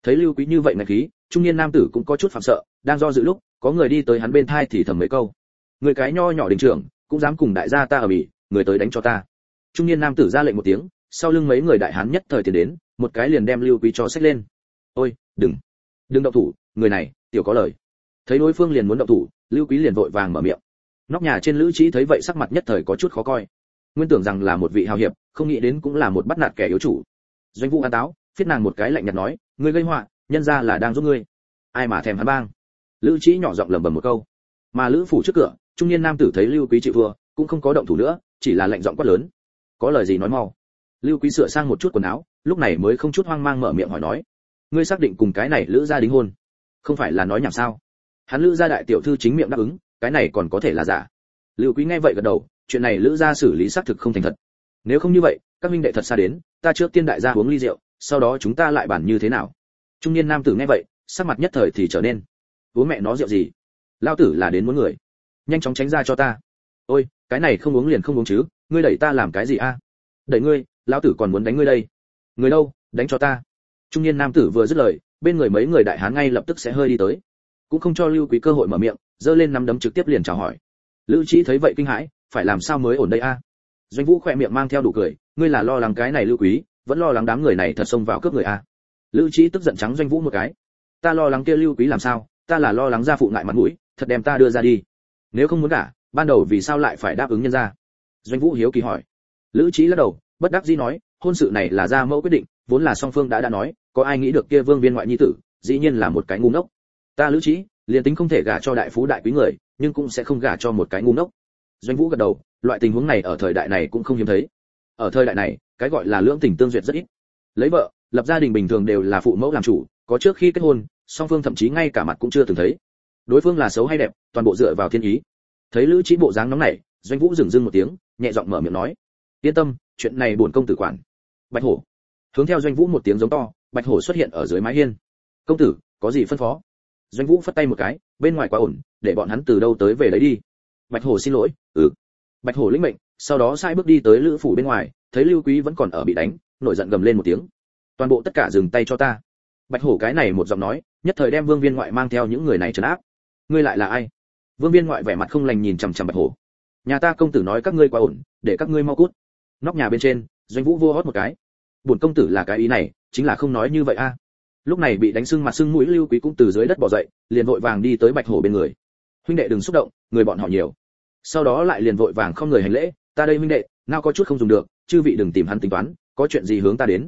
Thấy Lưu Quý như vậy ngạch khí, trung niên nam tử cũng có chút phạm sợ, đang do dự lúc, có người đi tới hắn bên thai thì thầm mấy câu. Người cái nho nhỏ đình trưởng, cũng dám cùng đại gia ta ở bỉ, người tới đánh cho ta. Trung niên nam tử ra lệnh một tiếng, sau lưng mấy người đại hán nhất thời tiến đến, một cái liền đem Lưu Quý cho xách lên. Ôi, đừng động thủ, người này, tiểu có lời. Thấy đối phương liền muốn động thủ, Lưu Quý liền vội vàng mở miệng. Nóc nhà trên Lữ Trí thấy vậy sắc mặt nhất thời có chút khó coi. Nguyên tưởng rằng là một vị hào hiệp, không nghĩ đến cũng là một bắt nạt kẻ yếu chủ. Doanh Vũ ăn táo, phiết nàng một cái lạnh nhạt nói, ngươi gây họa, nhân ra là đang giúp ngươi. Ai mà thèm hắn bang. Lữ Trí nhỏ giọng lẩm bẩm một câu. Mà Lữ phủ trước cửa, trung niên nam tử thấy Lưu Quý chịu thua, cũng không có động thủ nữa, chỉ là lạnh giọng quát lớn. Có lời gì nói mau. Lưu Quý sửa sang một chút quần áo, lúc này mới không chút hoang mang mở miệng hỏi nói, ngươi xác định cùng cái này Lữ gia đính hôn? Không phải là nói nhảm sao? Hắn Lữ gia đại tiểu thư chính miệng đáp ứng, cái này còn có thể là giả. Lưu Quý nghe vậy gật đầu, chuyện này Lữ gia xử lý xác thực không thành thật. Nếu không như vậy, các huynh đệ thật xa đến, ta trước tiên đại gia uống ly rượu, sau đó chúng ta lại bàn như thế nào? Trung niên nam tử nghe vậy, sắc mặt nhất thời thì trở nên, uống mẹ nó rượu gì? Lão tử là đến muốn người, nhanh chóng tránh ra cho ta. Ôi, cái này không uống liền không uống chứ, ngươi đẩy ta làm cái gì a? Đẩy ngươi, lão tử còn muốn đánh ngươi đây. Người đâu, đánh cho ta. Trung niên nam tử vừa dứt lời, bên người mấy người đại hán ngay lập tức sẽ hơi đi tới, cũng không cho Lưu Quý cơ hội mở miệng, giơ lên nắm đấm trực tiếp liền chào hỏi. Lữ Trí thấy vậy kinh hãi, phải làm sao mới ổn đây a? Doanh Vũ khỏe miệng mang theo đủ cười, ngươi là lo lắng cái này Lưu Quý, vẫn lo lắng đám người này thật xông vào cướp người a? Lữ Trí tức giận trắng Doanh Vũ một cái. Ta lo lắng kia Lưu Quý làm sao, ta là lo lắng gia phụ ngại mặt mũi, thật đem ta đưa ra đi. Nếu không muốn cả, ban đầu vì sao lại phải đáp ứng nhân gia? Doanh Vũ hiếu kỳ hỏi. Lữ Trí lắc đầu, bất đắc dĩ nói, hôn sự này là gia mẫu quyết định, vốn là song phương đã nói, có ai nghĩ được kia Vương Viên ngoại nhi tử, dĩ nhiên là một cái ngu ngốc. Ta Lữ Trí, liền tính không thể gả cho đại phú đại quý người, nhưng cũng sẽ không gả cho một cái ngu ngốc. Doanh Vũ gật đầu, loại tình huống này ở thời đại này cũng không hiếm thấy. Ở thời đại này, cái gọi là lưỡng tình tương duyệt rất ít. Lấy vợ, lập gia đình bình thường đều là phụ mẫu làm chủ, có trước khi kết hôn, song phương thậm chí ngay cả mặt cũng chưa từng thấy. Đối phương là xấu hay đẹp, toàn bộ dựa vào thiên ý. Thấy Lữ Trí bộ dáng nóng nảy, Doanh Vũ dừng dưng một tiếng, nhẹ giọng mở miệng nói, yên tâm, chuyện này bổn công tử quản. Bạch Hổ. Hướng theo Doanh Vũ một tiếng giống to, Bạch Hổ xuất hiện ở dưới mái hiên. Công tử, có gì phân phó? Doanh Vũ phất tay một cái, bên ngoài quá ổn, để bọn hắn từ đâu tới về lấy đi. Bạch Hổ xin lỗi. Bạch Hổ lĩnh mệnh, sau đó sai bước đi tới Lữ phủ bên ngoài, thấy Lưu Quý vẫn còn ở bị đánh, nổi giận gầm lên một tiếng. Toàn bộ tất cả dừng tay cho ta. Bạch Hổ cái này một giọng nói, nhất thời đem Vương Viên ngoại mang theo những người này trấn áp. Ngươi lại là ai? Vương Viên ngoại vẻ mặt không lành nhìn chằm chằm Bạch Hổ. Nhà ta công tử nói các ngươi quá ổn, để các ngươi mau cút. Nóc nhà bên trên, Doanh Vũ vua hót một cái. Bổn công tử là cái ý này, chính là không nói như vậy a. Lúc này bị đánh sưng mặt sưng mũi Lưu Quý cũng từ dưới đất bò dậy, liền vội vàng đi tới Bạch Hổ bên người. Huynh đệ đừng xúc động, người bọn họ nhiều. Sau đó lại liền vội vàng không người hành lễ, ta đây huynh đệ, nào có chút không dùng được, chư vị đừng tìm hắn tính toán, có chuyện gì hướng ta đến.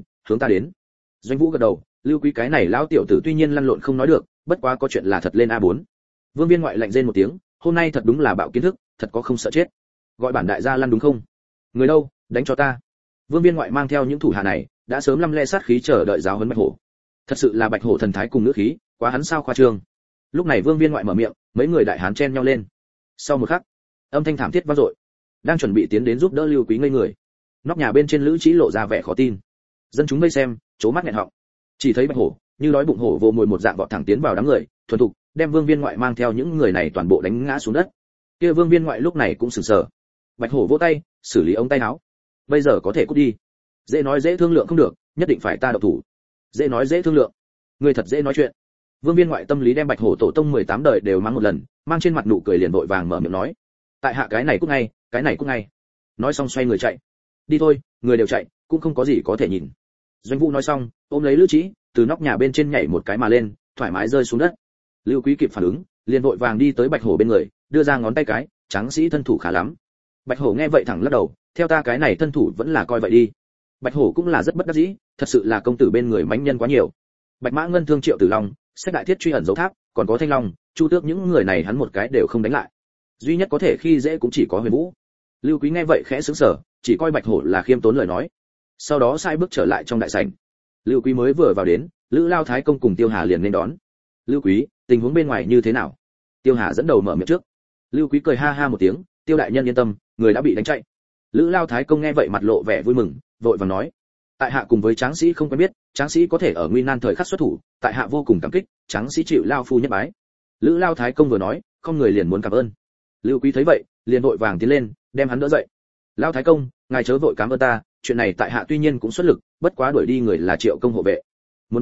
Doanh Vũ gật đầu, Lưu Quý cái này lão tiểu tử tuy nhiên lăn lộn không nói được, bất quá có chuyện là thật lên A4. Vương Viên ngoại lạnh rên một tiếng, hôm nay thật đúng là bạo kiến thức, thật có không sợ chết. Gọi bản đại gia lăn đúng không? Người đâu, đánh cho ta. Vương Viên ngoại mang theo những thủ hạ này, đã sớm lăm le sát khí chờ đợi giáo huấn Bạch Hổ. Thật sự là Bạch Hổ thần thái cùng nữ khí, quá hắn sao khoa trương. Lúc này Vương Viên ngoại mở miệng, mấy người đại hán chen nhau lên. Sau một khắc, âm thanh thảm thiết vang dội. Đang chuẩn bị tiến đến giúp đỡ Lưu Quý ngây người. Nóc nhà bên trên Lữ Trí lộ ra vẻ khó tin. Dân chúng vây xem, chố mắt nghẹn họng. Chỉ thấy Bạch Hổ, như đói bụng hổ vồ mồi một dạng vọt thẳng tiến vào đám người, thuần thục đem Vương Viên ngoại mang theo những người này toàn bộ đánh ngã xuống đất. Kia Vương Viên ngoại lúc này cũng sửng sờ. Bạch Hổ vỗ tay, xử lý ống tay áo. Bây giờ có thể cút đi. Dễ nói dễ thương lượng không được, nhất định phải ta động thủ. Dễ nói dễ thương lượng. Người thật dễ nói chuyện. Vương Viên ngoại tâm lý đem Bạch Hổ tổ tông 18 đời đều mắng một lần, mang trên mặt nụ cười liền vội vàng mở miệng nói: "Tại hạ cái này cút ngay, cái này cút ngay." Nói xong xoay người chạy. Đi thôi, người đều chạy, cũng không có gì có thể nhìn. Doanh Vũ nói xong, ôm lấy Lữ Trí, từ nóc nhà bên trên nhảy một cái mà lên, thoải mái rơi xuống đất. Lưu Quý kịp phản ứng, liền vội vàng đi tới Bạch Hổ bên người, đưa ra ngón tay cái, tráng sĩ thân thủ khá lắm. Bạch Hổ nghe vậy thẳng lắc đầu, theo ta cái này thân thủ vẫn là coi vậy đi. Bạch Hổ cũng là rất bất đắc dĩ, thật sự là công tử bên người mãnh nhân quá nhiều. Bạch Mã Ngân Thương Triệu Tử Long, Sách Đại Thiết truy ẩn dấu tháp, còn có Thanh Long, Chu Tước những người này hắn một cái đều không đánh lại. Duy nhất có thể khi dễ cũng chỉ có Huyền Vũ. Lưu Quý nghe vậy khẽ sững sờ, chỉ coi Bạch Hổ là khiêm tốn lời nói. Sau đó sai bước trở lại trong đại sảnh. Lưu Quý mới vừa vào đến, Lữ Lao Thái công cùng Tiêu Hà liền nên đón. Lưu Quý, tình huống bên ngoài như thế nào? Tiêu Hà dẫn đầu mở miệng trước. Lưu Quý cười ha ha một tiếng, Tiêu đại nhân yên tâm, người đã bị đánh chạy. Lữ Lao Thái công nghe vậy mặt lộ vẻ vui mừng, vội vàng nói: tại hạ cùng với tráng sĩ không quen biết, tráng sĩ có thể ở nguy nan thời khắc xuất thủ, tại hạ vô cùng cảm kích, tráng sĩ chịu lao phu nhất bái. Lữ Lao Thái công vừa nói, không người liền muốn cảm ơn. Lưu Quý thấy vậy, liền vội vàng tiến lên, đem hắn đỡ dậy. Lao Thái công, ngài chớ vội cảm ơn ta, chuyện này tại hạ tuy nhiên cũng xuất lực, bất quá đuổi đi người là Triệu công hộ vệ. Muốn bái,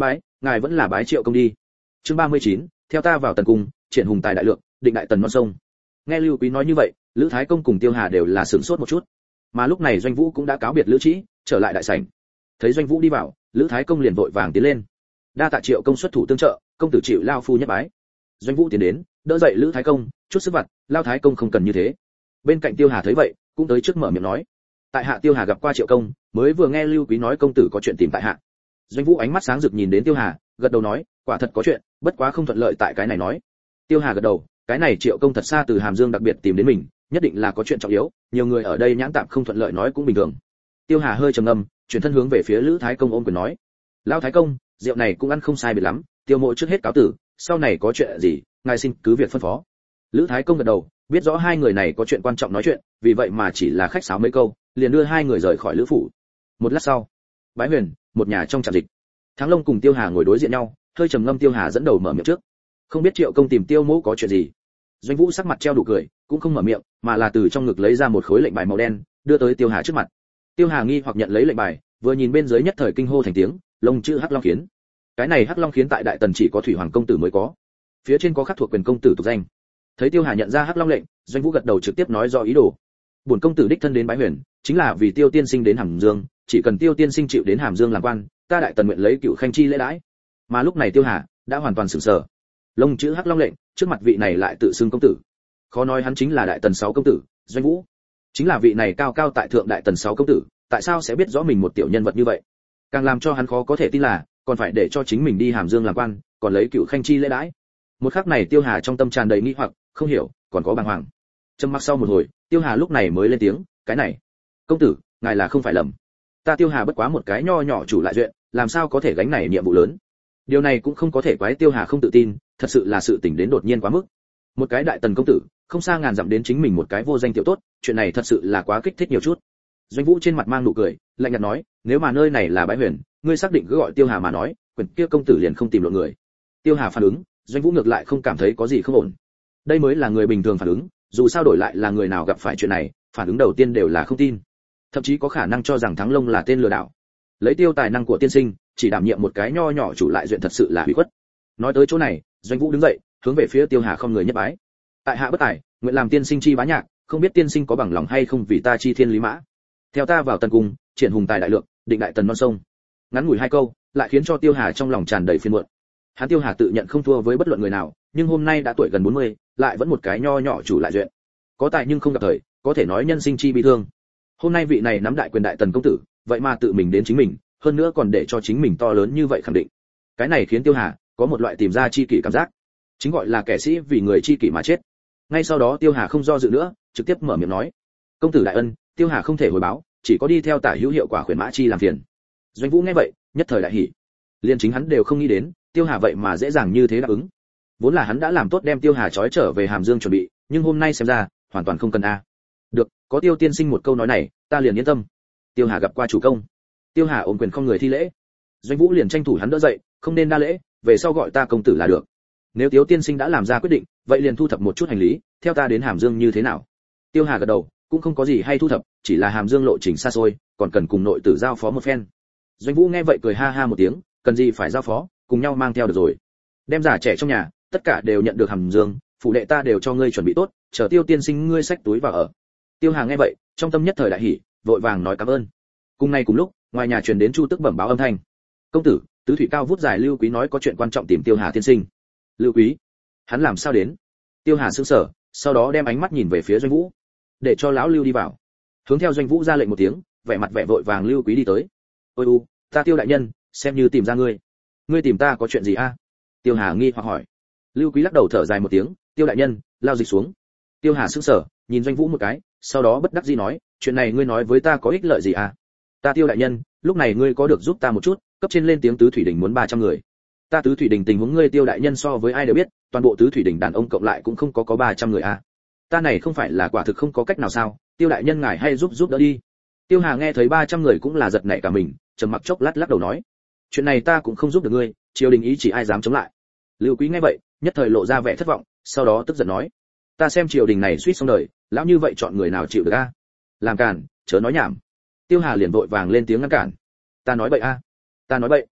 ngài vẫn là bái Triệu công đi. Chương 39, theo ta vào tần cung, triển hùng tài đại lượng, định đại tần non sông. Nghe Lưu Quý nói như vậy, Lữ Thái công cùng Tiêu Hà đều là sửng sốt một chút. Mà lúc này Doanh Vũ cũng đã cáo biệt Lữ Trĩ, trở lại đại sảnh. Thấy Doanh Vũ đi vào, Lữ Thái công liền vội vàng tiến lên. Đa tạ Triệu công xuất thủ tương trợ, công tử chịu lao phu nhất bái. Doanh Vũ tiến đến, đỡ dậy Lữ Thái công, chút sức vặt, lao Thái công không cần như thế. Bên cạnh Tiêu Hà thấy vậy, cũng tới trước mở miệng nói. Tại hạ Tiêu Hà gặp qua Triệu công, mới vừa nghe Lưu Quý nói công tử có chuyện tìm tại hạ. Doanh Vũ ánh mắt sáng rực nhìn đến Tiêu Hà, gật đầu nói, quả thật có chuyện, bất quá không thuận lợi tại cái này nói. Tiêu Hà gật đầu, cái này Triệu công thật xa từ Hàm Dương đặc biệt tìm đến mình, nhất định là có chuyện trọng yếu, nhiều người ở đây nhãn tạm không thuận lợi nói cũng bình thường. Tiêu Hà hơi trầm ngâm, chuyển thân hướng về phía Lữ Thái công ôm quyền nói, lão Thái công, rượu này cũng ăn không sai biệt lắm, Tiêu mộ trước hết cáo tử, sau này có chuyện gì, ngài xin cứ việc phân phó. Lữ Thái công gật đầu, biết rõ hai người này có chuyện quan trọng nói chuyện, vì vậy mà chỉ là khách sáo mấy câu, liền đưa hai người rời khỏi Lữ phủ. Một lát sau, Bái Huyền, một nhà trong trạm dịch, Thắng Long cùng Tiêu Hà ngồi đối diện nhau, hơi trầm ngâm. Tiêu Hà dẫn đầu mở miệng trước, không biết Triệu công tìm Tiêu mỗ có chuyện gì. Doanh Vũ sắc mặt treo đủ cười, cũng không mở miệng, mà là từ trong ngực lấy ra một khối lệnh bài màu đen, đưa tới Tiêu Hà trước mặt. Tiêu Hà nghi hoặc nhận lấy lệnh bài, vừa nhìn bên dưới nhất thời kinh hô thành tiếng, lông chữ Hắc Long Khiến. Cái này Hắc Long Khiến tại Đại Tần chỉ có Thủy Hoàng công tử mới có, phía trên có khắc thuộc quyền công tử tục danh. Thấy Tiêu Hà nhận ra Hắc Long lệnh, Doanh Vũ gật đầu trực tiếp nói rõ ý đồ. Bổn công tử đích thân đến Bái Huyền, chính là vì Tiêu tiên sinh đến Hàm Dương, chỉ cần Tiêu tiên sinh chịu đến Hàm Dương làm quan, ta Đại Tần nguyện lấy cựu khanh chi lễ đãi. Mà lúc này Tiêu Hà đã hoàn toàn sửng sở. Lông chữ Hắc Long lệnh, trước mặt vị này lại tự xưng công tử. Khó nói hắn chính là Đại Tần 6 công tử, Doanh Vũ. Chính là vị này cao cao tại thượng Đại Tần 6 công tử, tại sao sẽ biết rõ mình một tiểu nhân vật như vậy? Càng làm cho hắn khó có thể tin là, còn phải để cho chính mình đi Hàm Dương làm quan, còn lấy cựu khanh chi lễ đãi. Một khắc này Tiêu Hà trong tâm tràn đầy nghi hoặc, không hiểu, còn có bàng hoàng. Trầm mặc sau một hồi, Tiêu Hà lúc này mới lên tiếng, cái này, công tử, ngài là không phải lầm. Ta Tiêu Hà bất quá một cái nho nhỏ chủ lại duyện, làm sao có thể gánh này nhiệm vụ lớn. Điều này cũng không có thể quái Tiêu Hà không tự tin, thật sự là sự tình đến đột nhiên quá mức. Một cái Đại Tần công tử, không xa ngàn dặm đến chính mình một cái vô danh tiểu tốt, chuyện này thật sự là quá kích thích nhiều chút. Doanh Vũ trên mặt mang nụ cười, lạnh nhạt nói, nếu mà nơi này là Bái Huyền, ngươi xác định cứ gọi Tiêu Hà mà nói, quyền kia công tử liền không tìm lộn người. Tiêu Hà phản ứng, Doanh Vũ ngược lại không cảm thấy có gì không ổn. Đây mới là người bình thường phản ứng, dù sao đổi lại là người nào gặp phải chuyện này, phản ứng đầu tiên đều là không tin, thậm chí có khả năng cho rằng Thắng Long là tên lừa đảo. Lấy Tiêu tài năng của tiên sinh, chỉ đảm nhiệm một cái nho nhỏ chủ lại duyện thật sự là hủy khuất. Nói tới chỗ này, Doanh Vũ đứng dậy, hướng về phía Tiêu Hà không người nhất bái. Tại hạ bất tài, nguyện làm tiên sinh chi bá nhạc, không biết tiên sinh có bằng lòng hay không vì ta chi thiên lý mã. Theo ta vào tần cung, triển hùng tài đại lượng, định đại tần non sông. Ngắn ngủi hai câu, lại khiến cho Tiêu Hà trong lòng tràn đầy phiền muộn. Hắn Tiêu Hà tự nhận không thua với bất luận người nào, nhưng hôm nay đã tuổi gần 40, lại vẫn một cái nho nhỏ chủ lại duyện. Có tài nhưng không gặp thời, có thể nói nhân sinh chi bi thương. Hôm nay vị này nắm đại quyền Đại Tần công tử, vậy mà tự mình đến chính mình, hơn nữa còn để cho chính mình to lớn như vậy khẳng định. Cái này khiến Tiêu Hà có một loại tìm ra chi kỷ cảm giác, chính gọi là kẻ sĩ vì người chi kỷ mà chết. Ngay sau đó Tiêu Hà không do dự nữa, trực tiếp mở miệng nói: "Công tử đại ân, Tiêu Hà không thể hồi báo, chỉ có đi theo tả hữu hiệu quả khuyển mã chi làm phiền." Doanh Vũ nghe vậy, nhất thời đại hỉ. Liên chính hắn đều không nghĩ đến, Tiêu Hà vậy mà dễ dàng như thế đáp ứng. Vốn là hắn đã làm tốt đem Tiêu Hà trói trở về Hàm Dương chuẩn bị, nhưng hôm nay xem ra, hoàn toàn không cần a. Được, có Tiêu tiên sinh một câu nói này, ta liền yên tâm. Tiêu Hà gặp qua chủ công. Tiêu Hà ôm quyền không người thi lễ. Doanh Vũ liền tranh thủ hắn đỡ dậy, không nên đa lễ, về sau gọi ta công tử là được. Nếu Tiêu tiên sinh đã làm ra quyết định, vậy liền thu thập một chút hành lý, theo ta đến Hàm Dương như thế nào? Tiêu Hà gật đầu, cũng không có gì hay thu thập, chỉ là Hàm Dương lộ trình xa xôi, còn cần cùng nội tử giao phó một phen. Doanh Vũ nghe vậy cười ha ha một tiếng, cần gì phải giao phó, cùng nhau mang theo được rồi. Đem già trẻ trong nhà, tất cả đều nhận được Hàm Dương, phủ đệ ta đều cho ngươi chuẩn bị tốt, chờ Tiêu tiên sinh ngươi xách túi vào ở. Tiêu Hà nghe vậy, trong tâm nhất thời đại hỉ, vội vàng nói cảm ơn. Cùng ngày cùng lúc, ngoài nhà truyền đến Chu Tức bẩm báo âm thanh. Công tử, tứ thủy cao vút dài Lưu Quý nói có chuyện quan trọng tìm Tiêu Hà tiên sinh. Lưu Quý? Hắn làm sao đến? Tiêu Hà sững sờ, sau đó đem ánh mắt nhìn về phía Doanh Vũ, để cho lão Lưu đi vào. Hướng theo Doanh Vũ ra lệnh một tiếng, vẻ mặt vẻ vội vàng Lưu Quý đi tới. Ôi u, ta Tiêu đại nhân, xem như tìm ra ngươi. Ngươi tìm ta có chuyện gì a? Tiêu Hà nghi hoặc hỏi. Lưu Quý lắc đầu thở dài một tiếng, Tiêu đại nhân, lao dịch xuống. Tiêu Hà sững sờ, nhìn Doanh Vũ một cái, sau đó bất đắc dĩ nói, chuyện này ngươi nói với ta có ích lợi gì à? Ta Tiêu đại nhân, lúc này ngươi có được giúp ta một chút, cấp trên lên tiếng tứ thủy đỉnh muốn 300 người. Ta tứ thủy đỉnh tình huống ngươi Tiêu đại nhân so với ai đều biết, toàn bộ tứ thủy đỉnh đàn ông cộng lại cũng không có 300 người à? Ta này không phải là quả thực không có cách nào sao? Tiêu đại nhân ngài hay giúp đỡ đi. Tiêu Hà nghe thấy 300 người cũng là giật nảy cả mình, trầm mặc chốc lát lắc đầu nói, chuyện này ta cũng không giúp được ngươi, triều đình ý chỉ ai dám chống lại. Lưu Quý nghe vậy, nhất thời lộ ra vẻ thất vọng, sau đó tức giận nói, ta xem triều đình này suýt xong đời, lão như vậy chọn người nào chịu được a? Làm càn, chớ nói nhảm. Tiêu Hà liền vội vàng lên tiếng ngăn cản. Ta nói bậy a, ta nói bậy.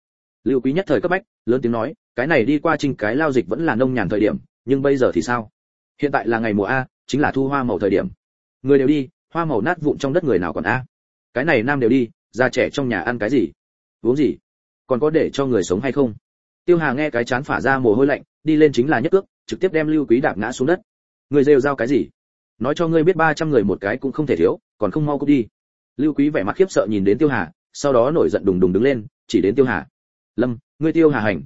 Lưu Quý nhất thời cấp bách, lớn tiếng nói, cái này đi qua trình cái lao dịch vẫn là nông nhàn thời điểm, nhưng bây giờ thì sao? Hiện tại là ngày mùa a, chính là thu hoa màu thời điểm. Người đều đi, hoa màu nát vụn trong đất người nào còn a? Cái này nam đều đi, già trẻ trong nhà ăn cái gì? Uống gì? Còn có để cho người sống hay không? Tiêu Hà nghe cái chán phả ra mồ hôi lạnh, đi lên chính là nhất cước, trực tiếp đem Lưu Quý đạp ngã xuống đất. Người rêu rao cái gì? Nói cho ngươi biết 300 người một cái cũng không thể thiếu, còn không mau cút đi. Lưu Quý vẻ mặt khiếp sợ nhìn đến Tiêu Hà, sau đó nổi giận đùng đùng đứng lên, chỉ đến Tiêu Hà. Lâm, ngươi Tiêu Hà hành,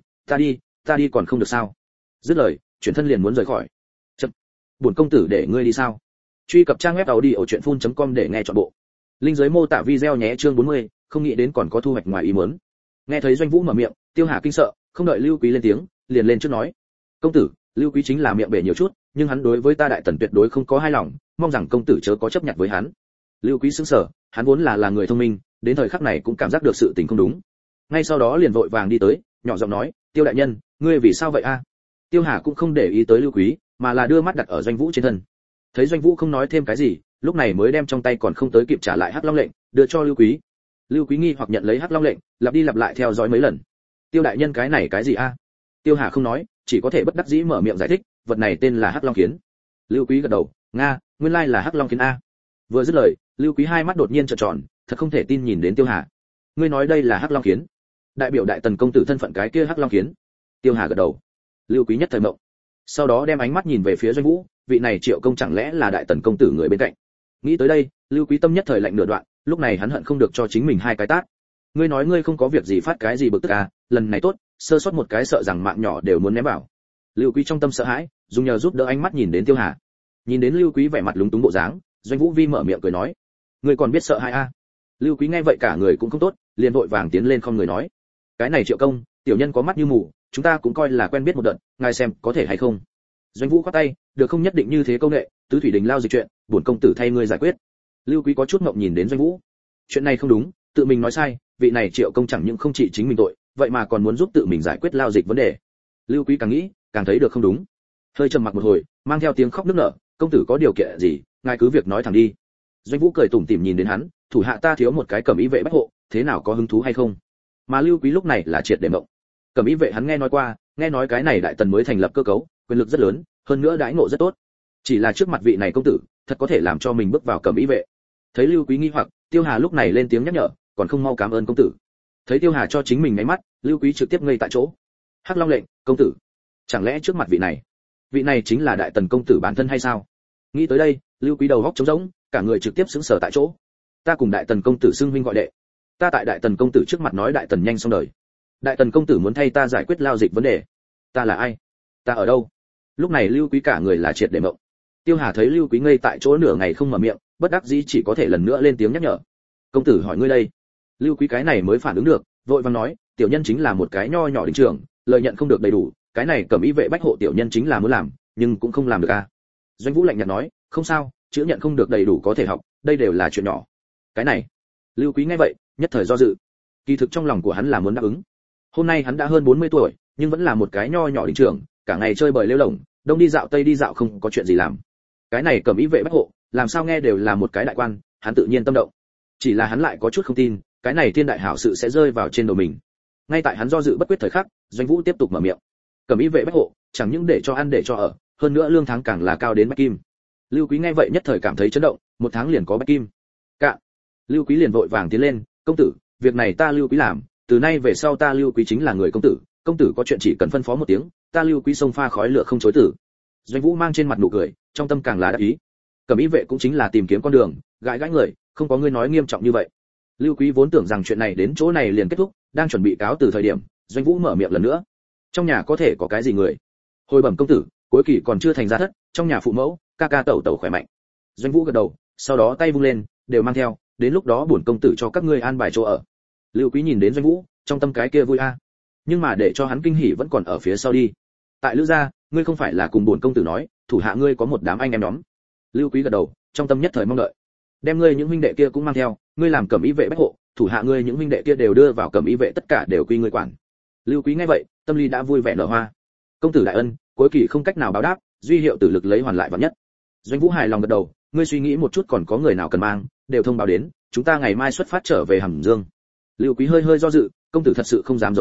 ta đi còn không được sao? Dứt lời, chuyển thân liền muốn rời khỏi. Chậm, bổn công tử để ngươi đi sao? Truy cập trang web audiochuyenphun.com để nghe trọn bộ. Link dưới mô tả video nhé, chương 40, không nghĩ đến còn có thu hoạch ngoài ý muốn. Nghe thấy Doanh Vũ mở miệng, Tiêu Hà kinh sợ, không đợi Lưu Quý lên tiếng, liền lên trước nói: "Công tử, Lưu Quý chính là miệng bể nhiều chút, nhưng hắn đối với ta đại tần tuyệt đối không có hai lòng, mong rằng công tử chớ có chấp nhận với hắn." Lưu Quý sững sờ, hắn vốn là người thông minh, đến thời khắc này cũng cảm giác được sự tình không đúng. Ngay sau đó liền vội vàng đi tới, nhỏ giọng nói: "Tiêu đại nhân, ngươi vì sao vậy a?" Tiêu Hà cũng không để ý tới Lưu Quý, mà là đưa mắt đặt ở Doanh Vũ trên thân. Thấy Doanh Vũ không nói thêm cái gì, lúc này mới đem trong tay còn không tới kịp trả lại Hắc Long lệnh, đưa cho Lưu Quý. Lưu Quý nghi hoặc nhận lấy Hắc Long lệnh, lặp đi lặp lại theo dõi mấy lần. "Tiêu đại nhân cái này cái gì a?" Tiêu Hà không nói, chỉ có thể bất đắc dĩ mở miệng giải thích, vật này tên là Hắc Long Kiến. Lưu Quý gật đầu, "Nga, nguyên lai là Hắc Long Kiến a." Vừa dứt lời, Lưu Quý hai mắt đột nhiên trợn tròn, thật không thể tin nhìn đến Tiêu Hà. "Ngươi nói đây là Hắc Long Kiến? Đại biểu đại tần công tử thân phận cái kia Hắc Long Kiến?" Tiêu Hà gật đầu. Lưu Quý nhất thời mộng, sau đó đem ánh mắt nhìn về phía Doanh Vũ, vị này Triệu công chẳng lẽ là đại tần công tử người bên cạnh. Nghĩ tới đây, Lưu Quý tâm nhất thời lạnh nửa đoạn, lúc này hắn hận không được cho chính mình hai cái tát. "Ngươi nói ngươi không có việc gì phát cái gì bực tức à, lần này tốt, sơ sót một cái sợ rằng mạng nhỏ đều muốn ném vào." Lưu Quý trong tâm sợ hãi, dùng nhờ giúp đỡ ánh mắt nhìn đến Tiêu Hà. Nhìn đến Lưu Quý vẻ mặt lúng túng bộ dáng, Doanh Vũ vi mở miệng cười nói: "Ngươi còn biết sợ hãi a?" Lưu Quý nghe vậy cả người cũng không tốt, liền vội vàng tiến lên không người nói: "Cái này Triệu công, tiểu nhân có mắt như mù, chúng ta cũng coi là quen biết một đợt, ngài xem có thể hay không?" Doanh Vũ khoát tay, "Được không, nhất định như thế câu nệ, tứ thủy đình lao dịch chuyện, bổn công tử thay ngươi giải quyết." Lưu Quý có chút ngượng nhìn đến Doanh Vũ. Chuyện này không đúng, tự mình nói sai, vị này Triệu công chẳng những không trị chính mình tội, vậy mà còn muốn giúp tự mình giải quyết lao dịch vấn đề. Lưu Quý càng nghĩ, càng thấy được không đúng. Hơi trầm mặc một hồi, mang theo tiếng khóc nức nở: "Công tử có điều kiện gì, ngài cứ việc nói thẳng đi." Doanh Vũ cười tủm tỉm nhìn đến hắn, "Thủ hạ ta thiếu một cái cẩm y vệ bách hộ, thế nào có hứng thú hay không?" Mà Lưu Quý lúc này là triệt để mộng. Cẩm y vệ hắn nghe nói qua, nghe nói cái này đại tần mới thành lập cơ cấu, quyền lực rất lớn, hơn nữa đãi ngộ rất tốt. Chỉ là trước mặt vị này công tử, thật có thể làm cho mình bước vào cẩm y vệ. Thấy Lưu Quý nghi hoặc, Tiêu Hà lúc này lên tiếng nhắc nhở: "Còn không mau cảm ơn công tử." Thấy Tiêu Hà cho chính mình ngáy mắt, Lưu Quý trực tiếp ngây tại chỗ. "Hắc Long lệnh, công tử? Chẳng lẽ trước mặt vị này chính là đại tần công tử bản thân hay sao?" Nghĩ tới đây, Lưu Quý đầu óc trống rỗng, cả người trực tiếp sững sờ tại chỗ. "Ta cùng đại tần công tử xưng huynh gọi đệ, ta tại đại tần công tử trước mặt nói đại tần nhanh xong đời, đại tần công tử muốn thay ta giải quyết lao dịch vấn đề, ta là ai, ta ở đâu?" Lúc này Lưu Quý cả người là triệt để mộng. Tiêu Hà thấy Lưu Quý ngây tại chỗ nửa ngày không mở miệng, bất đắc dĩ chỉ có thể lần nữa lên tiếng nhắc nhở: "Công tử hỏi ngươi đây." Lưu Quý cái này mới phản ứng được, vội vàng nói: "Tiểu nhân chính là một cái nho nhỏ đình trưởng, lợi nhận không được đầy đủ, cái này cẩm y vệ bách hộ tiểu nhân chính là muốn làm, nhưng cũng không làm được a." Doanh Vũ lạnh nhạt nói: "Không sao, chữ nhận không được đầy đủ có thể học, đây đều là chuyện nhỏ." Cái này, Lưu Quý nghe vậy, nhất thời do dự. Kỳ thực trong lòng của hắn là muốn đáp ứng. Hôm nay hắn đã hơn 40 tuổi, nhưng vẫn là một cái nho nhỏ đình trưởng, cả ngày chơi bời lêu lổng, đông đi dạo tây đi dạo không có chuyện gì làm. Cái này cẩm y vệ bách hộ, làm sao nghe đều là một cái đại quan, hắn tự nhiên tâm động. Chỉ là hắn lại có chút không tin, cái này thiên đại hảo sự sẽ rơi vào trên đầu mình. Ngay tại hắn do dự bất quyết thời khắc, Doanh Vũ tiếp tục mở miệng: "Cẩm y vệ bách hộ, chẳng những để cho ăn để cho ở, hơn nữa lương tháng càng là cao đến bách kim." Lưu Quý nghe vậy nhất thời cảm thấy chấn động, một tháng liền có bách kim. Cạn. Lưu Quý liền vội vàng tiến lên: "Công tử, việc này ta Lưu Quý làm, từ nay về sau ta Lưu Quý chính là người công tử có chuyện chỉ cần phân phó một tiếng, ta Lưu Quý sông pha khói lửa không chối từ." Doanh Vũ mang trên mặt nụ cười, trong tâm càng là đắc ý. Cẩm y vệ cũng chính là tìm kiếm con đường, gãi gãi người, không có ngươi nói nghiêm trọng như vậy. Lưu Quý vốn tưởng rằng chuyện này đến chỗ này liền kết thúc, đang chuẩn bị cáo từ thời điểm, Doanh Vũ mở miệng lần nữa: "Trong nhà có thể có cái gì người?" "Hồi bẩm công tử, cuối kỳ còn chưa thành gia thất, trong nhà phụ mẫu, ca ca tẩu tẩu khỏe mạnh." Doanh Vũ gật đầu, sau đó tay vung lên, "Đều mang theo, đến lúc đó bổn công tử cho các ngươi an bài chỗ ở." Lưu Quý nhìn đến Doanh Vũ, trong tâm cái kia vui a. Nhưng mà để cho hắn kinh hỉ vẫn còn ở phía sau đi. "Tại Lữ gia, ngươi không phải là cùng bổn công tử nói, thủ hạ ngươi có một đám anh em nhóm?" Lưu Quý gật đầu, trong tâm nhất thời mong đợi. "Đem ngươi những huynh đệ kia cũng mang theo, ngươi làm cẩm y vệ bách hộ, thủ hạ ngươi những huynh đệ kia đều đưa vào cẩm y vệ, tất cả đều quy ngươi quản." Lưu Quý nghe vậy, tâm lý đã vui vẻ nở hoa. "Công tử đại ân, cuối kỳ không cách nào báo đáp, duy hiệu tử lực lấy hoàn lại vạn nhất." Doanh Vũ hài lòng gật đầu, "Ngươi suy nghĩ một chút còn có người nào cần mang, đều thông báo đến, chúng ta ngày mai xuất phát trở về Hàm Dương." Lưu Quý hơi hơi do dự, "Công tử thật sự không dám giấu giếm,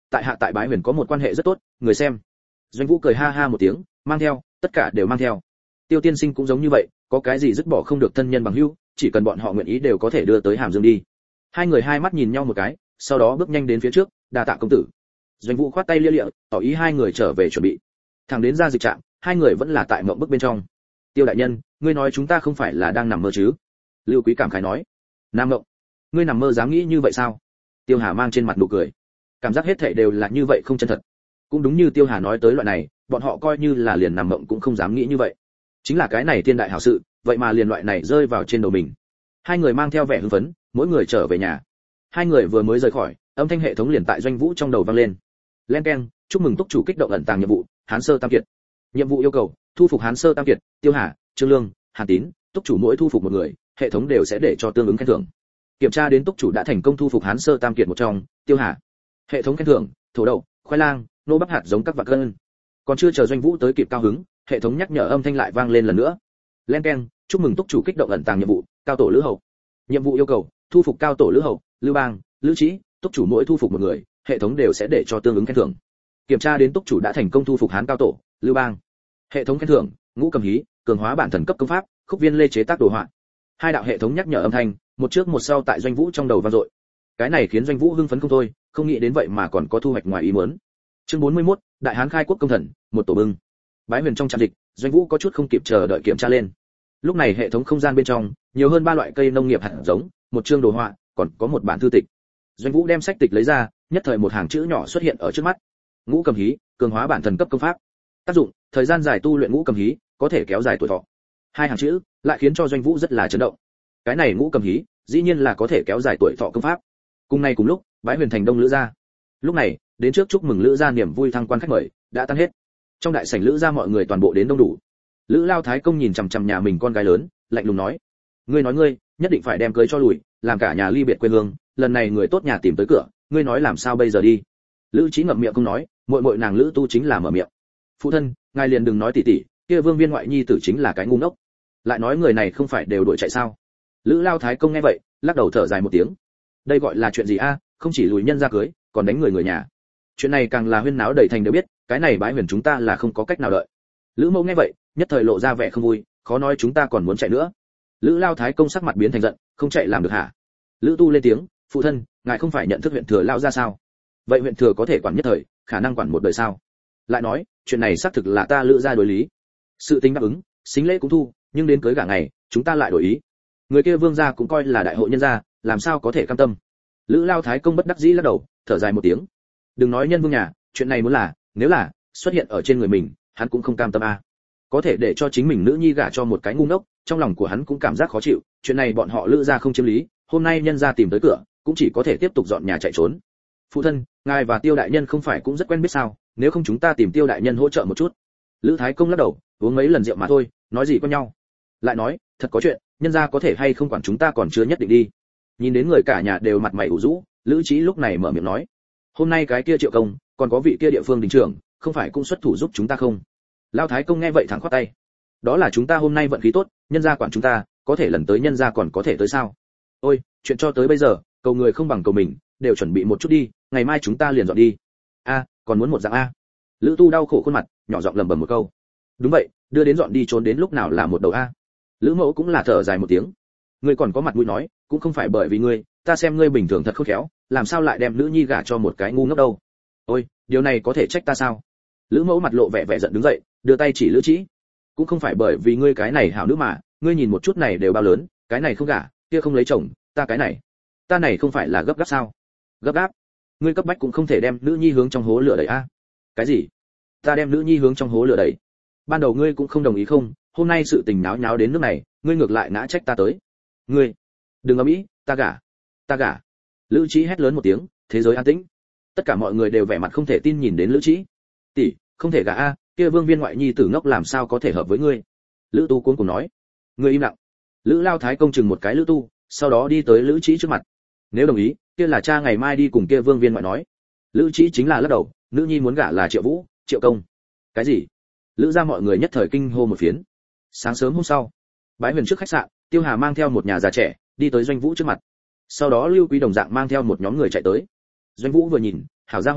tại hạ tại Bái Huyền có một quan hệ rất tốt, người xem. Doanh Vũ cười ha ha một tiếng, mang theo, tất cả đều mang theo. Tiêu tiên sinh cũng giống như vậy, có cái gì dứt bỏ không được thân nhân bằng hữu, chỉ cần bọn họ nguyện ý đều có thể đưa tới Hàm Dương đi. Hai người hai mắt nhìn nhau một cái, sau đó bước nhanh đến phía trước, đa tạ công tử. Doanh Vũ khoát tay lia lịa, tỏ ý hai người trở về chuẩn bị. Thẳng đến ra dịch trạm, hai người vẫn là tại mộng bức bên trong. Tiêu đại nhân, ngươi nói chúng ta không phải là đang nằm mơ chứ? Lưu Quý cảm khái nói. Nam mộng, ngươi nằm mơ dám nghĩ như vậy sao? Tiêu Hà mang trên mặt nụ cười, cảm giác hết thảy đều là như vậy không chân thật. Cũng đúng như Tiêu Hà nói tới loại này, bọn họ coi như là liền nằm mộng cũng không dám nghĩ như vậy. Chính là cái này thiên đại hảo sự, vậy mà liền loại này rơi vào trên đầu mình. Hai người mang theo vẻ hưng phấn, mỗi người trở về nhà. Hai người vừa mới rời khỏi, âm thanh hệ thống liền tại Doanh Vũ trong đầu vang lên. Len keng, chúc mừng túc chủ kích động ẩn tàng nhiệm vụ, Hán Sơ Tam Kiệt. Nhiệm vụ yêu cầu, thu phục Hán Sơ Tam Kiệt, Tiêu Hà, Trương Lương, Hàn Tín, túc chủ mỗi thu phục một người, hệ thống đều sẽ để cho tương ứng khen thưởng. Kiểm tra đến túc chủ đã thành công thu phục Hán Sơ Tam Kiệt một trong, Tiêu Hà. Hệ thống khen thưởng, thổ đậu, khoai lang, nô bắp hạt giống các vạc cân. Còn chưa chờ Doanh Vũ tới kịp cao hứng, hệ thống nhắc nhở âm thanh lại vang lên lần nữa. Len keng, chúc mừng túc chủ kích động ẩn tàng nhiệm vụ, cao tổ lữ hậu. Nhiệm vụ yêu cầu, thu phục cao tổ lữ hậu, Lưu Bang, Lữ Trí, túc chủ mỗi thu phục một người, hệ thống đều sẽ để cho tương ứng khen thưởng. Kiểm tra đến túc chủ đã thành công thu phục Hán cao tổ, Lưu Bang. Hệ thống khen thưởng, ngũ cầm hí, cường hóa bản thần cấp công pháp, khúc viên lê chế tác đồ họa. Hai đạo hệ thống nhắc nhở âm thanh, một trước một sau tại Doanh Vũ trong đầu vang dội. Cái này khiến Doanh Vũ hưng phấn không thôi, không nghĩ đến vậy mà còn có thu hoạch ngoài ý muốn. Chương 41, Đại Hán khai quốc công thần, một tổ bưng. Bái Huyền trong trạm dịch, Doanh Vũ có chút không kịp chờ đợi kiểm tra lên. Lúc này hệ thống không gian bên trong, nhiều hơn 3 loại cây nông nghiệp hạt giống, một chương đồ họa, còn có một bản thư tịch. Doanh Vũ đem sách tịch lấy ra, nhất thời một hàng chữ nhỏ xuất hiện ở trước mắt. Ngũ cầm hí, cường hóa bản thần cấp công pháp. Tác dụng, thời gian dài tu luyện ngũ cầm hí, có thể kéo dài tuổi thọ. Hai hàng chữ, lại khiến cho Doanh Vũ rất là chấn động. Cái này ngũ cầm hí, dĩ nhiên là có thể kéo dài tuổi thọ công pháp. Cùng ngày cùng lúc, Bái Huyền thành Đông Lữ gia. Lúc này, đến trước chúc mừng Lữ gia niềm vui thăng quan khách mời đã tan hết. Trong đại sảnh Lữ gia mọi người toàn bộ đến đông đủ. Lữ Lao Thái công nhìn chằm chằm nhà mình con gái lớn, lạnh lùng nói: "Ngươi nói ngươi, nhất định phải đem cưới cho lùi, làm cả nhà ly biệt quê hương, lần này người tốt nhà tìm tới cửa, ngươi nói làm sao bây giờ đi?" Lữ Trí ngậm miệng không nói, muội muội nàng Lữ Tu chính là mở miệng: "Phụ thân, ngài liền đừng nói tỉ tỉ, kia Vương Viên ngoại nhi tử chính là cái ngu ngốc. Lại nói người này không phải đều đuổi chạy sao?" Lữ Lao Thái công nghe vậy, lắc đầu thở dài một tiếng. Đây gọi là chuyện gì a, không chỉ lùi nhân ra cưới, còn đánh người nhà. Chuyện này càng là huyên náo đầy thành đều biết, cái này Bái Huyền chúng ta là không có cách nào đợi. Lữ Mẫu nghe vậy, nhất thời lộ ra vẻ không vui, khó nói chúng ta còn muốn chạy nữa. Lữ Lao Thái công sắc mặt biến thành giận, không chạy làm được hả? Lữ Tu lên tiếng, phụ thân, ngài không phải nhận thức huyện thừa lao ra sao? Vậy huyện thừa có thể quản nhất thời, khả năng quản một đời sao? Lại nói, chuyện này xác thực là ta Lữ gia đối lý. Sự tính đáp ứng, xính lễ cũng thu, nhưng đến cưới gả ngày, chúng ta lại đổi ý. Người kia Vương gia cũng coi là đại hội nhân gia, làm sao có thể cam tâm? Lữ Lao Thái công bất đắc dĩ lắc đầu, thở dài một tiếng. Đừng nói nhân vương nhà, chuyện này muốn là, nếu là xuất hiện ở trên người mình, hắn cũng không cam tâm a. Có thể để cho chính mình nữ nhi gả cho một cái ngu ngốc, trong lòng của hắn cũng cảm giác khó chịu, chuyện này bọn họ Lữ gia không chiếm lý, hôm nay nhân gia tìm tới cửa, cũng chỉ có thể tiếp tục dọn nhà chạy trốn. Phụ thân, ngài và Tiêu đại nhân không phải cũng rất quen biết sao, nếu không chúng ta tìm Tiêu đại nhân hỗ trợ một chút. Lữ Thái công lắc đầu, uống mấy lần rượu mà thôi, nói gì có nhau. Lại nói, thật có chuyện, nhân gia có thể hay không quản chúng ta còn chưa nhất định đi. Nhìn đến người cả nhà đều mặt mày ủ rũ, Lữ Trí lúc này mở miệng nói: "Hôm nay cái kia Triệu công, còn có vị kia địa phương đình trưởng, không phải cũng xuất thủ giúp chúng ta không?" Lao Thái công nghe vậy thẳng khoát tay: "Đó là chúng ta hôm nay vận khí tốt, nhân gia quản chúng ta, có thể lần tới nhân gia còn có thể tới sao? Ôi, chuyện cho tới bây giờ, cầu người không bằng cầu mình, đều chuẩn bị một chút đi, ngày mai chúng ta liền dọn đi." "A, còn muốn một dạng a?" Lữ Tu đau khổ khuôn mặt, nhỏ giọng lẩm bẩm một câu. "Đúng vậy, đưa đến dọn đi trốn đến lúc nào là một đầu a." Lữ Mẫu cũng là thở dài một tiếng. "Ngươi còn có mặt mũi nói, cũng không phải bởi vì ngươi, ta xem ngươi bình thường thật khôn khéo, làm sao lại đem nữ nhi gả cho một cái ngu ngốc đâu?" "Ôi, điều này có thể trách ta sao?" Lữ Mẫu mặt lộ vẻ vẻ giận đứng dậy, đưa tay chỉ Lữ Trí: "Cũng không phải bởi vì ngươi cái này hảo nữ mà, ngươi nhìn một chút này đều bao lớn, cái này không gả, kia không lấy chồng, ta cái này, ta này không phải là gấp gáp sao?" "Gấp gáp? Ngươi cấp bách cũng không thể đem nữ nhi hướng trong hố lửa đẩy a." "Cái gì? Ta đem nữ nhi hướng trong hố lửa đẩy? Ban đầu ngươi cũng không đồng ý không, hôm nay sự tình náo nháo đến nước này, ngươi ngược lại ngã trách ta tới. Ngươi, đừng ầm ĩ, ta gả, ta gả." Lữ Trí hét lớn một tiếng, thế giới an tĩnh. Tất cả mọi người đều vẻ mặt không thể tin nhìn đến Lữ Trí. "Tỷ, không thể gả a, kia Vương Viên ngoại nhi tử ngốc làm sao có thể hợp với ngươi?" Lữ Tu cuống cuồng nói. "Ngươi im lặng." Lữ Lao Thái công chừng một cái Lữ Tu, sau đó đi tới Lữ Trí trước mặt. "Nếu đồng ý, kia là cha ngày mai đi cùng kia Vương Viên ngoại nói." Lữ Trí chính là lắc đầu, nữ nhi muốn gả là Triệu Vũ, Triệu công. "Cái gì?" Lữ gia mọi người nhất thời kinh hô một phiến. Sáng sớm hôm sau, Bái Huyền trước khách sạn, Tiêu Hà mang theo một nhà già trẻ, đi tới Doanh Vũ trước mặt. Sau đó Lưu Quý đồng dạng mang theo một nhóm người chạy tới. Doanh Vũ vừa nhìn, hảo gia hỏa,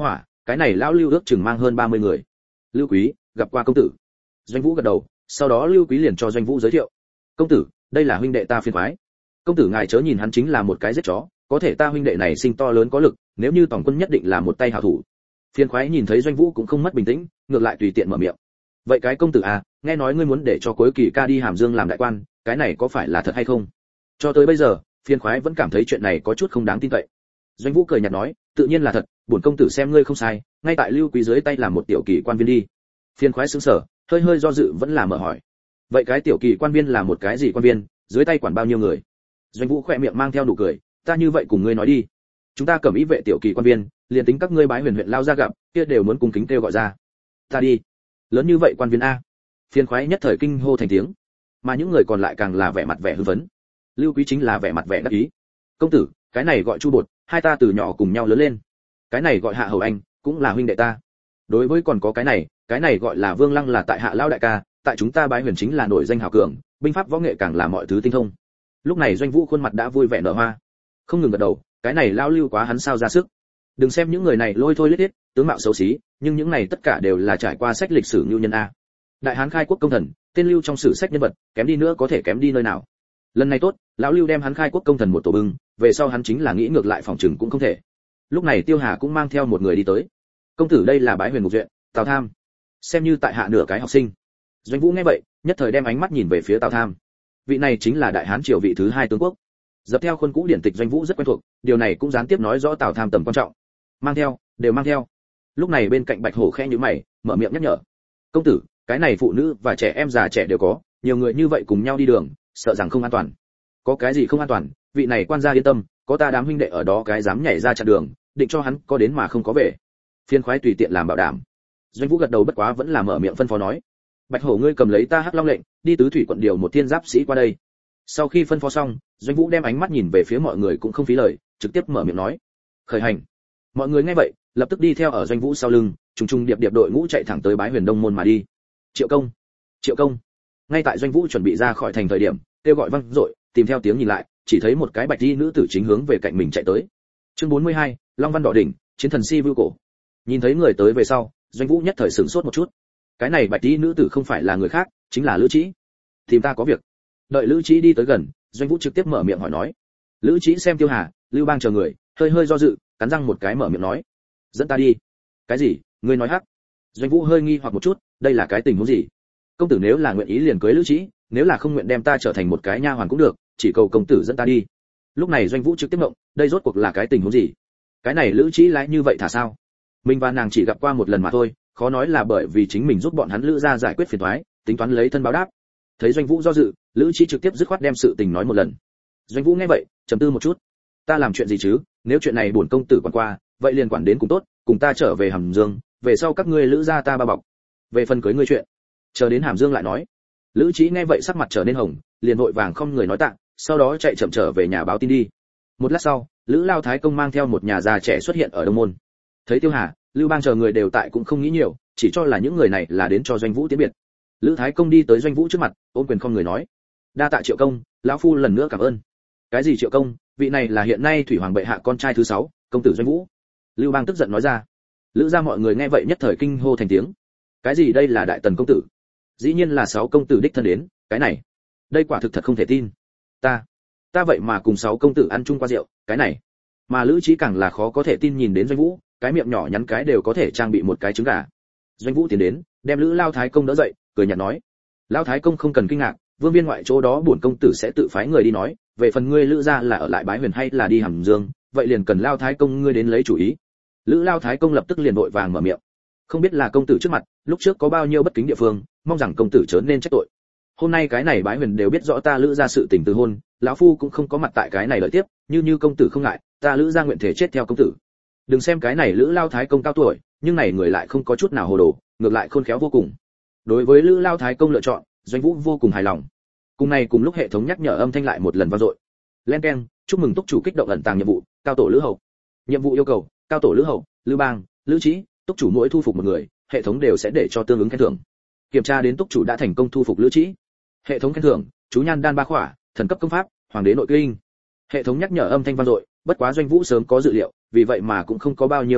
cái này lão Lưu ước chừng mang hơn 30 người. Lưu Quý, gặp qua công tử. Doanh Vũ gật đầu, sau đó Lưu Quý liền cho Doanh Vũ giới thiệu. Công tử, đây là huynh đệ ta Phiên Khoái. Công tử ngài chớ nhìn hắn chính là một cái giết chó, có thể ta huynh đệ này sinh to lớn có lực, nếu như tổng quân nhất định là một tay hảo thủ. Phiên Khoái nhìn thấy Doanh Vũ cũng không mất bình tĩnh, ngược lại tùy tiện mở miệng. Vậy cái công tử à, nghe nói ngươi muốn để cho Cuối Kỳ ca đi Hàm Dương làm đại quan, cái này có phải là thật hay không? Cho tới bây giờ, Phiên Khoái vẫn cảm thấy chuyện này có chút không đáng tin cậy. Doanh Vũ cười nhạt nói, tự nhiên là thật, bổn công tử xem ngươi không sai, ngay tại Lưu Quý dưới tay làm một tiểu kỳ quan viên đi. Phiên Khoái sững sờ, hơi hơi do dự vẫn là mở hỏi. Vậy cái tiểu kỳ quan viên là một cái gì quan viên, dưới tay quản bao nhiêu người? Doanh Vũ khẽ miệng mang theo nụ cười, ta như vậy cùng ngươi nói đi. Chúng ta Cẩm Ý vệ tiểu kỳ quan viên, liền tính các ngươi Bái Huyền huyện lao ra gặp, kia đều muốn cung kính kêu gọi ra. Ta đi. Lớn như vậy quan viên a. Phiên Khoái nhất thời kinh hô thành tiếng, mà những người còn lại càng là vẻ mặt vẻ hưng phấn. Lưu Quý chính là vẻ mặt vẻ đắc ý. Công tử, cái này gọi Chu Bột, hai ta từ nhỏ cùng nhau lớn lên. Cái này gọi Hạ Hầu Anh, cũng là huynh đệ ta. Đối với còn có cái này gọi là Vương Lăng là tại Hạ lão đại ca, tại chúng ta Bái Huyền chính là nổi danh hào cường, binh pháp võ nghệ càng là mọi thứ tinh thông. Lúc này Doanh Vũ khuôn mặt đã vui vẻ nở hoa, không ngừng gật đầu, cái này lao Lưu quá hắn sao ra sức. Đừng xem những người này lôi thôi lết thiết, tướng mạo xấu xí, nhưng những này tất cả đều là trải qua sách lịch sử nhu nhân a. Đại Hán khai quốc công thần, tên Lưu trong sử sách nhân vật, kém đi nữa có thể kém đi nơi nào. Lần này tốt, lão Lưu đem hắn khai quốc công thần một tổ bưng, về sau hắn chính là nghĩ ngược lại phòng trừng cũng không thể. Lúc này Tiêu Hà cũng mang theo một người đi tới. Công tử đây là Bái Huyền Ngục Duyện, Tào Tham, xem như tại hạ nửa cái học sinh. Doanh Vũ nghe vậy, nhất thời đem ánh mắt nhìn về phía Tào Tham. Vị này chính là Đại Hán triều vị thứ 2 tướng quốc. Dập theo khuôn cũ điển tịch Doanh Vũ rất quen thuộc, điều này cũng gián tiếp nói rõ Tào Tham tầm quan trọng. Mang theo, đều mang theo. Lúc này bên cạnh Bạch Hổ khẽ nhíu mày, mở miệng nhắc nhở. Công tử, cái này phụ nữ và trẻ em già trẻ đều có, nhiều người như vậy cùng nhau đi đường, sợ rằng không an toàn. Có cái gì không an toàn, vị này quan gia yên tâm, có ta đám huynh đệ ở đó cái dám nhảy ra chặn đường, định cho hắn có đến mà không có về. Phiên Khoái tùy tiện làm bảo đảm. Doanh Vũ gật đầu bất quá vẫn là mở miệng phân phó nói. Bạch Hổ ngươi cầm lấy ta Hắc Long lệnh, đi tứ thủy quận điều một thiên giáp sĩ qua đây. Sau khi phân phó xong, Doanh Vũ đem ánh mắt nhìn về phía mọi người cũng không phí lời, trực tiếp mở miệng nói. Khởi hành. Mọi người nghe vậy, lập tức đi theo ở Doanh Vũ sau lưng, trùng trùng điệp điệp đội ngũ chạy thẳng tới Bái Huyền Đông môn mà đi. Triệu công, Triệu công. Ngay tại Doanh Vũ chuẩn bị ra khỏi thành thời điểm, kêu gọi vang dội, tìm theo tiếng nhìn lại, chỉ thấy một cái bạch y nữ tử chính hướng về cạnh mình chạy tới. Chương 42, Long Văn Đỏ đỉnh, chiến thần si vưu cổ. Nhìn thấy người tới về sau, Doanh Vũ nhất thời sửng sốt một chút. Cái này bạch y nữ tử không phải là người khác, chính là Lữ Trĩ. Tìm ta có việc. Đợi Lữ Trĩ đi tới gần, Doanh Vũ trực tiếp mở miệng hỏi nói. Lữ Trĩ xem Tiêu Hà, Lưu Bang chờ người, hơi hơi do dự, cắn răng một cái mở miệng nói. Dẫn ta đi. Cái gì? Ngươi nói hắc? Doanh Vũ hơi nghi hoặc một chút, đây là cái tình huống gì? Công tử nếu là nguyện ý liền cưới Lữ Trĩ, nếu là không nguyện đem ta trở thành một cái nha hoàn cũng được, chỉ cầu công tử dẫn ta đi. Lúc này Doanh Vũ trực tiếp ngộng, đây rốt cuộc là cái tình huống gì? Cái này Lữ Trĩ lại như vậy thả sao? Mình và nàng chỉ gặp qua một lần mà thôi, khó nói là bởi vì chính mình giúp bọn hắn Lữ gia giải quyết phiền toái, tính toán lấy thân báo đáp. Thấy Doanh Vũ do dự, Lữ Trĩ trực tiếp dứt khoát đem sự tình nói một lần. Doanh Vũ nghe vậy, trầm tư một chút. Ta làm chuyện gì chứ? Nếu chuyện này bổn công tử quản qua, vậy liền quản đến cùng tốt, cùng ta trở về Hàm Dương, về sau các ngươi Lữ gia ta bao bọc. Về phần cưới ngươi chuyện, chờ đến Hàm Dương lại nói. Lữ Trĩ nghe vậy sắc mặt trở nên hồng, liền vội vàng không người nói tạ, sau đó chạy chậm trở về nhà báo tin đi. Một lát sau, Lữ Lao Thái công mang theo một nhà già trẻ xuất hiện ở Đông môn. Thấy Tiêu Hà, Lưu Bang chờ người đều tại cũng không nghĩ nhiều, chỉ cho là những người này là đến cho Doanh Vũ tiễn biệt. Lữ Thái công đi tới Doanh Vũ trước mặt, ôm quyền không người nói: "Đa tạ Triệu công, lão phu lần nữa cảm ơn." "Cái gì Triệu công, vị này là hiện nay thủy hoàng bệ hạ con trai thứ 6, công tử Doanh Vũ." Lưu Bang tức giận nói ra. Lữ gia mọi người nghe vậy nhất thời kinh hô thành tiếng. "Cái gì đây là đại tần công tử? Dĩ nhiên là 6 công tử đích thân đến, cái này, đây quả thực thật không thể tin. Ta vậy mà cùng 6 công tử ăn chung qua rượu, cái này." Mà Lữ Trĩ càng là khó có thể tin nhìn đến Doanh Vũ, cái miệng nhỏ nhắn cái đều có thể trang bị một cái trứng gà. Doanh Vũ tiến đến, đem Lữ Lao Thái công đỡ dậy, cười nhạt nói: "Lao Thái công không cần kinh ngạc, vương viên ngoại chỗ đó bổn công tử sẽ tự phái người đi nói, về phần ngươi Lữ gia là ở lại Bái Huyền hay là đi Hàm Dương, vậy liền cần Lao Thái công ngươi đến lấy chủ ý." Lữ Lao Thái công lập tức liền vội vàng mở miệng: "Không biết là công tử trước mặt, lúc trước có bao nhiêu bất kính địa phương, mong rằng công tử chớ nên trách tội. Hôm nay cái này Bái Huyền đều biết rõ ta Lữ gia sự tình từ hôn, lão phu cũng không có mặt tại cái này lợi tiếp, như công tử không ngại, ta Lữ gia nguyện thể chết theo công tử." Đừng xem cái này Lữ Lao Thái công cao tuổi, nhưng này người lại không có chút nào hồ đồ, ngược lại khôn khéo vô cùng. Đối với Lữ Lao Thái công lựa chọn, Doanh Vũ vô cùng hài lòng. Cùng lúc hệ thống nhắc nhở âm thanh lại một lần vang dội. Len keng, chúc mừng túc chủ kích động ẩn tàng nhiệm vụ, cao tổ Lữ hậu. Nhiệm vụ yêu cầu, cao tổ Lữ hậu, Lữ Bang, Lữ Trĩ, túc chủ mỗi thu phục một người, hệ thống đều sẽ để cho tương ứng khen thưởng. Kiểm tra đến túc chủ đã thành công thu phục Lữ Trĩ. Hệ thống khen thưởng, chú nhan đan 3 khỏa, thần cấp công pháp, hoàng đế nội kinh. Hệ thống nhắc nhở âm thanh vang dội, bất quá Doanh Vũ sớm có dự liệu, vì vậy mà cũng không có bao nhiêu kinh ngạc,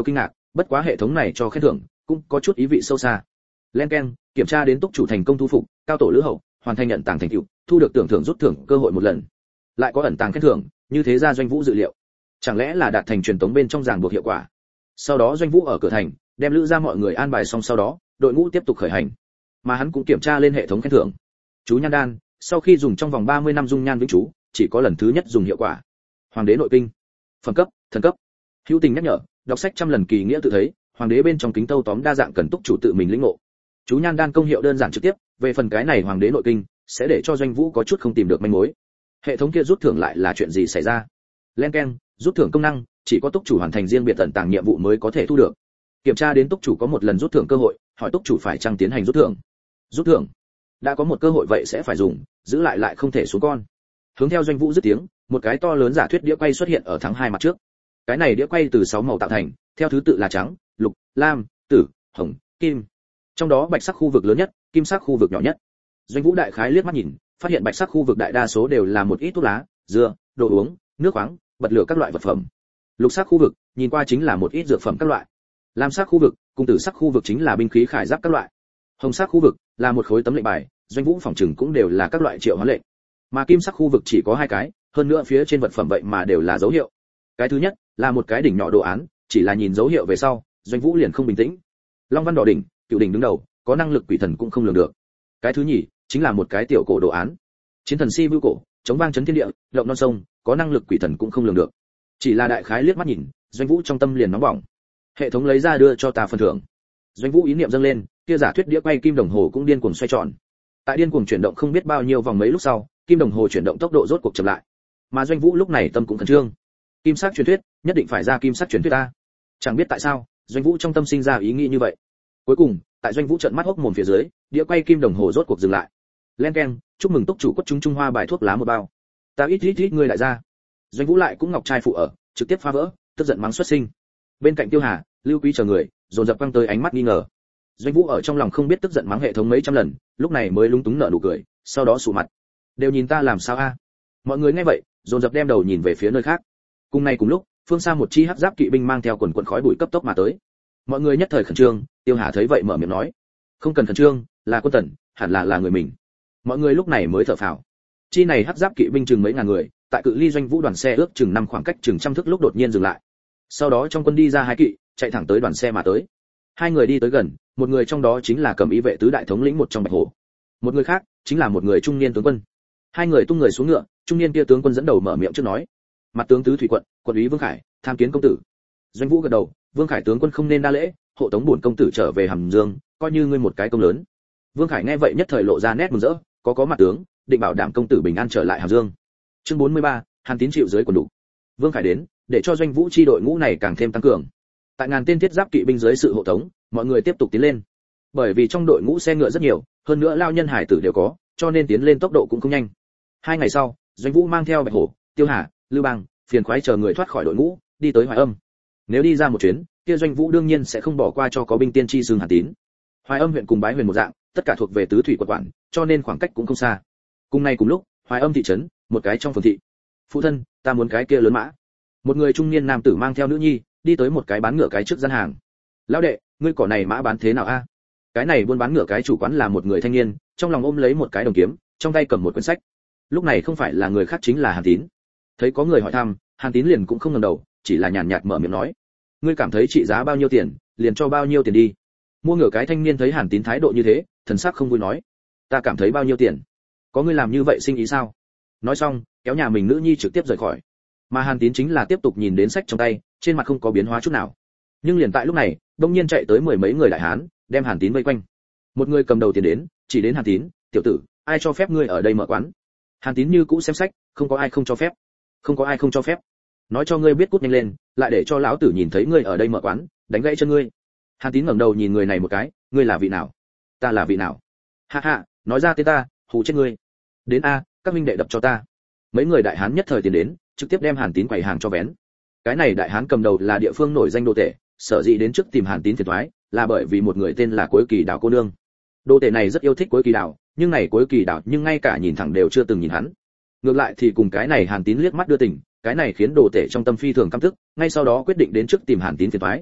bất quá hệ thống này cho khen thưởng cũng có chút ý vị sâu xa. Len keng, kiểm tra đến túc chủ thành công thu phục cao tổ lữ hậu, hoàn thành nhận tàng thành tựu, thu được tưởng thưởng rút thưởng cơ hội một lần. Lại có ẩn tàng khen thưởng, như thế ra Doanh Vũ dự liệu. Chẳng lẽ là đạt thành truyền tống bên trong ràng buộc hiệu quả. Sau đó Doanh Vũ ở cửa thành đem lữ ra mọi người an bài xong, sau đó đội ngũ tiếp tục khởi hành. Mà hắn cũng kiểm tra lên hệ thống khen thưởng. Chú nhan đan, sau khi dùng trong vòng 30 năm dung nhan vĩnh chú, chỉ có lần thứ nhất dùng hiệu quả. Hoàng đế nội kinh, phẩm cấp, thần cấp. Hữu tình nhắc nhở, đọc sách trăm lần kỳ nghĩa tự thấy, hoàng đế bên trong kính tâu tóm đa dạng cần túc chủ tự mình lĩnh ngộ. Chú nhan đan công hiệu đơn giản trực tiếp, về phần cái này hoàng đế nội kinh sẽ để cho Doanh Vũ có chút không tìm được manh mối. Hệ thống kia rút thưởng lại là chuyện gì xảy ra? Len keng, rút thưởng công năng chỉ có túc chủ hoàn thành riêng biệt tận tàng nhiệm vụ mới có thể thu được. Kiểm tra đến túc chủ có một lần rút thưởng cơ hội, hỏi túc chủ phải chăng tiến hành rút thưởng. Rút thưởng, đã có một cơ hội vậy sẽ phải dùng, giữ lại không thể xuống con. Hướng theo Doanh Vũ dứt tiếng, một cái to lớn giả thuyết đĩa quay xuất hiện ở tháng 2 mặt trước. Cái này đĩa quay từ 6 màu tạo thành, theo thứ tự là trắng, lục, lam, tử, hồng, kim. Trong đó bạch sắc khu vực lớn nhất, kim sắc khu vực nhỏ nhất. Doanh Vũ đại khái liếc mắt nhìn, phát hiện bạch sắc khu vực đại đa số đều là một ít thuốc lá, dưa, đồ uống, nước khoáng, bật lửa các loại vật phẩm. Lục sắc khu vực nhìn qua chính là một ít dược phẩm các loại. Lam sắc khu vực cùng tử sắc khu vực chính là binh khí khải giáp các loại. Hồng sắc khu vực là một khối tấm lệnh bài, Doanh Vũ phòng trừng cũng đều là các loại triệu hoán lệnh. Mà kim sắc khu vực chỉ có 2 cái, hơn nữa phía trên vật phẩm vậy mà đều là dấu hiệu. Cái thứ nhất là một cái đỉnh nhỏ đồ án, chỉ là nhìn dấu hiệu về sau, Doanh Vũ liền không bình tĩnh. Long văn đỏ đỉnh, cựu đỉnh đứng đầu, có năng lực quỷ thần cũng không lường được. Cái thứ nhì chính là một cái tiểu cổ đồ án, chiến thần si vưu cổ, chống vang chấn thiên địa, động non sông, có năng lực quỷ thần cũng không lường được. Chỉ là đại khái liếc mắt nhìn, Doanh Vũ trong tâm liền nóng bỏng. Hệ thống lấy ra đưa cho ta phần thưởng. Doanh Vũ ý niệm dâng lên, kia giả thuyết đĩa quay kim đồng hồ cũng điên cuồng xoay tròn. Tại điên cuồng chuyển động không biết bao nhiêu vòng mấy lúc sau, kim đồng hồ chuyển động tốc độ rốt cuộc chậm lại. Mà Doanh Vũ lúc này tâm cũng khẩn trương. Kim sắc truyền thuyết, nhất định phải ra kim sắc truyền thuyết ta. Chẳng biết tại sao, Doanh Vũ trong tâm sinh ra ý nghĩ như vậy. Cuối cùng, tại Doanh Vũ trợn mắt hốc mồm phía dưới, đĩa quay kim đồng hồ rốt cuộc dừng lại. Len keng, chúc mừng túc chủ quất chúng Trung Hoa bài thuốc lá một bao. Ta ít người lại ra. Doanh Vũ lại cũng ngọc trai phụ ở, trực tiếp phá vỡ, tức giận mắng xuất sinh. Bên cạnh Tiêu Hà, Lưu Quý chờ người, dồn dập quăng tới ánh mắt nghi ngờ. Doanh Vũ ở trong lòng không biết tức giận mắng hệ thống mấy trăm lần, lúc này mới lúng túng nở nụ cười, sau đó sụ mặt. Đều nhìn ta làm sao a? Mọi người nghe vậy, dồn dập đem đầu nhìn về phía nơi khác. Cùng này cùng lúc, phương xa một chi hắc giáp kỵ binh mang theo quần quần khói bụi cấp tốc mà tới. Mọi người nhất thời khẩn trương, Tiêu Hà thấy vậy mở miệng nói: "Không cần khẩn trương, là quân tần, hẳn là người mình." Mọi người lúc này mới thở phào. Chi này hắc giáp kỵ binh chừng mấy ngàn người, tại cự ly Doanh Vũ đoàn xe ước chừng 5 khoảng cách chừng trăm thước lúc đột nhiên dừng lại. Sau đó trong quân đi ra 2 kỵ, chạy thẳng tới đoàn xe mà tới. 2 người đi tới gần, một người trong đó chính là Cầm Ý vệ tứ đại thống lĩnh một trong Bạch Hổ. Một người khác chính là một người trung niên tướng quân. 2 người tung người xuống ngựa, trung niên kia tướng quân dẫn đầu mở miệng trước nói: "Mặt tướng tứ thủy quận, quận úy Vương Khải, tham kiến công tử." Doanh Vũ gật đầu: "Vương Khải tướng quân không nên đa lễ, hộ tống bổn công tử trở về Hàm Dương, coi như ngươi một cái công lớn." Vương Khải nghe vậy nhất thời lộ ra nét mừng rỡ, có mặt tướng, định bảo đảm công tử bình an trở lại Hàm Dương. Chương 43, Hàn Tín chịu dưới quần đủ. Vương Khải đến, để cho Doanh Vũ chi đội ngũ này càng thêm tăng cường. Tại ngàn tên thiết giáp kỵ binh dưới sự hộ tống, mọi người tiếp tục tiến lên. Bởi vì trong đội ngũ xe ngựa rất nhiều, hơn nữa lao nhân hải tử đều có, cho nên tiến lên tốc độ cũng không nhanh. 2 ngày sau, Doanh Vũ mang theo Bạch Hổ, Tiêu Hà, Lưu Bang, Phiền Khoái chờ người thoát khỏi đội ngũ, đi tới Hoài Âm. Nếu đi ra một chuyến, kia Doanh Vũ đương nhiên sẽ không bỏ qua cho có binh tiên tri xương Hàn Tín. Hoài Âm huyện cùng Bái Huyền một dạng, tất cả thuộc về tứ thủy quận quản, cho nên khoảng cách cũng không xa. Cùng này cùng lúc, Hoài Âm thị trấn, một cái trong phường thị. "Phụ thân, ta muốn cái kia lớn mã." Một người trung niên nam tử mang theo nữ nhi, đi tới một cái bán ngựa cái trước gian hàng. "Lão đệ, ngươi cỏ này mã bán thế nào a?" Cái này buôn bán ngựa cái chủ quán là một người thanh niên, trong lòng ôm lấy một cái đồng kiếm, trong tay cầm một quyển sách. Lúc này không phải là người khác chính là Hàn Tín. Thấy có người hỏi thăm, Hàn Tín liền cũng không ngẩng đầu, chỉ là nhàn nhạt mở miệng nói: "Ngươi cảm thấy trị giá bao nhiêu tiền, liền cho bao nhiêu tiền đi." Mua ngựa cái thanh niên thấy Hàn Tín thái độ như thế, thần sắc không vui nói: "Ta cảm thấy bao nhiêu tiền? Có ngươi làm như vậy sinh ý sao?" Nói xong, kéo nhà mình nữ nhi trực tiếp rời khỏi. Mà Hàn Tín chính là tiếp tục nhìn đến sách trong tay, trên mặt không có biến hóa chút nào. Nhưng liền tại lúc này, đông nhiên chạy tới 10 mấy người đại hán, đem Hàn Tín vây quanh. Một người cầm đầu tiến đến, chỉ đến Hàn Tín: "Tiểu tử, ai cho phép ngươi ở đây mở quán?" Hàn Tín như cũ xem sách: "Không có ai không cho phép. Không có ai không cho phép. Nói cho ngươi biết cút nhanh lên, lại để cho lão tử nhìn thấy ngươi ở đây mở quán, đánh gãy chân ngươi." Hàn Tín ngẩng đầu nhìn người này một cái: "Ngươi là vị nào?" "Ta là vị nào?" "Ha ha, nói ra tên ta, hù chết ngươi." "Đến a, các minh đệ đập cho ta." Mấy người đại hán nhất thời tiến đến, trực tiếp đem Hàn Tín quầy hàng cho vén. Cái này đại hán cầm đầu là địa phương nổi danh đô tể, sở dĩ đến trước tìm Hàn Tín phiền toái, là bởi vì một người tên là Cuối Kỳ Đào cô nương. Đô tể này rất yêu thích Cuối Kỳ Đào, nhưng này Cuối Kỳ Đào nhưng ngay cả nhìn thẳng đều chưa từng nhìn hắn. Ngược lại thì cùng cái này Hàn Tín liếc mắt đưa tình, cái này khiến đồ tể trong tâm phi thường căm tức, ngay sau đó quyết định đến trước tìm Hàn Tín phiền toái.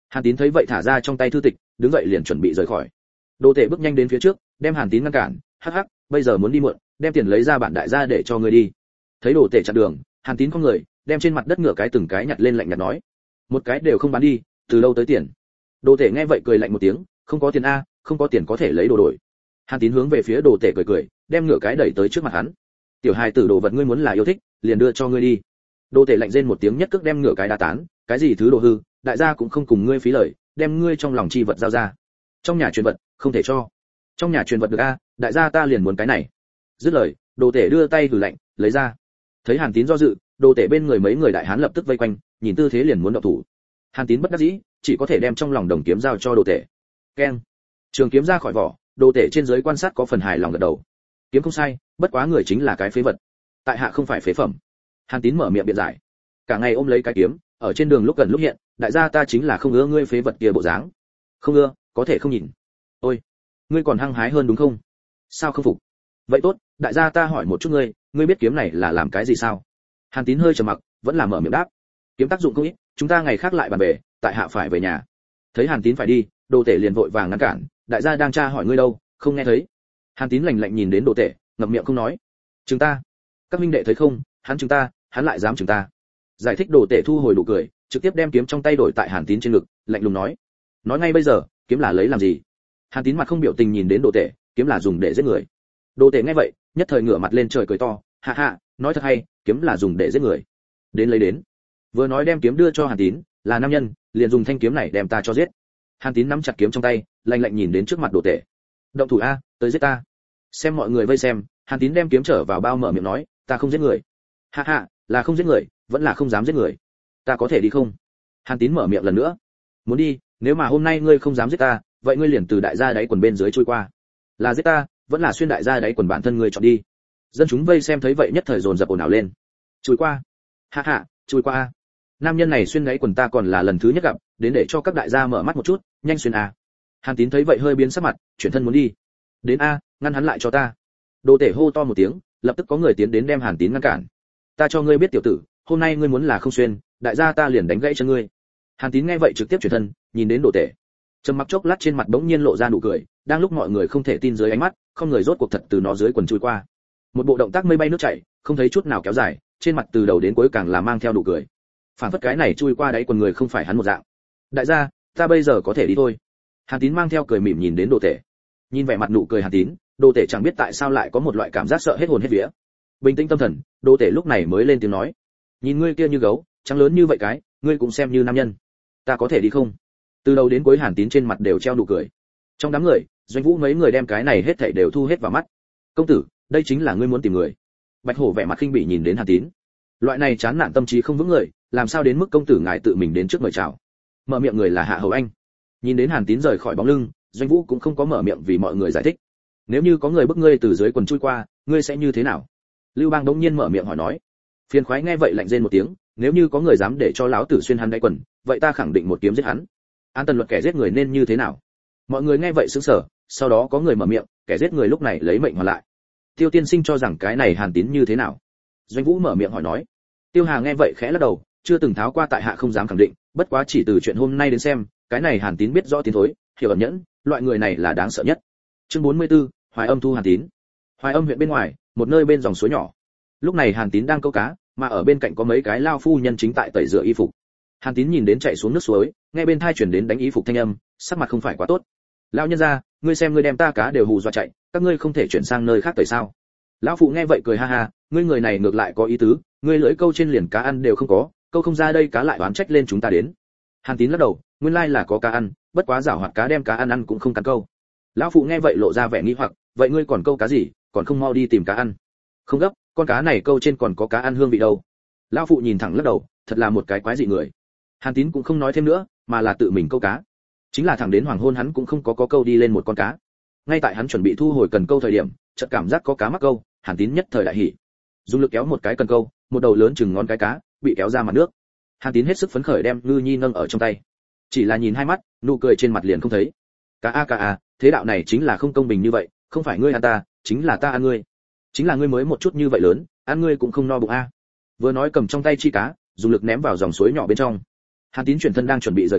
Hàn Tín thấy vậy thả ra trong tay thư tịch, đứng dậy liền chuẩn bị rời khỏi. Đồ Tể bước nhanh đến phía trước, đem Hàn Tín ngăn cản, hắc hắc, bây giờ muốn đi muộn, đem tiền lấy ra bản đại gia để cho ngươi đi. Thấy Đồ Tể chặn đường, Hàn Tín không người, đem trên mặt đất ngựa cái từng cái nhặt lên lạnh nhạt nói, một cái đều không bán đi, từ đâu tới tiền? Đồ Tể nghe vậy cười lạnh một tiếng, không có tiền a, không có tiền có thể lấy đồ đổi. Hàn Tín hướng về phía Đồ Tể cười cười, đem ngựa cái đẩy tới trước mặt hắn. Tiểu hài tử đồ vật ngươi muốn là yêu thích, liền đưa cho ngươi đi. Đồ Tể lạnh rên một tiếng nhất cước đem ngựa cái đá tán, cái gì thứ đồ hư, đại gia cũng không cùng ngươi phí lời, đem ngươi trong lòng chi vật giao ra. Trong nhà truyền vật, không thể cho. Trong nhà truyền vật được a, đại gia ta liền muốn cái này. Dứt lời, Đồ Tể đưa tay hừ lạnh, lấy ra. Thấy Hàn Tín do dự, Đồ Tể bên người mấy người đại hán lập tức vây quanh, nhìn tư thế liền muốn động thủ. Hàn Tín bất đắc dĩ, chỉ có thể đem trong lòng đồng kiếm giao cho Đồ Tể. Keng. Trường kiếm ra khỏi vỏ, Đồ Tể trên dưới quan sát có phần hài lòng gật đầu. Kiếm không sai, bất quá người chính là cái phế vật. Tại hạ không phải phế phẩm. Hàn Tín mở miệng biện giải. Cả ngày ôm lấy cái kiếm, ở trên đường lúc gần lúc hiện, đại gia ta chính là không ưa ngươi phế vật kia bộ dáng. Không ưa, có thể không nhìn. Ôi, ngươi còn hăng hái hơn đúng không? Sao không phục? Vậy tốt, đại gia ta hỏi một chút ngươi biết kiếm này là làm cái gì sao? Hàn Tín hơi trầm mặc, vẫn là mở miệng đáp. Kiếm tác dụng không ít, chúng ta ngày khác lại bàn về, tại hạ phải về nhà. Thấy Hàn Tín phải đi, Đồ Tể liền vội vàng ngăn cản, đại gia đang tra hỏi ngươi đâu, không nghe thấy. Hàn Tín lạnh lạnh nhìn đến Đồ Tể, ngậm miệng không nói. Chúng ta, các minh đệ thấy không, hắn chúng ta, hắn lại dám chúng ta. Giải thích. Đồ Tể thu hồi nụ cười, trực tiếp đem kiếm trong tay đổi tại Hàn Tín trên ngực, lạnh lùng nói ngay bây giờ, kiếm là lấy làm gì? Hàn Tín mặt không biểu tình nhìn đến Đồ Tể, kiếm là dùng để giết người. Đồ Tể nghe vậy, nhất thời ngửa mặt lên trời cười to, hạ hạ, nói thật hay, kiếm là dùng để giết người. Đến lấy đến. Vừa nói đem kiếm đưa cho Hàn Tín, là nam nhân, liền dùng thanh kiếm này đem ta cho giết. Hàn Tín nắm chặt kiếm trong tay, lạnh lạnh nhìn đến trước mặt Đồ Tể. Động thủ a, tới giết ta. Xem mọi người vây xem, Hàn Tín đem kiếm trở vào bao mở miệng nói, ta không giết người. Hạ hạ, là không giết người, vẫn là không dám giết người. Ta có thể đi không? Hàn Tín mở miệng lần nữa. Muốn đi, nếu mà hôm nay ngươi không dám giết ta, vậy ngươi liền từ đại gia đáy quần bên dưới trôi qua. Là giết ta, vẫn là xuyên đại gia đáy quần bản thân ngươi chọn đi. Dân chúng vây xem thấy vậy nhất thời dồn dập ồn ào lên. Chui qua. Hạ hạ, chui qua a. Nam nhân này xuyên đáy quần ta còn là lần thứ nhất gặp, đến để cho các đại gia mở mắt một chút, nhanh xuyên a. Hàn Tín thấy vậy hơi biến sắc mặt, chuyển thân muốn đi. Đến a, ngăn hắn lại cho ta. Đồ Tể hô to một tiếng, lập tức có người tiến đến đem Hàn Tín ngăn cản. Ta cho ngươi biết tiểu tử, hôm nay ngươi muốn là không xuyên, đại gia ta liền đánh gãy chân ngươi. Hàn Tín nghe vậy trực tiếp chuyển thân, nhìn đến Đồ Tể. Trầm mặc chốc lát trên mặt bỗng nhiên lộ ra nụ cười, đang lúc mọi người không thể tin dưới ánh mắt, không người rốt cuộc thật từ nó dưới quần chui qua. Một bộ động tác mây bay nước chảy, không thấy chút nào kéo dài, trên mặt từ đầu đến cuối càng là mang theo nụ cười. Phản phất cái này chui qua đáy quần người không phải hắn một dạng. Đại gia, ta bây giờ có thể đi thôi. Hàn Tín mang theo cười mỉm nhìn đến Đồ Tể. Nhìn vẻ mặt nụ cười Hàn Tín, Đồ Tể chẳng biết tại sao lại có một loại cảm giác sợ hết hồn hết vía. Bình tĩnh tâm thần, Đồ Tể lúc này mới lên tiếng nói, nhìn ngươi kia như gấu, trắng lớn như vậy cái, ngươi cũng xem như nam nhân. Ta có thể đi không? Từ đầu đến cuối Hàn Tín trên mặt đều treo nụ cười. Trong đám người, Doanh Vũ mấy người đem cái này hết thảy đều thu hết vào mắt. Công tử, đây chính là ngươi muốn tìm người. Bạch Hổ vẻ mặt khinh bỉ nhìn đến Hàn Tín. Loại này chán nản tâm trí không vững người, làm sao đến mức công tử ngài tự mình đến trước mời chào. Mở miệng người là Hạ Hầu Anh. Nhìn đến Hàn Tín rời khỏi bóng lưng, Doanh Vũ cũng không có mở miệng vì mọi người giải thích. Nếu như có người bức ngươi từ dưới quần chui qua, ngươi sẽ như thế nào? Lưu Bang đống nhiên mở miệng hỏi nói. Phiền khoái nghe vậy lạnh rên một tiếng, nếu như có người dám để cho lão tử xuyên hắn đáy quần, vậy ta khẳng định một kiếm giết hắn. An Tần luật kẻ giết người nên như thế nào? Mọi người nghe vậy sững sờ, sau đó có người mở miệng, kẻ giết người lúc này lấy mệnh hoàn lại. Tiêu tiên sinh cho rằng cái này Hàn Tín như thế nào? Doanh Vũ mở miệng hỏi nói. Tiêu Hà nghe vậy khẽ lắc đầu, chưa từng tháo qua tại hạ không dám khẳng định, bất quá chỉ từ chuyện hôm nay đến xem, cái này Hàn Tín biết rõ tiến thối, hiểu ẩn nhẫn, loại người này là đáng sợ nhất. Chương 44, Hoài Âm thu Hàn Tín. Hoài Âm huyện bên ngoài, một nơi bên dòng suối nhỏ. Lúc này Hàn Tín đang câu cá, mà ở bên cạnh có mấy cái lao phu nhân chính tại tẩy rửa y phục. Hàn Tín nhìn đến chạy xuống nước suối, nghe bên tai truyền đến đánh y phục thanh âm, sắc mặt không phải quá tốt. Lão nhân gia, ngươi xem ngươi đem ta cá đều hù dọa chạy, các ngươi không thể chuyển sang nơi khác tẩy sao? Lão phụ nghe vậy cười ha ha, ngươi người này ngược lại có ý tứ, ngươi lưỡi câu trên liền cá ăn đều không có, câu không ra đây cá lại oán trách lên chúng ta đến. Hàn Tín lắc đầu, nguyên lai là có cá ăn, bất quá giảo hoạt cá đem cá ăn cũng không cắn câu. Lão phụ nghe vậy lộ ra vẻ nghi hoặc, vậy ngươi còn câu cá gì, còn không mau đi tìm cá ăn? Không gấp, con cá này câu trên còn có cá ăn hương vị đâu. Lão phụ nhìn thẳng lắc đầu, thật là một cái quái dị người. Hàn Tín cũng không nói thêm nữa, mà là tự mình câu cá. Chính là thẳng đến hoàng hôn hắn cũng không có câu đi lên một con cá. Ngay tại hắn chuẩn bị thu hồi cần câu thời điểm, chợt cảm giác có cá mắc câu, Hàn Tín nhất thời đại hỉ. Dùng lực kéo một cái cần câu, một đầu lớn chừng ngón cái cá bị kéo ra mặt nước. Hàn Tín hết sức phấn khởi đem ngư nhi nâng ở trong tay. Chỉ là nhìn hai mắt, nụ cười trên mặt liền không thấy. Cá a, thế đạo này chính là không công bình như vậy, không phải ngươi ăn ta, chính là ta ăn ngươi. Chính là ngươi mới một chút như vậy lớn, ăn ngươi cũng không no bụng a. Vừa nói cầm trong tay chi cá, dùng lực ném vào dòng suối nhỏ bên trong. Hàn Tín chuyển thân đang chuẩn bị rời khỏi,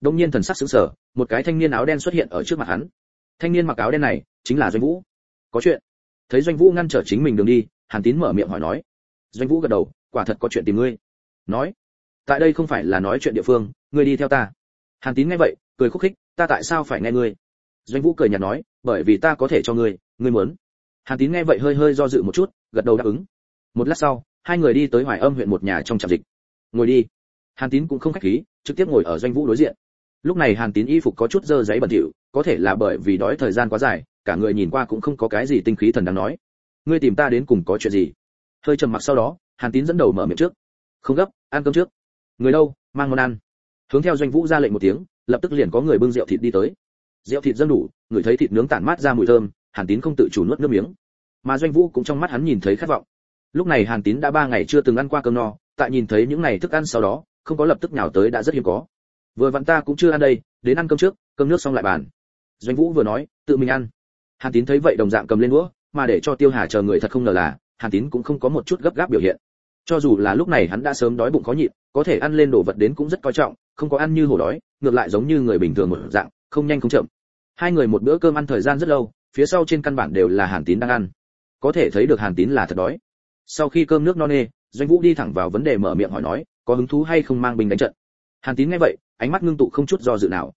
đông nhiên thần sắc sững sờ, một cái thanh niên áo đen xuất hiện ở trước mặt hắn. Thanh niên mặc áo đen này chính là Doanh Vũ. Có chuyện? Thấy Doanh Vũ ngăn trở chính mình đường đi, Hàn Tín mở miệng hỏi nói. Doanh Vũ gật đầu, quả thật có chuyện tìm ngươi. Nói, tại đây không phải là nói chuyện địa phương, ngươi đi theo ta. Hàn Tín nghe vậy, cười khúc khích, ta tại sao phải nghe ngươi? Doanh Vũ cười nhạt nói, bởi vì ta có thể cho ngươi, ngươi muốn. Hàn Tín nghe vậy hơi hơi do dự một chút, gật đầu đáp ứng. Một lát sau, hai người đi tới Hoài Âm huyện một nhà trong trạm dịch. Ngồi đi. Hàn Tín cũng không khách khí, trực tiếp ngồi ở Doanh Vũ đối diện. Lúc này Hàn Tín y phục có chút dơ giấy bẩn thỉu, có thể là bởi vì đói thời gian quá dài, cả người nhìn qua cũng không có cái gì tinh khí thần đáng nói. Ngươi tìm ta đến cùng có chuyện gì? Hơi trầm mặc sau đó, Hàn Tín dẫn đầu mở miệng trước. Không gấp, ăn cơm trước. Người đâu, mang món ăn. Hướng theo Doanh Vũ ra lệnh một tiếng, lập tức liền có người bưng rượu thịt đi tới. Rượu thịt dâng đủ, người thấy thịt nướng tản mát ra mùi thơm, Hàn Tín không tự chủ nuốt nước miếng. Mà Doanh Vũ cũng trong mắt hắn nhìn thấy khát vọng. Lúc này Hàn Tín đã 3 ngày chưa từng ăn qua cơm no, tại nhìn thấy những này thức ăn sau đó, không có lập tức nhào tới đã rất hiếm có. Vừa vặn ta cũng chưa ăn đây, đến ăn cơm trước, cơm nước xong lại bàn. Doanh Vũ vừa nói, tự mình ăn. Hàn Tín thấy vậy đồng dạng cầm lên đũa, mà để cho Tiêu Hà chờ người thật không ngờ là, Hàn Tín cũng không có một chút gấp gáp biểu hiện. Cho dù là lúc này hắn đã sớm đói bụng khó nhịn, có thể ăn lên đồ vật đến cũng rất coi trọng, không có ăn như hổ đói, ngược lại giống như người bình thường một dạng, không nhanh không chậm. Hai người một bữa cơm ăn thời gian rất lâu, phía sau trên căn bản đều là Hàn Tín đang ăn. Có thể thấy được Hàn Tín là thật đói. Sau khi cơm nước no nê, Doanh Vũ đi thẳng vào vấn đề mở miệng hỏi nói, có hứng thú hay không mang binh đánh trận? Hàn Tín nghe vậy, ánh mắt ngưng tụ không chút do dự nào,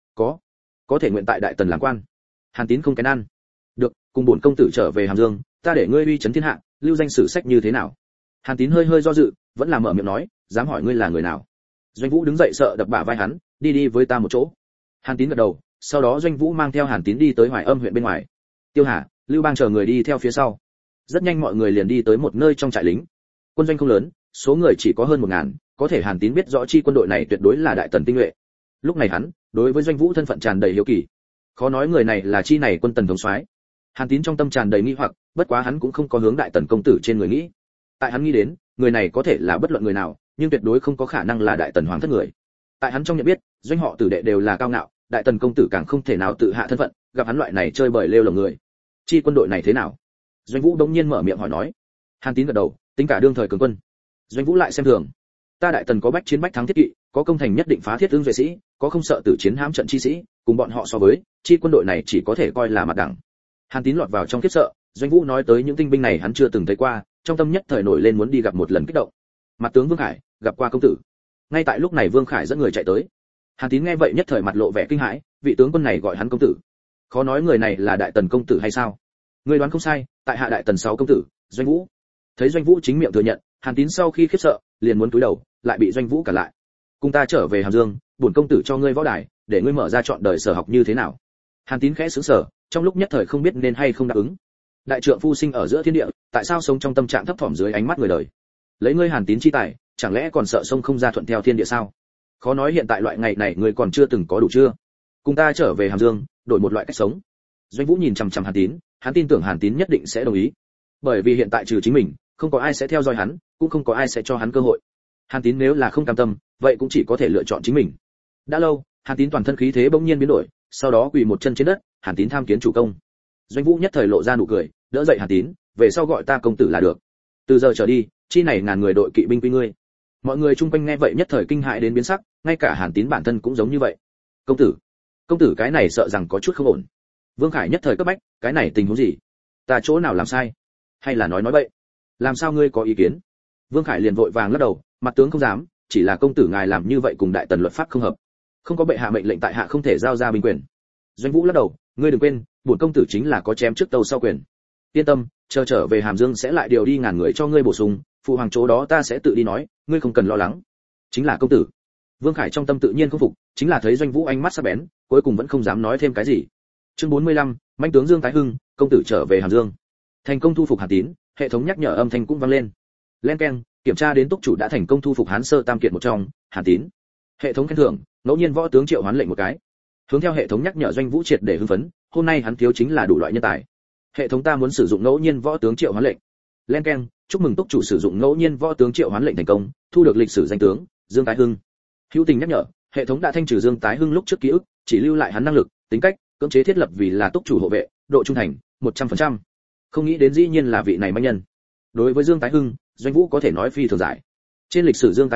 có thể nguyện tại Đại Tần làm quan. Hàn Tín không kén ăn. Được, cùng bổn công tử trở về Hàm Dương, ta để ngươi uy chấn thiên hạ, lưu danh sử sách như thế nào? Hàn Tín hơi hơi do dự, vẫn là mở miệng nói, dám hỏi ngươi là người nào? Doanh Vũ đứng dậy sợ đập bả vai hắn, đi với ta một chỗ. Hàn Tín gật đầu, sau đó Doanh Vũ mang theo Hàn Tín đi tới Hoài Âm huyện bên ngoài. Tiêu Hà, Lưu Bang chờ người đi theo phía sau. Rất nhanh mọi người liền đi tới một nơi trong trại lính. Quân doanh không lớn, số người chỉ có hơn 1000, có thể Hàn Tín biết rõ chi quân đội này tuyệt đối là Đại Tần tinh nhuệ. Lúc này hắn, đối với Doanh Vũ thân phận tràn đầy hiếu kỳ. Khó nói người này là chi này quân Tần thống soái. Hàn Tín trong tâm tràn đầy nghi hoặc, bất quá hắn cũng không có hướng Đại Tần công tử trên người nghĩ. Tại hắn nghĩ đến, người này có thể là bất luận người nào, nhưng tuyệt đối không có khả năng là Đại Tần hoàng thất người. Tại hắn trong nhận biết, doanh họ tử đệ đều là cao ngạo, Đại Tần công tử càng không thể nào tự hạ thân phận, gặp hắn loại này chơi bời lêu lồng người. Chi quân đội này thế nào? Doanh Vũ đống nhiên mở miệng hỏi nói. Hàn Tín gật đầu, tính cả đương thời cường quân. Doanh Vũ lại xem thường. Ta Đại Tần có bách chiến bách thắng thiết kỵ, có công thành nhất định phá thiết ứng duệ sĩ, có không sợ tử chiến hãm trận chi sĩ, cùng bọn họ so với, chi quân đội này chỉ có thể coi là mặt đẳng. Hàn Tín lọt vào trong khiếp sợ, Doanh Vũ nói tới những tinh binh này hắn chưa từng thấy qua, trong tâm nhất thời nổi lên muốn đi gặp một lần kích động. Mặt tướng Vương Khải, gặp qua công tử. Ngay tại lúc này Vương Khải dẫn người chạy tới. Hàn Tín nghe vậy nhất thời mặt lộ vẻ kinh hãi, vị tướng quân này gọi hắn công tử. Khó nói người này là Đại Tần công tử hay sao? Ngươi đoán không sai, tại hạ Đại Tần 6 công tử, Doanh Vũ. Thấy Doanh Vũ chính miệng thừa nhận, Hàn Tín sau khi khiếp sợ, liền muốn cúi đầu, lại bị Doanh Vũ cản lại. Cùng ta trở về Hàm Dương, bổn công tử cho ngươi võ đài, để ngươi mở ra chọn đời sở học như thế nào? Hàn Tín khẽ sững sờ, trong lúc nhất thời không biết nên hay không đáp ứng. Đại trượng phu sinh ở giữa thiên địa, tại sao sống trong tâm trạng thấp thỏm dưới ánh mắt người đời? Lấy ngươi Hàn Tín chi tài, chẳng lẽ còn sợ sông không ra thuận theo thiên địa sao? Khó nói hiện tại loại ngày này ngươi còn chưa từng có đủ chưa? Cùng ta trở về Hàm Dương, đổi một loại cách sống. Doanh Vũ nhìn chằm chằm Hàn Tín, hắn tin tưởng Hàn Tín nhất định sẽ đồng ý. Bởi vì hiện tại trừ chính mình, không có ai sẽ theo dõi hắn, cũng không có ai sẽ cho hắn cơ hội. Hàn Tín nếu là không cam tâm, vậy cũng chỉ có thể lựa chọn chính mình. Đã lâu, Hàn Tín toàn thân khí thế bỗng nhiên biến đổi, sau đó quỳ một chân trên đất, Hàn Tín tham kiến chủ công. Doanh Vũ nhất thời lộ ra nụ cười, đỡ dậy Hàn Tín, về sau gọi ta công tử là được. Từ giờ trở đi, chi này ngàn người đội kỵ binh quy ngươi. Mọi người chung quanh nghe vậy nhất thời kinh hãi đến biến sắc, ngay cả Hàn Tín bản thân cũng giống như vậy. Công tử cái này sợ rằng có chút không ổn. Vương Khải nhất thời cấp bách, cái này tình huống gì? Ta chỗ nào làm sai? Hay là nói bậy? Làm sao ngươi có ý kiến? Vương Khải liền vội vàng lắc đầu, mặt tướng không dám, chỉ là công tử ngài làm như vậy cùng Đại Tần luật pháp không hợp. Không có bệ hạ mệnh lệnh tại hạ không thể giao ra binh quyền. Doanh Vũ lắc đầu, ngươi đừng quên, bổn công tử chính là có chém trước tâu sau quyền. Yên tâm, chờ trở về Hàm Dương sẽ lại điều đi ngàn người cho ngươi bổ sung, phụ hoàng chỗ đó ta sẽ tự đi nói, ngươi không cần lo lắng. Chính là công tử. Vương Khải trong tâm tự nhiên không phục, chính là thấy Doanh Vũ ánh mắt sắc bén, cuối cùng vẫn không dám nói thêm cái gì. Chương 45, manh tướng Dương Tái Hưng, công tử trở về Hàm Dương. Thành công thu phục Hàn Tín, hệ thống nhắc nhở âm thanh cũng vang lên. Len keng, kiểm tra đến túc chủ đã thành công thu phục Hán Sơ Tam Kiệt một trong, Hàn Tín. Hệ thống khen thưởng, ngẫu nhiên võ tướng triệu hoán lệnh một cái. Hướng theo hệ thống nhắc nhở Doanh Vũ triệt để hưng phấn, hôm nay hắn thiếu chính là đủ loại nhân tài. Hệ thống ta muốn sử dụng ngẫu nhiên võ tướng triệu hoán lệnh. Len keng, chúc mừng túc chủ sử dụng ngẫu nhiên võ tướng triệu hoán lệnh thành công, thu được lịch sử danh tướng Dương Tái Hưng. Hữu tình nhắc nhở, hệ thống đã thanh trừ Dương Tái Hưng lúc trước ký ức, chỉ lưu lại hắn năng lực, tính cách, cưỡng chế thiết lập vì là túc chủ hộ vệ, độ trung thành 100%. Không nghĩ đến dĩ nhiên là vị này manh nhân. Đối với Dương Tái Hưng, Doanh Vũ có thể nói phi thường giải. Trên lịch sử Dương Tái Hưng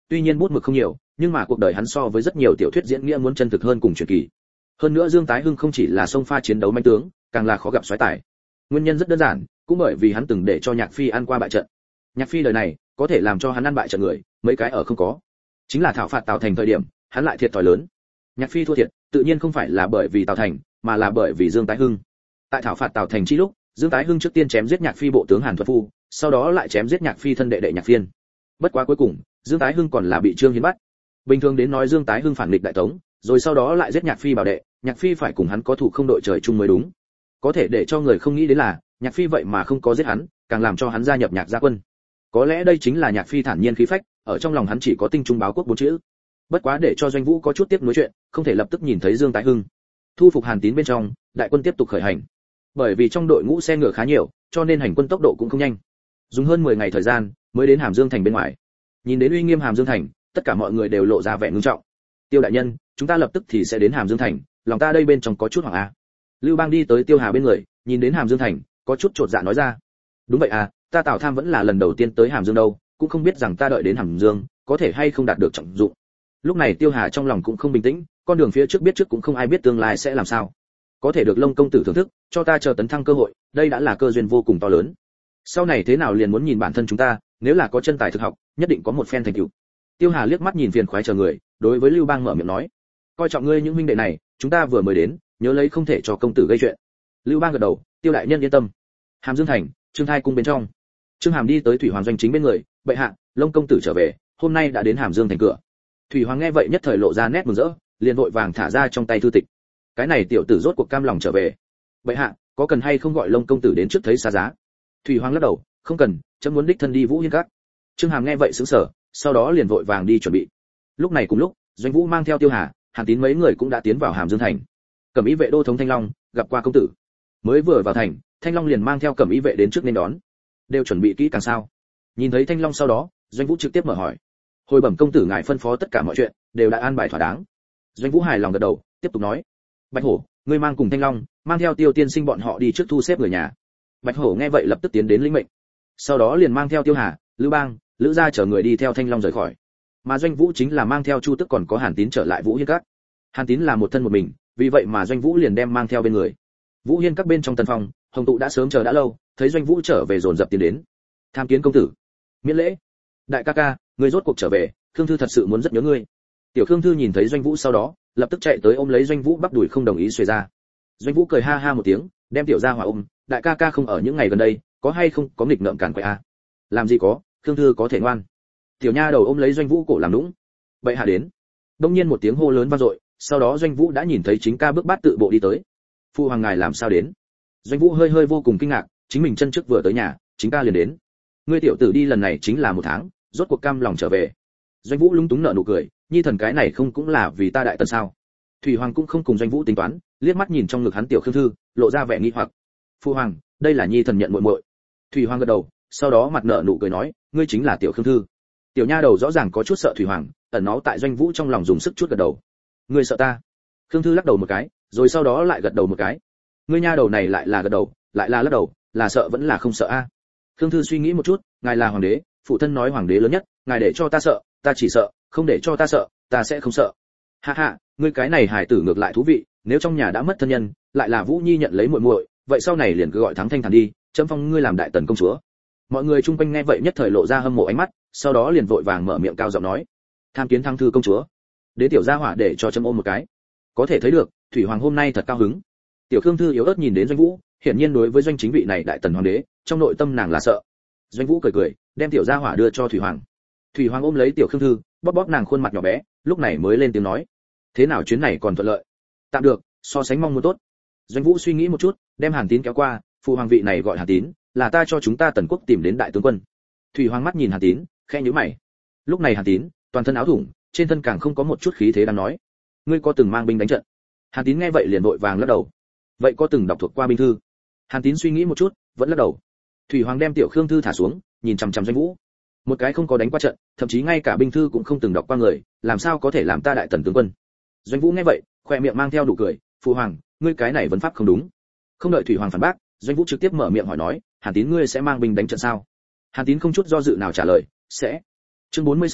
tuy nhiên bút mực không nhiều, nhưng mà cuộc đời hắn so với rất nhiều tiểu thuyết diễn nghĩa muốn chân thực hơn cùng truyền kỳ. Hơn nữa Dương Tái Hưng không chỉ là sông pha chiến đấu manh tướng, càng là khó gặp soái tài. Nguyên nhân rất đơn giản, cũng bởi vì hắn từng để cho Nhạc Phi ăn qua bại trận. Nhạc Phi đời này có thể làm cho hắn ăn bại trận người, mấy cái ở không có. Chính là thảo phạt Tào Thành thời điểm, hắn lại thiệt thòi lớn. Nhạc Phi thua thiệt, tự nhiên không phải là bởi vì Tào Thành, mà là bởi vì Dương Tái Hưng. Tại thảo phạt Tào Thành chi lúc, Dương Tái Hưng trước tiên chém giết Nhạc Phi bộ tướng Hàn Thuật Phu, sau đó lại chém giết Nhạc Phi thân đệ đệ Nhạc Phiên. Bất quá cuối cùng, Dương Tái Hưng còn là bị Trương Hiến bắt. Bình thường đến nói Dương Tái Hưng phản nghịch đại tống, rồi sau đó lại giết Nhạc Phi bảo đệ, Nhạc Phi phải cùng hắn có thủ không đội trời chung mới đúng. Có thể để cho người không nghĩ đến là, Nhạc Phi vậy mà không có giết hắn, càng làm cho hắn gia nhập Nhạc gia quân. Có lẽ đây chính là Nhạc Phi thản nhiên khí phách, ở trong lòng hắn chỉ có tinh trung báo quốc bốn chữ. Bất quá để cho Doanh Vũ có chút tiếc nuối chuyện, không thể lập tức nhìn thấy Dương Tái Hưng. Thu phục Hàn Tín bên trong, đại quân tiếp tục khởi hành. Bởi vì trong đội ngũ xe ngựa khá nhiều, cho nên hành quân tốc độ cũng không nhanh. Dùng hơn 10 ngày thời gian, mới đến Hàm Dương thành bên ngoài. Nhìn đến uy nghiêm Hàm Dương thành, tất cả mọi người đều lộ ra vẻ ngưng trọng. Tiêu đại nhân, chúng ta lập tức thì sẽ đến Hàm Dương thành, lòng ta đây bên trong có chút hoảng a. Lưu Bang đi tới Tiêu Hà bên người, nhìn đến Hàm Dương thành, có chút chột dạ nói ra. Đúng vậy à, ta Tào Tham vẫn là lần đầu tiên tới Hàm Dương đâu, cũng không biết rằng ta đợi đến Hàm Dương, có thể hay không đạt được trọng dụng. Lúc này Tiêu Hà trong lòng cũng không bình tĩnh, con đường phía trước biết trước cũng không ai biết tương lai sẽ làm sao. Có thể được Long công tử thưởng thức, cho ta chờ tấn thăng cơ hội, đây đã là cơ duyên vô cùng to lớn. Sau này thế nào liền muốn nhìn bản thân chúng ta, nếu là có chân tài thực học, nhất định có một phen thành tựu. Tiêu Hà liếc mắt nhìn phiền khoái chờ người, đối với Lưu Bang mở miệng nói: coi trọng ngươi những huynh đệ này, chúng ta vừa mới đến, nhớ lấy không thể cho công tử gây chuyện. Lưu Bang gật đầu: Tiêu đại nhân yên tâm. Hàm Dương thành, Trương Thai cung bên trong, Trương Hàm đi tới Thủy Hoàng doanh chính bên người: bệ hạ, Long công tử trở về, hôm nay đã đến Hàm Dương thành cửa. Thủy Hoàng nghe vậy nhất thời lộ ra nét mừng rỡ, liền vội vàng thả ra trong tay thư tịch. Cái này tiểu tử rốt cuộc cam lòng trở về. Bệ hạ, có cần hay không gọi Long công tử đến trước thấy xa giá? Thủy Hoàng lắc đầu: không cần, chấm muốn đích thân đi Vũ Hiên Các. Trương Hàm nghe vậy sững sờ, sau đó liền vội vàng đi chuẩn bị. Lúc này cùng lúc, Doanh Vũ mang theo Tiêu Hà, Hàn Tín mấy người cũng đã tiến vào Hàm Dương thành. Cẩm Ý vệ đô thống Thanh Long gặp qua công tử. Mới vừa vào thành, Thanh Long liền mang theo Cẩm Ý vệ đến trước nên đón. Đều chuẩn bị kỹ càng sao? Nhìn thấy Thanh Long sau đó, Doanh Vũ trực tiếp mở hỏi. Hồi bẩm công tử ngài phân phó tất cả mọi chuyện đều đã an bài thỏa đáng. Doanh Vũ hài lòng gật đầu, tiếp tục nói: Bạch Hổ, ngươi mang cùng Thanh Long, mang theo Tiêu tiên sinh bọn họ đi trước thu xếp người nhà. Bạch Hổ nghe vậy lập tức tiến đến lĩnh mệnh. Sau đó liền mang theo Tiêu Hà, Lưu Bang, Lữ gia chở người đi theo Thanh Long rời khỏi. Mà Doanh Vũ chính là mang theo Chu Tức còn có Hàn Tín trở lại Vũ Hiên Các. Hàn Tín là một thân một mình, vì vậy mà Doanh Vũ liền đem mang theo bên người. Vũ Hiên Các bên trong tân phòng, Hồng Tụ đã sớm chờ đã lâu, thấy Doanh Vũ trở về dồn dập tiến đến. Tham kiến công tử. Miễn lễ. Đại ca ca, ngươi rốt cuộc trở về, Khương Thư thật sự muốn rất nhớ ngươi. Tiểu Khương Thư nhìn thấy Doanh Vũ sau đó, lập tức chạy tới ôm lấy Doanh Vũ bắp đùi không đồng ý xuề ra. Doanh Vũ cười ha ha một tiếng, đem tiểu gia hỏa ôm, đại ca ca không ở những ngày gần đây, có hay không có nghịch ngợm cản quậy a? Làm gì có, Khương Thư có thể ngoan. Tiểu nha đầu ôm lấy Doanh Vũ cổ làm nũng. Bệ hạ đến. Đông nhiên một tiếng hô lớn vang dội, sau đó Doanh Vũ đã nhìn thấy chính ca bước bát tự bộ đi tới. Phu hoàng ngài làm sao đến? Doanh Vũ hơi hơi vô cùng kinh ngạc, chính mình chân trước vừa tới nhà, chính ca liền đến. Ngươi tiểu tử đi lần này chính là 1 tháng, rốt cuộc cam lòng trở về. Doanh Vũ lúng túng nở nụ cười, nhi thần cái này không cũng là vì ta đại tần sao? Thủy Hoàng cũng không cùng Doanh Vũ tính toán, liếc mắt nhìn trong ngực hắn tiểu Khương Thư, lộ ra vẻ nghi hoặc. Phu hoàng, đây là nhi thần nhận muội muội. Thủy Hoàng gật đầu, sau đó mặt nở nụ cười nói, ngươi chính là tiểu Khương Thư. Tiểu nha đầu rõ ràng có chút sợ Thủy Hoàng, ẩn nó tại Doanh Vũ trong lòng dùng sức chút gật đầu. Ngươi sợ ta? Khương Thư lắc đầu một cái, rồi sau đó lại gật đầu một cái. Ngươi nha đầu này lại là gật đầu, lại là lắc đầu, là sợ vẫn là không sợ a? Khương Thư suy nghĩ một chút, ngài là hoàng đế, phụ thân nói hoàng đế lớn nhất, ngài để cho ta sợ, ta chỉ sợ, không để cho ta sợ, ta sẽ không sợ. Ha ha, ngươi cái này hài tử ngược lại thú vị, nếu trong nhà đã mất thân nhân, lại là Vũ Nhi nhận lấy muội muội, vậy sau này liền cứ gọi thắng thanh thản đi, chấm phong ngươi làm đại tần công chúa. Mọi người chung quanh nghe vậy nhất thời lộ ra hâm mộ ánh mắt, sau đó liền vội vàng mở miệng cao giọng nói, tham kiến Thăng Thư công chúa. Đế tiểu gia hỏa để cho chấm ôm một cái. Có thể thấy được, Thủy Hoàng hôm nay thật cao hứng. Tiểu Khương Thư yếu ớt nhìn đến Doanh Vũ, hiển nhiên đối với Doanh chính vị này đại tần hoàng đế, trong nội tâm nàng là sợ. Doanh Vũ cười cười, đem tiểu gia hỏa đưa cho Thủy Hoàng. Thủy Hoàng ôm lấy tiểu Khương Thư, bóp bóp nàng khuôn mặt nhỏ bé, lúc này mới lên tiếng nói, thế nào chuyến này còn thuận lợi? Tạm được, so sánh mong muốn tốt. Doanh Vũ suy nghĩ một chút, đem Hàn Tín kéo qua, phụ hoàng vị này gọi Hàn Tín, là ta cho chúng ta tần quốc tìm đến đại tướng quân. Thủy Hoàng mắt nhìn Hàn Tín, khẽ nhíu mày. Lúc này Hàn Tín, toàn thân áo thủng, trên thân càng không có một chút khí thế đang nói. Ngươi có từng mang binh đánh trận? Hàn Tín nghe vậy liền vội vàng lắc đầu. Vậy có từng đọc thuộc qua binh thư? Hàn Tín suy nghĩ một chút, vẫn lắc đầu. Thủy Hoàng đem tiểu Khương Thư thả xuống, nhìn chằm chằm Doanh Vũ. Một cái không có đánh qua trận, thậm chí ngay cả binh thư cũng không từng đọc qua người, làm sao có thể làm ta đại tần tướng quân? Doanh Vũ nghe vậy, khoe miệng mang theo nụ cười, phụ hoàng, ngươi cái này vấn pháp không đúng. Không đợi Thủy Hoàng phản bác, Doanh Vũ trực tiếp mở miệng hỏi nói, Hàn Tín ngươi sẽ mang binh đánh trận sao? Hàn Tín không chút do dự nào trả lời, sẽ. Chương 46,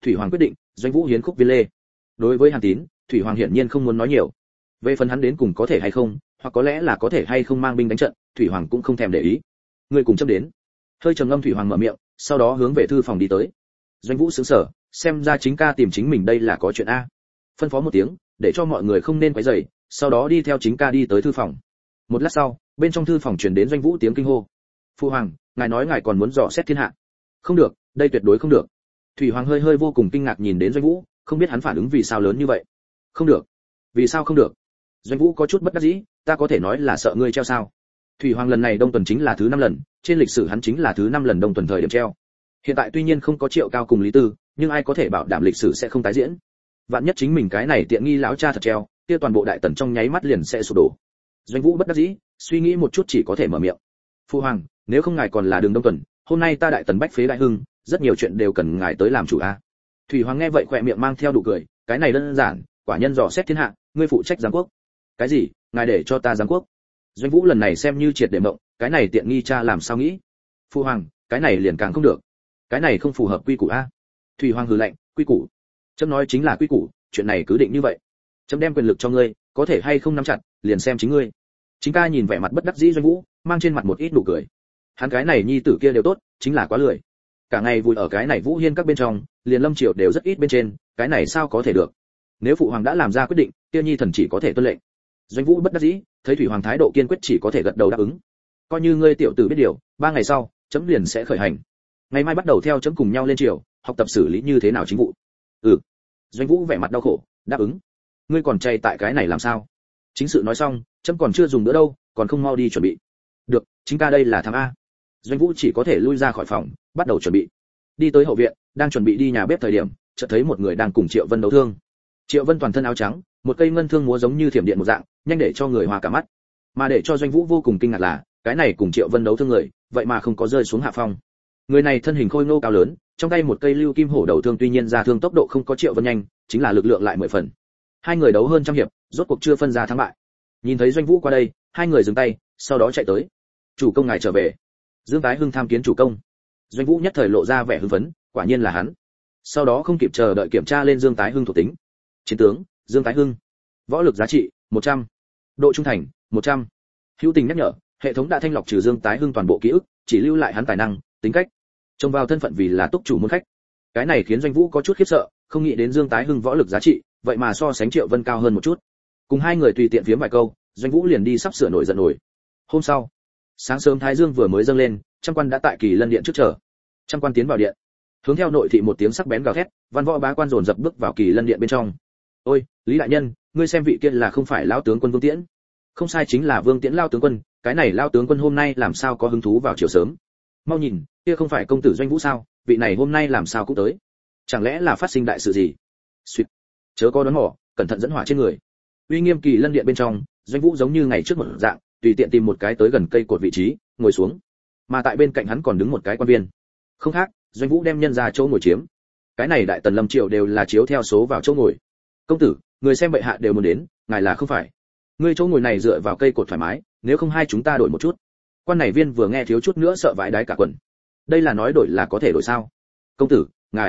thủy hoàng quyết định, doanh vũ hiến khúc viên lê. Đối với Hàn Tín, thủy hoàng hiển nhiên không muốn nói nhiều. Về phần hắn đến cùng có thể hay không, hoặc có lẽ là có thể hay không mang binh đánh trận, thủy hoàng cũng không thèm để ý. Người cùng chấm đến. Hơi trầm ngâm thủy hoàng mở miệng, sau đó hướng về thư phòng đi tới. Doanh vũ sững sờ, xem ra chính ca tìm chính mình đây là có chuyện a. Phân phó một tiếng, để cho mọi người không nên quấy rầy, sau đó đi theo chính ca đi tới thư phòng. Một lát sau, bên trong thư phòng truyền đến doanh vũ tiếng kinh hô. Phu hoàng, ngài nói ngài còn muốn dò xét thiên hạ? Không được, đây tuyệt đối không được. Thủy hoàng hơi hơi vô cùng kinh ngạc nhìn đến doanh vũ, không biết hắn phản ứng vì sao lớn như vậy. Không được? Vì sao không được? Doanh vũ có chút bất đắc dĩ, ta có thể nói là sợ ngươi treo sao? Thủy hoàng lần này đông tuần chính là thứ 5 lần, trên lịch sử hắn chính là thứ 5 lần đông tuần thời điểm treo. Hiện tại tuy nhiên không có Triệu Cao cùng Lý Tư, nhưng ai có thể bảo đảm lịch sử sẽ không tái diễn? Vạn nhất chính mình cái này tiện nghi lão cha thật treo, kia toàn bộ đại tần trong nháy mắt liền sẽ sụp đổ. Doanh vũ bất đắc dĩ, suy nghĩ một chút chỉ có thể mở miệng. Phu hoàng, nếu không ngài còn là đường đông tuần, hôm nay ta đại tần bách phế đại hưng, rất nhiều chuyện đều cần ngài tới làm chủ a. Thủy hoàng nghe vậy khỏe miệng mang theo nụ cười, cái này đơn giản, quả nhân dò xét thiên hạ, ngươi phụ trách giám quốc. Cái gì? Ngài để cho ta giám quốc? Doanh vũ lần này xem như triệt để mộng, cái này tiện nghi cha làm sao nghĩ? Phu hoàng, cái này liền càng không được, cái này không phù hợp quy củ a. Thủy hoàng hừ lạnh, quy củ? Chấm nói chính là quy củ, chuyện này cứ định như vậy. Chấm đem quyền lực cho ngươi, có thể hay không nắm chặt, liền xem chính ngươi. Chính ca nhìn vẻ mặt bất đắc dĩ doanh vũ, mang trên mặt một ít nụ cười. Hắn cái này nhi tử kia đều tốt, chính là quá lười. Cả ngày vùi ở cái này Vũ Hiên các bên trong, liền Lâm Triều đều rất ít bên trên, cái này sao có thể được? Nếu phụ hoàng đã làm ra quyết định, kia nhi thần chỉ có thể tuân lệnh. Doanh vũ bất đắc dĩ, thấy thủy hoàng thái độ kiên quyết chỉ có thể gật đầu đáp ứng. Coi như ngươi tiểu tử biết điều, 3 ngày sau, chấm liền sẽ khởi hành. Ngày mai bắt đầu theo chấm cùng nhau lên triều, học tập xử lý như thế nào chính vụ. Ừ. Doanh vũ vẻ mặt đau khổ, đáp ứng. Ngươi còn chay tại cái này làm sao? Chính sự nói xong, chấm còn chưa dùng nữa đâu, còn không mau đi chuẩn bị. Được, chính ca đây là thằng a. Doanh vũ chỉ có thể lui ra khỏi phòng, bắt đầu chuẩn bị. Đi tới hậu viện, đang chuẩn bị đi nhà bếp thời điểm, chợt thấy một người đang cùng Triệu Vân đấu thương. Triệu Vân toàn thân áo trắng, một cây ngân thương múa giống như thiểm điện một dạng, nhanh để cho người hoa cả mắt. Mà để cho Doanh Vũ vô cùng kinh ngạc là, cái này cùng Triệu Vân đấu thương người, vậy mà không có rơi xuống hạ phong. Người này thân hình khôi ngô cao lớn, trong tay một cây lưu kim hổ đầu thương, tuy nhiên ra thương tốc độ không có Triệu Vân nhanh, chính là lực lượng lại 10 phần. Hai người đấu hơn trăm hiệp, rốt cuộc chưa phân ra thắng bại. Nhìn thấy Doanh Vũ qua đây, hai người dừng tay, sau đó chạy tới. Chủ công ngài trở về. Dương Tái Hưng tham kiến chủ công. Doanh Vũ nhất thời lộ ra vẻ hưng phấn, quả nhiên là hắn. Sau đó không kịp chờ đợi kiểm tra lên Dương Tái Hưng thuộc tính. Chiến tướng, Dương Tái Hưng. Võ lực giá trị, 100. Độ trung thành, 100. Hữu tình nhắc nhở, hệ thống đã thanh lọc trừ Dương Tái Hưng toàn bộ ký ức, chỉ lưu lại hắn tài năng, tính cách. Trông vào thân phận vì là túc chủ môn khách. Cái này khiến Doanh Vũ có chút khiếp sợ, không nghĩ đến Dương Tái Hưng võ lực giá trị, vậy mà so sánh Triệu Vân cao hơn một chút. Cùng hai người tùy tiện phiếm vài câu, Doanh Vũ liền đi sắp sửa nổi giận nổi. Hôm sau, sáng sớm thái dương vừa mới dâng lên, trăm quan đã tại Kỳ Lân điện trước chờ. Trăm quan tiến vào điện, hướng theo nội thị một tiếng sắc bén gào thét, văn võ bá quan dồn dập bước vào Kỳ Lân điện bên trong. Ôi, Lý đại nhân, ngươi xem vị kia là không phải lão tướng quân Vương Tiễn? Không sai, chính là Vương Tiễn lão tướng quân, cái này lão tướng quân hôm nay làm sao có hứng thú vào chiều sớm? Mau nhìn, kia không phải công tử Doanh Vũ sao, vị này hôm nay làm sao cũng tới? Chẳng lẽ là phát sinh đại sự gì? Xuyệt, chớ có đoán mò, cẩn thận dẫn hỏa trên người. Uy nghiêm Kỳ Lân điện bên trong, Doanh Vũ giống như ngày trước một dạng, tùy tiện tìm một cái tới gần cây cột vị trí, ngồi xuống. Mà tại bên cạnh hắn còn đứng một cái quan viên. Không khác, Doanh Vũ đem nhân ra chỗ ngồi chiếm. Cái này đại tần Lâm Triều đều là chiếu theo số vào chỗ ngồi. Công tử, người xem bệ hạ đều muốn đến, ngài là không phải? Ngươi chỗ ngồi này dựa vào cây cột thoải mái, nếu không hai chúng ta đổi một chút. Quan này viên vừa nghe thiếu chút nữa sợ vãi đái cả quần. Đây là nói đổi là có thể đổi sao? Công tử,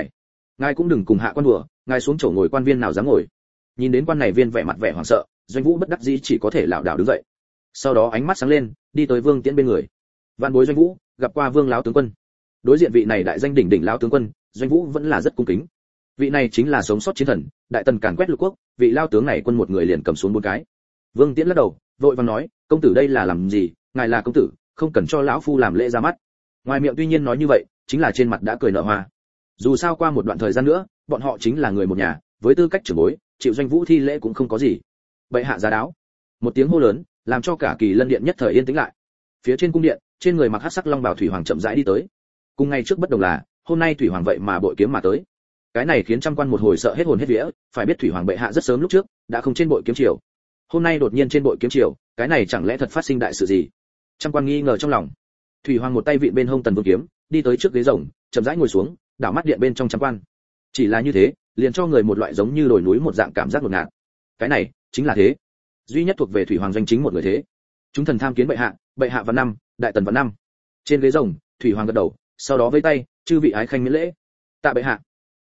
ngài cũng đừng cùng hạ quan đùa, ngài xuống chỗ ngồi quan viên nào dám ngồi. Nhìn đến quan này viên vẻ mặt vẻ hoảng sợ, Doanh Vũ bất đắc dĩ chỉ có thể lảo đảo đứng dậy. Sau đó ánh mắt sáng lên, đi tới Vương Tiễn bên người. Vạn bối Doanh Vũ, gặp qua Vương lão tướng quân. Đối diện vị này đại danh đỉnh đỉnh lão tướng quân, Doanh Vũ vẫn là rất cung kính. Vị này chính là sống sót chiến thần, đại tần càn quét lục quốc, vị lão tướng này quân một người liền cầm xuống 4 cái. Vương Tiễn lắc đầu, vội vàng nói, công tử đây là làm gì, ngài là công tử, không cần cho lão phu làm lễ ra mắt. Ngoài miệng tuy nhiên nói như vậy, chính là trên mặt đã cười nở hoa. Dù sao qua một đoạn thời gian nữa, bọn họ chính là người một nhà, với tư cách trưởng bối, chịu Doanh Vũ thi lễ cũng không có gì. Bệ hạ giá đáo. Một tiếng hô lớn, làm cho cả Kỳ Lân điện nhất thời yên tĩnh lại. Phía trên cung điện, trên người mặc hắc sắc long bào thủy hoàng chậm rãi đi tới. Cùng ngày trước bất đồng là, hôm nay thủy hoàng vậy mà bội kiếm mà tới. Cái này khiến trăm quan một hồi sợ hết hồn hết vía, phải biết thủy hoàng bệ hạ rất sớm lúc trước đã không trên bội kiếm triều. Hôm nay đột nhiên trên bội kiếm triều, cái này chẳng lẽ thật phát sinh đại sự gì? Trăm quan nghi ngờ trong lòng. Thủy hoàng một tay vịn bên hông Tần Vương kiếm, đi tới trước ghế rồng, chậm rãi ngồi xuống, đảo mắt điện bên trong trăm quan. Chỉ là như thế, liền cho người một loại giống như đồi núi một dạng cảm giác đột ngột. Cái này chính là thế. Duy nhất thuộc về thủy hoàng doanh chính một người thế. Chúng thần tham kiến bệ hạ văn năm, đại tần văn năm. Trên ghế rồng, thủy hoàng gật đầu, sau đó vẫy tay, chư vị ái khanh miễn lễ. Tạ bệ hạ.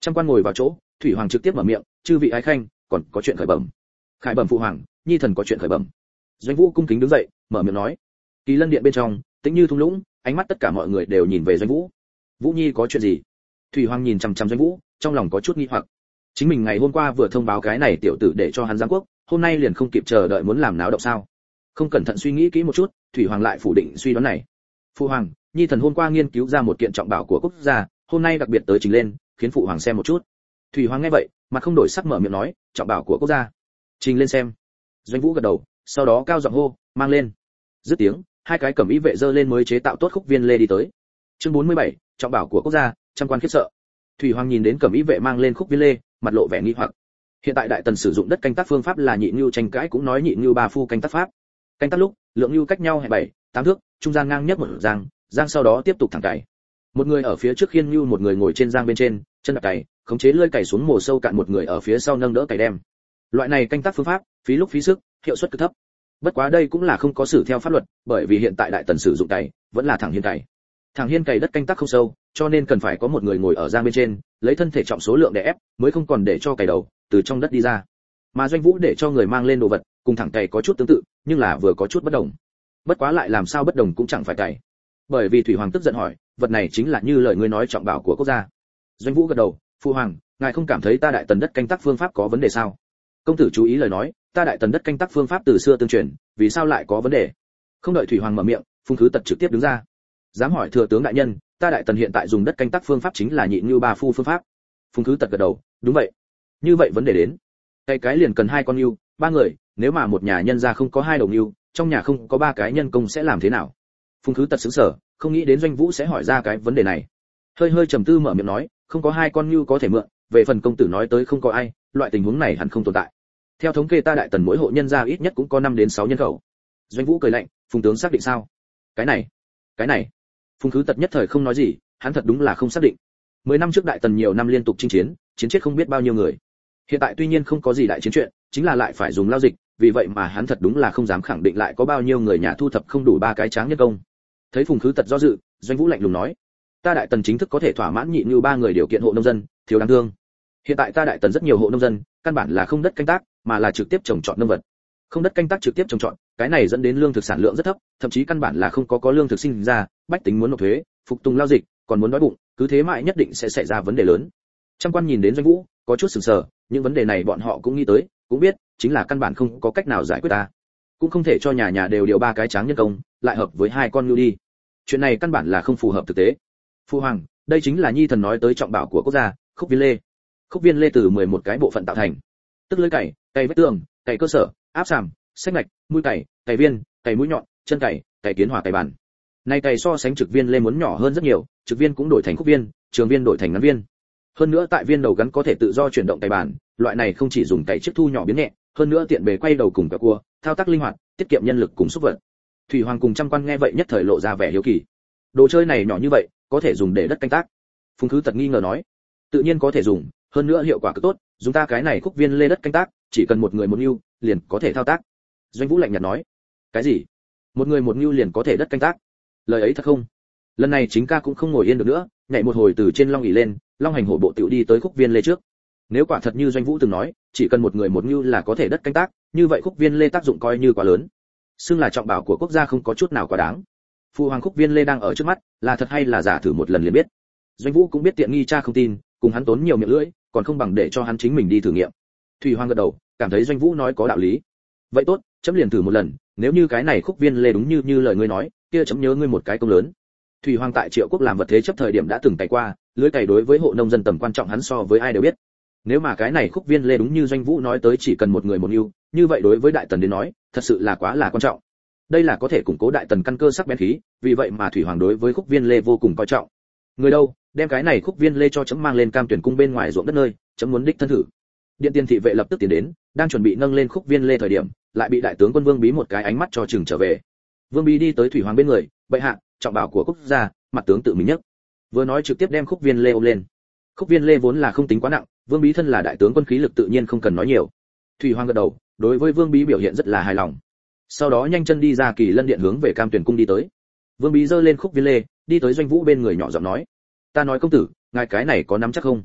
Trăm quan ngồi vào chỗ, thủy hoàng trực tiếp mở miệng, chư vị ái khanh, còn có chuyện khởi bẩm. Khải bẩm phụ hoàng, nhi thần có chuyện khởi bẩm. Doanh Vũ cung kính đứng dậy, mở miệng nói. Kỳ Lân điện bên trong, tĩnh như thung lũng, ánh mắt tất cả mọi người đều nhìn về Doanh Vũ. Vũ nhi có chuyện gì? Thủy hoàng nhìn chằm chằm Doanh Vũ, trong lòng có chút nghi hoặc. Chính mình ngày hôm qua vừa thông báo cái này tiểu tử để cho hắn giáng quốc, hôm nay liền không kịp chờ đợi muốn làm náo động sao? Không cẩn thận suy nghĩ kỹ một chút, Thủy hoàng lại phủ định suy đoán này. Phụ hoàng, nhi thần hôm qua nghiên cứu ra một kiện trọng bảo của quốc gia, hôm nay đặc biệt tới trình lên, khiến phụ hoàng xem một chút. Thủy hoàng nghe vậy, mặt không đổi sắc mở miệng nói, trọng bảo của quốc gia, trình lên xem. Doanh Vũ gật đầu, sau đó cao giọng hô, mang lên. Dứt tiếng, hai cái cẩm y vệ dơ lên mới chế tạo tốt khúc viên lê đi tới. Chương 47, trọng bảo của quốc gia, trăm quan khiếp sợ. Thủy hoàng nhìn đến cẩm y vệ mang lên khúc viên lê, mặt lộ vẻ nghi hoặc. Hiện tại đại tần sử dụng đất canh tác phương pháp là nhị nưu tranh cãi cũng nói nhị nưu ba phu canh tác pháp. Canh tác lúc, lượng nưu cách nhau 7-8 thước, trung gian ngang nhất một giang sau đó tiếp tục thẳng cày. Một người ở phía trước khiên nưu, một người ngồi trên giang bên trên, chân đạp cày, khống chế lưỡi cày xuống mồ sâu cạn, một người ở phía sau nâng đỡ cày đem. Loại này canh tác phương pháp, phí lúc phí sức, hiệu suất cực thấp. Bất quá đây cũng là không có xử theo pháp luật, bởi vì hiện tại đại tần sử dụng cày vẫn là thẳng hiên cày. Thẳng hiên cày đất canh tác không sâu, cho nên cần phải có một người ngồi ở giang bên trên, lấy thân thể trọng số lượng để ép, mới không còn để cho cày đầu từ trong đất đi ra. Mà Doanh Vũ để cho người mang lên đồ vật, cùng thẳng cày có chút tương tự, nhưng là vừa có chút bất đồng. Bất quá lại làm sao bất đồng cũng chẳng phải cày. Bởi vì Thủy hoàng tức giận hỏi, vật này chính là như lời ngươi nói trọng bảo của quốc gia. Doanh Vũ gật đầu, phụ hoàng, ngài không cảm thấy ta đại tần đất canh tác phương pháp có vấn đề sao? Công tử chú ý lời nói, ta đại tần đất canh tác phương pháp từ xưa tương truyền, vì sao lại có vấn đề? Không đợi Thủy hoàng mở miệng, Phùng Khứ Tật trực tiếp đứng ra. Dám hỏi thừa tướng đại nhân, ta đại tần hiện tại dùng đất canh tác phương pháp chính là nhị nưu ba phu phương pháp. Phùng Khứ Tật gật đầu, đúng vậy. Như vậy vấn đề đến, cái liền cần 2 con nưu, 3 người, nếu mà một nhà nhân gia không có 2 đầu nưu, trong nhà không có 3 cái nhân công sẽ làm thế nào? Phùng Khứ Tật sững sờ, không nghĩ đến Doanh Vũ sẽ hỏi ra cái vấn đề này. Hơi trầm tư mở miệng nói, không có 2 con nưu có thể mượn, về phần công tử nói tới không có ai, loại tình huống này hẳn không tồn tại. Theo thống kê ta đại tần mỗi hộ nhân gia ít nhất cũng có 5 đến 6 nhân khẩu. Doanh Vũ cười lạnh, Phùng tướng xác định sao? Cái này. Phùng Khứ Tật nhất thời không nói gì, hắn thật đúng là không xác định. 10 năm trước đại tần nhiều năm liên tục chinh chiến, chiến chết không biết bao nhiêu người. Hiện tại tuy nhiên không có gì đại chiến chuyện, chính là lại phải dùng lao dịch, vì vậy mà hắn thật đúng là không dám khẳng định lại có bao nhiêu người nhà thu thập không đủ 3 cái tráng nhân công. Thấy Phùng Khứ Tật do dự, Doanh Vũ lạnh lùng nói, ta đại tần chính thức có thể thỏa mãn nhị như 3 người điều kiện hộ nông dân, thiếu đáng thương. Hiện tại ta đại tần rất nhiều hộ nông dân, căn bản là không đất canh tác, mà là trực tiếp trồng trọt nông vật. Không đất canh tác trực tiếp trồng trọt, cái này dẫn đến lương thực sản lượng rất thấp, thậm chí căn bản là không có lương thực sinh ra, bách tính muốn nộp thuế, phục tùng lao dịch, còn muốn đói bụng, cứ thế mãi nhất định sẽ xảy ra vấn đề lớn. Trăm quan nhìn đến Doanh Vũ, có chút sửng sờ, những vấn đề này bọn họ cũng nghĩ tới, cũng biết, chính là căn bản không có cách nào giải quyết ta. Cũng không thể cho nhà nhà đều điều 3 cái tráng nhân công, lại hợp với 2 con nưu đi. Chuyện này căn bản là không phù hợp thực tế. Phu hoàng, đây chính là nhi thần nói tới trọng bảo của quốc gia, khúc viên lê. Khúc viên lê từ 11 cái bộ phận tạo thành, tức lưỡi cày, cày vách tường, cày cơ sở, áp sàm, xách ngạch, mũi cày, cày viên, cày mũi nhọn, chân cày, cày kiến hòa cày bàn. Này cày so sánh trực viên lê muốn nhỏ hơn rất nhiều, trực viên cũng đổi thành khúc viên, trường viên đổi thành ngắn viên. Hơn nữa tại viên đầu gắn có thể tự do chuyển động cày bàn, loại này không chỉ dùng cày chiếc thu nhỏ biến nhẹ, hơn nữa tiện bề quay đầu cùng cả cua, thao tác linh hoạt, tiết kiệm nhân lực cùng xúc vật. Thủy hoàng cùng Trăm quan nghe vậy nhất thời lộ ra vẻ hiếu kỳ. Đồ chơi này nhỏ như vậy, có thể dùng để đất canh tác? Phùng Khứ Tật nghi ngờ nói, tự nhiên có thể dùng, hơn nữa hiệu quả cực tốt, dùng ta cái này khúc viên lê đất canh tác, chỉ cần một người một nưu, liền có thể thao tác. Doanh Vũ lạnh nhạt nói, cái gì? Một người một nưu liền có thể đất canh tác? Lời ấy thật không? Lần này chính ca cũng không ngồi yên được nữa, nhảy một hồi từ trên long ỷ lên, long hành hổ bộ tiểu đi tới khúc viên lê trước. Nếu quả thật như Doanh Vũ từng nói, chỉ cần một người một nưu là có thể đất canh tác, như vậy khúc viên lê tác dụng coi như quá lớn. Xưng là trọng bảo của quốc gia không có chút nào quá đáng. Phu hoàng khúc viên lê đang ở trước mắt, là thật hay là giả thử một lần liền biết. Doanh Vũ cũng biết tiện nghi cha không tin, cùng hắn tốn nhiều miệng lưỡi, còn không bằng để cho hắn chính mình đi thử nghiệm. Thủy hoàng gật đầu, cảm thấy Doanh Vũ nói có đạo lý. Vậy tốt, chấm liền thử một lần, nếu như cái này khúc viên lê đúng như lời ngươi nói, kia chấm nhớ ngươi một cái công lớn. Thủy hoàng tại Triệu Quốc làm vật thế chấp thời điểm đã từng cày qua, lưới cày đối với hộ nông dân tầm quan trọng hắn so với ai đều biết. Nếu mà cái này khúc viên lê đúng như Doanh Vũ nói tới chỉ cần một người một ưu, như vậy đối với đại tần đến nói, thật sự là quá là quan trọng. Đây là có thể củng cố đại tần căn cơ sắc bén khí, vì vậy mà Thủy hoàng đối với khúc viên lê vô cùng coi trọng. Người đâu, đem cái này khúc viên lê cho chấm mang lên Cam Tuyển cung bên ngoài ruộng đất nơi, chấm muốn đích thân thử. Điện tiên thị vệ lập tức tiến đến, đang chuẩn bị nâng lên khúc viên lê thời điểm, lại bị đại tướng quân Vương Bí một cái ánh mắt cho chừng trở về. Vương Bí đi tới Thủy hoàng bên người, bệ hạ, trọng bảo của quốc gia, mặt tướng tự mình nhấc. Vừa nói trực tiếp đem khúc viên lê ôm lên. Khúc viên lê vốn là không tính quá nặng, Vương Bí thân là đại tướng quân khí lực tự nhiên không cần nói nhiều. Thủy hoàng gật đầu, đối với Vương Bí biểu hiện rất là hài lòng. Sau đó nhanh chân đi ra Kỳ Lân điện hướng về Cam Tuyển cung đi tới. Vương Bí giơ lên khúc viên lê, đi tới Doanh Vũ bên người nhỏ giọng nói: "Ta nói công tử, ngài cái này có nắm chắc không?"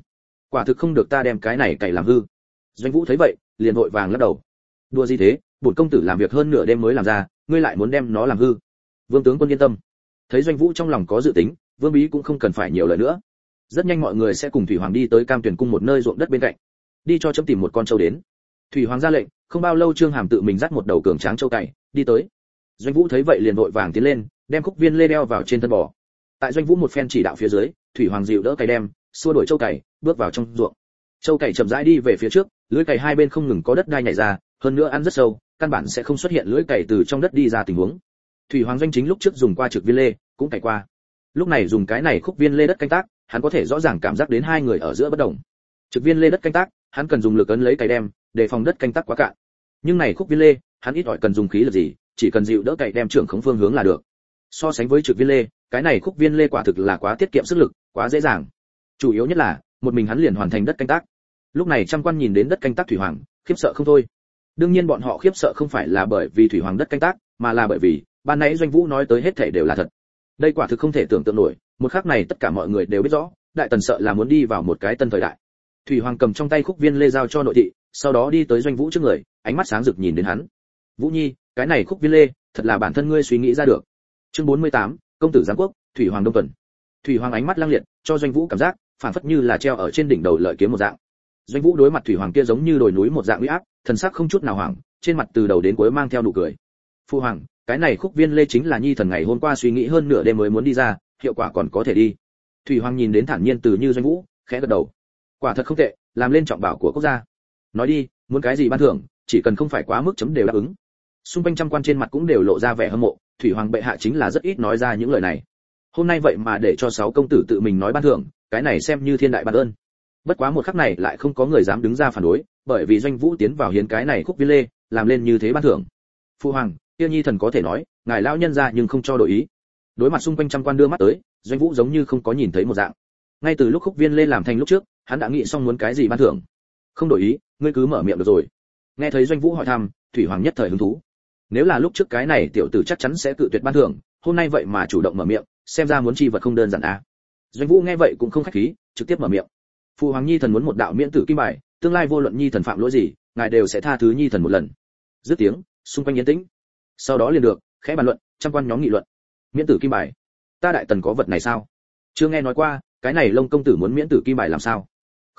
quả thực không được ta đem cái này cày làm hư. Doanh Vũ thấy vậy, liền vội vàng lắc đầu. Đùa gì thế, bổn công tử làm việc hơn nửa đêm mới làm ra, ngươi lại muốn đem nó làm hư. Vương tướng quân yên tâm. Thấy Doanh Vũ trong lòng có dự tính, Vương Bí cũng không cần phải nhiều lời nữa. Rất nhanh mọi người sẽ cùng Thủy Hoàng đi tới Cam Tuyển cung một nơi ruộng đất bên cạnh. Đi cho chấm tìm một con trâu đến. Thủy Hoàng ra lệnh, không bao lâu Trương Hàm tự mình dắt một đầu cường tráng trâu cày, đi tới. Doanh Vũ thấy vậy liền vội vàng tiến lên, đem khúc viên lê đeo vào trên thân bò. Tại Doanh Vũ một phen chỉ đạo phía dưới, Thủy Hoàng dịu đỡ cày đem, xua đuổi trâu cày, bước vào trong ruộng. Trâu cày chậm rãi đi về phía trước, lưỡi cày hai bên không ngừng có đất đai nhảy ra, hơn nữa ăn rất sâu, căn bản sẽ không xuất hiện lưỡi cày từ trong đất đi ra tình huống. Thủy Hoàng Doanh chính lúc trước dùng qua trực viên lê, cũng cày qua. Lúc này dùng cái này khúc viên lê đất canh tác, hắn có thể rõ ràng cảm giác đến hai người ở giữa bất đồng. Trực viên lê đất canh tác, hắn cần dùng lực ấn lấy cày đem, để phòng đất canh tác quá cạn. Nhưng này khúc viên lê, hắn ít ỏi cần dùng khí lực gì, chỉ cần dịu đỡ cày đem trưởng khống phương hướng là được. So sánh với trực viên lê, cái này khúc viên lê quả thực là quá tiết kiệm sức lực, quá dễ dàng. Chủ yếu nhất là, một mình hắn liền hoàn thành đất canh tác. Lúc này trăm quan nhìn đến đất canh tác Thủy Hoàng, khiếp sợ không thôi. Đương nhiên bọn họ khiếp sợ không phải là bởi vì Thủy Hoàng đất canh tác, mà là bởi vì ban nãy Doanh Vũ nói tới hết thảy đều là thật. Đây quả thực không thể tưởng tượng nổi, một khắc này tất cả mọi người đều biết rõ, Đại Tần sợ là muốn đi vào một cái tân thời đại. Thủy Hoàng cầm trong tay khúc viên lê giao cho nội thị, sau đó đi tới Doanh Vũ trước người, ánh mắt sáng rực nhìn đến hắn. Vũ Nhi, cái này khúc viên lê, thật là bản thân ngươi suy nghĩ ra được. Chương 48, công tử giáng quốc, Thủy Hoàng Đông Tuần. Thủy Hoàng ánh mắt lăng liệt, cho Doanh Vũ cảm giác phản phất như là treo ở trên đỉnh đầu lợi kiếm một dạng. Doanh Vũ đối mặt Thủy Hoàng kia giống như đồi núi một dạng uy áp, thần sắc không chút nào hoảng, trên mặt từ đầu đến cuối mang theo nụ cười. Phu hoàng, cái này khúc viên lê chính là nhi thần ngày hôm qua suy nghĩ hơn nửa đêm mới muốn đi ra, hiệu quả còn có thể đi. Thủy Hoàng nhìn đến thản nhiên từ như Doanh Vũ, khẽ gật đầu. Quả thật không tệ, làm lên trọng bảo của quốc gia. Nói đi, muốn cái gì ban thưởng, chỉ cần không phải quá mức chấm đều đáp ứng. Xung quanh trăm quan trên mặt cũng đều lộ ra vẻ hâm mộ, Thủy Hoàng bệ hạ chính là rất ít nói ra những lời này. Hôm nay vậy mà để cho 6 công tử tự mình nói ban thưởng, cái này xem như thiên đại ban ơn. Bất quá một khắc này lại không có người dám đứng ra phản đối, bởi vì Doanh Vũ tiến vào hiến cái này khúc viên lê, làm lên như thế ban thưởng. Phu hoàng, tiêu nhi thần có thể nói, ngài lão nhân ra nhưng không cho đổi ý. Đối mặt xung quanh trăm quan đưa mắt tới, Doanh Vũ giống như không có nhìn thấy một dạng. Ngay từ lúc khúc viên lê làm thành lúc trước, hắn đã nghĩ xong muốn cái gì ban thưởng. Không đổi ý, ngươi cứ mở miệng được rồi. Nghe thấy Doanh Vũ hỏi thăm, Thủy Hoàng nhất thời hứng thú. Nếu là lúc trước cái này tiểu tử chắc chắn sẽ cự tuyệt ban thưởng, hôm nay vậy mà chủ động mở miệng, xem ra muốn chi vật không đơn giản à. Doanh Vũ nghe vậy cũng không khách khí, trực tiếp mở miệng. Phụ hoàng nhi thần muốn một đạo miễn tử kim bài, tương lai vô luận nhi thần phạm lỗi gì, ngài đều sẽ tha thứ nhi thần một lần. Dứt tiếng, xung quanh yên tĩnh. Sau đó liền được, khẽ bàn luận, trăm quan nhóm nghị luận. Miễn tử kim bài, ta Đại Tần có vật này sao? Chưa nghe nói qua, cái này Long công tử muốn miễn tử kim bài làm sao?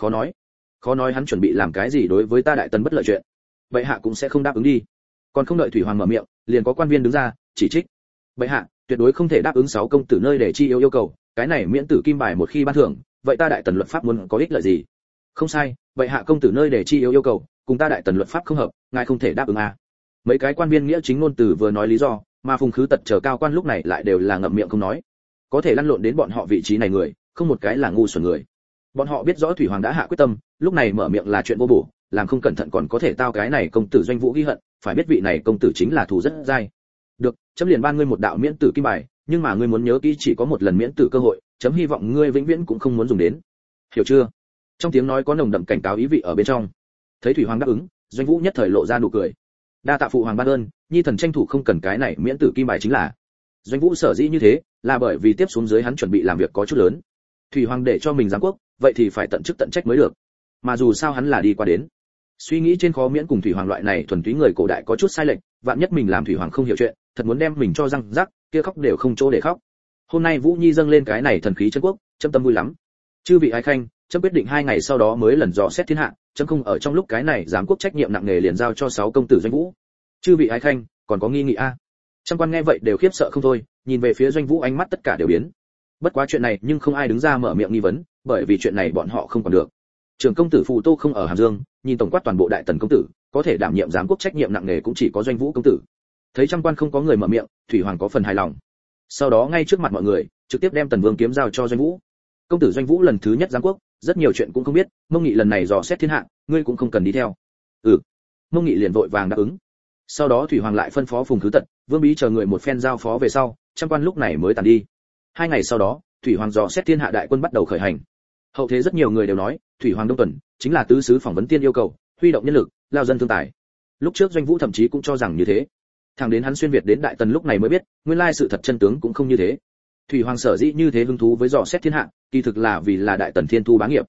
Khó nói hắn chuẩn bị làm cái gì đối với ta Đại Tần bất lợi chuyện. Bệ hạ cũng sẽ không đáp ứng đi. Còn không đợi Thủy Hoàng mở miệng, liền có quan viên đứng ra, chỉ trích. Bệ hạ, tuyệt đối không thể đáp ứng 6 công tử nơi để chi yêu cầu, cái này miễn tử kim bài một khi ban thưởng, vậy ta Đại Tần luật pháp muốn có ích lợi gì? Không sai, bệ hạ công tử nơi để chi yêu cầu, cùng ta Đại Tần luật pháp không hợp, ngài không thể đáp ứng à? Mấy cái quan viên nghĩa chính ngôn từ vừa nói lý do, mà Phùng Khứ Tật chờ cao quan lúc này lại đều là ngậm miệng không nói. Có thể lăn lộn đến bọn họ vị trí này người, không một cái là ngu xuẩn người. Bọn họ biết rõ Thủy Hoàng đã hạ quyết tâm, lúc này mở miệng là chuyện vô bổ, làm không cẩn thận còn có thể tao cái này công tử Doanh Vũ ghi hận, phải biết vị này công tử chính là thù rất dai. Được, chấm liền ban ngươi một đạo miễn tử kim bài, nhưng mà ngươi muốn nhớ kỹ chỉ có một lần miễn tử cơ hội, chấm hy vọng ngươi vĩnh viễn cũng không muốn dùng đến. Hiểu chưa? Trong tiếng nói có nồng đậm cảnh cáo ý vị ở bên trong. Thấy Thủy Hoàng đáp ứng, Doanh Vũ nhất thời lộ ra nụ cười. Đa tạ phụ hoàng ban ơn, nhi thần tranh thủ không cần cái này miễn tử kim bài chính là. Doanh Vũ sở dĩ như thế, là bởi vì tiếp xuống dưới hắn chuẩn bị làm việc có chút lớn. Thủy Hoàng để cho mình giáng quốc, vậy thì phải tận chức tận trách mới được. Mà dù sao hắn là đi qua đến. Suy nghĩ trên khó miễn cùng Thủy Hoàng loại này thuần túy người cổ đại có chút sai lệch, vạn nhất mình làm Thủy Hoàng không hiểu chuyện, thật muốn đem mình cho răng rắc, kia khóc đều không chỗ để khóc. Hôm nay Vũ Nhi dâng lên cái này thần khí chân quốc, chấm tâm vui lắm. Chư vị ái khanh, chấm quyết định 2 ngày sau đó mới lần dò xét thiên hạ, chấm không ở trong lúc cái này giám quốc trách nhiệm nặng nề liền giao cho 6 công tử Doanh Vũ. Chư vị ái khanh, còn có nghi nghị a? Trăm quan nghe vậy đều khiếp sợ không thôi, nhìn về phía Doanh Vũ ánh mắt tất cả đều biến. Bất quá chuyện này nhưng không ai đứng ra mở miệng nghi vấn, bởi vì chuyện này bọn họ không còn được. Trưởng công tử Phù Tô không ở Hàm Dương, nhìn tổng quát toàn bộ Đại Tần công tử, có thể đảm nhiệm giám quốc trách nhiệm nặng nề cũng chỉ có Doanh Vũ công tử. Thấy trăm quan không có người mở miệng, Thủy Hoàng có phần hài lòng. Sau đó ngay trước mặt mọi người, trực tiếp đem Tần Vương kiếm giao cho Doanh Vũ. Công tử Doanh Vũ lần thứ nhất giám quốc, rất nhiều chuyện cũng không biết, Mông Nghị lần này dò xét thiên hạ, ngươi cũng không cần đi theo. Mông Nghị liền vội vàng đáp ứng. Sau đó Thủy Hoàng lại phân phó Phùng Khứ Tật, Vương Bí chờ người một phen giao phó về sau, trăm quan lúc này mới tàn đi. 2 ngày sau đó, Thủy Hoàng dò xét thiên hạ đại quân bắt đầu khởi hành. Hậu thế rất nhiều người đều nói, Thủy Hoàng Đông Tuần chính là tứ sứ phỏng vấn tiên yêu cầu, huy động nhân lực, lao dân thương tài. Lúc trước Doanh Vũ thậm chí cũng cho rằng như thế. Thẳng đến hắn xuyên việt đến Đại Tần lúc này mới biết, nguyên lai sự thật chân tướng cũng không như thế. Thủy Hoàng sở dĩ như thế hứng thú với dò xét thiên hạ, kỳ thực là vì là Đại Tần thiên thu bá nghiệp.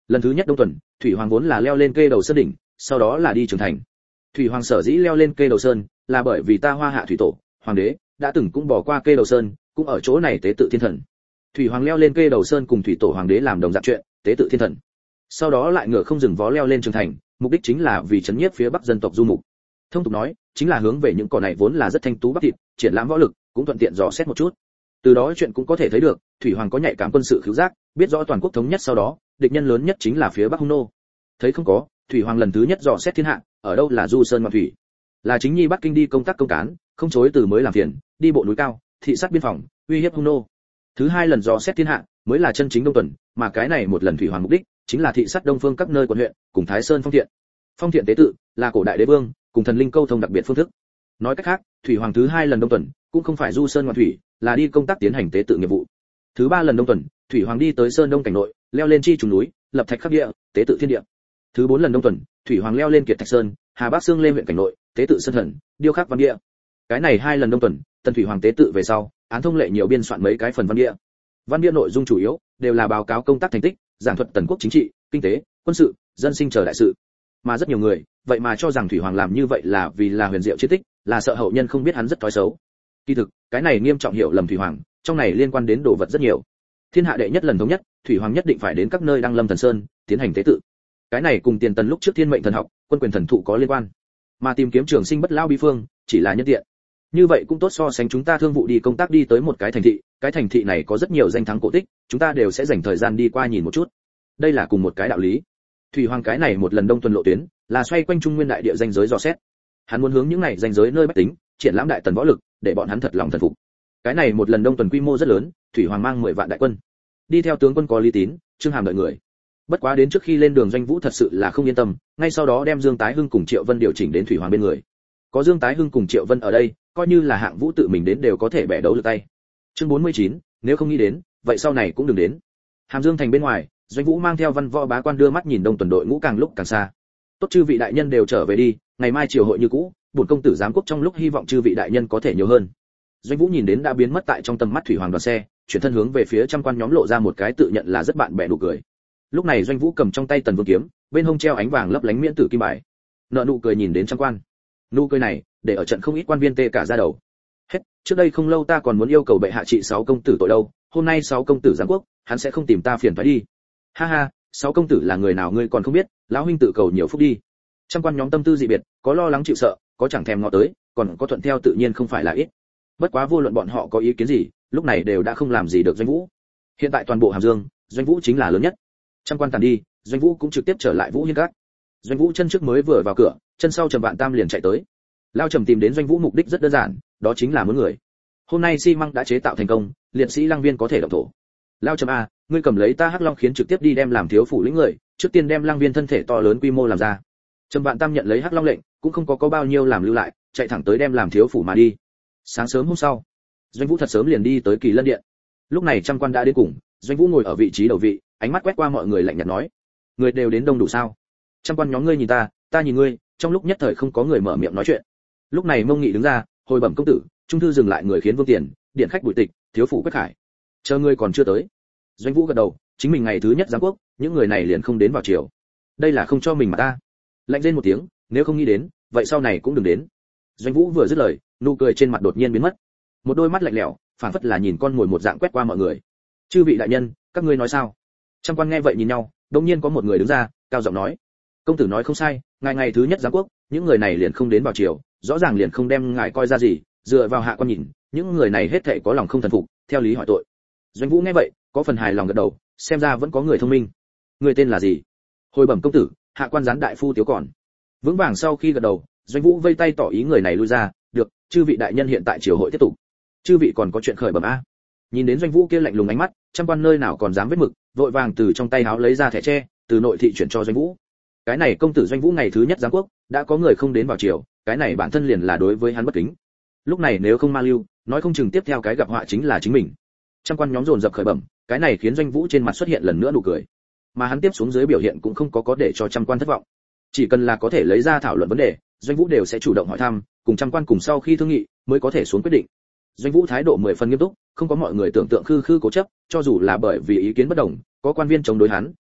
Lần thứ nhất đông tuần, thủy hoàng vốn là leo lên kê đầu sơn đỉnh, sau đó là đi trưởng thành. Thủy hoàng sở dĩ leo lên kê đầu sơn là bởi vì ta Hoa Hạ thủy tổ hoàng đế đã từng cũng bỏ qua kê đầu sơn, cũng ở chỗ này tế tự thiên thần. Thủy hoàng leo lên kê đầu sơn cùng thủy tổ hoàng đế làm đồng dạng chuyện, tế tự thiên thần. Sau đó lại ngựa không dừng vó leo lên trưởng thành, mục đích chính là vì chấn nhiếp phía bắc dân tộc du mục. Thông tục nói, chính là hướng về những cỏ này vốn là rất thanh tú bắp thịt, triển lãm võ lực, cũng thuận tiện dò xét một chút. Từ đó chuyện cũng có thể thấy được, thủy hoàng có nhạy cảm quân sự khứu giác, biết rõ toàn quốc thống nhất sau đó, địch nhân lớn nhất chính là phía bắc hung nô. Thấy không có, thủy hoàng lần thứ nhất dò xét thiên hạ, ở đâu là du sơn ngoạn thủy, là chính nhi Bắc Kinh đi công tác công cán, không chối từ mới làm phiền, đi bộ núi cao, thị sát biên phòng, uy hiếp hung nô. Thứ hai lần dò xét thiên hạ, mới là chân chính đông tuần, mà cái này một lần thủy hoàng mục đích chính là thị sát đông phương các nơi quận huyện, cùng Thái Sơn phong thiện. Phong thiện tế tự là cổ đại đế vương cùng thần linh câu thông đặc biệt phương thức. Nói cách khác, thủy hoàng thứ hai lần đông tuần cũng không phải du sơn ngoạn thủy, là đi công tác tiến hành tế tự nghiệp vụ. Thứ ba lần đông tuần, thủy hoàng đi tới sơn đông cảnh nội, leo lên chi trùng núi, lập thạch khắc địa, tế tự thiên địa. Thứ bốn lần đông tuần, thủy hoàng leo lên kiệt thạch sơn, hà bắc xương lên huyện cảnh nội, tế tự sơn thần, điêu khắc văn địa. Cái này hai lần đông tuần, tần thủy hoàng tế tự về sau, án thông lệ nhiều biên soạn mấy cái phần văn địa. Văn địa nội dung chủ yếu đều là báo cáo công tác thành tích, giảng thuật tần quốc chính trị, kinh tế, quân sự, dân sinh chờ đại sự. Mà rất nhiều người, vậy mà cho rằng thủy hoàng làm như vậy là vì là huyền diệu chiến tích, là sợ hậu nhân không biết hắn rất thói xấu. Kỳ thực, cái này nghiêm trọng hiểu lầm thủy hoàng, trong này liên quan đến đồ vật rất nhiều. Thiên hạ đệ nhất lần thống nhất, thủy hoàng nhất định phải đến các nơi đăng lâm thần sơn, tiến hành tế tự. Cái này cùng tiền tần lúc trước thiên mệnh thần học, quân quyền thần thụ có liên quan. Mà tìm kiếm trường sinh bất lao bí phương, chỉ là nhân tiện. Như vậy cũng tốt so sánh chúng ta thương vụ đi công tác đi tới một cái thành thị, cái thành thị này có rất nhiều danh thắng cổ tích, chúng ta đều sẽ dành thời gian đi qua nhìn một chút. Đây là cùng một cái đạo lý. Thủy hoàng cái này một lần đông tuần lộ tuyến, là xoay quanh trung nguyên đại địa danh giới dò xét. Hắn muốn hướng những này danh giới nơi bách tính, triển lãm đại tần võ lực, để bọn hắn thật lòng thần phục. Cái này một lần đông tuần quy mô rất lớn, thủy hoàng mang 10 vạn đại quân. Đi theo tướng quân có Lý Tín, Trương Hàm đợi người. Bất quá đến trước khi lên đường Doanh Vũ thật sự là không yên tâm, ngay sau đó đem Dương Tái Hưng cùng Triệu Vân điều chỉnh đến thủy hoàng bên người. Có Dương Tái Hưng cùng Triệu Vân ở đây, coi như là Hạng Vũ tự mình đến đều có thể bẻ đấu được tay. Chương 49, nếu không nghĩ đến, vậy sau này cũng đừng đến. Hàm Dương thành bên ngoài, Doanh Vũ mang theo văn võ bá quan đưa mắt nhìn đông tuần đội ngũ càng lúc càng xa. Tốt chư vị đại nhân đều trở về đi, ngày mai triều hội như cũ, bổn công tử giám quốc trong lúc hy vọng chư vị đại nhân có thể nhiều hơn. Doanh Vũ nhìn đến đã biến mất tại trong tầm mắt thủy hoàng đoàn xe, chuyển thân hướng về phía trăm quan nhóm lộ ra một cái tự nhận là rất bạn bè nụ cười. Lúc này Doanh Vũ cầm trong tay Tần Vương kiếm, bên hông treo ánh vàng lấp lánh miễn tử kim bài. Nợ nụ cười nhìn đến trăm quan. Nụ cười này, để ở trận không ít quan viên tê cả da đầu. Hết, trước đây không lâu ta còn muốn yêu cầu bệ hạ trị 6 công tử tội đâu, hôm nay 6 công tử giám quốc, hắn sẽ không tìm ta phiền phải đi. Ha ha, 6 công tử là người nào ngươi còn không biết, lão huynh tự cầu nhiều phúc đi. Trăm quan nhóm tâm tư dị biệt, có lo lắng chịu sợ, có chẳng thèm ngó tới, còn có thuận theo tự nhiên không phải là ít. Bất quá vô luận bọn họ có ý kiến gì, lúc này đều đã không làm gì được Doanh Vũ. Hiện tại toàn bộ Hàm Dương, Doanh Vũ chính là lớn nhất. Trăm quan tàn đi, Doanh Vũ cũng trực tiếp trở lại Vũ Hiên Các. Doanh Vũ chân trước mới vừa vào cửa, chân sau Trầm Vạn Tam liền chạy tới. Lao Trầm tìm đến Doanh Vũ mục đích rất đơn giản, đó chính là muốn người. Hôm nay xi măng đã chế tạo thành công, liệt sĩ Lăng Viên có thể động thổ. Lao Trầm a, ngươi cầm lấy ta Hắc Long khiến trực tiếp đi đem làm thiếu phủ lĩnh người, trước tiên đem Lăng Viên thân thể to lớn quy mô làm ra. Trầm Vạn Tam nhận lấy Hắc Long lệnh, cũng không có bao nhiêu làm lưu lại, chạy thẳng tới đem làm thiếu phủ mà đi. Sáng sớm hôm sau, Doanh Vũ thật sớm liền đi tới Kỳ Lân điện. Lúc này trăm quan đã đến cùng, Doanh Vũ ngồi ở vị trí đầu vị, ánh mắt quét qua mọi người lạnh nhạt nói: người đều đến đông đủ sao? Trăm quan nhóm ngươi nhìn ta nhìn ngươi, trong lúc nhất thời không có người mở miệng nói chuyện. Lúc này Mông Nghị đứng ra, hồi bẩm công tử, trung thư dừng lại người khiến Vương Tiền, điện khách Bùi Tịch, thiếu phủ Quách Khải. Chờ ngươi còn chưa tới. Doanh Vũ gật đầu, chính mình ngày thứ nhất giám quốc, những người này liền không đến vào chiều. Đây là không cho mình mà ta. Lạnh rên một tiếng, nếu không nghĩ đến, vậy sau này cũng đừng đến. Doanh Vũ vừa dứt lời, nụ cười trên mặt đột nhiên biến mất. Một đôi mắt lạnh lẽo, phảng phất là nhìn con ngồi một dạng quét qua mọi người. Chư vị đại nhân, các ngươi nói sao? Trăm quan nghe vậy nhìn nhau, đột nhiên có một người đứng ra, cao giọng nói: công tử nói không sai, ngày thứ nhất giám quốc, những người này liền không đến vào chiều, rõ ràng liền không đem ngài coi ra gì, dựa vào hạ quan nhìn, những người này hết thảy có lòng không thần phục, theo lý hỏi tội. Doanh Vũ nghe vậy, có phần hài lòng gật đầu, xem ra vẫn có người thông minh. Người tên là gì? Hồi bẩm công tử, hạ quan gián đại phu Tiếu Còn. Vững vàng sau khi gật đầu, Doanh Vũ vây tay tỏ ý người này lui ra, được, chư vị đại nhân hiện tại triều hội tiếp tục. Chư vị còn có chuyện khởi bẩm a. Nhìn đến Doanh Vũ kia lạnh lùng ánh mắt, trăm quan nơi nào còn dám vết mực, vội vàng từ trong tay áo lấy ra thẻ tre, từ nội thị chuyển cho Doanh Vũ. Cái này công tử Doanh Vũ ngày thứ nhất giám quốc, đã có người không đến vào chiều, cái này bản thân liền là đối với hắn bất kính. Lúc này nếu không ma lưu, nói không chừng tiếp theo cái gặp họa chính là chính mình. Trăm quan nhóm dồn dập khởi bẩm, cái này khiến Doanh Vũ trên mặt xuất hiện lần nữa nụ cười. Mà hắn tiếp xuống dưới biểu hiện cũng không có để cho trăm quan thất vọng. Chỉ cần là có thể lấy ra thảo luận vấn đề, Doanh Vũ đều sẽ chủ động hỏi thăm, cùng trăm quan cùng sau khi thương nghị, mới có thể xuống quyết định. Doanh Vũ thái độ 10 phần nghiêm túc, không có mọi người tưởng tượng khư khư cố chấp, cho dù là bởi vì ý kiến bất đồng, có quan viên chống đối hắn,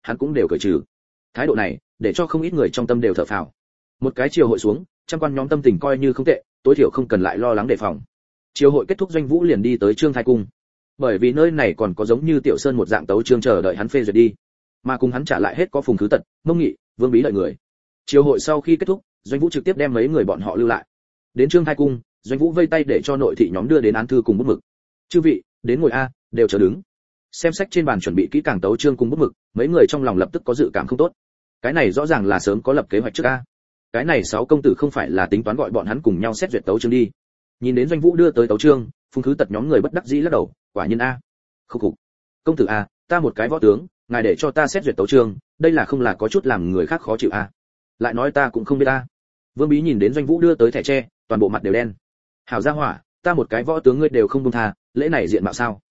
hắn cũng đều cởi trừ. Thái độ này để cho không ít người trong tâm đều thở phào. Một cái chiều hội xuống, trăm quan nhóm tâm tình coi như không tệ, tối thiểu không cần lại lo lắng đề phòng. Chiều hội kết thúc, Doanh Vũ liền đi tới Trương Thái cung, bởi vì nơi này còn có giống như Tiểu Sơn một dạng tấu chương chờ đợi hắn phê duyệt đi, mà cùng hắn trả lại hết có Phùng Khứ Tật, Mông Nghị, Vương Bí đợi người. Chiều hội sau khi kết thúc, Doanh Vũ trực tiếp đem mấy người bọn họ lưu lại. Đến Trương Thái cung, Doanh Vũ vây tay để cho nội thị nhóm đưa đến án thư cùng bút mực. Chư vị, đến ngồi a, đều chờ đứng. Xem sách trên bàn chuẩn bị kỹ càng tấu chương cùng bút mực, mấy người trong lòng lập tức có dự cảm không tốt. Cái này rõ ràng là sớm có lập kế hoạch trước a. Cái này 6 công tử không phải là tính toán gọi bọn hắn cùng nhau xét duyệt tấu chương đi. Nhìn đến Doanh Vũ đưa tới tấu chương, Phùng Khứ Tật nhóm người bất đắc dĩ lắc đầu, quả nhiên a. Khục khục. Công tử a, ta một cái võ tướng, ngài để cho ta xét duyệt tấu chương, đây là không là có chút làm người khác khó chịu a. Lại nói ta cũng không biết a. Vương Bí nhìn đến Doanh Vũ đưa tới thẻ tre, toàn bộ mặt đều đen. Hảo gia hỏa, ta một cái võ tướng ngươi đều không buông tha, lễ này diện mạo sao?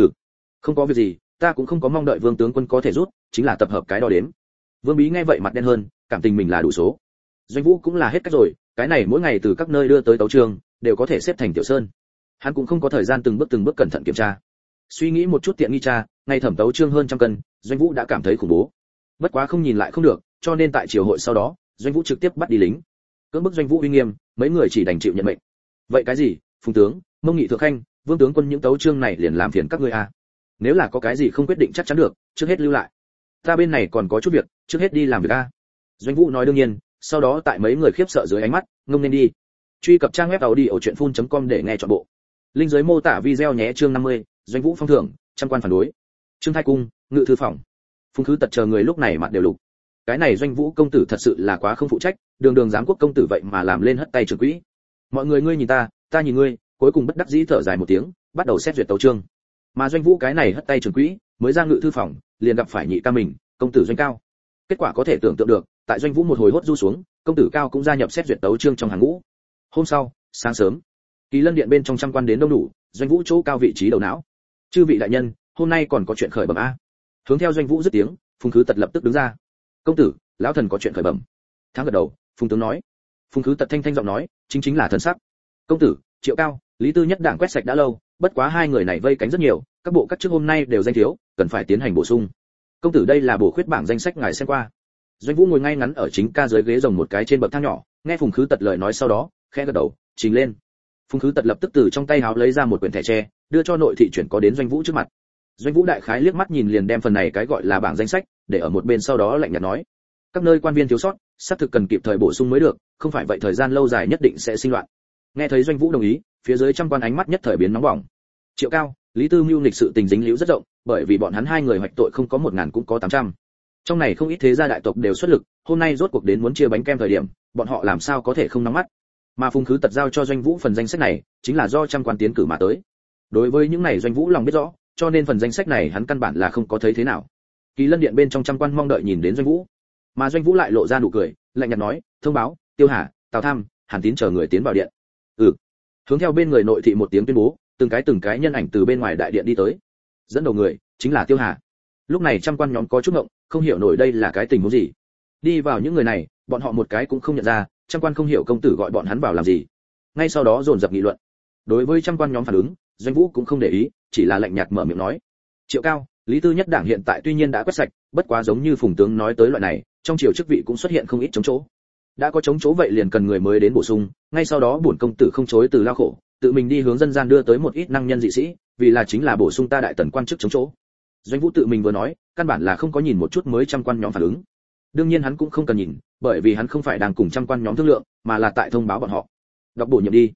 Không có việc gì, ta cũng không có mong đợi Vương tướng quân có thể rút, chính là tập hợp cái đo đếm. Vương Bí nghe vậy mặt đen hơn, cảm tình mình là đủ số. Doanh Vũ cũng là hết cách rồi, cái này mỗi ngày từ các nơi đưa tới tấu chương, đều có thể xếp thành Tiểu Sơn. Hắn cũng không có thời gian từng bước cẩn thận kiểm tra. Suy nghĩ một chút tiện nghi tra, ngày thẩm tấu chương hơn 100 cân, Doanh Vũ đã cảm thấy khủng bố. Bất quá không nhìn lại không được, cho nên tại triều hội sau đó, Doanh Vũ trực tiếp bắt đi lính. Cưỡng bức Doanh Vũ uy nghiêm, mấy người chỉ đành chịu nhận mệnh. Vậy cái gì, Phùng tướng, Mông Nghị thượng khanh, Vương tướng quân những tấu chương này liền làm phiền các ngươi a. Nếu là có cái gì không quyết định chắc chắn được, trước hết lưu lại. Ta bên này còn có chút việc, trước hết đi làm việc a. Doanh Vũ nói đương nhiên, sau đó tại mấy người khiếp sợ dưới ánh mắt, ngông nên đi. Truy cập trang web audiochuyenphun.com để nghe trọn bộ. Link dưới mô tả video nhé. Chương 50, Doanh Vũ phong thưởng, trăm quan phản đối. Trương Thái cung, ngự thư phòng. Phùng Khứ Tật chờ người lúc này mặt đều lục. Cái này Doanh Vũ công tử thật sự là quá không phụ trách, đường giám quốc công tử vậy mà làm lên hất tay trưởng quỹ. Mọi người ngươi nhìn ta, ta nhìn ngươi, cuối cùng bất đắc dĩ thở dài một tiếng, bắt đầu xét duyệt tấu chương. Mà Doanh Vũ cái này hất tay trưởng quỹ, mới ra ngự thư phòng, liền gặp phải nhị ca mình, công tử Doanh Cao. Kết quả có thể tưởng tượng được, tại Doanh Vũ một hồi hốt du xuống, công tử Cao cũng gia nhập xét duyệt tấu chương trong hàng ngũ. Hôm sau, sáng sớm, Kỳ Lân điện bên trong trăm quan đến đông đủ, Doanh Vũ chỗ cao vị trí đầu não. Chư vị đại nhân, hôm nay còn có chuyện khởi bẩm a. Hướng theo Doanh Vũ dứt tiếng, Phùng Khứ Tật lập tức đứng ra. Công tử, lão thần có chuyện khởi bẩm. Tháng gật đầu, Phùng tướng nói. Phùng Khứ Tật thanh giọng nói, chính là thần sắc. Công tử, Triệu Cao, Lý Tư nhất đảng quét sạch đã lâu, bất quá hai người này vây cánh rất nhiều, các bộ các chức hôm nay đều danh thiếu, cần phải tiến hành bổ sung. Công tử đây là bổ khuyết bảng danh sách ngài xem qua. Doanh Vũ ngồi ngay ngắn ở chính ca dưới ghế rồng một cái trên bậc thang nhỏ, nghe Phùng Khứ Tật lời nói sau đó, khẽ gật đầu, trình lên. Phùng Khứ Tật lập tức từ trong tay áo lấy ra một quyển thẻ tre, đưa cho nội thị chuyển có đến Doanh Vũ trước mặt. Doanh Vũ đại khái liếc mắt nhìn liền đem phần này cái gọi là bảng danh sách để ở một bên, sau đó lạnh nhạt nói: các nơi quan viên thiếu sót, xác thực cần kịp thời bổ sung mới được, không phải vậy thời gian lâu dài nhất định sẽ sinh loạn. Nghe thấy Doanh Vũ đồng ý, phía dưới trăm quan ánh mắt nhất thời biến nóng bỏng. Triệu Cao, Lý Tư mưu nghịch sự tình dính líu rất rộng, bởi vì bọn hắn hai người hoạch tội không có 1000 cũng có 800. Trong này không ít thế gia đại tộc đều xuất lực, hôm nay rốt cuộc đến muốn chia bánh kem thời điểm, bọn họ làm sao có thể không nóng mắt. Mà Phùng Khứ Tật giao cho Doanh Vũ phần danh sách này, chính là do trăm quan tiến cử mà tới. Đối với những này Doanh Vũ lòng biết rõ, cho nên phần danh sách này hắn căn bản là không có thấy thế nào. Kỳ Lân điện bên trong trăm quan mong đợi nhìn đến Doanh Vũ, mà Doanh Vũ lại lộ ra nụ cười, lạnh nhạt nói: thông báo, Tiêu Hà, Tào Tham, Hàn Tín chờ người tiến vào điện. Hướng theo bên người nội thị một tiếng tuyên bố, từng cái nhân ảnh từ bên ngoài đại điện đi tới. Dẫn đầu người chính là Tiêu Hà. Lúc này trăm quan nhóm có chút ngộng, không hiểu nổi đây là cái tình huống gì. Đi vào những người này, bọn họ một cái cũng không nhận ra, trăm quan không hiểu công tử gọi bọn hắn vào làm gì. Ngay sau đó dồn dập nghị luận. Đối với trăm quan nhóm phản ứng, Doanh Vũ cũng không để ý, chỉ là lạnh nhạt mở miệng nói: Triệu Cao, Lý Tư nhất đảng hiện tại tuy nhiên đã quét sạch, bất quá giống như Phùng tướng nói tới loại này, trong triều chức vị cũng xuất hiện không ít chống chỗ. Đã có chống chỗ vậy liền cần người mới đến bổ sung, ngay sau đó bổn công tử không chối từ lao khổ, tự mình đi hướng dân gian đưa tới một ít năng nhân dị sĩ, vì là chính là bổ sung ta đại tần quan chức chống chỗ. Doanh Vũ tự mình vừa nói, căn bản là không có nhìn một chút mới trăm quan nhóm phản ứng. Đương nhiên hắn cũng không cần nhìn, bởi vì hắn không phải đang cùng trăm quan nhóm thương lượng, mà là tại thông báo bọn họ. Đọc bổ nhiệm đi.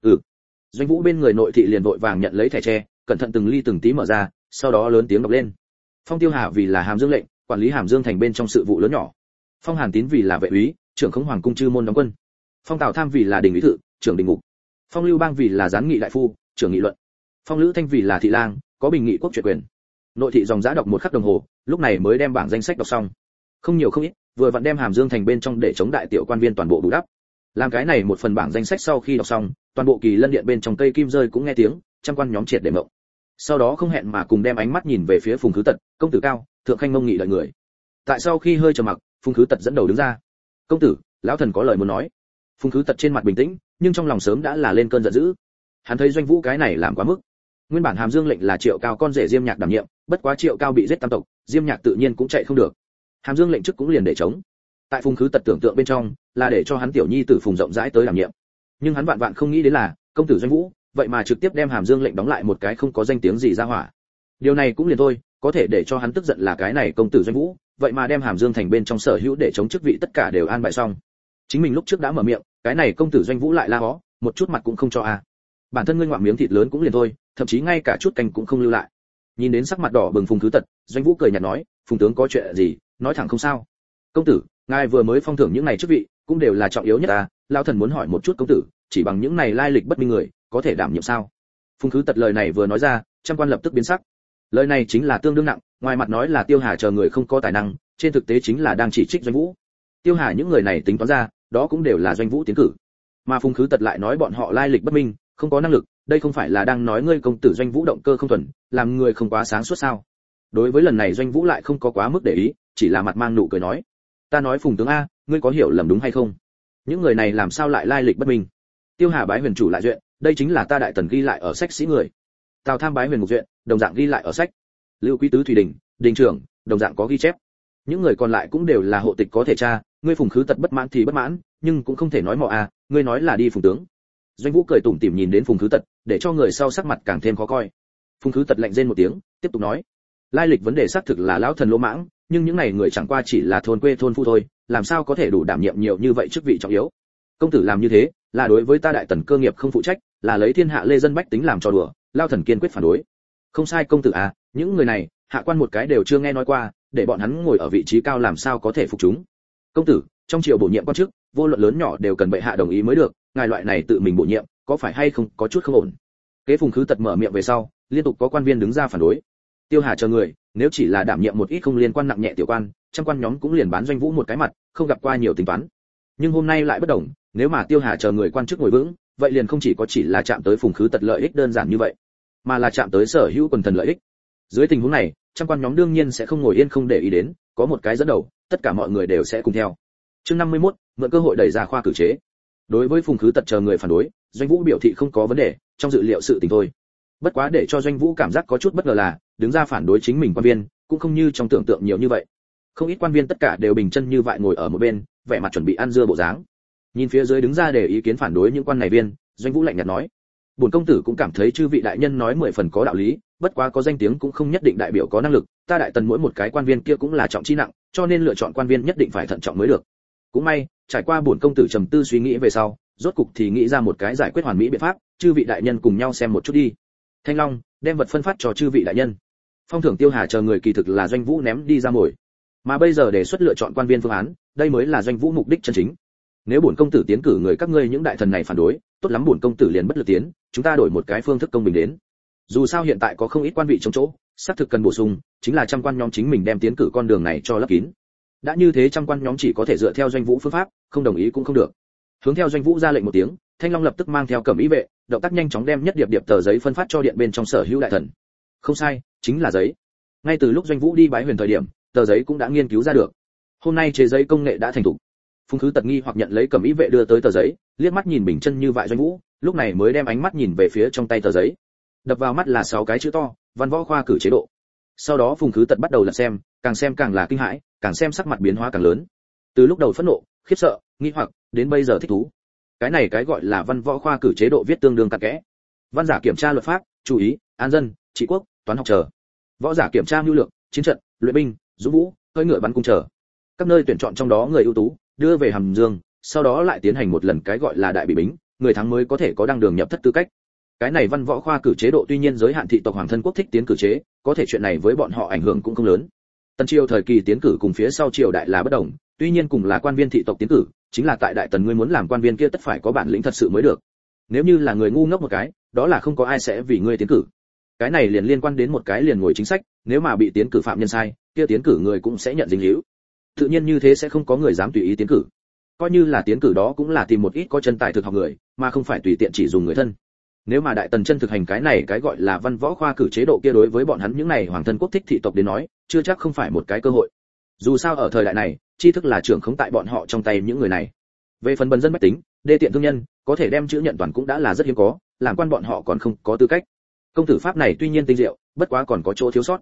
Doanh Vũ bên người nội thị liền vội vàng nhận lấy thẻ tre, cẩn thận từng ly từng tí mở ra, sau đó lớn tiếng đọc lên. Phong Tiêu Hà vì là Hàm Dương lệnh, quản lý Hàm Dương thành bên trong sự vụ lớn nhỏ. Phong Hàn Tín vì là vệ úy, trưởng khống hoàng cung chư môn đóng quân. Phong Tào Tham vì là đình úy thự, trưởng đình ngục. Phong Lưu Bang vì là gián nghị đại phu, trưởng nghị luận. Phong Lữ Thanh vì là thị lang, có bình nghị quốc truyện quyền. Nội thị dòng dã đọc một khắc đồng hồ, lúc này mới đem bảng danh sách đọc xong. Không nhiều không ít, vừa vặn đem Hàm Dương thành bên trong để chống đại tiểu quan viên toàn bộ bù đắp. Làm cái này một phần bảng danh sách sau khi đọc xong, toàn bộ Kỳ Lân điện bên trong cây kim rơi cũng nghe tiếng, trăm quan nhóm triệt để mộng. Sau đó không hẹn mà cùng đem ánh mắt nhìn về phía Phùng Khứ Tật, công tử Cao, thượng khanh Mông Nghị đợi người. Tại sau khi hơi trầm mặc, Phùng Khứ Tật dẫn đầu đứng ra. Công tử, lão thần có lời muốn nói. Phùng Khứ Tật trên mặt bình tĩnh, nhưng trong lòng sớm đã là lên cơn giận dữ. Hắn thấy Doanh Vũ cái này làm quá mức. Nguyên bản Hàm Dương lệnh là Triệu Cao con rể Diêm Nhạc đảm nhiệm, Bất quá Triệu Cao bị giết tam tộc, Diêm Nhạc tự nhiên cũng chạy không được. Hàm Dương lệnh chức cũng liền để chống. Tại Phùng Khứ Tật tưởng tượng bên trong, là để cho hắn tiểu nhi tử Phùng Rộng Rãi tới đảm nhiệm. Nhưng hắn vạn vạn không nghĩ đến là, công tử Doanh Vũ, vậy mà trực tiếp đem Hàm Dương lệnh đóng lại một cái không có danh tiếng gì ra hỏa. Điều này cũng liền thôi, có thể để cho hắn tức giận là cái này công tử Doanh Vũ, vậy mà đem Hàm Dương thành bên trong sở hữu để chống chức vị tất cả đều an bài xong. Chính mình lúc trước đã mở miệng, cái này công tử Doanh Vũ lại la hó, một chút mặt cũng không cho a. Bản thân ngươi ngoạm miếng thịt lớn cũng liền thôi, thậm chí ngay cả chút canh cũng không lưu lại. Nhìn đến sắc mặt đỏ bừng Phùng Khứ Tật, Doanh Vũ cười nhạt nói, Phùng tướng có chuyện gì, nói thẳng không sao. Công tử, ngài vừa mới phong thưởng những này chức vị, cũng đều là trọng yếu nhất ta, lão thần muốn hỏi một chút công tử, chỉ bằng những này lai lịch bất minh người, có thể đảm nhiệm sao? Phùng Khứ Tật lời này vừa nói ra, trăm quan lập tức biến sắc. Lời này chính là tương đương nặng, ngoài mặt nói là Tiêu Hà chờ người không có tài năng, trên thực tế chính là đang chỉ trích Doanh Vũ. Tiêu Hà những người này tính toán ra, đó cũng đều là Doanh Vũ tiến cử. Mà Phùng Khứ Tật lại nói bọn họ lai lịch bất minh, không có năng lực, đây không phải là đang nói ngươi công tử Doanh Vũ động cơ không thuần, làm người không quá sáng suốt sao? Đối với lần này Doanh Vũ lại không có quá mức để ý, chỉ là mặt mang nụ cười nói, ta nói Phùng tướng a, ngươi có hiểu lầm đúng hay không? Những người này làm sao lại lai lịch bất minh? Tiêu Hà bái huyền chủ lại duyện, đây chính là ta đại tần ghi lại ở sách sĩ người. Tào Tham bái huyền mục duyện, đồng dạng ghi lại ở sách. Lưu Quý Tứ Thủy Đình, đình trưởng, đồng dạng có ghi chép. Những người còn lại cũng đều là hộ tịch có thể tra, ngươi Phùng Khứ Tật bất mãn thì bất mãn, nhưng cũng không thể nói mọ a, ngươi nói là đi Phùng tướng. Doanh Vũ cười tủm tỉm nhìn đến Phùng Khứ Tật, để cho người sau sắc mặt càng thêm khó coi. Phùng Khứ Tật lạnh rên một tiếng, tiếp tục nói, lai lịch vấn đề xác thực là lão thần lỗ mãng, nhưng những này người chẳng qua chỉ là thôn quê thôn phu thôi, làm sao có thể đủ đảm nhiệm nhiều như vậy chức vị trọng yếu. Công tử làm như thế, là đối với ta đại tần cơ nghiệp không phụ trách, là lấy thiên hạ lê dân bách tính làm trò đùa, lao thần kiên quyết phản đối. Không sai công tử à, những người này, hạ quan một cái đều chưa nghe nói qua, để bọn hắn ngồi ở vị trí cao làm sao có thể phục chúng. Công tử, trong triều bổ nhiệm quan chức, vô luận lớn nhỏ đều cần bệ hạ đồng ý mới được, ngài loại này tự mình bổ nhiệm, có phải hay không có chút không ổn. Kế Phùng Khứ Tật mở miệng về sau, liên tục có quan viên đứng ra phản đối. Tiêu Hà chờ người, nếu chỉ là đảm nhiệm một ít không liên quan nặng nhẹ tiểu quan, trăm quan nhóm cũng liền bán Doanh Vũ một cái mặt, không gặp qua nhiều tính toán. Nhưng hôm nay lại bất đồng, nếu mà Tiêu Hà chờ người quan chức ngồi vững, vậy liền không chỉ là chạm tới Phùng Khứ Tật lợi ích đơn giản như vậy, mà là chạm tới sở hữu quần thần lợi ích. Dưới tình huống này, trăm quan nhóm đương nhiên sẽ không ngồi yên không để ý đến, có một cái dẫn đầu, tất cả mọi người đều sẽ cùng theo. Chương 51, mượn cơ hội đẩy ra khoa cử chế. Đối với Phùng Khứ Tật chờ người phản đối, Doanh Vũ biểu thị không có vấn đề, trong dự liệu sự tình thôi. Bất quá để cho Doanh Vũ cảm giác có chút bất ngờ là, đứng ra phản đối chính mình quan viên, cũng không như trong tưởng tượng nhiều như vậy. Không ít quan viên tất cả đều bình chân như vậy ngồi ở một bên, vẻ mặt chuẩn bị ăn dưa bộ dáng. Nhìn phía dưới đứng ra để ý kiến phản đối những quan này viên, Doanh Vũ lạnh nhạt nói: "Bổn công tử cũng cảm thấy chư vị đại nhân nói 10 phần có đạo lý, bất quá có danh tiếng cũng không nhất định đại biểu có năng lực, ta đại tần mỗi một cái quan viên kia cũng là trọng chi nặng, cho nên lựa chọn quan viên nhất định phải thận trọng mới được." Cũng may, trải qua bổn công tử trầm tư suy nghĩ về sau, rốt cục thì nghĩ ra một cái giải quyết hoàn mỹ biện pháp, chư vị đại nhân cùng nhau xem một chút đi. Thanh Long, đem vật phân phát cho chư vị đại nhân. Phong thưởng Tiêu Hà chờ người kỳ thực là Doanh Vũ ném đi ra mồi, mà bây giờ đề xuất lựa chọn quan viên phương án, đây mới là Doanh Vũ mục đích chân chính. Nếu bổn công tử tiến cử người các ngươi những đại thần này phản đối, tốt lắm bổn công tử liền bất lực tiến, chúng ta đổi một cái phương thức công bình đến. Dù sao hiện tại có không ít quan vị chống chỗ, xác thực cần bổ sung, chính là trăm quan nhóm chính mình đem tiến cử con đường này cho lấp kín. Đã như thế trăm quan nhóm chỉ có thể dựa theo Doanh Vũ phương pháp, không đồng ý cũng không được. Hướng theo Doanh Vũ ra lệnh một tiếng, Thanh Long lập tức mang theo cẩm ý vệ, động tác nhanh chóng đem nhất điệp tờ giấy phân phát cho điện bên trong sở hữu đại thần. Không sai, chính là giấy. Ngay từ lúc Doanh Vũ đi bái huyền thời điểm, tờ giấy cũng đã nghiên cứu ra được. Hôm nay chế giấy công nghệ đã thành thục. Phùng Khứ Tật nghi hoặc nhận lấy cẩm ý vệ đưa tới tờ giấy, liếc mắt nhìn bình chân như vậy Doanh Vũ, lúc này mới đem ánh mắt nhìn về phía trong tay tờ giấy. Đập vào mắt là 6 cái chữ to, văn võ khoa cử chế độ. Sau đó Phùng Khứ Tật bắt đầu lật xem càng là kinh hãi, càng xem sắc mặt biến hóa càng lớn. Từ lúc đầu phẫn nộ, khiếp sợ, nghi hoặc, đến bây giờ thích thú. Cái này cái gọi là văn võ khoa cử chế độ viết tương đương cặn kẽ. Văn giả kiểm tra luật pháp, chú ý, an dân, trị quốc, toán học chờ. Võ giả kiểm tra mưu lược, chiến trận, luyện binh, dũng vũ, cưỡi ngựa bắn cung chờ. Các nơi tuyển chọn trong đó người ưu tú, đưa về Hàm Dương, sau đó lại tiến hành một lần cái gọi là đại bị bính, người thắng mới có thể có đăng đường nhập thất tư cách. Cái này văn võ khoa cử chế độ tuy nhiên giới hạn thị tộc hoàng thân quốc thích tiến cử chế, có thể chuyện này với bọn họ ảnh hưởng cũng không lớn. Tần triều thời kỳ tiến cử cùng phía sau triều đại là bất đồng, tuy nhiên cùng là quan viên thị tộc tiến cử, chính là tại đại tần ngươi muốn làm quan viên kia tất phải có bản lĩnh thật sự mới được. Nếu như là người ngu ngốc một cái, đó là không có ai sẽ vì ngươi tiến cử. Cái này liền liên quan đến một cái liền ngồi chính sách, nếu mà bị tiến cử phạm nhân sai, kia tiến cử người cũng sẽ nhận dính líu. Tự nhiên như thế sẽ không có người dám tùy ý tiến cử. Coi như là tiến cử đó cũng là tìm một ít có chân tài thực học người, mà không phải tùy tiện chỉ dùng người thân. Nếu mà đại tần chân thực hành cái này cái gọi là văn võ khoa cử chế độ kia đối với bọn hắn những này hoàng thân quốc thích thị tộc đến nói, chưa chắc không phải một cái cơ hội. Dù sao ở thời đại này, tri thức là trưởng khống tại bọn họ trong tay những người này. Về phần bần dân bách tính, đê tiện thương nhân, có thể đem chữ nhận toàn cũng đã là rất hiếm có, làm quan bọn họ còn không có tư cách. Công tử pháp này tuy nhiên tinh diệu, bất quá còn có chỗ thiếu sót.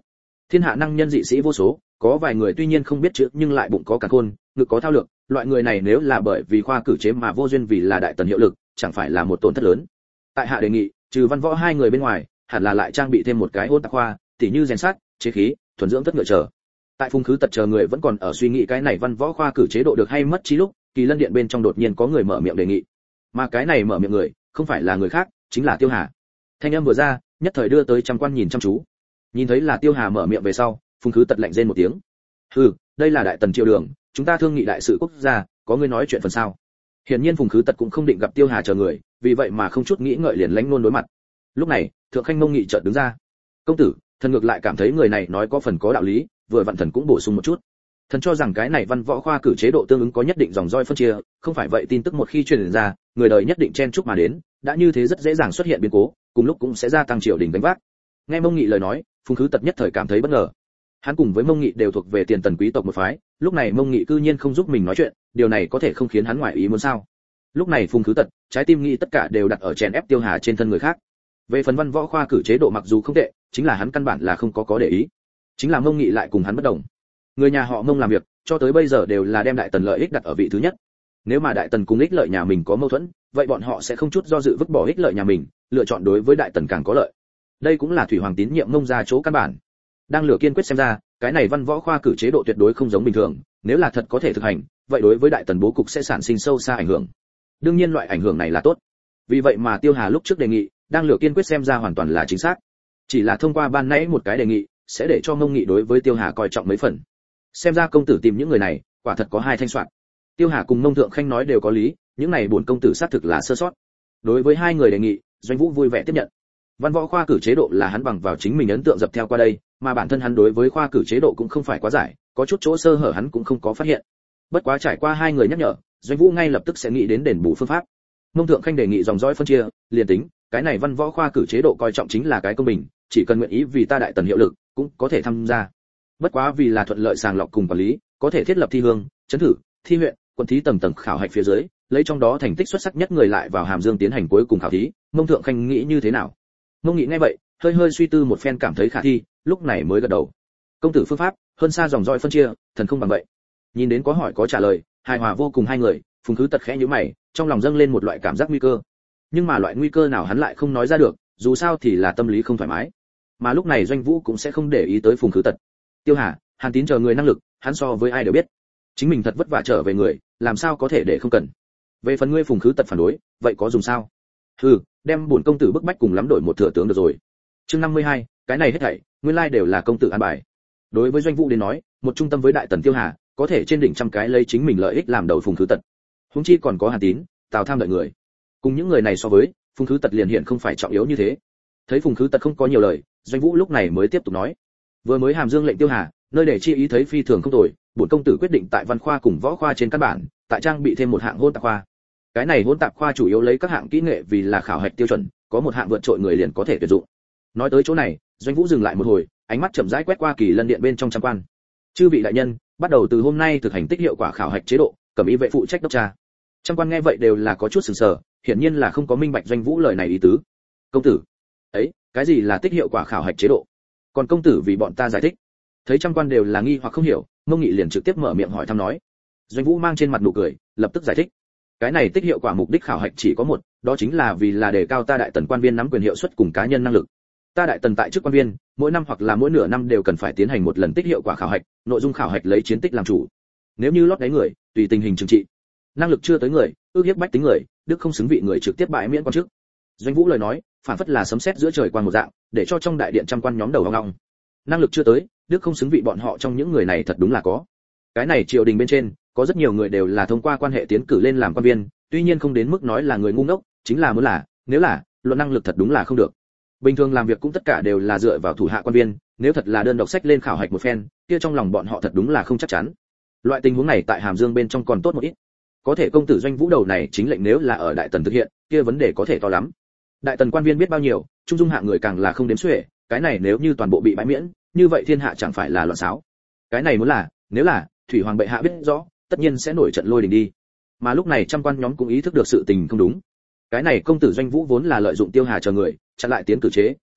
Thiên hạ năng nhân dị sĩ vô số, có vài người tuy nhiên không biết chữ nhưng lại bụng có cả khôn, ngực có thao lược, loại người này nếu là bởi vì khoa cử chế mà vô duyên vì là đại tần hiệu lực, chẳng phải là một tổn thất lớn. Tại hạ đề nghị, trừ văn võ hai người bên ngoài, hẳn là lại trang bị thêm một cái hôn tạc khoa, tỉ như rèn sắt, chế khí, thuần dưỡng tất ngựa chờ. Tại Phùng Khứ Tật chờ người vẫn còn ở suy nghĩ cái này văn võ khoa cử chế độ được hay mất trí lúc, Kỳ Lân Điện bên trong đột nhiên có người mở miệng đề nghị. Mà cái này mở miệng người, không phải là người khác, chính là Tiêu Hà. Thanh âm vừa ra, nhất thời đưa tới trăm quan nhìn chăm chú. Nhìn thấy là Tiêu Hà mở miệng về sau, Phùng Khứ Tật lạnh rên một tiếng. Hừ, đây là đại tần triều đường, chúng ta thương nghị đại sự quốc gia, có người nói chuyện phần sao? Hiển nhiên Phùng Khứ Tật cũng không định gặp Tiêu Hà chờ người, vì vậy mà không chút nghĩ ngợi liền lãnh nôn đối mặt. Lúc này, Thượng Khanh Mông Nghị chợt đứng ra. Công tử, thần ngược lại cảm thấy người này nói có phần có đạo lý, vừa vặn thần cũng bổ sung một chút. Thần cho rằng cái này văn võ khoa cử chế độ tương ứng có nhất định dòng roi phân chia, không phải vậy tin tức một khi truyền ra, người đời nhất định chen chúc mà đến, đã như thế rất dễ dàng xuất hiện biến cố, cùng lúc cũng sẽ gia tăng triều đình gánh vác. Nghe Mông Nghị lời nói, Phùng Khứ Tật nhất thời cảm thấy bất ngờ. Hắn cùng với Mông Nghị đều thuộc về tiền tần quý tộc một phái, lúc này Mông Nghị cư nhiên không giúp mình nói chuyện, điều này có thể không khiến hắn ngoài ý muốn sao? Lúc này Phùng Khứ Tật, trái tim nghĩ tất cả đều đặt ở chèn ép Tiêu Hà trên thân người khác. Về phần văn võ khoa cử chế độ mặc dù không tệ, chính là hắn căn bản là không có để ý. Chính là Mông Nghị lại cùng hắn bất đồng. Người nhà họ Mông làm việc, cho tới bây giờ đều là đem đại tần lợi ích đặt ở vị thứ nhất. Nếu mà đại tần cùng ích lợi nhà mình có mâu thuẫn, vậy bọn họ sẽ không chút do dự vứt bỏ ích lợi nhà mình, lựa chọn đối với đại tần càng có lợi. Đây cũng là thủy hoàng tín nhiệm Mông gia chỗ căn bản. Đang lựa kiên quyết xem ra, cái này văn võ khoa cử chế độ tuyệt đối không giống bình thường, nếu là thật có thể thực hành, vậy đối với đại tần bố cục sẽ sản sinh sâu xa ảnh hưởng. Đương nhiên loại ảnh hưởng này là tốt. Vì vậy mà Tiêu Hà lúc trước đề nghị, đang lựa kiên quyết xem ra hoàn toàn là chính xác. Chỉ là thông qua ban nãy một cái đề nghị, sẽ để cho Mông Nghị đối với Tiêu Hà coi trọng mấy phần. Xem ra công tử tìm những người này, quả thật có hai thanh soạn. Tiêu Hà cùng Mông Thượng Khanh nói đều có lý, những này bổn công tử xác thực là sơ sót. Đối với hai người đề nghị, Doanh Vũ vui vẻ tiếp nhận. Văn võ khoa cử chế độ là hắn bằng vào chính mình ấn tượng dập theo qua đây, mà bản thân hắn đối với khoa cử chế độ cũng không phải quá giải, có chút chỗ sơ hở hắn cũng không có phát hiện. Bất quá trải qua hai người nhắc nhở, Doanh Vũ ngay lập tức sẽ nghĩ đến đền bù phương pháp. Mông Thượng Khanh đề nghị dòng dõi phân chia, liền tính, cái này văn võ khoa cử chế độ coi trọng chính là cái công bình, chỉ cần nguyện ý vì ta đại tần hiệu lực, cũng có thể tham gia. Bất quá vì là thuận lợi sàng lọc cùng quản lý, có thể thiết lập thi hương, chấn thử, thi huyện, quân thí tầng tầng khảo hạch phía dưới, lấy trong đó thành tích xuất sắc nhất người lại vào Hàm Dương tiến hành cuối cùng khảo thí. Mông Thượng Khanh nghĩ như thế nào? Mông Nghị nghe vậy, hơi hơi suy tư một phen cảm thấy khả thi, lúc này mới gật đầu. Công tử phương pháp, hơn xa dòng dõi phân chia, thần không bằng vậy. Nhìn đến có hỏi có trả lời, hài hòa vô cùng hai người, Phùng Khứ Tật khẽ nhíu mày, trong lòng dâng lên một loại cảm giác nguy cơ. Nhưng mà loại nguy cơ nào hắn lại không nói ra được, dù sao thì là tâm lý không thoải mái. Mà lúc này Doanh Vũ cũng sẽ không để ý tới Phùng Khứ Tật. Tiêu Hà, Hàn Tín chờ người năng lực, hắn so với ai đều biết. Chính mình thật vất vả trở về người, làm sao có thể để không cần. Về phần ngươi Phùng Khứ Tật phản đối, vậy có dùng sao? Hừ, đem bổn công tử bức bách cùng lắm đổi một thừa tướng được rồi. Chương 52, cái này hết thảy, nguyên lai đều là công tử an bài. Đối với Doanh Vũ đến nói, một trung tâm với đại tần Tiêu Hà, có thể trên đỉnh trăm cái lấy chính mình lợi ích làm đầu Phùng Khứ Tật. Huống chi còn có Hàn Tín, Tào Tham đợi người. Cùng những người này so với, Phùng Khứ Tật liền hiện không phải trọng yếu như thế. Thấy Phùng Khứ Tật không có nhiều lời, Doanh Vũ lúc này mới tiếp tục nói. Vừa mới Hàm Dương lệnh Tiêu Hà, nơi để chi ý thấy phi thường không tồi, bổn công tử quyết định tại văn khoa cùng võ khoa trên căn bản, tại trang bị thêm một hạng hôn tạp khoa. Cái này hôn tạp khoa chủ yếu lấy các hạng kỹ nghệ vì là khảo hạch tiêu chuẩn, có một hạng vượt trội người liền có thể tuyển dụng. Nói tới chỗ này, Doanh Vũ dừng lại một hồi, ánh mắt chậm rãi quét qua Kỳ Lân Điện bên trong trăm quan. Chư vị đại nhân, bắt đầu từ hôm nay thực hành tích hiệu quả khảo hạch chế độ, cẩm y vệ phụ trách đốc tra. Trăm quan nghe vậy đều là có chút sửng sờ, hiển nhiên là không có minh bạch Doanh Vũ lời này ý tứ. Công tử, ấy, cái gì là tích hiệu quả khảo hạch chế độ? Còn công tử vì bọn ta giải thích. Thấy trăm quan đều là nghi hoặc không hiểu, Mông Nghị liền trực tiếp mở miệng hỏi thăm nói. Doanh Vũ mang trên mặt nụ cười, lập tức giải thích. Cái này tích hiệu quả mục đích khảo hạch chỉ có một, đó chính là vì là đề cao ta đại tần quan viên nắm quyền hiệu suất cùng cá nhân năng lực. Ta đại tần tại chức quan viên, mỗi năm hoặc là mỗi nửa năm đều cần phải tiến hành một lần tích hiệu quả khảo hạch, nội dung khảo hạch lấy chiến tích làm chủ. Nếu như lót đáy người, tùy tình hình trừng trị. Năng lực chưa tới người, ước hiếp bách tính người, đức không xứng vị người trực tiếp bãi miễn quan chức. Doanh Vũ lời nói, phản phất là sấm sét giữa trời quang một dạng, để cho trong đại điện trăm quan nhóm đầu hoang long. Năng lực chưa tới, đức không xứng vị bọn họ trong những người này thật đúng là có. Cái này triều đình bên trên, có rất nhiều người đều là thông qua quan hệ tiến cử lên làm quan viên, tuy nhiên không đến mức nói là người ngu ngốc, chính là muốn là, nếu là, luận năng lực thật đúng là không được. Bình thường làm việc cũng tất cả đều là dựa vào thủ hạ quan viên, nếu thật là đơn độc sách lên khảo hạch một phen, kia trong lòng bọn họ thật đúng là không chắc chắn. Loại tình huống này tại Hàm Dương bên trong còn tốt một ít. Có thể công tử Doanh Vũ đầu này chính lệnh nếu là ở đại tần thực hiện, kia vấn đề có thể to lắm. Đại tần quan viên biết bao nhiêu, trung dung hạng người càng là không đếm xuể, cái này nếu như toàn bộ bị bãi miễn, như vậy thiên hạ chẳng phải là loạn xáo. Cái này muốn là, nếu là thủy hoàng bệ hạ biết rõ, tất nhiên sẽ nổi trận lôi đình đi. Mà lúc này trăm quan nhóm cũng ý thức được sự tình không đúng. Cái này công tử Doanh Vũ vốn là lợi dụng Tiêu Hà chờ người, chặn lại tiến cử chế,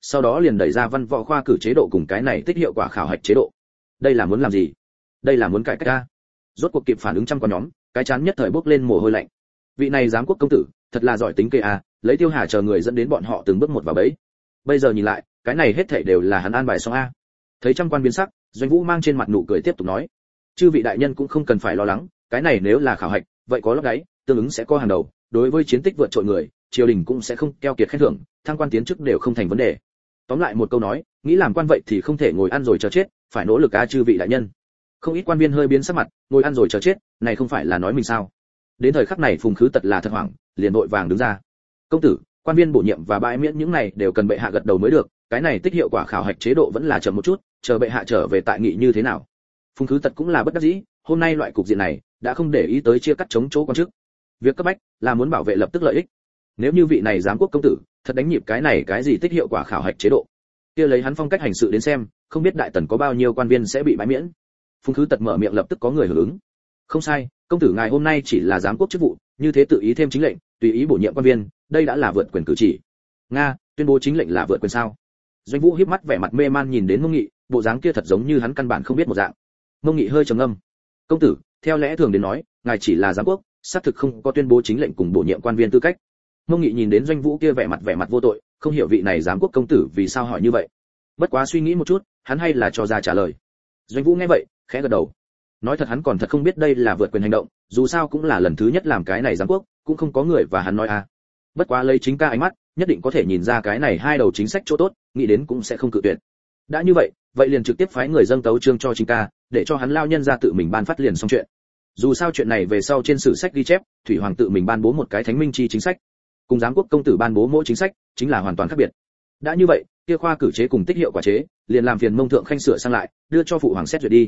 sau đó liền đẩy ra văn võ khoa cử chế độ cùng cái này tích hiệu quả khảo hạch chế độ. Đây là muốn làm gì? Đây là muốn cải cách a. Rốt cuộc kịp phản ứng trăm con nhóm, cái chán nhất thời bốc lên mồ hôi lạnh. Vị này giám quốc công tử, thật là giỏi tính kê a, lấy Tiêu Hà chờ người dẫn đến bọn họ từng bước một vào bẫy. Bây giờ nhìn lại, cái này hết thảy đều là hắn an bài xong a. Thấy trăm quan biến sắc, Doanh Vũ mang trên mặt nụ cười tiếp tục nói: "Chư vị đại nhân cũng không cần phải lo lắng, cái này nếu là khảo hạch, vậy có lót đáy, tương ứng sẽ có hàng đầu, đối với chiến tích vượt trội người, triều đình cũng sẽ không keo kiệt khen thưởng, thăng quan tiến chức đều không thành vấn đề." Tóm lại một câu nói, nghĩ làm quan vậy thì không thể ngồi ăn rồi chờ chết, phải nỗ lực a chư vị đại nhân. Không ít quan viên hơi biến sắc mặt, ngồi ăn rồi chờ chết, này không phải là nói mình sao? Đến thời khắc này Phùng Khứ Tật là thật hoảng, liền vội vàng đứng ra. "Công tử, quan viên bổ nhiệm và bãi miễn những này đều cần bệ hạ gật đầu mới được, cái này tích hiệu quả khảo hạch chế độ vẫn là chậm một chút, chờ bệ hạ trở về tại nghị như thế nào." Phùng Khứ Tật cũng là bất đắc dĩ, hôm nay loại cục diện này đã không để ý tới chia cắt chống chỗ quan chức. Việc cấp bách là muốn bảo vệ lập tức lợi ích. Nếu như vị này giám quốc công tử thật đánh nhịp cái này cái gì tích hiệu quả khảo hạch chế độ, kia lấy hắn phong cách hành sự đến xem, không biết đại tần có bao nhiêu quan viên sẽ bị bãi miễn. Phùng Khứ Tật mở miệng lập tức có người hưởng ứng. "Không sai, công tử ngài hôm nay chỉ là giám quốc chức vụ, như thế tự ý thêm chính lệnh, tùy ý bổ nhiệm quan viên, đây đã là vượt quyền cử chỉ." "Nga, tuyên bố chính lệnh là vượt quyền sao?" Doanh Vũ híp mắt vẻ mặt mê man nhìn đến Mông Nghị, bộ dáng kia thật giống như hắn căn bản không biết một dạng. Mông Nghị hơi trầm ngâm. "Công tử, theo lẽ thường đến nói, ngài chỉ là giám quốc, xác thực không có tuyên bố chính lệnh cùng bổ nhiệm quan viên tư cách." Mông Nghị nhìn đến Doanh Vũ kia vẻ mặt vô tội, không hiểu vị này giám quốc công tử vì sao hỏi như vậy. Bất quá suy nghĩ một chút, hắn hay là cho ra trả lời. Doanh Vũ nghe vậy, khẽ gật đầu. Nói thật hắn còn thật không biết đây là vượt quyền hành động, dù sao cũng là lần thứ nhất làm cái này giám quốc, cũng không có người và hắn nói a. Bất quá lấy chính ca ánh mắt, nhất định có thể nhìn ra cái này hai đầu chính sách chỗ tốt, nghĩ đến cũng sẽ không cự tuyệt. Đã như vậy, vậy liền trực tiếp phái người dâng tấu chương cho chính ca, để cho hắn lao nhân ra tự mình ban phát liền xong chuyện. Dù sao chuyện này về sau trên sử sách ghi chép, thủy hoàng tự mình ban bố một cái thánh minh chi chính sách, cùng giám quốc công tử ban bố mỗi chính sách, chính là hoàn toàn khác biệt. Đã như vậy, kia khoa cử chế cùng tích hiệu quả chế, liền làm phiền Mông thượng khanh sửa sang lại, đưa cho phụ hoàng xét duyệt đi.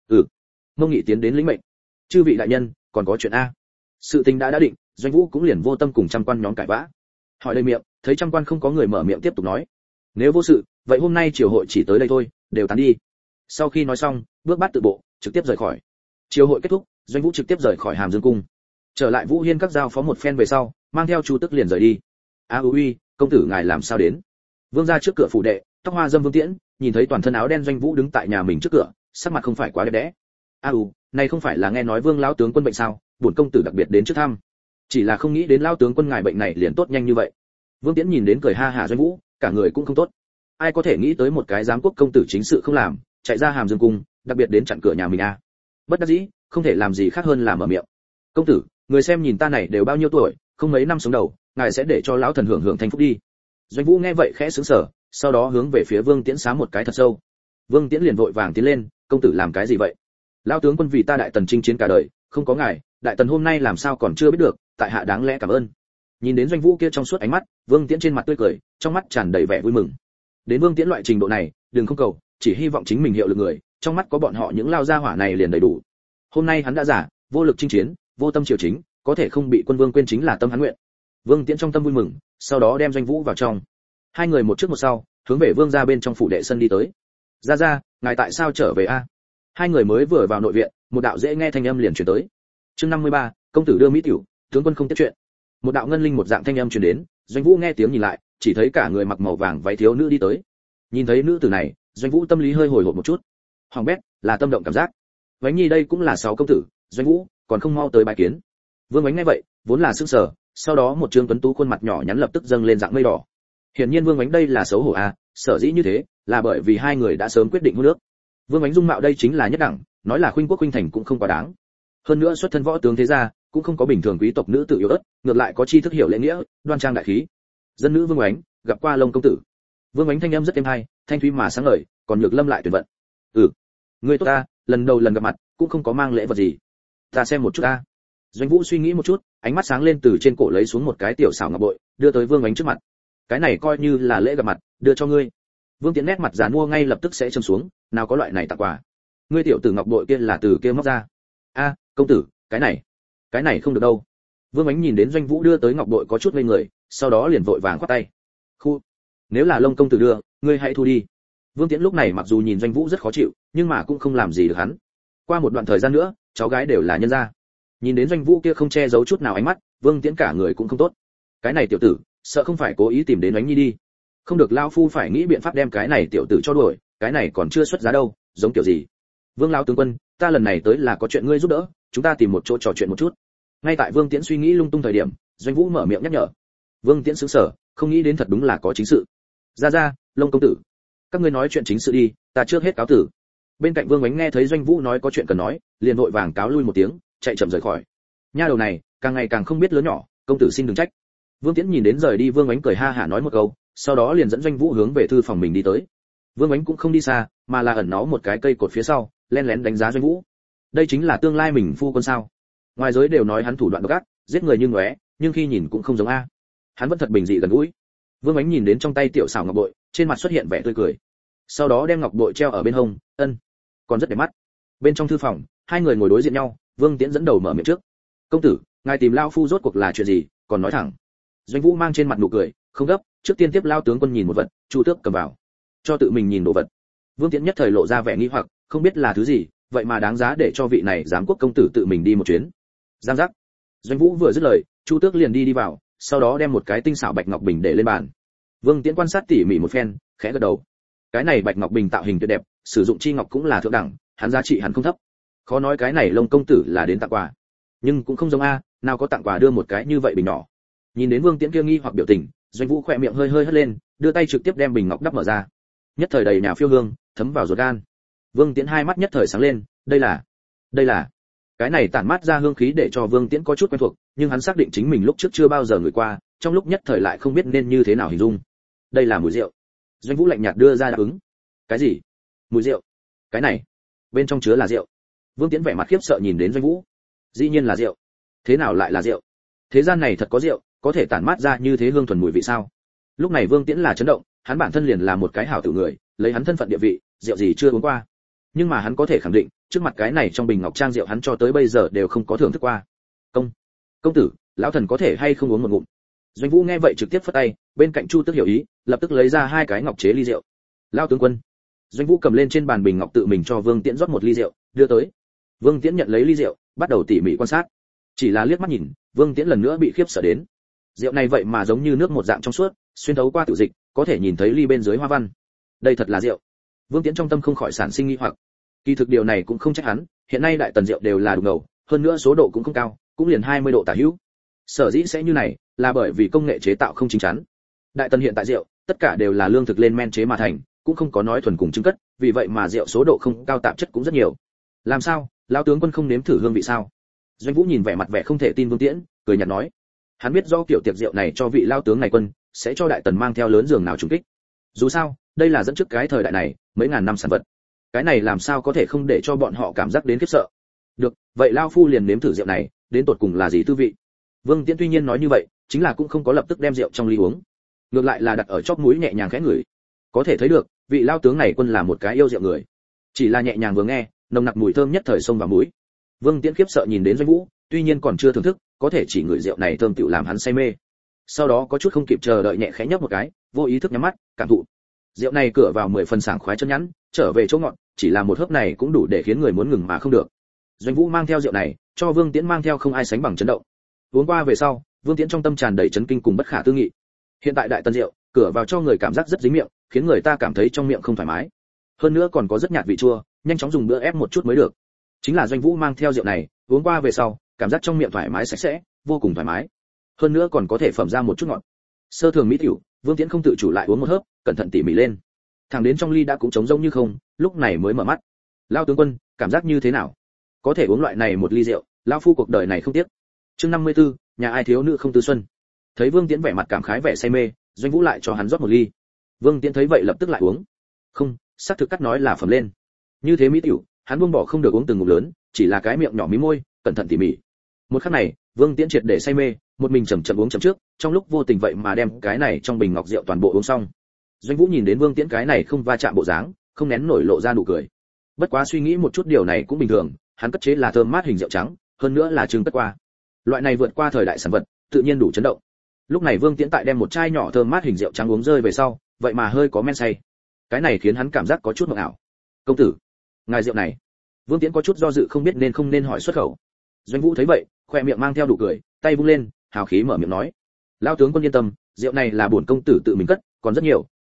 Mông Nghị tiến đến lĩnh mệnh. "Chư vị đại nhân, còn có chuyện a." Sự tình đã định, Doanh Vũ cũng liền vô tâm cùng trăm quan nhóm cãi vã. Hỏi đầy miệng, thấy trăm quan không có người mở miệng tiếp tục nói: "Nếu vô sự, vậy hôm nay triều hội chỉ tới đây thôi, đều tán đi." Sau khi nói xong, bước bát tự bộ, trực tiếp rời khỏi. Triều hội kết thúc, Doanh Vũ trực tiếp rời khỏi Hàm Dương cung. Trở lại Vũ Hiên các giao phó một phen về sau, mang theo Chu Tức liền rời đi. Uy, công tử ngài làm sao đến?" Vương gia trước cửa phủ đệ, tóc hoa dâm Vương Tiễn, nhìn thấy toàn thân áo đen Doanh Vũ đứng tại nhà mình trước cửa, sắc mặt không phải quá đẹp đẽ. Này không phải là nghe nói Vương lão tướng quân bệnh sao, bổn công tử đặc biệt đến trước thăm. Chỉ là không nghĩ đến lão tướng quân ngài bệnh này liền tốt nhanh như vậy. Vương Tiễn nhìn đến cười ha hả Doanh Vũ, cả người cũng không tốt. Ai có thể nghĩ tới một cái giám quốc công tử chính sự không làm, chạy ra Hàm Dương cung, đặc biệt đến chặn cửa nhà mình a. Bất đắc dĩ, không thể làm gì khác hơn là mở miệng. "Công tử, người xem nhìn ta này đều bao nhiêu tuổi, không mấy năm sống đầu, ngài sẽ để cho lão thần hưởng thanh phúc đi." Doanh Vũ nghe vậy khẽ sững sờ, sau đó hướng về phía Vương Tiễn xá một cái thật sâu. Vương Tiễn liền vội vàng tiến lên: "Công tử làm cái gì vậy?" "Lão tướng quân vì ta đại tần chinh chiến cả đời, không có ngài, đại tần hôm nay làm sao còn chưa biết được, tại hạ đáng lẽ cảm ơn." Nhìn đến Doanh Vũ kia trong suốt ánh mắt, Vương Tiễn trên mặt tươi cười, trong mắt tràn đầy vẻ vui mừng. Đến Vương Tiễn loại trình độ này, đừng không cầu, chỉ hy vọng chính mình hiệu lực người, trong mắt có bọn họ những lao gia hỏa này liền đầy đủ. Hôm nay hắn đã giả, vô lực chinh chiến, vô tâm triều chính, có thể không bị quân vương quên chính là tâm hắn nguyện. Vương Tiễn trong tâm vui mừng, sau đó đem Doanh Vũ vào trong. Hai người một trước một sau, hướng về Vương gia bên trong phủ đệ sân đi tới. "Gia, ngài tại sao trở về a?" Hai người mới vừa vào nội viện, một đạo dễ nghe thanh âm liền truyền tới. Chương 53, công tử đưa mỹ tiểu, tướng quân không tiếp chuyện. Một đạo ngân linh một dạng thanh âm truyền đến, Doanh Vũ nghe tiếng nhìn lại, chỉ thấy cả người mặc màu vàng váy thiếu nữ đi tới. Nhìn thấy nữ tử này, Doanh Vũ tâm lý hơi hồi hộp một chút. Hoàng bét, là tâm động cảm giác. Vánh Nhi đây cũng là sáu công tử, Doanh Vũ còn không mau tới bài kiến. Vương Vánh nghe vậy, vốn là sững sờ, sau đó một trương tuấn tú khuôn mặt nhỏ nhắn lập tức dâng lên dạng mây đỏ. Hiển nhiên Vương Vánh đây là xấu hổ a, sở dĩ như thế, là bởi vì hai người đã sớm quyết định hôn ước. Vương Vánh dung mạo đây chính là nhất đẳng, nói là khuynh quốc khuynh thành cũng không quá đáng. Hơn nữa xuất thân võ tướng thế gia, cũng không có bình thường quý tộc nữ tử yếu ớt, ngược lại có tri thức hiểu lễ nghĩa, đoan trang đại khí. Dân nữ Vương Vánh, gặp qua Long công tử. Vương Vánh thanh âm rất êm hay, thanh thúy mà sáng ngời, còn Nhược Lâm lại tuyệt vận. Ngươi tốt ta, lần đầu lần gặp mặt, cũng không có mang lễ vật gì. Ta xem một chút ta. Doanh Vũ suy nghĩ một chút, ánh mắt sáng lên từ trên cổ lấy xuống một cái tiểu xảo ngọc bội, đưa tới Vương Vánh trước mặt. Cái này coi như là lễ gặp mặt, đưa cho ngươi. Vương Tiễn nét mặt giàn mua ngay lập tức sẽ trầm xuống, nào có loại này tặng quà. Ngươi tiểu tử ngọc bội kia là từ kia móc ra. Công tử, cái này không được đâu. Vương Ánh nhìn đến Doanh Vũ đưa tới ngọc bội có chút ngây người, sau đó liền vội vàng khoát tay. Nếu là Long công tử đưa, ngươi hãy thu đi. Vương Tiễn lúc này mặc dù nhìn Doanh Vũ rất khó chịu, nhưng mà cũng không làm gì được hắn. Qua một đoạn thời gian nữa, cháu gái đều là nhân gia. Nhìn đến Doanh Vũ kia không che giấu chút nào ánh mắt, Vương Tiễn cả người cũng không tốt. Cái này tiểu tử, sợ không phải cố ý tìm đến Ánh Nhi đi. không được lao phu phải nghĩ biện pháp đem cái này tiểu tử cho đuổi, cái này còn chưa xuất giá đâu, giống kiểu gì. Vương lão tướng quân, ta lần này tới là có chuyện ngươi giúp đỡ, chúng ta tìm một chỗ trò chuyện một chút. Ngay tại Vương Tiễn suy nghĩ lung tung thời điểm, Doanh Vũ mở miệng nhắc nhở. Vương Tiễn sững sờ, không nghĩ đến thật đúng là có chính sự. Ra, Long công tử, các ngươi nói chuyện chính sự đi, ta trước hết cáo tử. Bên cạnh Vương Ánh nghe thấy Doanh Vũ nói có chuyện cần nói, liền vội vàng cáo lui một tiếng, chạy chậm rời khỏi. Nha đầu này, càng ngày càng không biết lớn nhỏ, công tử xin đừng trách. Vương Tiễn nhìn đến rời đi Vương Ánh cười ha hả nói một câu, sau đó liền dẫn Doanh Vũ hướng về thư phòng mình đi tới. Vương Ánh cũng không đi xa, mà là ẩn náu một cái cây cột phía sau, lén lén đánh giá Doanh Vũ. Đây chính là tương lai mình phu quân sao? Ngoài giới đều nói hắn thủ đoạn độc ác, giết người như ngóe, nhưng khi nhìn cũng không giống a. Hắn vẫn thật bình dị gần gũi. Vương Ánh nhìn đến trong tay tiểu xảo ngọc bội, trên mặt xuất hiện vẻ tươi cười. Sau đó đem ngọc bội treo ở bên hông, còn rất đẹp mắt. Bên trong thư phòng, hai người ngồi đối diện nhau, Vương Tiễn dẫn đầu mở miệng trước. "Công tử, ngài tìm lão phu rốt cuộc là chuyện gì, còn nói thẳng." Doanh Vũ mang trên mặt nụ cười, không gấp, trước tiên tiếp lao tướng quân nhìn một vật, Chu Tước cầm vào, cho tự mình nhìn đồ vật. Vương Tiễn nhất thời lộ ra vẻ nghi hoặc, không biết là thứ gì, vậy mà đáng giá để cho vị này giám quốc công tử tự mình đi một chuyến. Giang giác. Doanh Vũ vừa dứt lời, Chu Tước liền đi vào, sau đó đem một cái tinh xảo bạch ngọc bình để lên bàn. Vương Tiễn quan sát tỉ mỉ một phen, khẽ gật đầu. Cái này bạch ngọc bình tạo hình tuyệt đẹp, sử dụng chi ngọc cũng là thượng đẳng, hắn giá trị hẳn không thấp. Khó nói cái này Long công tử là đến tặng quà, nhưng cũng không giống a, nào có tặng quà đưa một cái như vậy bình nhỏ. Nhìn đến Vương Tiễn kia nghi hoặc biểu tình, Doanh Vũ khẽ miệng hơi hơi hất lên, đưa tay trực tiếp đem bình ngọc đắp mở ra. Nhất thời đầy nhà phiêu hương, thấm vào ruột gan. Vương Tiễn hai mắt nhất thời sáng lên, đây là cái này tản mát ra hương khí để cho Vương Tiễn có chút quen thuộc, nhưng hắn xác định chính mình lúc trước chưa bao giờ ngửi qua, trong lúc nhất thời lại không biết nên như thế nào hình dung. Đây là mùi rượu. Doanh Vũ lạnh nhạt đưa ra đáp ứng. Cái gì? Mùi rượu? Cái này bên trong chứa là rượu? Vương Tiễn vẻ mặt khiếp sợ nhìn đến Doanh Vũ. Dĩ nhiên là rượu. Thế nào lại là rượu? Thế gian này thật có rượu, có thể tản mát ra như thế hương thuần mùi vị sao? Lúc này Vương Tiễn là chấn động, hắn bản thân liền là một cái hảo tử người, lấy hắn thân phận địa vị, rượu gì chưa uống qua. Nhưng mà hắn có thể khẳng định, trước mặt cái này trong bình ngọc trang rượu hắn cho tới bây giờ đều không có thưởng thức qua. Công tử, lão thần có thể hay không uống một ngụm? Doanh Vũ nghe vậy trực tiếp phất tay, bên cạnh Chu Tước hiểu ý, lập tức lấy ra hai cái ngọc chế ly rượu. Lão tướng quân. Doanh Vũ cầm lên trên bàn bình ngọc tự mình cho Vương Tiễn rót một ly rượu, đưa tới. Vương Tiễn nhận lấy ly rượu, bắt đầu tỉ mỉ quan sát. Chỉ là liếc mắt nhìn, Vương Tiễn lần nữa bị khiếp sợ đến. Rượu này vậy mà giống như nước một dạng trong suốt, xuyên thấu qua tiểu dịch, có thể nhìn thấy ly bên dưới hoa văn. Đây thật là rượu. Vương Tiễn trong tâm không khỏi sản sinh nghi hoặc. Kỳ thực điều này cũng không trách hắn, hiện nay đại tần rượu đều là đục ngầu, hơn nữa số độ cũng không cao, cũng liền 20 độ tả hữu. Sở dĩ sẽ như này, là bởi vì công nghệ chế tạo không chính chắn. Đại tần hiện tại rượu, tất cả đều là lương thực lên men chế mà thành, cũng không có nói thuần cùng chứng cất, vì vậy mà rượu số độ không cao, tạp chất cũng rất nhiều. Làm sao, lão tướng quân không nếm thử hương vị sao? Doanh Vũ nhìn vẻ mặt vẻ không thể tin Vương Tiễn, cười nhạt nói. Hắn biết do kiểu tiệc rượu này cho vị lão tướng này quân, sẽ cho đại tần mang theo lớn giường nào trùng kích. Dù sao, đây là dẫn trước cái thời đại này, mấy ngàn năm sản vật. Cái này làm sao có thể không để cho bọn họ cảm giác đến khiếp sợ. Được, vậy lão phu liền nếm thử rượu này, đến tột cùng là gì tư vị. Vương Tiễn tuy nhiên nói như vậy, chính là cũng không có lập tức đem rượu trong ly uống, ngược lại là đặt ở chóp mũi nhẹ nhàng khẽ ngửi. Có thể thấy được, vị lão tướng này quân là một cái yêu rượu người. Chỉ là nhẹ nhàng vừa nghe, nồng nặc mùi thơm nhất thời xông vào mũi. Vương Tiễn khiếp sợ nhìn đến Doanh Vũ, tuy nhiên còn chưa thưởng thức, có thể chỉ ngửi rượu này thơm tựu làm hắn say mê. Sau đó có chút không kịp chờ đợi nhẹ khẽ nhấp một cái, vô ý thức nhắm mắt, cảm thụ. Rượu này cửa vào 10 phần sảng khoái chân nhẵn, trở về chỗ ngọt, chỉ là một hớp này cũng đủ để khiến người muốn ngừng mà không được. Doanh Vũ mang theo rượu này, cho Vương Tiễn mang theo không ai sánh bằng chấn động. Uống qua về sau, Vương Tiễn trong tâm tràn đầy chấn kinh cùng bất khả tư nghị. Hiện tại đại tần rượu, cửa vào cho người cảm giác rất dính miệng, khiến người ta cảm thấy trong miệng không thoải mái. Hơn nữa còn có rất nhạt vị chua, nhanh chóng dùng bữa ép một chút mới được. Chính là Doanh Vũ mang theo rượu này, uống qua về sau, cảm giác trong miệng thoải mái sạch sẽ, vô cùng thoải mái. Hơn nữa còn có thể phẩm ra một chút ngọt. Sơ thường mỹ tiểu, Vương Tiễn không tự chủ lại uống một hớp, cẩn thận tỉ mỉ lên. Thẳng đến trong ly đã cũng trống rỗng như không, lúc này mới mở mắt. Lão tướng quân, cảm giác như thế nào? Có thể uống loại này một ly rượu, lão phu cuộc đời này không tiếc. Chương 54, nhà ai thiếu nữ không tư xuân. Thấy Vương Tiễn vẻ mặt cảm khái vẻ say mê, Doanh Vũ lại cho hắn rót một ly. Vương Tiễn thấy vậy lập tức lại uống. Không, xác thực cắt nói là phẩm lên. Như thế mỹ tiểu, hắn buông bỏ không được uống từng ngụm lớn, chỉ là cái miệng nhỏ mí môi, cẩn thận tỉ mỉ. Một khắc này, Vương Tiễn triệt để say mê, một mình chậm chậm uống chậm trước, trong lúc vô tình vậy mà đem cái này trong bình ngọc rượu toàn bộ uống xong. Doanh Vũ nhìn đến Vương Tiễn cái này không va chạm bộ dáng, không nén nổi lộ ra nụ cười. Bất quá suy nghĩ một chút điều này cũng bình thường, hắn cất chế là thơm mát hình rượu trắng, hơn nữa là trưng cất qua. Loại này vượt qua thời đại sản vật, tự nhiên đủ chấn động. Lúc này Vương Tiễn tại đem một chai nhỏ thơm mát hình rượu trắng uống rơi về sau, vậy mà hơi có men say. Cái này khiến hắn cảm giác có chút mộng ảo. "Công tử, ngài rượu này." Vương Tiễn có chút do dự không biết nên không nên hỏi xuất khẩu. Doanh Vũ thấy vậy, khoe miệng mang theo nụ cười, tay vung lên, hào khí mở miệng nói: "Lão tướng quân yên tâm, rượu này là bổn công tử tự mình cất, còn rất nhiều,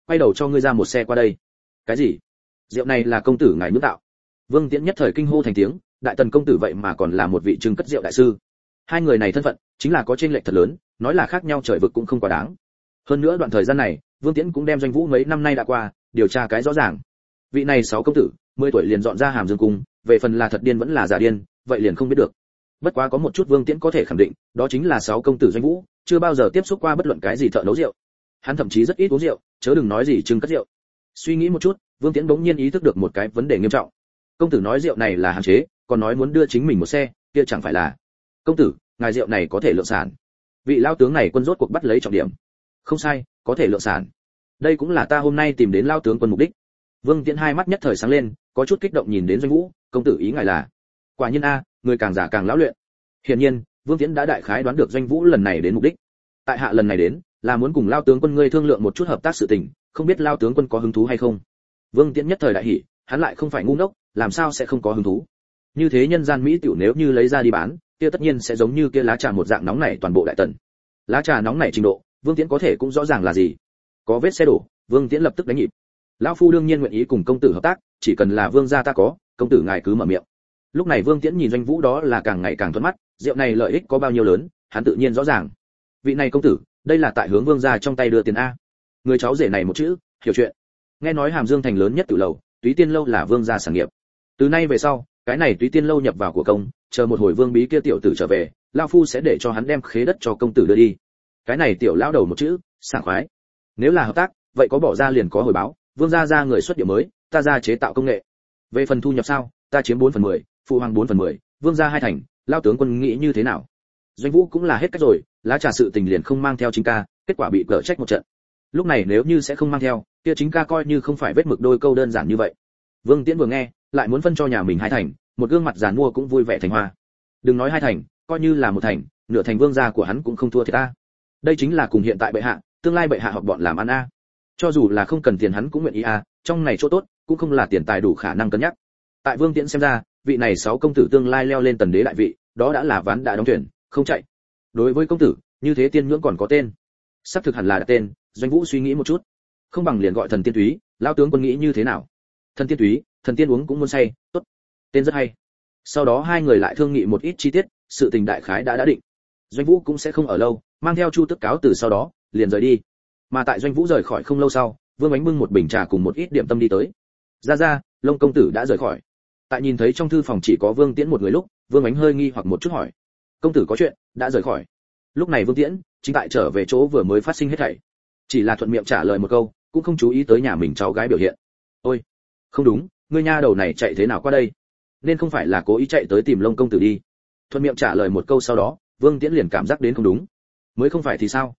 quay đầu cho ngươi ra một xe qua đây. Cái gì? Rượu này là công tử ngài nhưỡng tạo? Vương Tiễn nhất thời kinh hô thành tiếng, đại tần công tử vậy mà còn là một vị trưng cất rượu đại sư. Hai người này thân phận chính là có chênh lệch thật lớn, nói là khác nhau trời vực cũng không quá đáng. Hơn nữa đoạn thời gian này, Vương Tiễn cũng đem Doanh Vũ mấy năm nay đã qua, điều tra cái rõ ràng. Vị này 6 công tử, 10 tuổi liền dọn ra Hàm Dương cung, về phần là thật điên vẫn là giả điên, vậy liền không biết được. Bất quá có một chút Vương Tiễn có thể khẳng định, đó chính là 6 công tử Doanh Vũ, chưa bao giờ tiếp xúc qua bất luận cái gì thợ nấu rượu. Hắn thậm chí rất ít uống rượu, chớ đừng nói gì trưng cất rượu. Suy nghĩ một chút, Vương Tiễn bỗng nhiên ý thức được một cái vấn đề nghiêm trọng. Công tử nói rượu này là hạn chế, còn nói muốn đưa chính mình một xe, kia chẳng phải là... Công tử, ngài rượu này có thể lượng sản. Vị lao tướng này quân rốt cuộc bắt lấy trọng điểm. Không sai, có thể lượng sản. Đây cũng là ta hôm nay tìm đến lao tướng quân mục đích. Vương Tiễn hai mắt nhất thời sáng lên, có chút kích động nhìn đến Doanh Vũ, công tử ý ngài là? Quả nhiên a, người càng già càng lão luyện. Hiển nhiên, Vương Tiễn đã đại khái đoán được Doanh Vũ lần này đến mục đích. Tại hạ lần này đến, là muốn cùng lao tướng quân ngươi thương lượng một chút hợp tác sự tình, không biết lao tướng quân có hứng thú hay không. Vương Tiễn nhất thời đại hỉ, hắn lại không phải ngu ngốc, làm sao sẽ không có hứng thú. Như thế nhân gian mỹ tiểu nếu như lấy ra đi bán, kia tất nhiên sẽ giống như kia lá trà một dạng nóng nảy toàn bộ đại tần. Lá trà nóng nảy trình độ, Vương Tiễn có thể cũng rõ ràng là gì. Có vết xe đổ, Vương Tiễn lập tức đánh nhịp. Lão phu đương nhiên nguyện ý cùng công tử hợp tác, chỉ cần là Vương gia ta có, công tử ngài cứ mở miệng. Lúc này Vương Tiễn nhìn Doanh Vũ đó là càng ngày càng thuận mắt, rượu này lợi ích có bao nhiêu lớn, hắn tự nhiên rõ ràng. Vị này công tử, đây là tại hướng Vương gia trong tay đưa tiền a. Người cháu rể này một chữ, hiểu chuyện. Nghe nói Hàm Dương thành lớn nhất tiểu lầu, Túy Tiên lâu là Vương gia sản nghiệp. Từ nay về sau, cái này Túy Tiên lâu nhập vào của công, chờ một hồi Vương Bí kia tiểu tử trở về, lão phu sẽ để cho hắn đem khế đất cho công tử đưa đi. Cái này tiểu lão đầu một chữ, sảng khoái. Nếu là hợp tác, vậy có bỏ ra liền có hồi báo, Vương gia ra người xuất địa mới, ta ra chế tạo công nghệ. Về phần thu nhập sao, ta chiếm 4/10, phụ hoàng 4/10, Vương gia 2 thành, lão tướng quân nghĩ như thế nào? Doanh Vũ cũng là hết cách rồi, lá trà sự tình liền không mang theo chính ca, kết quả bị cở trách một trận. Lúc này nếu như sẽ không mang theo, kia chính ca coi như không phải vết mực đôi câu đơn giản như vậy. Vương Tiễn vừa nghe, lại muốn phân cho nhà mình 2 thành, một gương mặt giàn mua cũng vui vẻ thành hoa. Đừng nói 2 thành, coi như là 1 thành, nửa thành Vương gia của hắn cũng không thua thiệt ta. Đây chính là cùng hiện tại bệ hạ, tương lai bệ hạ họp bọn làm ăn a. Cho dù là không cần tiền hắn cũng nguyện ý a, trong này chỗ tốt, cũng không là tiền tài đủ khả năng cân nhắc. Tại Vương Tiễn xem ra, vị này 6 công tử tương lai leo lên tần đế đại vị, đó đã là ván đã đóng thuyền, không chạy. Đối với công tử, như thế tiên nhưỡng còn có tên. Sắp thực hẳn là đặt tên, Doanh Vũ suy nghĩ một chút. Không bằng liền gọi Thần Tiên Túy, lão tướng quân nghĩ như thế nào? Thần Tiên Túy, thần tiên uống cũng muốn say, tốt. Tên rất hay. Sau đó hai người lại thương nghị một ít chi tiết, sự tình đại khái đã định. Doanh Vũ cũng sẽ không ở lâu, mang theo Chu Tức cáo từ sau đó, liền rời đi. Mà tại Doanh Vũ rời khỏi không lâu sau, Vương Ánh bưng một bình trà cùng một ít điểm tâm đi tới. Ra, Long công tử đã rời khỏi. Tại nhìn thấy trong thư phòng chỉ có Vương Tiễn một người lúc, Vương Ánh hơi nghi hoặc một chút hỏi: "Công tử có chuyện, đã rời khỏi?" Lúc này Vương Tiễn chính tại trở về chỗ vừa mới phát sinh hết thảy, chỉ là thuận miệng trả lời một câu, cũng không chú ý tới nhà mình cháu gái biểu hiện. "Ôi, không đúng, ngươi nha đầu này chạy thế nào qua đây? Nên không phải là cố ý chạy tới tìm Long công tử đi?" Thuận miệng trả lời một câu sau đó, Vương Tiễn liền cảm giác đến không đúng. Mới không phải thì sao,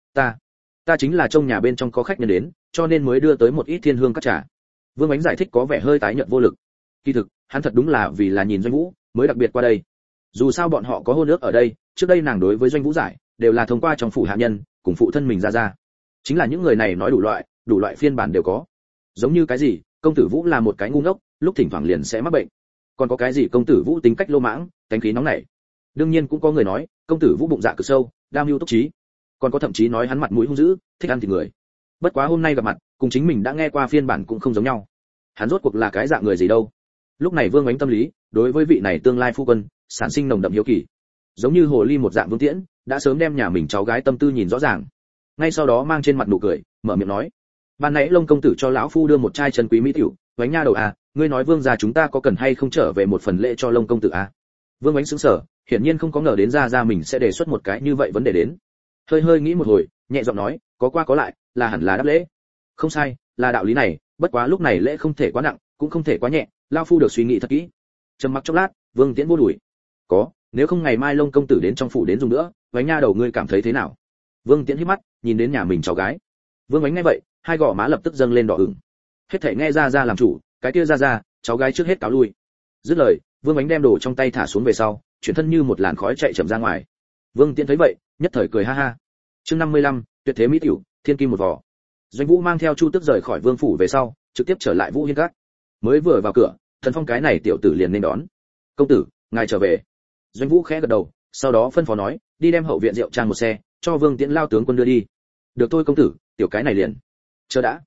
ta chính là trong nhà bên trong có khách nhân đến, cho nên mới đưa tới một ít thiên hương cát trà. Vương Ánh giải thích có vẻ hơi tái nhợt vô lực. Kỳ thực, hắn thật đúng là vì là nhìn Doanh Vũ, mới đặc biệt qua đây. Dù sao bọn họ có hôn ước ở đây, trước đây nàng đối với Doanh Vũ giải, đều là thông qua trong phủ hạ nhân, cùng phụ thân mình ra. Chính là những người này nói đủ loại phiên bản đều có. Giống như cái gì, công tử Vũ là một cái ngu ngốc, lúc thỉnh thoảng liền sẽ mắc bệnh. Còn có cái gì công tử Vũ tính cách lô mãng, cánh khí nóng nảy. Đương nhiên cũng có người nói, công tử Vũ bụng dạ cực sâu, đam mưu túc trí. Còn có thậm chí nói hắn mặt mũi hung dữ, thích ăn thịt người. Bất quá hôm nay gặp mặt, cùng chính mình đã nghe qua phiên bản cũng không giống nhau. Hắn rốt cuộc là cái dạng người gì đâu? Lúc này Vương Ánh tâm lý, đối với vị này tương lai phu quân, sản sinh nồng đậm hiếu kỳ. Giống như hồ ly một dạng Vương Tiễn, đã sớm đem nhà mình cháu gái tâm tư nhìn rõ ràng. Ngay sau đó mang trên mặt nụ cười, mở miệng nói: "Ban nãy Long công tử cho lão phu đưa một chai chân quý mỹ tiểu, Ánh nha đầu à, ngươi nói Vương gia chúng ta có cần hay không trở về một phần lễ cho Long công tử à?" Vương Ánh sững sờ, hiển nhiên không có ngờ đến gia mình sẽ đề xuất một cái như vậy vấn đề đến. Hơi nghĩ một hồi, nhẹ giọng nói: "Có qua có lại, là hẳn là đáp lễ." "Không sai, là đạo lý này, bất quá lúc này lễ không thể quá nặng, cũng không thể quá nhẹ, lão phu được suy nghĩ thật kỹ." Trầm mặc chốc lát, Vương Tiễn vô đuổi: "Có, nếu không ngày mai Long công tử đến trong phủ đến dùng nữa, Ánh nha đầu ngươi cảm thấy thế nào?" Vương Tiễn híp mắt, nhìn đến nhà mình cháu gái. Vương Ánh nghe vậy, hai gò má lập tức dâng lên đỏ ửng. Hết thảy nghe ra làm chủ, cái kia ra, cháu gái trước hết cáo lui. Dứt lời, Vương Ánh đem đồ trong tay thả xuống về sau, chuyển thân như một làn khói chạy chậm ra ngoài. Vương Tiễn thấy vậy, nhất thời cười ha ha. Chương 55, tuyệt thế mỹ tiểu, thiên kim một vò. Doanh Vũ mang theo Chu Tức rời khỏi vương phủ về sau, trực tiếp trở lại Vũ Hiên Các. Mới vừa vào cửa, Thần Phong cái này tiểu tử liền nên đón. "Công tử, ngài trở về." Doanh Vũ khẽ gật đầu, sau đó phân phó nói: "Đi đem hậu viện rượu trang một xe, cho Vương Tiễn lao tướng quân đưa đi." "Được thôi công tử, tiểu cái này liền." "Chờ đã."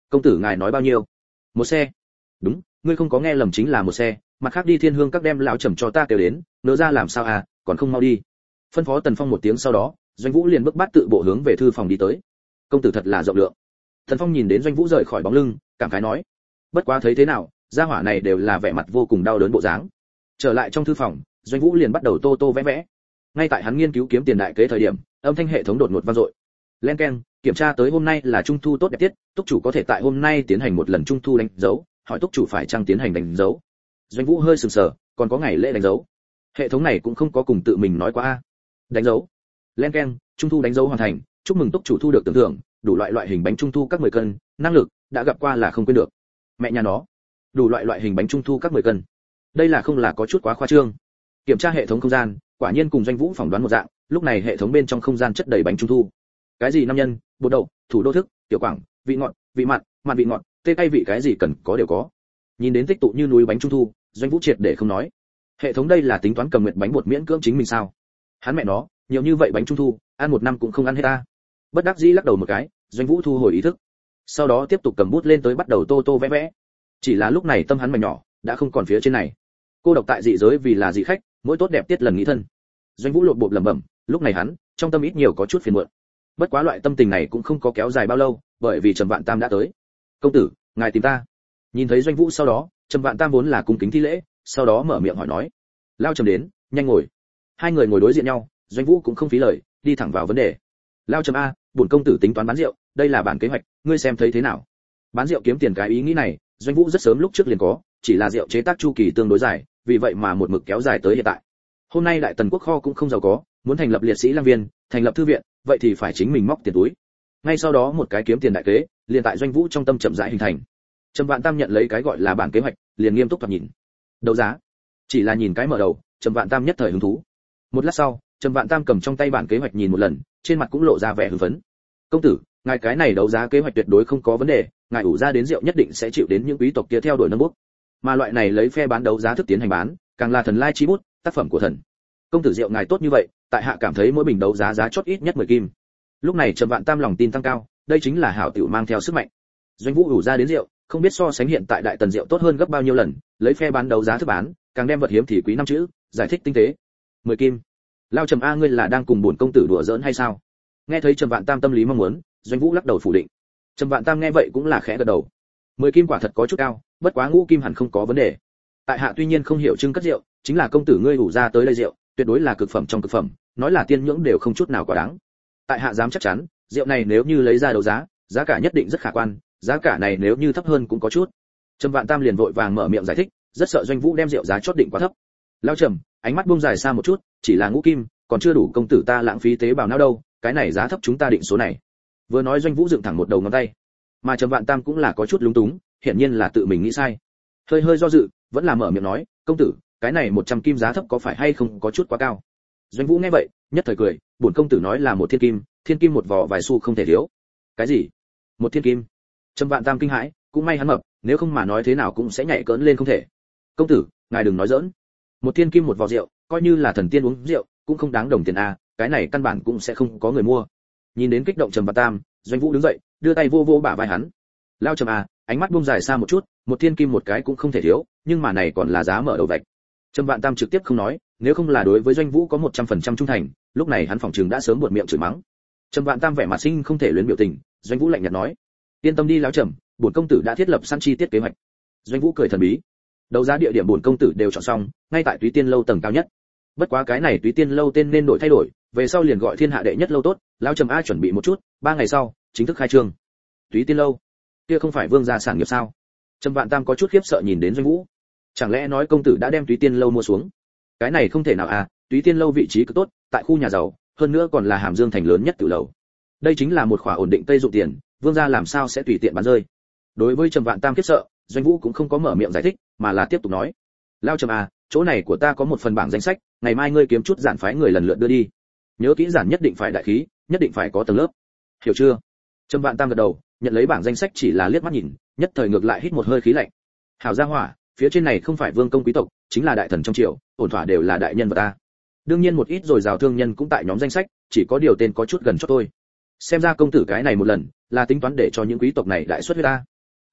công tử ngài nói bao nhiêu? Một xe. Đúng, ngươi không có nghe lầm, chính là một xe, mặt khác đi Thiên Hương các đem lão trầm cho ta kêu đến, nỡ ra làm sao à, còn không mau đi. Phân phó Tần Phong một tiếng sau đó, Doanh Vũ liền bước bát tự bộ hướng về thư phòng đi tới. Công tử thật là rộng lượng. Tần Phong nhìn đến Doanh Vũ rời khỏi bóng lưng, cảm khái nói. Bất quá thấy thế nào, gia hỏa này đều là vẻ mặt vô cùng đau đớn bộ dáng. Trở lại trong thư phòng, Doanh Vũ liền bắt đầu tô tô vẽ vẽ. Ngay tại hắn nghiên cứu kiếm tiền đại kế thời điểm, âm thanh hệ thống đột ngột vang dội. Len keng, kiểm tra tới hôm nay là trung thu tốt đẹp tiết, túc chủ có thể tại hôm nay tiến hành một lần trung thu đánh dấu, hỏi túc chủ phải chăng tiến hành đánh dấu. Doanh Vũ hơi sừng sờ, còn có ngày lễ đánh dấu. Hệ thống này cũng không có cùng tự mình nói qua a. Đánh dấu. Len keng, trung thu đánh dấu hoàn thành, chúc mừng túc chủ thu được tưởng thưởng, đủ loại hình bánh trung thu các 10 cân, năng lực đã gặp qua là không quên được. Mẹ nhà nó, đủ loại hình bánh trung thu các 10 cân. Đây là không là có chút quá khoa trương. Kiểm tra hệ thống không gian, quả nhiên cùng Doanh Vũ phỏng đoán một dạng, lúc này hệ thống bên trong không gian chất đầy bánh trung thu. Cái gì nam nhân, bột đậu, thủ đô thức, tiểu quảng, vị ngọt, vị mặn, mặn vị ngọt, tê cay vị, cái gì cần có đều có. Nhìn đến tích tụ như núi bánh trung thu, Doanh Vũ triệt để không nói. Hệ thống đây là tính toán cầm nguyệt bánh bột miễn cưỡng chính mình sao? Hắn mẹ nó, nhiều như vậy bánh trung thu, ăn một năm cũng không ăn hết ta. Bất đắc dĩ lắc đầu một cái, Doanh Vũ thu hồi ý thức. Sau đó tiếp tục cầm bút lên tới bắt đầu tô tô vẽ vẽ. Chỉ là lúc này tâm hắn mảnh nhỏ đã không còn phía trên này. Cô độc tại dị giới vì là dị khách, mỗi tốt đẹp tiết lần nghĩ thân. Doanh Vũ lột bột lẩm bẩm, lúc này hắn trong tâm ít nhiều có chút phiền muộn. Bất quá loại tâm tình này cũng không có kéo dài bao lâu, bởi vì Trầm Vạn Tam đã tới. Công tử, ngài tìm ta. Nhìn thấy Doanh Vũ sau đó, Trầm Vạn Tam vốn là cung kính thi lễ, sau đó mở miệng hỏi nói. Lao Trầm đến, nhanh ngồi. Hai người ngồi đối diện nhau, Doanh Vũ cũng không phí lời, đi thẳng vào vấn đề. Lao Trầm a, bổn công tử tính toán bán rượu, đây là bản kế hoạch, ngươi xem thấy thế nào? Bán rượu kiếm tiền cái ý nghĩ này, Doanh Vũ rất sớm lúc trước liền có, chỉ là rượu chế tác chu kỳ tương đối dài, vì vậy mà một mực kéo dài tới hiện tại. Hôm nay Đại Tần quốc kho cũng không giàu có, muốn thành lập liệt sĩ lang viên, thành lập thư viện, vậy thì phải chính mình móc tiền túi. Ngay sau đó một cái kiếm tiền đại kế, liền tại Doanh Vũ trong tâm chậm rãi hình thành. Trầm Vạn Tam nhận lấy cái gọi là bản kế hoạch, liền nghiêm túc thoạt nhìn. Đấu giá. Chỉ là nhìn cái mở đầu, Trầm Vạn Tam nhất thời hứng thú. Một lát sau, Trầm Vạn Tam cầm trong tay bản kế hoạch nhìn một lần, trên mặt cũng lộ ra vẻ hưng phấn. Công tử, ngài cái này đấu giá kế hoạch tuyệt đối không có vấn đề, ngài ủ ra đến rượu nhất định sẽ chịu đến những quý tộc kia theo đuổi nâng bước. Mà loại này lấy phe bán đấu giá thức tiến hành bán, càng là thần lai chi bút, tác phẩm của thần. Công tử rượu ngài tốt như vậy, tại hạ cảm thấy mỗi bình đấu giá giá chót ít nhất 10 kim. Lúc này Trầm Vạn Tam lòng tin tăng cao, đây chính là hảo tiểu mang theo sức mạnh. Doanh Vũ ủ ra đến rượu, không biết so sánh hiện tại Đại Tần rượu tốt hơn gấp bao nhiêu lần, lấy phe bán đấu giá thức bán, càng đem vật hiếm thì quý năm chữ, giải thích tinh tế. 10 kim. Lao Trầm a, ngươi là đang cùng bổn công tử đùa giỡn hay sao? Nghe thấy Trầm Vạn Tam tâm lý mong muốn, Doanh Vũ lắc đầu phủ định. Trầm Vạn Tam nghe vậy cũng là khẽ gật đầu. 10 kim quả thật có chút cao, bất quá ngũ kim hẳn không có vấn đề. Tại hạ tuy nhiên không hiểu trưng cất rượu, chính là công tử ngươi ủ ra tới đây rượu, tuyệt đối là cực phẩm trong cực phẩm, nói là tiên nhưỡng đều không chút nào quá đáng. Tại hạ dám chắc chắn, rượu này nếu như lấy ra đấu giá, giá cả nhất định rất khả quan, giá cả này nếu như thấp hơn cũng có chút. Trầm Vạn Tam liền vội vàng mở miệng giải thích, rất sợ Doanh Vũ đem rượu giá chót định quá thấp. Lao Trầm, ánh mắt buông dài xa một chút, chỉ là ngũ kim, còn chưa đủ công tử ta lãng phí tế bào não đâu, cái này giá thấp chúng ta định số này. Vừa nói Doanh Vũ dựng thẳng một đầu ngón tay, mà Trầm Vạn Tam cũng là có chút lúng túng, hiển nhiên là tự mình nghĩ sai. Hơi do dự, vẫn là mở miệng nói, công tử, cái này 100 kim giá thấp có phải hay không có chút quá cao? Doanh Vũ nghe vậy, nhất thời cười, bổn công tử nói là một thiên kim một vò vài xu không thể thiếu. Cái gì? Một thiên kim? Trầm Vạn Tam kinh hãi, cũng may hắn mập, nếu không mà nói thế nào cũng sẽ nhảy cỡn lên không thể. Công tử, ngài đừng nói giỡn. Một thiên kim một vò rượu, coi như là thần tiên uống rượu, cũng không đáng đồng tiền a, cái này căn bản cũng sẽ không có người mua. Nhìn đến kích động Trầm Vạn Tam, Doanh Vũ đứng dậy, đưa tay vô vô bả vai hắn. Lao Trầm a, ánh mắt buông dài xa một chút, một thiên kim một cái cũng không thể thiếu, nhưng mà này còn là giá mở đầu vạch. Trầm Vạn Tam trực tiếp không nói, nếu không là đối với Doanh Vũ có 100% trung thành, lúc này hắn phỏng chừng đã sớm buột miệng chửi mắng. Trầm Vạn Tam vẻ mặt sinh không thể luyến biểu tình, Doanh Vũ lạnh nhạt nói: "Yên tâm đi lão Trầm, bổn công tử đã thiết lập sẵn chi tiết kế hoạch." Doanh Vũ cười thần bí: "Đấu giá địa điểm bổn công tử đều chọn xong, ngay tại Túy Tiên lâu tầng cao nhất. Bất quá cái này Túy Tiên lâu tên nên đổi thay đổi, về sau liền gọi Thiên Hạ đệ nhất lâu tốt, lão Trầm a chuẩn bị một chút, 3 ngày sau chính thức khai trương." Túy Tiên lâu? Kia không phải Vương gia sản nghiệp sao? Trầm Vạn Tam có chút khiếp sợ nhìn đến Doanh Vũ. Chẳng lẽ nói công tử đã đem Túy Tiên lâu mua xuống? Cái này không thể nào à, Túy Tiên lâu vị trí cực tốt, tại khu nhà giàu, hơn nữa còn là Hàm Dương thành lớn nhất tiểu lầu. Đây chính là một khoản ổn định tây dụng tiền, Vương gia làm sao sẽ tùy tiện bán rơi? Đối với Trầm Vạn Tam khiếp sợ, Doanh Vũ cũng không có mở miệng giải thích, mà là tiếp tục nói: "Lao Trầm à, chỗ này của ta có một phần bảng danh sách, ngày mai ngươi kiếm chút giản phái người lần lượt đưa đi. Nhớ kỹ giản nhất định phải đại khí, nhất định phải có tầng lớp. Hiểu chưa?" Trầm Vạn Tam gật đầu, nhận lấy bảng danh sách chỉ là liếc mắt nhìn, nhất thời ngược lại hít một hơi khí lạnh. Hảo gia hỏa, phía trên này không phải vương công quý tộc, chính là đại thần trong triều, ổn thỏa đều là đại nhân vật ta. Đương nhiên một ít rồi rào thương nhân cũng tại nhóm danh sách, chỉ có điều tên có chút gần cho tôi. Xem ra công tử cái này một lần là tính toán để cho những quý tộc này đại xuất với ta.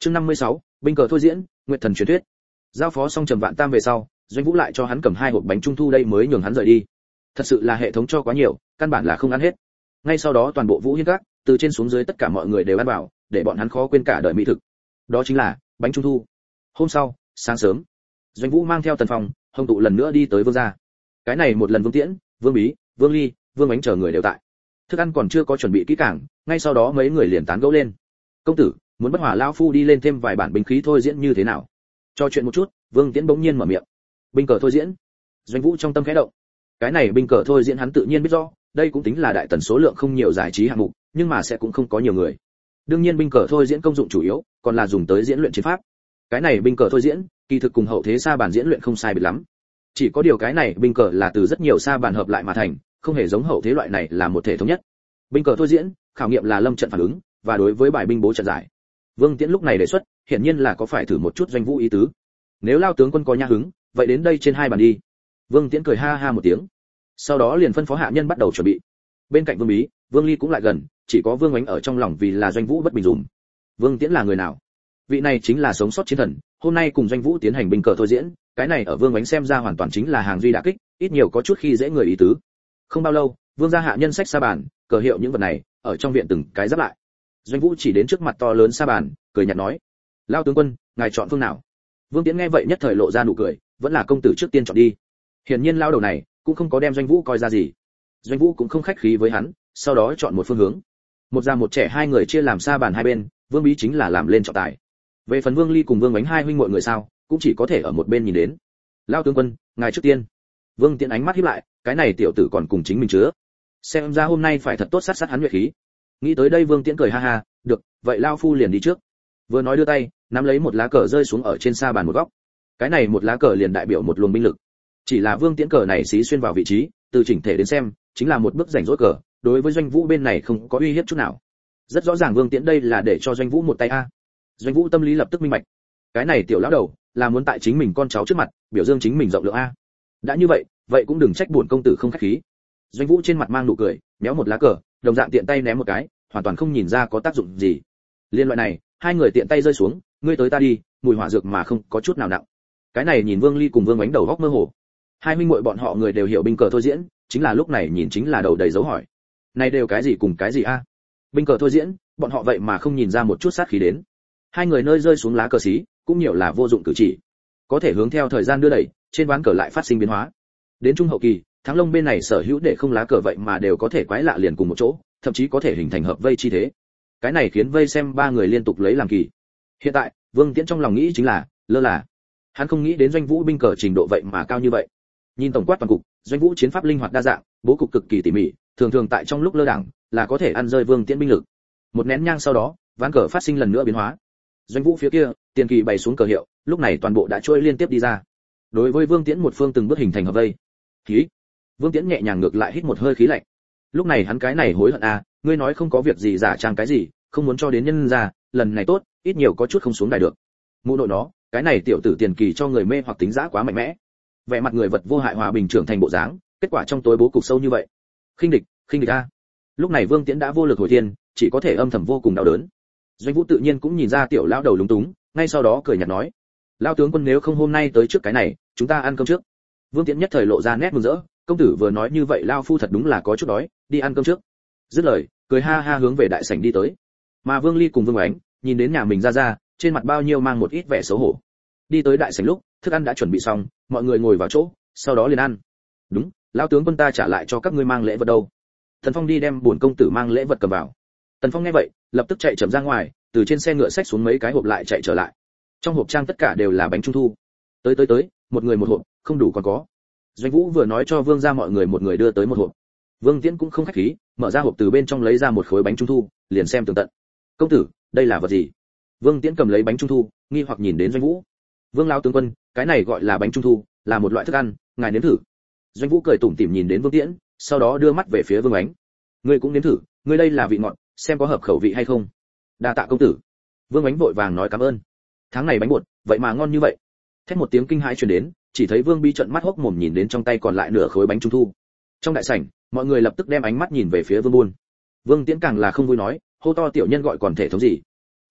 Chương 56, binh cờ thôi diễn, nguyệt thần truyền thuyết. Giao phó xong Trầm Vạn Tam về sau, Doanh Vũ lại cho hắn cầm 2 hộp bánh trung thu đây mới nhường hắn rời đi. Thật sự là hệ thống cho quá nhiều, căn bản là không ăn hết. Ngay sau đó toàn bộ Vũ Hiên Các, từ trên xuống dưới tất cả mọi người đều ăn vào, để bọn hắn khó quên cả đời mỹ thực. Đó chính là bánh trung thu. Hôm sau, sáng sớm, Doanh Vũ mang theo Tần Phong, Hồng Tụ lần nữa đi tới Vương gia. Cái này một lần Vương Tiễn, Vương Bí, Vương Ly, Vương Ánh chờ người đều tại. Thức ăn còn chưa có chuẩn bị kỹ càng, ngay sau đó mấy người liền tán gẫu lên. Công tử, muốn bất hỏa lão phu đi lên thêm vài bản binh khí thôi diễn như thế nào? Cho chuyện một chút, Vương Tiễn bỗng nhiên mở miệng. Binh cờ thôi diễn. Doanh Vũ trong tâm khẽ động. Cái này binh cờ thôi diễn hắn tự nhiên biết rõ, đây cũng tính là đại tần số lượng không nhiều giải trí hạng mục, nhưng mà sẽ cũng không có nhiều người. Đương nhiên binh cờ thôi diễn công dụng chủ yếu còn là dùng tới diễn luyện chiến pháp. Cái này binh cờ thôi diễn, kỳ thực cùng hậu thế sa bàn diễn luyện không sai biệt lắm. Chỉ có điều cái này binh cờ là từ rất nhiều sa bàn hợp lại mà thành, không hề giống hậu thế loại này là một thể thống nhất. Binh cờ thôi diễn, khảo nghiệm là lâm trận phản ứng và đối với bài binh bố trận giải. Vương Tiễn lúc này đề xuất, hiển nhiên là có phải thử một chút Doanh Vũ ý tứ. Nếu Lao tướng quân có nhã hứng, vậy đến đây trên 2 bàn đi. Vương Tiễn cười ha ha một tiếng, sau đó liền phân phó hạ nhân bắt đầu chuẩn bị. Bên cạnh Vương Bí, Vương Ly cũng lại gần, chỉ có Vương Ánh ở trong lòng vì là Doanh Vũ bất bình dùm. Vương Tiễn là người nào? Vị này chính là sống sót chiến thần, hôm nay cùng Doanh Vũ tiến hành binh cờ thôi diễn, cái này ở Vương Ánh xem ra hoàn toàn chính là hàng duy đả kích, ít nhiều có chút khi dễ người ý tứ. Không bao lâu, Vương gia hạ nhân sách sa bàn, cờ hiệu những vật này, ở trong viện từng cái giáp lại. Doanh Vũ chỉ đến trước mặt to lớn sa bàn, cười nhạt nói: "Lao tướng quân, ngài chọn phương nào?" Vương Tiễn nghe vậy nhất thời lộ ra nụ cười, vẫn là công tử trước tiên chọn đi. Hiển nhiên lao đầu này cũng không có đem Doanh Vũ coi ra gì. Doanh Vũ cũng không khách khí với hắn, sau đó chọn một phương hướng. Một già một trẻ 2 người chia làm sa bàn 2 bên, Vương Bí chính là làm lên trọng tài. Về phần Vương Ly cùng Vương Ánh 2 huynh muội người sao, cũng chỉ có thể ở một bên nhìn đến. Lao tướng quân, ngài trước tiên. Vương Tiễn ánh mắt híp lại, cái này tiểu tử còn cùng chính mình chứa. Xem ra hôm nay phải thật tốt sát hắn nhuệ khí. Nghĩ tới đây Vương Tiễn cười ha ha, được, vậy lao phu liền đi trước. Vừa nói đưa tay, nắm lấy một lá cờ rơi xuống ở trên sa bàn một góc. Cái này một lá cờ liền đại biểu một luồng binh lực. Chỉ là Vương Tiễn cờ này xí xuyên vào vị trí, từ chỉnh thể đến xem, chính là một bước rảnh rỗi cờ, đối với Doanh Vũ bên này không có uy hiếp chút nào. Rất rõ ràng Vương Tiễn đây là để cho Doanh Vũ một tay a. Doanh Vũ tâm lý lập tức minh bạch. Cái này tiểu lão đầu là muốn tại chính mình con cháu trước mặt, biểu dương chính mình rộng lượng a. Đã như vậy, vậy cũng đừng trách bổn công tử không khách khí. Doanh Vũ trên mặt mang nụ cười, méo một lá cờ, đồng dạng tiện tay ném một cái, hoàn toàn không nhìn ra có tác dụng gì. Liên loại này, 2 người tiện tay rơi xuống, ngươi tới ta đi, mùi hỏa dược mà không có chút nào nặng. Cái này nhìn Vương Ly cùng Vương Ánh đầu góc mơ hồ. 2 huynh muội bọn họ người đều hiểu binh cờ thôi diễn, chính là lúc này nhìn chính là đầu đầy dấu hỏi. Này đều cái gì cùng cái gì a? Binh cờ thôi diễn, bọn họ vậy mà không nhìn ra một chút sát khí đến. 2 người nơi rơi xuống lá cờ xí, cũng nhiều là vô dụng cử chỉ. Có thể hướng theo thời gian đưa đẩy, trên ván cờ lại phát sinh biến hóa. Đến trung hậu kỳ, Thắng Long bên này sở hữu để không lá cờ vậy mà đều có thể quái lạ liền cùng một chỗ, thậm chí có thể hình thành hợp vây chi thế. Cái này khiến vây xem 3 người liên tục lấy làm kỳ. Hiện tại, Vương Tiễn trong lòng nghĩ chính là, lơ là. Hắn không nghĩ đến Doanh Vũ binh cờ trình độ vậy mà cao như vậy. Nhìn tổng quát toàn cục, Doanh Vũ chiến pháp linh hoạt đa dạng, bố cục cực kỳ tỉ mỉ, thường thường tại trong lúc lơ đãng là có thể ăn rơi Vương Tiễn binh lực. Một nén nhang sau đó, ván cờ phát sinh lần nữa biến hóa. Doanh Vũ phía kia, tiền kỳ bày xuống cờ hiệu, lúc này toàn bộ đã trôi liên tiếp đi ra. Đối với Vương Tiễn một phương từng bước hình thành hợp vây. Khí. Vương Tiễn nhẹ nhàng ngược lại hít một hơi khí lạnh. Lúc này hắn cái này hối hận a, ngươi nói không có việc gì giả trang cái gì, không muốn cho đến nhân ra, lần này tốt, ít nhiều có chút không xuống đài được. Mụ nội nó, cái này tiểu tử tiền kỳ cho người mê hoặc tính dã quá mạnh mẽ. Vẻ mặt người vật vô hại hòa bình trưởng thành bộ dáng, kết quả trong tối bố cục sâu như vậy. Khinh địch a. Lúc này Vương Tiễn đã vô lực hồi thiên, chỉ có thể âm thầm vô cùng đau đớn. Doanh Vũ tự nhiên cũng nhìn ra tiểu lão đầu lúng túng, ngay sau đó cười nhạt nói: "Lão tướng quân nếu không hôm nay tới trước cái này, chúng ta ăn cơm trước." Vương Tiễn nhất thời lộ ra nét mừng rỡ, công tử vừa nói như vậy lão phu thật đúng là có chút đói, đi ăn cơm trước. Dứt lời, cười ha ha hướng về đại sảnh đi tới. Mà Vương Ly cùng Vương Ánh, nhìn đến nhà mình ra, trên mặt bao nhiêu mang một ít vẻ xấu hổ. Đi tới đại sảnh lúc, thức ăn đã chuẩn bị xong, mọi người ngồi vào chỗ, sau đó liền ăn. Đúng, lão tướng quân ta trả lại cho các ngươi mang lễ vật đâu. Tần Phong đi đem bổn công tử mang lễ vật cầm vào. Tần Phong nghe vậy, lập tức chạy chậm ra ngoài, từ trên xe ngựa xách xuống mấy cái hộp lại chạy trở lại. Trong hộp trang tất cả đều là bánh trung thu. Tới, một người một hộp, không đủ còn có. Doanh Vũ vừa nói cho Vương gia mọi người một người đưa tới một hộp. Vương Tiễn cũng không khách khí, mở ra hộp từ bên trong lấy ra một khối bánh trung thu, liền xem tường tận. Công tử, đây là vật gì? Vương Tiễn cầm lấy bánh trung thu, nghi hoặc nhìn đến Doanh Vũ. Vương lão tướng quân, cái này gọi là bánh trung thu, là một loại thức ăn, ngài nếm thử. Doanh Vũ cười tủm tỉm nhìn đến Vương Tiễn, sau đó đưa mắt về phía Vương Ánh. Ngươi cũng nếm thử, ngươi đây là vị ngọt, xem có hợp khẩu vị hay không. Đa tạ công tử. Vương Ánh vội vàng nói cảm ơn. Tháng này bánh bột, vậy mà ngon như vậy. Thét một tiếng kinh hãi truyền đến, chỉ thấy Vương Bi trợn mắt hốc mồm nhìn đến trong tay còn lại nửa khối bánh trung thu. Trong đại sảnh, mọi người lập tức đem ánh mắt nhìn về phía Vương Buôn. Vương Tiễn càng là không vui nói, hô to tiểu nhân gọi còn thể thống gì?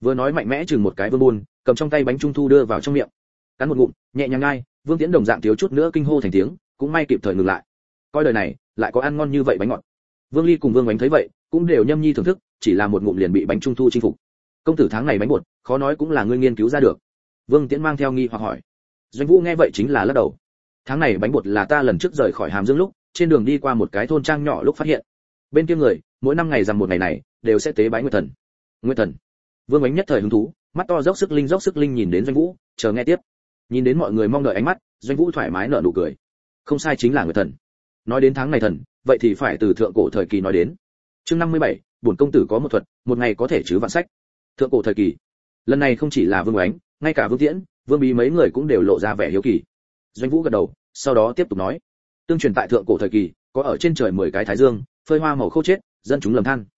Vừa nói mạnh mẽ chừng một cái Vương Buôn, cầm trong tay bánh trung thu đưa vào trong miệng. Cắn một ngụm, nhẹ nhàng ngai, Vương Tiễn đồng dạng thiếu chút nữa kinh hô thành tiếng, cũng may kịp thời ngừng lại. Coi đời này, lại có ăn ngon như vậy bánh ngọt. Vương Ly cùng Vương Bánh thấy vậy, cũng đều nhâm nhi thưởng thức, chỉ là một ngụm liền bị bánh trung thu chinh phục. Công tử tháng này bánh bột, khó nói cũng là ngươi nghiên cứu ra được. Vương Tiễn mang theo nghi hoặc hỏi. Doanh Vũ nghe vậy chính là lắc đầu. Tháng này bánh bột là ta lần trước rời khỏi Hàm Dương lúc, trên đường đi qua một cái thôn trang nhỏ lúc phát hiện. Bên kia người, mỗi năm ngày rằm một ngày này, đều sẽ tế bái Nguyệt Thần. Nguyệt Thần. Vương Bánh nhất thời hứng thú, mắt to dốc sức linh nhìn đến Doanh Vũ, chờ nghe tiếp. Nhìn đến mọi người mong đợi ánh mắt, Doanh Vũ thoải mái nở nụ cười. Không sai, chính là Nguyệt Thần. Nói đến tháng này thần, vậy thì phải từ thượng cổ thời kỳ nói đến. Chương 57, bổn công tử có một thuật, một ngày có thể chứ vạn sách. Thượng cổ thời kỳ. Lần này không chỉ là Vương Bánh, ngay cả Vương Tiễn, Vương Bí mấy người cũng đều lộ ra vẻ hiếu kỳ. Doanh Vũ gật đầu, sau đó tiếp tục nói: tương truyền tại thượng cổ thời kỳ, có ở trên trời 10 cái thái dương, phơi hoa màu khô chết, dân chúng lầm than.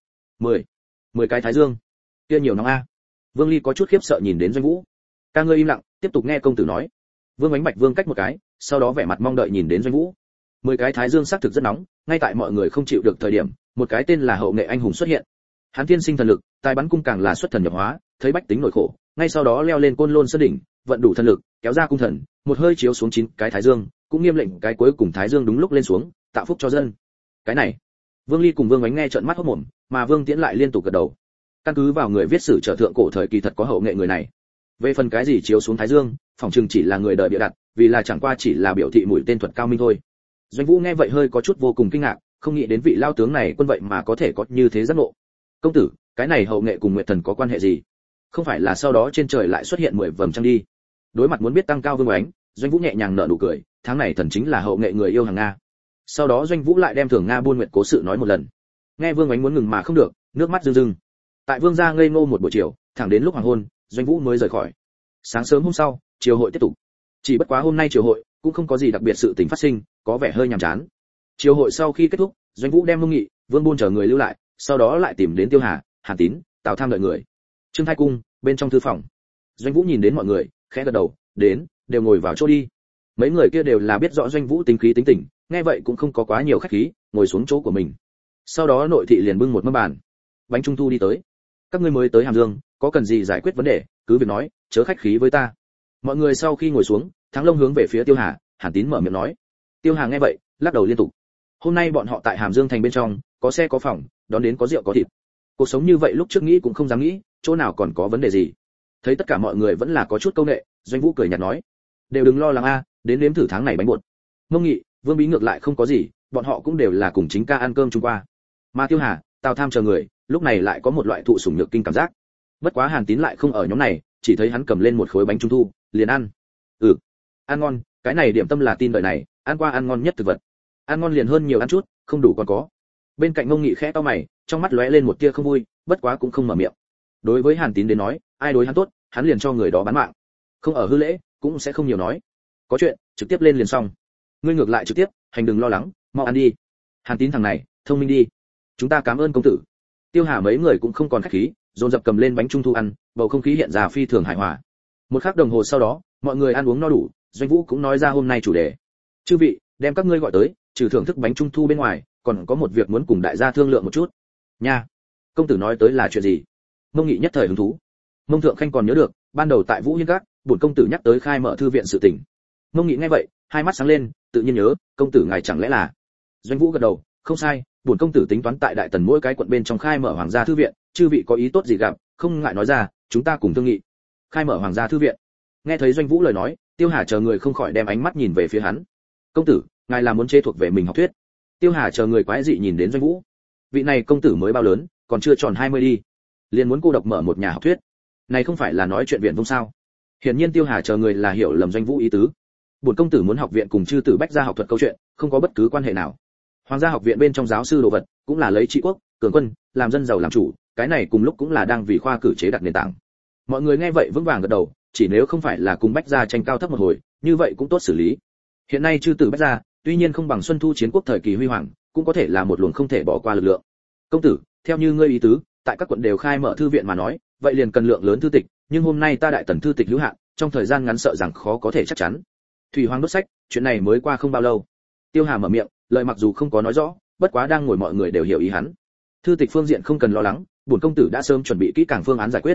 10 cái thái dương, kia nhiều nóng a. Vương Ly có chút khiếp sợ nhìn đến Doanh Vũ. Ca ngươi im lặng, tiếp tục nghe công tử nói. Vương Bánh Bạch Vương cách một cái, sau đó vẻ mặt mong đợi nhìn đến Doanh Vũ. 10 cái thái dương xác thực rất nóng, ngay tại mọi người không chịu được thời điểm, một cái tên là Hậu Nghệ anh hùng xuất hiện. Hắn thiên sinh thần lực, tài bắn cung càng là xuất thần nhập hóa, thấy bách tính nỗi khổ, ngay sau đó leo lên Côn Lôn sơn đỉnh, vận đủ thần lực, kéo ra cung thần, một hơi chiếu xuống 9 cái thái dương, cũng nghiêm lệnh cái cuối cùng thái dương đúng lúc lên xuống, tạo phúc cho dân. Cái này, Vương Ly cùng Vương Bánh nghe trợn mắt hốt mồm, mà Vương Tiễn lại liên tục gật đầu. Căn cứ vào người viết sử trở thượng cổ thời kỳ thật có Hậu Nghệ người này. Về phần cái gì chiếu xuống thái dương, phỏng chừng chỉ là người đời bịa đặt, vì là chẳng qua chỉ là biểu thị mũi tên thuật cao minh thôi. Doanh Vũ nghe vậy hơi có chút vô cùng kinh ngạc, không nghĩ đến vị lao tướng này quân vậy mà có thể có như thế giác ngộ. Công tử, cái này Hậu Nghệ cùng Nguyệt Thần có quan hệ gì? Không phải là sau đó trên trời lại xuất hiện 10 vầng trăng đi? Đối mặt muốn biết tăng cao Vương Bánh, Doanh Vũ nhẹ nhàng nở nụ cười, tháng này thần chính là Hậu Nghệ người yêu hàng Nga. Sau đó Doanh Vũ lại đem Thường Nga buôn nguyệt cố sự nói một lần. Nghe Vương Bánh muốn ngừng mà không được, nước mắt rưng rưng. Tại Vương gia ngây ngô một buổi chiều, thẳng đến lúc hoàng hôn, Doanh Vũ mới rời khỏi. Sáng sớm hôm sau, triều hội tiếp tục. Chỉ bất quá hôm nay triều hội cũng không có gì đặc biệt sự tình phát sinh, có vẻ hơi nhàm chán. Triều hội sau khi kết thúc, Doanh Vũ đem Mông Nghị, Vương Buôn chờ người lưu lại, sau đó lại tìm đến Tiêu Hà, Hàn Tín, Tào Tham đợi người. Trương Thái cung, bên trong thư phòng. Doanh Vũ nhìn đến mọi người, khẽ gật đầu, đến, đều ngồi vào chỗ đi. Mấy người kia đều là biết rõ Doanh Vũ tính khí tính tình, nghe vậy cũng không có quá nhiều khách khí, ngồi xuống chỗ của mình. Sau đó nội thị liền bưng một mâm bàn, bánh trung thu đi tới. Các ngươi mới tới Hàm Dương, có cần gì giải quyết vấn đề, cứ việc nói, chớ khách khí với ta. Mọi người sau khi ngồi xuống, Thắng Long hướng về phía Tiêu Hà, Hàn Tín mở miệng nói. Tiêu Hà nghe vậy, lắc đầu liên tục. Hôm nay bọn họ tại Hàm Dương thành bên trong, có xe có phòng, đón đến có rượu có thịt. Cuộc sống như vậy lúc trước nghĩ cũng không dám nghĩ, chỗ nào còn có vấn đề gì. Thấy tất cả mọi người vẫn là có chút câu nệ, Doanh Vũ cười nhạt nói, đều đừng lo lắng a, đến nếm thử tháng này bánh bột. Mông Nghị, Vương Bí ngược lại không có gì, bọn họ cũng đều là cùng chính ca ăn cơm chung qua. Mà Tiêu Hà, Tào Tham chờ người, lúc này lại có một loại thụ sủng nhược kinh cảm giác. Bất quá Hàn Tín lại không ở nhóm này, chỉ thấy hắn cầm lên một khối bánh trung thu, liền ăn. Ăn ngon, cái này điểm tâm là tin đợi này, ăn qua ăn ngon nhất thực vật. Ăn ngon liền hơn nhiều ăn chút, không đủ còn có. Bên cạnh Mông Nghị khẽ cau mày, trong mắt lóe lên một tia không vui, bất quá cũng không mở miệng. Đối với Hàn Tín đến nói, ai đối hắn tốt, hắn liền cho người đó bán mạng. Không ở hư lễ, cũng sẽ không nhiều nói. Có chuyện, trực tiếp lên liền xong. Ngươi ngược lại trực tiếp, hành đừng lo lắng, mau ăn đi. Hàn Tín thằng này, thông minh đi. Chúng ta cảm ơn công tử. Tiêu Hà mấy người cũng không còn khách khí, dồn dập cầm lên bánh trung thu ăn, bầu không khí hiện ra phi thường hài hòa. Một khắc đồng hồ sau đó, mọi người ăn uống no đủ, Doanh Vũ cũng nói ra hôm nay chủ đề. Chư vị, đem các ngươi gọi tới, trừ thưởng thức bánh trung thu bên ngoài, còn có một việc muốn cùng đại gia thương lượng một chút. Nha, công tử nói tới là chuyện gì? Mông Nghị nhất thời hứng thú. Mông Thượng Khanh còn nhớ được, ban đầu tại Vũ Hiên Các, bổn công tử nhắc tới khai mở thư viện sự tình. Mông Nghị nghe vậy, hai mắt sáng lên, tự nhiên nhớ, công tử ngài chẳng lẽ là? Doanh Vũ gật đầu, không sai, bổn công tử tính toán tại đại tần mỗi cái quận bên trong khai mở hoàng gia thư viện, chư vị có ý tốt gì gặp, không ngại nói ra, chúng ta cùng thương nghị. Khai mở hoàng gia thư viện. Nghe thấy Doanh Vũ lời nói, Tiêu Hà chờ người không khỏi đem ánh mắt nhìn về phía hắn. Công tử, ngài là muốn chê thuộc về mình học thuyết? Tiêu Hà chờ người quái dị nhìn đến Doanh Vũ. Vị này công tử mới bao lớn, còn chưa tròn 20 đi, liền muốn cô độc mở một nhà học thuyết. Này không phải là nói chuyện viện vông sao? Hiển nhiên Tiêu Hà chờ người là hiểu lầm Doanh Vũ ý tứ. Bổn công tử muốn học viện cùng chư tử bách gia học thuật câu chuyện, không có bất cứ quan hệ nào. Hoàng gia học viện bên trong giáo sư đồ vật, cũng là lấy trị quốc, cường quân, làm dân giàu làm chủ, cái này cùng lúc cũng là đang vì khoa cử chế đặt nền tảng. Mọi người nghe vậy vững vàng gật đầu, chỉ nếu không phải là cùng bách gia tranh cao thấp một hồi, như vậy cũng tốt xử lý. Hiện nay chư tử bách gia, tuy nhiên không bằng xuân thu chiến quốc thời kỳ huy hoàng, cũng có thể là một luồng không thể bỏ qua lực lượng. Công tử, theo như ngươi ý tứ, tại các quận đều khai mở thư viện mà nói, vậy liền cần lượng lớn thư tịch, nhưng hôm nay ta đại tần thư tịch hữu hạn, trong thời gian ngắn sợ rằng khó có thể chắc chắn. Thủy Hoàng đốt sách, chuyện này mới qua không bao lâu. Tiêu Hà mở miệng, lời mặc dù không có nói rõ, bất quá đang ngồi mọi người đều hiểu ý hắn. Thư tịch phương diện không cần lo lắng, bổn công tử đã sớm chuẩn bị kỹ càng phương án giải quyết.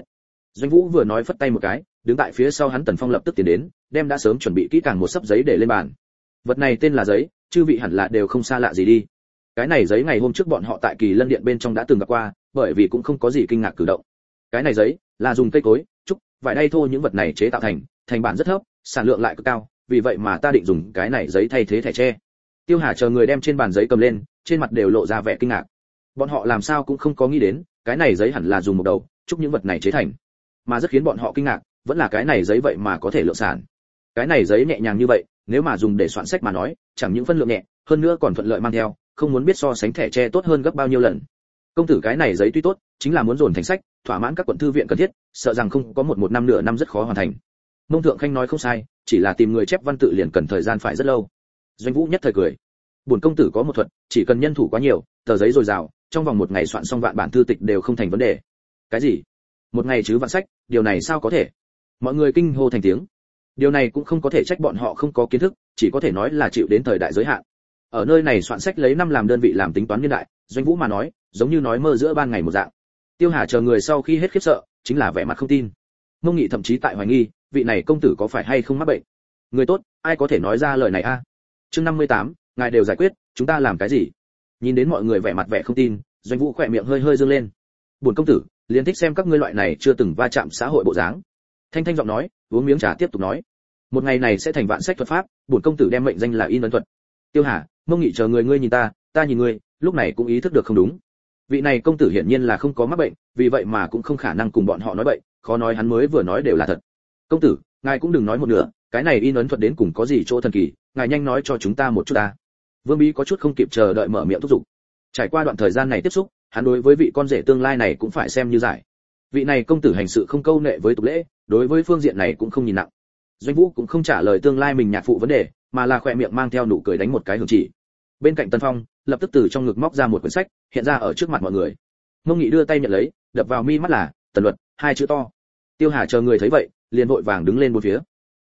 Doanh Vũ vừa nói phất tay một cái, đứng tại phía sau hắn Tần Phong lập tức tiến đến, đem đã sớm chuẩn bị kỹ càng một sấp giấy để lên bàn. Vật này tên là giấy, chư vị hẳn là đều không xa lạ gì đi. Cái này giấy ngày hôm trước bọn họ tại Kỳ Lân Điện bên trong đã từng gặp qua, bởi vì cũng không có gì kinh ngạc cử động. Cái này giấy là dùng cây cối, trúc, vải đay thô những vật này chế tạo thành bản rất thấp, sản lượng lại cực cao, vì vậy mà ta định dùng cái này giấy thay thế thẻ tre. Tiêu Hà chờ người đem trên bàn giấy cầm lên, trên mặt đều lộ ra vẻ kinh ngạc. Bọn họ làm sao cũng không có nghĩ đến, cái này giấy hẳn là dùng một đầu, trúc những vật này chế thành. Mà rất khiến bọn họ kinh ngạc, vẫn là cái này giấy vậy mà có thể lượng sản. Cái này giấy nhẹ nhàng như vậy, nếu mà dùng để soạn sách mà nói, chẳng những phân lượng nhẹ, hơn nữa còn thuận lợi mang theo, không muốn biết so sánh thẻ tre tốt hơn gấp bao nhiêu lần. Công tử cái này giấy tuy tốt, chính là muốn dồn thành sách, thỏa mãn các quận thư viện cần thiết, sợ rằng không có một năm nửa năm rất khó hoàn thành. Mông Thượng Khanh nói không sai, chỉ là tìm người chép văn tự liền cần thời gian phải rất lâu. Doanh Vũ nhất thời cười. Bổn công tử có một thuật, chỉ cần nhân thủ quá nhiều, tờ giấy dồi dào, trong vòng một ngày soạn xong vạn bản thư tịch đều không thành vấn đề. Cái gì? Một ngày chứ vạn sách, điều này sao có thể? Mọi người kinh hô thành tiếng. Điều này cũng không có thể trách bọn họ không có kiến thức, chỉ có thể nói là chịu đến thời đại giới hạn. Ở nơi này soạn sách lấy năm làm đơn vị làm tính toán niên đại, Doanh Vũ mà nói, giống như nói mơ giữa ban ngày một dạng. Tiêu Hà chờ người sau khi hết khiếp sợ, chính là vẻ mặt không tin. Mông Nghị thậm chí tại hoài nghi, vị này công tử có phải hay không mắc bệnh. Người tốt, ai có thể nói ra lời này a? Chương 58, ngài đều giải quyết, chúng ta làm cái gì? Nhìn đến mọi người vẻ mặt vẻ không tin, Doanh Vũ khỏe miệng hơi hơi dương lên. Bổn công tử, liền thích xem các ngươi loại này chưa từng va chạm xã hội bộ dáng. Thanh thanh giọng nói, uống miếng trà tiếp tục nói. Một ngày này sẽ thành vạn sách thuật pháp, bổn công tử đem mệnh danh là in ấn thuật. Tiêu Hà, Mông Nghị chờ người ngươi nhìn ta, ta nhìn ngươi, lúc này cũng ý thức được không đúng. Vị này công tử hiển nhiên là không có mắc bệnh, vì vậy mà cũng không khả năng cùng bọn họ nói bậy, khó nói hắn mới vừa nói đều là thật. Công tử, ngài cũng đừng nói một nửa, cái này in ấn thuật đến cùng có gì chỗ thần kỳ, ngài nhanh nói cho chúng ta một chút ta. Vương Bí có chút không kịp chờ đợi mở miệng thúc giục. Trải qua đoạn thời gian này tiếp xúc, hắn đối với vị con rể tương lai này cũng phải xem như giải. Vị này công tử hành sự không câu nệ với tục lễ, đối với phương diện này cũng không nhìn nặng. Doanh Vũ cũng không trả lời tương lai mình nhạc phụ vấn đề, mà là khỏe miệng mang theo nụ cười đánh một cái hưởng chỉ. Bên cạnh Tân Phong, lập tức từ trong ngực móc ra một quyển sách, hiện ra ở trước mặt mọi người. Mông Nghị đưa tay nhận lấy, đập vào mi mắt là Tần Luật, hai chữ to. Tiêu Hà chờ người thấy vậy, liền vội vàng đứng lên bốn phía.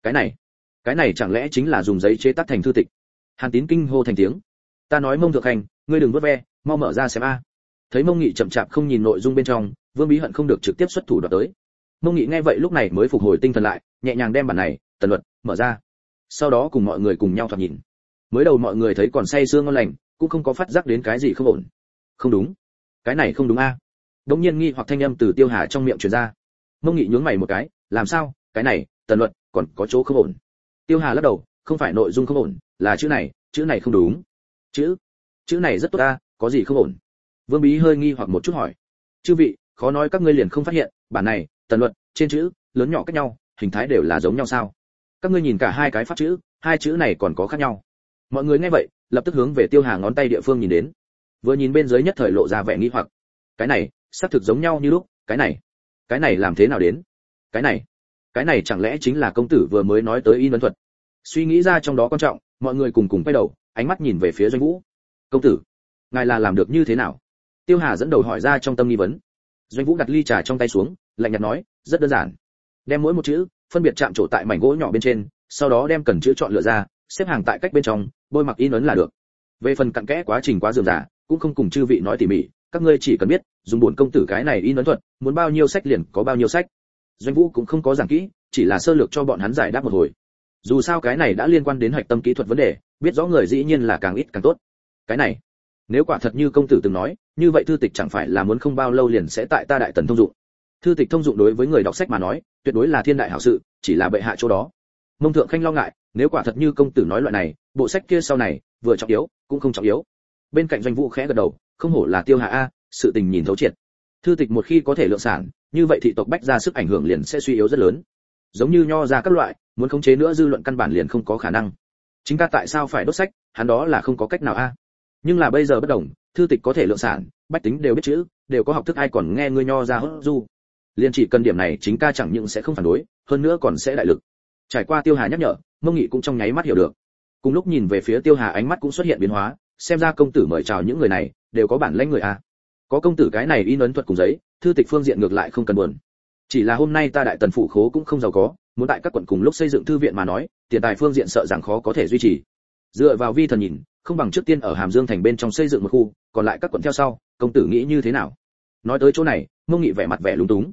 Cái này chẳng lẽ chính là dùng giấy chế tác thành thư tịch? Hàn Tín kinh hô thành tiếng. Ta nói Mông Thượng Khanh, ngươi đừng vớt ve, mau mở ra xem a. Thấy Mông Nghị chậm chạp không nhìn nội dung bên trong, Vương Bí hận không được trực tiếp xuất thủ đoạt tới. Mông Nghị nghe vậy lúc này mới phục hồi tinh thần lại, nhẹ nhàng đem bản này, Tần Luật, mở ra. Sau đó cùng mọi người cùng nhau thoạt nhìn. Mới đầu mọi người thấy còn say sưa ngon lành, cũng không có phát giác đến cái gì không ổn. Không đúng, cái này không đúng a. Đống nhiên nghi hoặc thanh âm từ Tiêu Hà trong miệng truyền ra. Mông Nghị nhướng mày một cái, làm sao? Cái này, Tần Luật, còn có chỗ không ổn. Tiêu Hà lắc đầu, không phải nội dung không ổn, là chữ này không đúng. Chữ này rất tốt a, có gì không ổn? Vương Bí hơi nghi hoặc một chút hỏi. Chư vị, khó nói các ngươi liền không phát hiện, bản này, Tần Luật, trên chữ, lớn nhỏ cách nhau, hình thái đều là giống nhau sao? Các ngươi nhìn cả hai cái pháp chữ, hai chữ này còn có khác nhau. Mọi người nghe vậy, lập tức hướng về Tiêu Hà ngón tay địa phương nhìn đến. Vừa nhìn bên dưới nhất thời lộ ra vẻ nghi hoặc. Cái này, xác thực giống nhau như lúc, cái này làm thế nào đến? Cái này chẳng lẽ chính là công tử vừa mới nói tới in ấn thuật? Suy nghĩ ra trong đó quan trọng, mọi người cùng quay đầu, ánh mắt nhìn về phía Doanh Vũ. Công tử, ngài là làm được như thế nào? Tiêu Hà dẫn đầu hỏi ra trong tâm nghi vấn. Doanh Vũ đặt ly trà trong tay xuống, lạnh nhạt nói, rất đơn giản. Đem mỗi một chữ phân biệt chạm trổ tại mảnh gỗ nhỏ bên trên, sau đó đem cần chữ chọn lựa ra, xếp hàng tại cách bên trong, bôi mặc in ấn là được. Về phần cặn kẽ quá trình quá rườm rà, cũng không cùng chư vị nói tỉ mỉ, các ngươi chỉ cần biết, dùng bổn công tử cái này in ấn thuật, muốn bao nhiêu sách liền có bao nhiêu sách. Doanh Vũ cũng không có giảng kỹ, chỉ là sơ lược cho bọn hắn giải đáp một hồi. Dù sao cái này đã liên quan đến hạch tâm kỹ thuật vấn đề, biết rõ người dĩ nhiên là càng ít càng tốt. Cái này, nếu quả thật như công tử từng nói, như vậy thư tịch chẳng phải là muốn không bao lâu liền sẽ tại ta Đại Tần thông dụng. Thư tịch thông dụng đối với người đọc sách mà nói, tuyệt đối là thiên đại hảo sự, chỉ là bệ hạ chỗ đó. Mông Thượng Khanh lo ngại, nếu quả thật như công tử nói loại này, bộ sách kia sau này vừa trọng yếu, cũng không trọng yếu. Bên cạnh Doanh Vũ khẽ gật đầu, không hổ là Tiêu Hà a, sự tình nhìn thấu triệt. Thư tịch một khi có thể lượng sản, như vậy thị tộc bách gia sức ảnh hưởng liền sẽ suy yếu rất lớn. Giống như nho ra các loại, muốn khống chế nữa dư luận căn bản liền không có khả năng. Chính ta tại sao phải đốt sách, hắn đó là không có cách nào a. Nhưng là bây giờ bất đồng, thư tịch có thể lượng sản, bách tính đều biết chữ, đều có học thức, ai còn nghe ngươi nho ra hốt du. Liên chỉ cần điểm này chính ca chẳng những sẽ không phản đối, hơn nữa còn sẽ đại lực. Trải qua Tiêu Hà nhắc nhở, Mông Nghị cũng trong nháy mắt hiểu được. Cùng lúc nhìn về phía Tiêu Hà, ánh mắt cũng xuất hiện biến hóa, xem ra công tử mời chào những người này đều có bản lĩnh người a. Có công tử cái này in ấn thuật cùng giấy, thư tịch phương diện ngược lại không cần buồn. Chỉ là hôm nay ta Đại Tần phủ khố cũng không giàu có, muốn tại các quận cùng lúc xây dựng thư viện mà nói, tiền tài phương diện sợ rằng khó có thể duy trì. Dựa vào vi thần nhìn, không bằng trước tiên ở Hàm Dương thành bên trong xây dựng một khu, còn lại các quận theo sau, công tử nghĩ như thế nào? Nói tới chỗ này, Mông Nghị vẻ mặt vẻ lúng túng.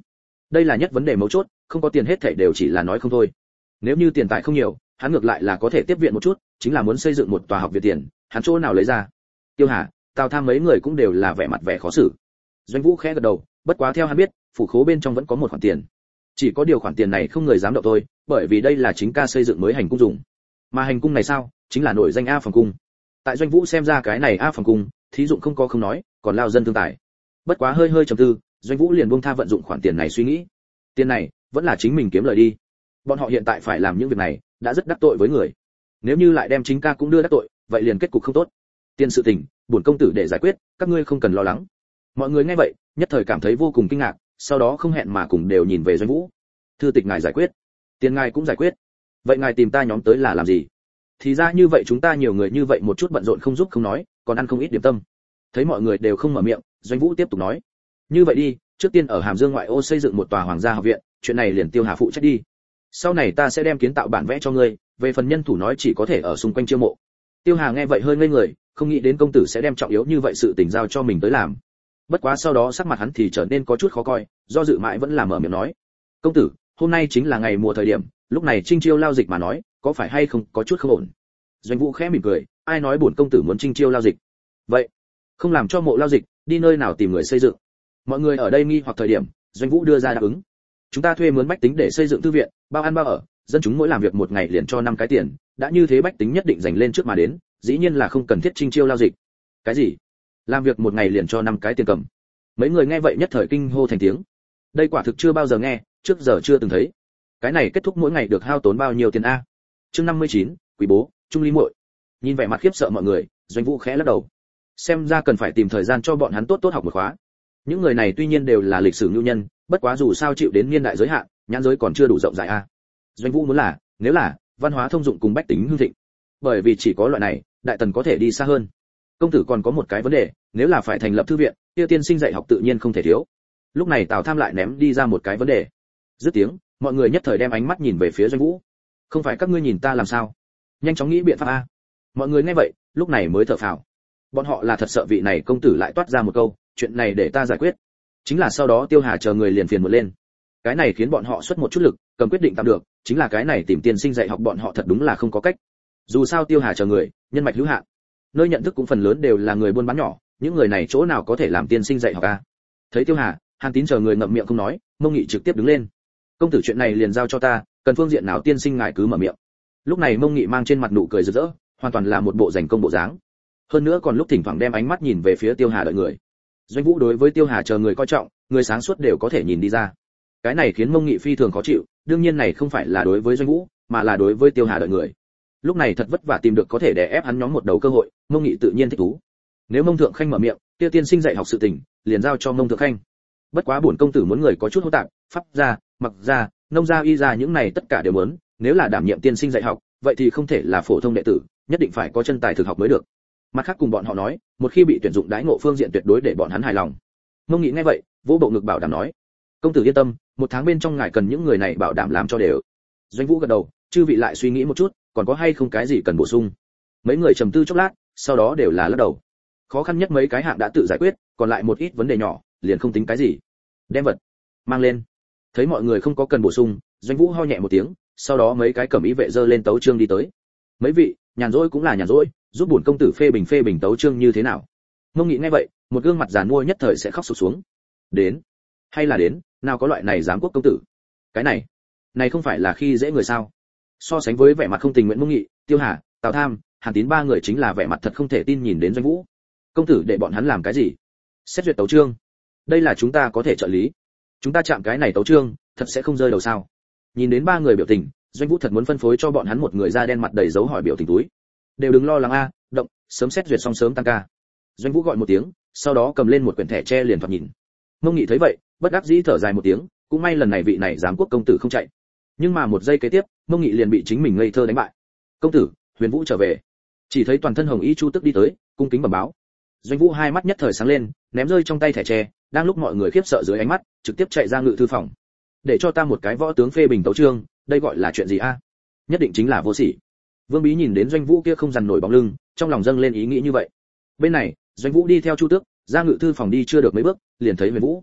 Đây là nhất vấn đề mấu chốt, không có tiền hết thảy đều chỉ là nói không thôi. Nếu như tiền tài không nhiều, hắn ngược lại là có thể tiếp viện một chút, chính là muốn xây dựng một tòa học viện tiền, hắn chỗ nào lấy ra? Tiêu Hà, Tào Tham mấy người cũng đều là vẻ mặt vẻ khó xử. Doanh Vũ khẽ gật đầu, bất quá theo hắn biết, phủ khố bên trong vẫn có một khoản tiền. Chỉ có điều khoản tiền này không người dám động thôi, bởi vì đây là chính ca xây dựng mới hành cung dùng. Mà hành cung này sao, chính là nổi danh A Phòng cung. Tại Doanh Vũ xem ra cái này A Phòng cung, thí dụng không có không nói, còn lao dân thương tài. Bất quá hơi trầm tư, Doanh Vũ liền buông tha vận dụng khoản tiền này suy nghĩ. Tiền này vẫn là chính mình kiếm lời đi. Bọn họ hiện tại phải làm những việc này, đã rất đắc tội với người. Nếu như lại đem chính ca cũng đưa đắc tội, vậy liền kết cục không tốt. Tiền sự tình, bổn công tử để giải quyết, các ngươi không cần lo lắng. Mọi người nghe vậy, nhất thời cảm thấy vô cùng kinh ngạc, sau đó không hẹn mà cùng đều nhìn về Doanh Vũ. Thư tịch ngài giải quyết, tiền ngài cũng giải quyết. Vậy ngài tìm ta nhóm tới là làm gì? Thì ra như vậy, chúng ta nhiều người như vậy một chút bận rộn không giúp không nói, còn ăn không ít điểm tâm. Thấy mọi người đều không mở miệng, Doanh Vũ tiếp tục nói: như vậy đi, trước tiên ở Hàm Dương ngoại ô xây dựng một tòa hoàng gia học viện, chuyện này liền Tiêu Hà phụ trách đi. Sau này ta sẽ đem kiến tạo bản vẽ cho ngươi, về phần nhân thủ nói chỉ có thể ở xung quanh chiêu mộ. Tiêu Hà nghe vậy hơi ngây người, không nghĩ đến công tử sẽ đem trọng yếu như vậy sự tình giao cho mình tới làm. Bất quá sau đó sắc mặt hắn thì trở nên có chút khó coi, do dự mãi vẫn là mở miệng nói: công tử, hôm nay chính là ngày mùa thời điểm, lúc này trinh chiêu lao dịch mà nói, có phải hay không có chút không ổn? Doanh Vũ khẽ mỉm cười, ai nói bổn công tử muốn trinh chiêu lao dịch? Vậy, không làm cho mộ lao dịch, đi nơi nào tìm người xây dựng? Mọi người ở đây nghi hoặc thời điểm, Doanh Vũ đưa ra đáp ứng. Chúng ta thuê mướn bách tính để xây dựng thư viện, bao ăn bao ở, dân chúng mỗi làm việc một ngày liền cho 5 cái tiền, đã như thế bách tính nhất định dành lên trước mà đến, dĩ nhiên là không cần thiết trinh chiêu lao dịch. Cái gì? Làm việc một ngày liền cho 5 cái tiền cầm? Mấy người nghe vậy nhất thời kinh hô thành tiếng. Đây quả thực chưa bao giờ nghe, trước giờ chưa từng thấy. Cái này kết thúc mỗi ngày được hao tốn bao nhiêu tiền a? Chương 59, Quý bố, Trung Ly muội. Nhìn vẻ mặt khiếp sợ mọi người, Doanh Vũ khẽ lắc đầu. Xem ra cần phải tìm thời gian cho bọn hắn tốt tốt học một khóa. Những người này tuy nhiên đều là lịch sử nhu nhân, bất quá dù sao chịu đến niên đại giới hạn, nhãn giới còn chưa đủ rộng rãi a. Doanh Vũ muốn là, nếu là văn hóa thông dụng cùng bách tính hương thịnh. Bởi vì chỉ có loại này, đại tần có thể đi xa hơn. Công tử còn có một cái vấn đề, nếu là phải thành lập thư viện, kia tiên sinh dạy học tự nhiên không thể thiếu. Lúc này Tào Tham lại ném đi ra một cái vấn đề. Dứt tiếng, mọi người nhất thời đem ánh mắt nhìn về phía Doanh Vũ. Không phải các ngươi nhìn ta làm sao? Nhanh chóng nghĩ biện pháp a. Mọi người nghe vậy, lúc này mới thở phào. Bọn họ là thật sợ vị này công tử lại toát ra một câu, chuyện này để ta giải quyết. Chính là sau đó Tiêu Hà chờ người liền phiền muộn lên. Cái này khiến bọn họ xuất một chút lực, cầm quyết định tạm được, chính là cái này tìm tiên sinh dạy học bọn họ thật đúng là không có cách. Dù sao Tiêu Hà chờ người, nhân mạch hữu hạn, nơi nhận thức cũng phần lớn đều là người buôn bán nhỏ, những người này chỗ nào có thể làm tiên sinh dạy học a? Thấy Tiêu Hà, Hàn Tín chờ người ngậm miệng không nói, Mông Nghị trực tiếp đứng lên. Công tử chuyện này liền giao cho ta, cần phương diện nào tiên sinh ngài cứ mở miệng. Lúc này Mông Nghị mang trên mặt nụ cười rực rỡ, hoàn toàn là một bộ giành công bộ dáng. Hơn nữa còn lúc thỉnh thoảng đem ánh mắt nhìn về phía Tiêu Hà đợi người. Doanh Vũ đối với Tiêu Hà chờ người coi trọng, người sáng suốt đều có thể nhìn đi ra. Cái này khiến Mông Nghị phi thường khó chịu, đương nhiên này không phải là đối với Doanh Vũ, mà là đối với Tiêu Hà đợi người. Lúc này thật vất vả tìm được có thể đè ép hắn nhóm một đầu cơ hội, Mông Nghị tự nhiên thích thú. Nếu Mông Thượng Khanh mở miệng, kia tiên sinh dạy học sự tình, liền giao cho Mông Thượng Khanh. Bất quá bổn công tử muốn người có chút hỗn tạp, pháp gia, mặc gia, nông gia, y gia những này tất cả đều muốn, nếu là đảm nhiệm tiên sinh dạy học, vậy thì không thể là phổ thông đệ tử, nhất định phải có chân tài thực học mới được. Mặt khác cùng bọn họ nói, một khi bị tuyển dụng đãi ngộ phương diện tuyệt đối để bọn hắn hài lòng. Mông Nghị nghe vậy, vỗ bộ ngực bảo đảm nói: công tử yên tâm, một tháng bên trong ngài cần những người này bảo đảm làm cho đều. Doanh Vũ gật đầu, chư vị lại suy nghĩ một chút, còn có hay không cái gì cần bổ sung? Mấy người trầm tư chốc lát, sau đó đều là lắc đầu. Khó khăn nhất mấy cái hạng đã tự giải quyết, còn lại một ít vấn đề nhỏ, liền không tính cái gì. Đem vật mang lên. Thấy mọi người không có cần bổ sung, Doanh Vũ ho nhẹ một tiếng, sau đó mấy cái cẩm y vệ dơ lên tấu chương đi tới. Mấy vị, nhàn rỗi cũng là nhàn rỗi, giúp bổn công tử phê bình tấu chương như thế nào? Mông Nghị nghe vậy, một gương mặt giàn mua nhất thời sẽ khóc sụt xuống. Đến, hay là đến, nào có loại này giám quốc công tử? Cái này không phải là khi dễ người sao? So sánh với vẻ mặt không tình nguyện Mông Nghị, Tiêu Hà, Tào Tham, Hàn Tín ba người chính là vẻ mặt thật không thể tin nhìn đến Doanh Vũ. Công tử để bọn hắn làm cái gì? Xét duyệt tấu chương. Đây là chúng ta có thể trợ lý. Chúng ta chạm cái này tấu chương, thật sẽ không rơi đầu sao? Nhìn đến ba người biểu tình, Doanh Vũ thật muốn phân phối cho bọn hắn một người da đen mặt đầy dấu hỏi biểu tình túi. Đều đừng lo lắng a, động, sớm xét duyệt xong sớm tăng ca. Doanh Vũ gọi một tiếng, sau đó cầm lên một quyển thẻ tre liền thoạt nhìn. Mông Nghị thấy vậy, bất đắc dĩ thở dài một tiếng, cũng may lần này vị này giám quốc công tử không chạy. Nhưng mà một giây kế tiếp, Mông Nghị liền bị chính mình ngây thơ đánh bại. Công tử, Huyền Vũ trở về. Chỉ thấy toàn thân hồng y Chu Tức đi tới, cung kính bẩm báo. Doanh Vũ hai mắt nhất thời sáng lên, ném rơi trong tay thẻ tre, đang lúc mọi người khiếp sợ dưới ánh mắt, trực tiếp chạy ra ngự thư phòng. Để cho ta một cái võ tướng phê bình tấu chương, đây gọi là chuyện gì a? Nhất định chính là vô sỉ. Vương Bí nhìn đến Doanh Vũ kia không dằn nổi bóng lưng, trong lòng dâng lên ý nghĩ như vậy. Bên này, Doanh Vũ đi theo Chu Tước, ra ngự thư phòng đi chưa được mấy bước, liền thấy Huyền Vũ.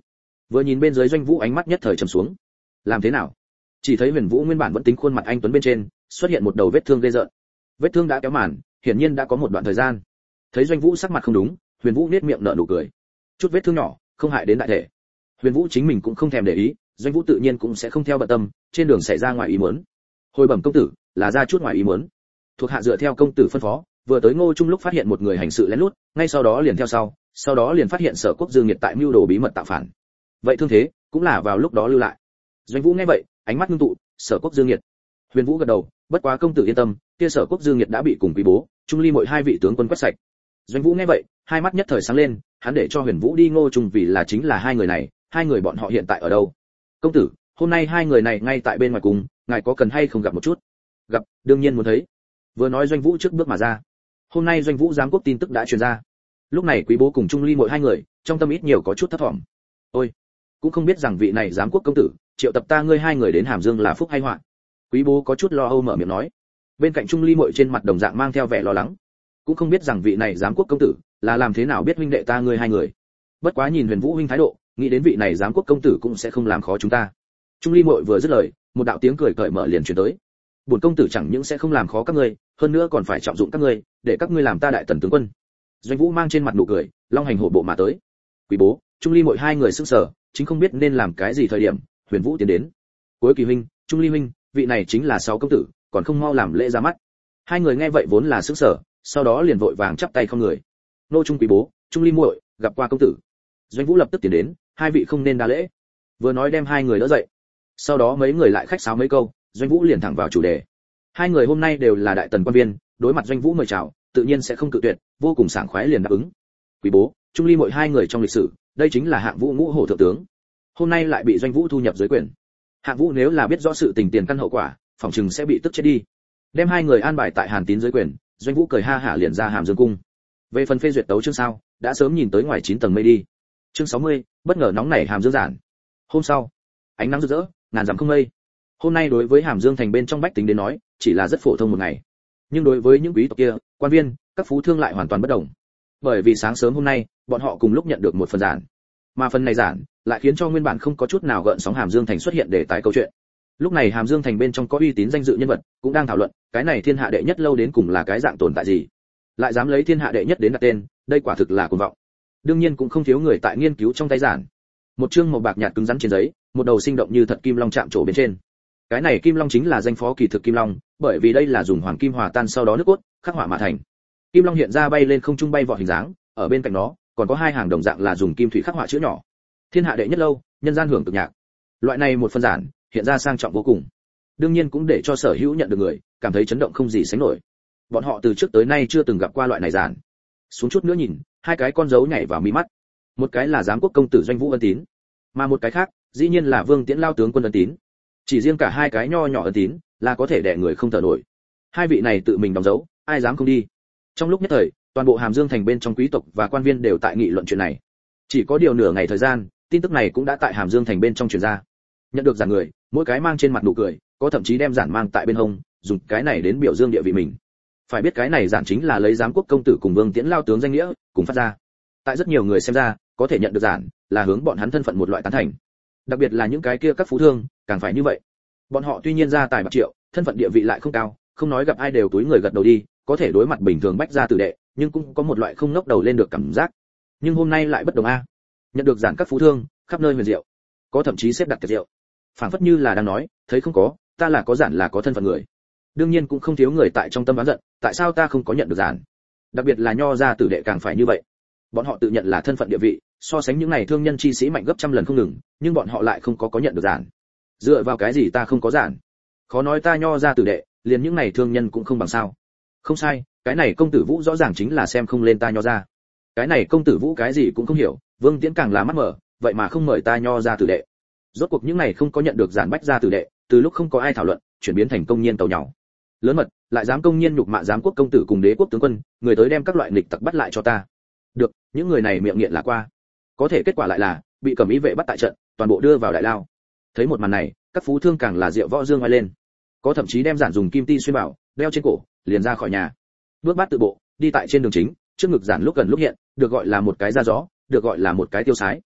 Vừa nhìn bên dưới Doanh Vũ ánh mắt nhất thời trầm xuống. Làm thế nào? Chỉ thấy Huyền Vũ nguyên bản vẫn tính khuôn mặt anh tuấn bên trên, xuất hiện một đầu vết thương ghê rợn. Vết thương đã kéo màn, hiển nhiên đã có một đoạn thời gian. Thấy Doanh Vũ sắc mặt không đúng, Huyền Vũ nhếch miệng nở nụ cười. Chút vết thương nhỏ, không hại đến đại thể. Huyền Vũ chính mình cũng không thèm để ý, Doanh Vũ tự nhiên cũng sẽ không theo bận tâm, trên đường xảy ra ngoài ý muốn. Hồi bẩm công tử, là ra chút ngoài ý muốn. Thuộc hạ dựa theo công tử phân phó, vừa tới Ngô Trung lúc phát hiện một người hành sự lén lút, ngay sau đó liền theo sau đó liền phát hiện Sở Quốc Dương Nghiệt tại mưu đồ bí mật tạo phản. Vậy thương thế cũng là vào lúc đó lưu lại. Doanh Vũ nghe vậy, ánh mắt ngưng tụ, Sở Quốc Dương Nghiệt. Huyền Vũ gật đầu, bất quá công tử yên tâm, kia Sở Quốc Dương Nghiệt đã bị cùng Quý Bố, Trung Ly mỗi hai vị tướng quân quét sạch. Doanh Vũ nghe vậy, hai mắt nhất thời sáng lên, hắn để cho Huyền Vũ đi Ngô Trung vì là chính là hai người này, hai người bọn họ hiện tại ở đâu? Công tử, hôm nay hai người này ngay tại bên ngoài cùng, ngài có cần hay không gặp một chút? Gặp, đương nhiên muốn thấy. Vừa nói Doanh Vũ trước bước mà ra. Hôm nay Doanh Vũ giám quốc tin tức đã truyền ra. Lúc này Quý Bố cùng Trung Ly mỗi hai người, trong tâm ít nhiều có chút thất vọng. Ôi, cũng không biết rằng vị này giám quốc công tử, triệu tập ta ngươi hai người đến Hàm Dương là phúc hay họa. Quý Bố có chút lo âu mở miệng nói. Bên cạnh Trung Ly muội trên mặt đồng dạng mang theo vẻ lo lắng. Cũng không biết rằng vị này giám quốc công tử là làm thế nào biết huynh đệ ta ngươi hai người. Bất quá nhìn Huyền Vũ huynh thái độ, nghĩ đến vị này giám quốc công tử cũng sẽ không làm khó chúng ta. Trung Ly muội vừa dứt lời, một đạo tiếng cười cởi mở liền truyền tới. Bổn công tử chẳng những sẽ không làm khó các ngươi, hơn nữa còn phải trọng dụng các ngươi, để các ngươi làm ta đại tần tướng quân. Doanh Vũ mang trên mặt nụ cười, long hành hổ bộ mà tới. Quý Bố, Trung Ly mỗi hai người sững sờ, chính không biết nên làm cái gì thời điểm, Huyền Vũ tiến đến. Cuối Kỳ huynh, Trung Ly huynh, vị này chính là sáu công tử, còn không mau làm lễ ra mắt. Hai người nghe vậy vốn là sững sờ, sau đó liền vội vàng chắp tay không người. Nô Trung Quý Bố, Trung Ly muội, gặp qua công tử. Doanh Vũ lập tức tiến đến, hai vị không nên đa lễ. Vừa nói đem hai người đỡ dậy. Sau đó mấy người lại khách sáo mấy câu, Doanh Vũ liền thẳng vào chủ đề. Hai người hôm nay đều là đại tần quan viên, đối mặt Doanh Vũ mời chào, tự nhiên sẽ không cự tuyệt, vô cùng sảng khoái liền đáp ứng. Quý Bố, Trung Ly mỗi hai người trong lịch sử, đây chính là Hạng Vũ ngũ hổ thượng tướng. Hôm nay lại bị Doanh Vũ thu nhập dưới quyền. Hạng Vũ nếu là biết rõ sự tình tiền căn hậu quả, phòng chừng sẽ bị tức chết đi. Đem hai người an bài tại Hàn Tín dưới quyền, Doanh Vũ cười ha hả liền ra Hàm Dương cung. Về phần phê duyệt tấu chương sao, đã sớm nhìn tới ngoài 9 tầng mây đi. Chương 60, bất ngờ nóng nảy Hàm Dương giản. Hôm sau, ánh nắng rực rỡ, ngàn dặm không mây. Hôm nay đối với Hàm Dương thành bên trong bách tính đến nói, chỉ là rất phổ thông một ngày. Nhưng đối với những quý tộc kia, quan viên, các phú thương lại hoàn toàn bất đồng. Bởi vì sáng sớm hôm nay, bọn họ cùng lúc nhận được một phần giản. Mà phần này giản lại khiến cho nguyên bản không có chút nào gợn sóng Hàm Dương thành xuất hiện để tái câu chuyện. Lúc này Hàm Dương thành bên trong có uy tín danh dự nhân vật, cũng đang thảo luận, cái này thiên hạ đệ nhất lâu đến cùng là cái dạng tồn tại gì? Lại dám lấy thiên hạ đệ nhất đến đặt tên, đây quả thực là cuồng vọng. Đương nhiên cũng không thiếu người tại nghiên cứu trong tay giản. Một chương màu bạc nhạt cứng rắn trên giấy, một đầu sinh động như thật kim long chạm trổ bên trên. Cái này kim long chính là danh phó kỳ thực kim long, bởi vì đây là dùng hoàng kim hòa tan sau đó nước cốt khắc họa mà thành. Kim long hiện ra bay lên không trung bay vọt hình dáng, ở bên cạnh nó còn có hai hàng đồng dạng là dùng kim thủy khắc họa chữ nhỏ. Thiên hạ đệ nhất lâu, nhân gian hưởng cực nhạc. Loại này một phần giản, hiện ra sang trọng vô cùng. Đương nhiên cũng để cho sở hữu nhận được người cảm thấy chấn động không gì sánh nổi. Bọn họ từ trước tới nay chưa từng gặp qua loại này giản. Xuống chút nữa nhìn, hai cái con dấu nhảy vào mi mắt. Một cái là giám quốc công tử Doanh Vũ ân tín, mà một cái khác, dĩ nhiên là Vương Tiễn lao tướng quân ân tín. Chỉ riêng cả hai cái nho nhỏ ân tín, là có thể đè người không thở nổi. Hai vị này tự mình đóng dấu, ai dám không đi. Trong lúc nhất thời, toàn bộ Hàm Dương thành bên trong quý tộc và quan viên đều tại nghị luận chuyện này. Chỉ có điều nửa ngày thời gian, tin tức này cũng đã tại Hàm Dương thành bên trong truyền ra. Nhận được giản người, mỗi cái mang trên mặt nụ cười, có thậm chí đem giản mang tại bên hông, dùng cái này đến biểu dương địa vị mình. Phải biết cái này giản chính là lấy giám quốc công tử cùng Vương Tiễn lao tướng danh nghĩa cùng phát ra. Tại rất nhiều người xem ra, có thể nhận được giản là hướng bọn hắn thân phận một loại tán thành. Đặc biệt là những cái kia các phú thương, càng phải như vậy. Bọn họ tuy nhiên gia tài bạc triệu, thân phận địa vị lại không cao, không nói gặp ai đều túi người gật đầu đi, có thể đối mặt bình thường bách gia tử đệ, nhưng cũng có một loại không ngóc đầu lên được cảm giác. Nhưng hôm nay lại bất đồng a. Nhận được giản các phú thương, khắp nơi huyền diệu, có thậm chí xếp đặt tiệc rượu. Phảng phất như là đang nói, thấy không có, ta là có giản là có thân phận người. Đương nhiên cũng không thiếu người tại trong tâm oán giận, tại sao ta không có nhận được giản? Đặc biệt là nho gia tử đệ càng phải như vậy. Bọn họ tự nhận là thân phận địa vị, so sánh những này thương nhân chi sĩ mạnh gấp trăm lần không ngừng, nhưng bọn họ lại không có nhận được giản. Dựa vào cái gì ta không có giản? Khó nói ta nho gia tử đệ, liền những này thương nhân cũng không bằng sao? Không sai, cái này công tử Vũ rõ ràng chính là xem không lên ta nho gia. Cái này công tử Vũ cái gì cũng không hiểu, Vương Tiễn càng là mắt mở, vậy mà không mời ta nho gia tử đệ. Rốt cuộc những này không có nhận được giản bách gia tử đệ, từ lúc không có ai thảo luận, chuyển biến thành công nhiên tàu nhàu. Lớn mật, lại dám công nhiên nhục mạ giám quốc công tử cùng đế quốc tướng quân, người tới đem các loại nghịch tặc bắt lại cho ta. Được, những người này miệng nghiện là qua. Có thể kết quả lại là bị cẩm ý vệ bắt tại trận, toàn bộ đưa vào đại lao. Thấy một màn này, các phú thương càng là rượu võ dương oai lên. Có thậm chí đem giản dùng kim ti xuyên bảo, đeo trên cổ, liền ra khỏi nhà. Bước bát tự bộ, đi tại trên đường chính, trước ngực giản lúc gần lúc hiện, được gọi là một cái ra gió, được gọi là một cái tiêu sái.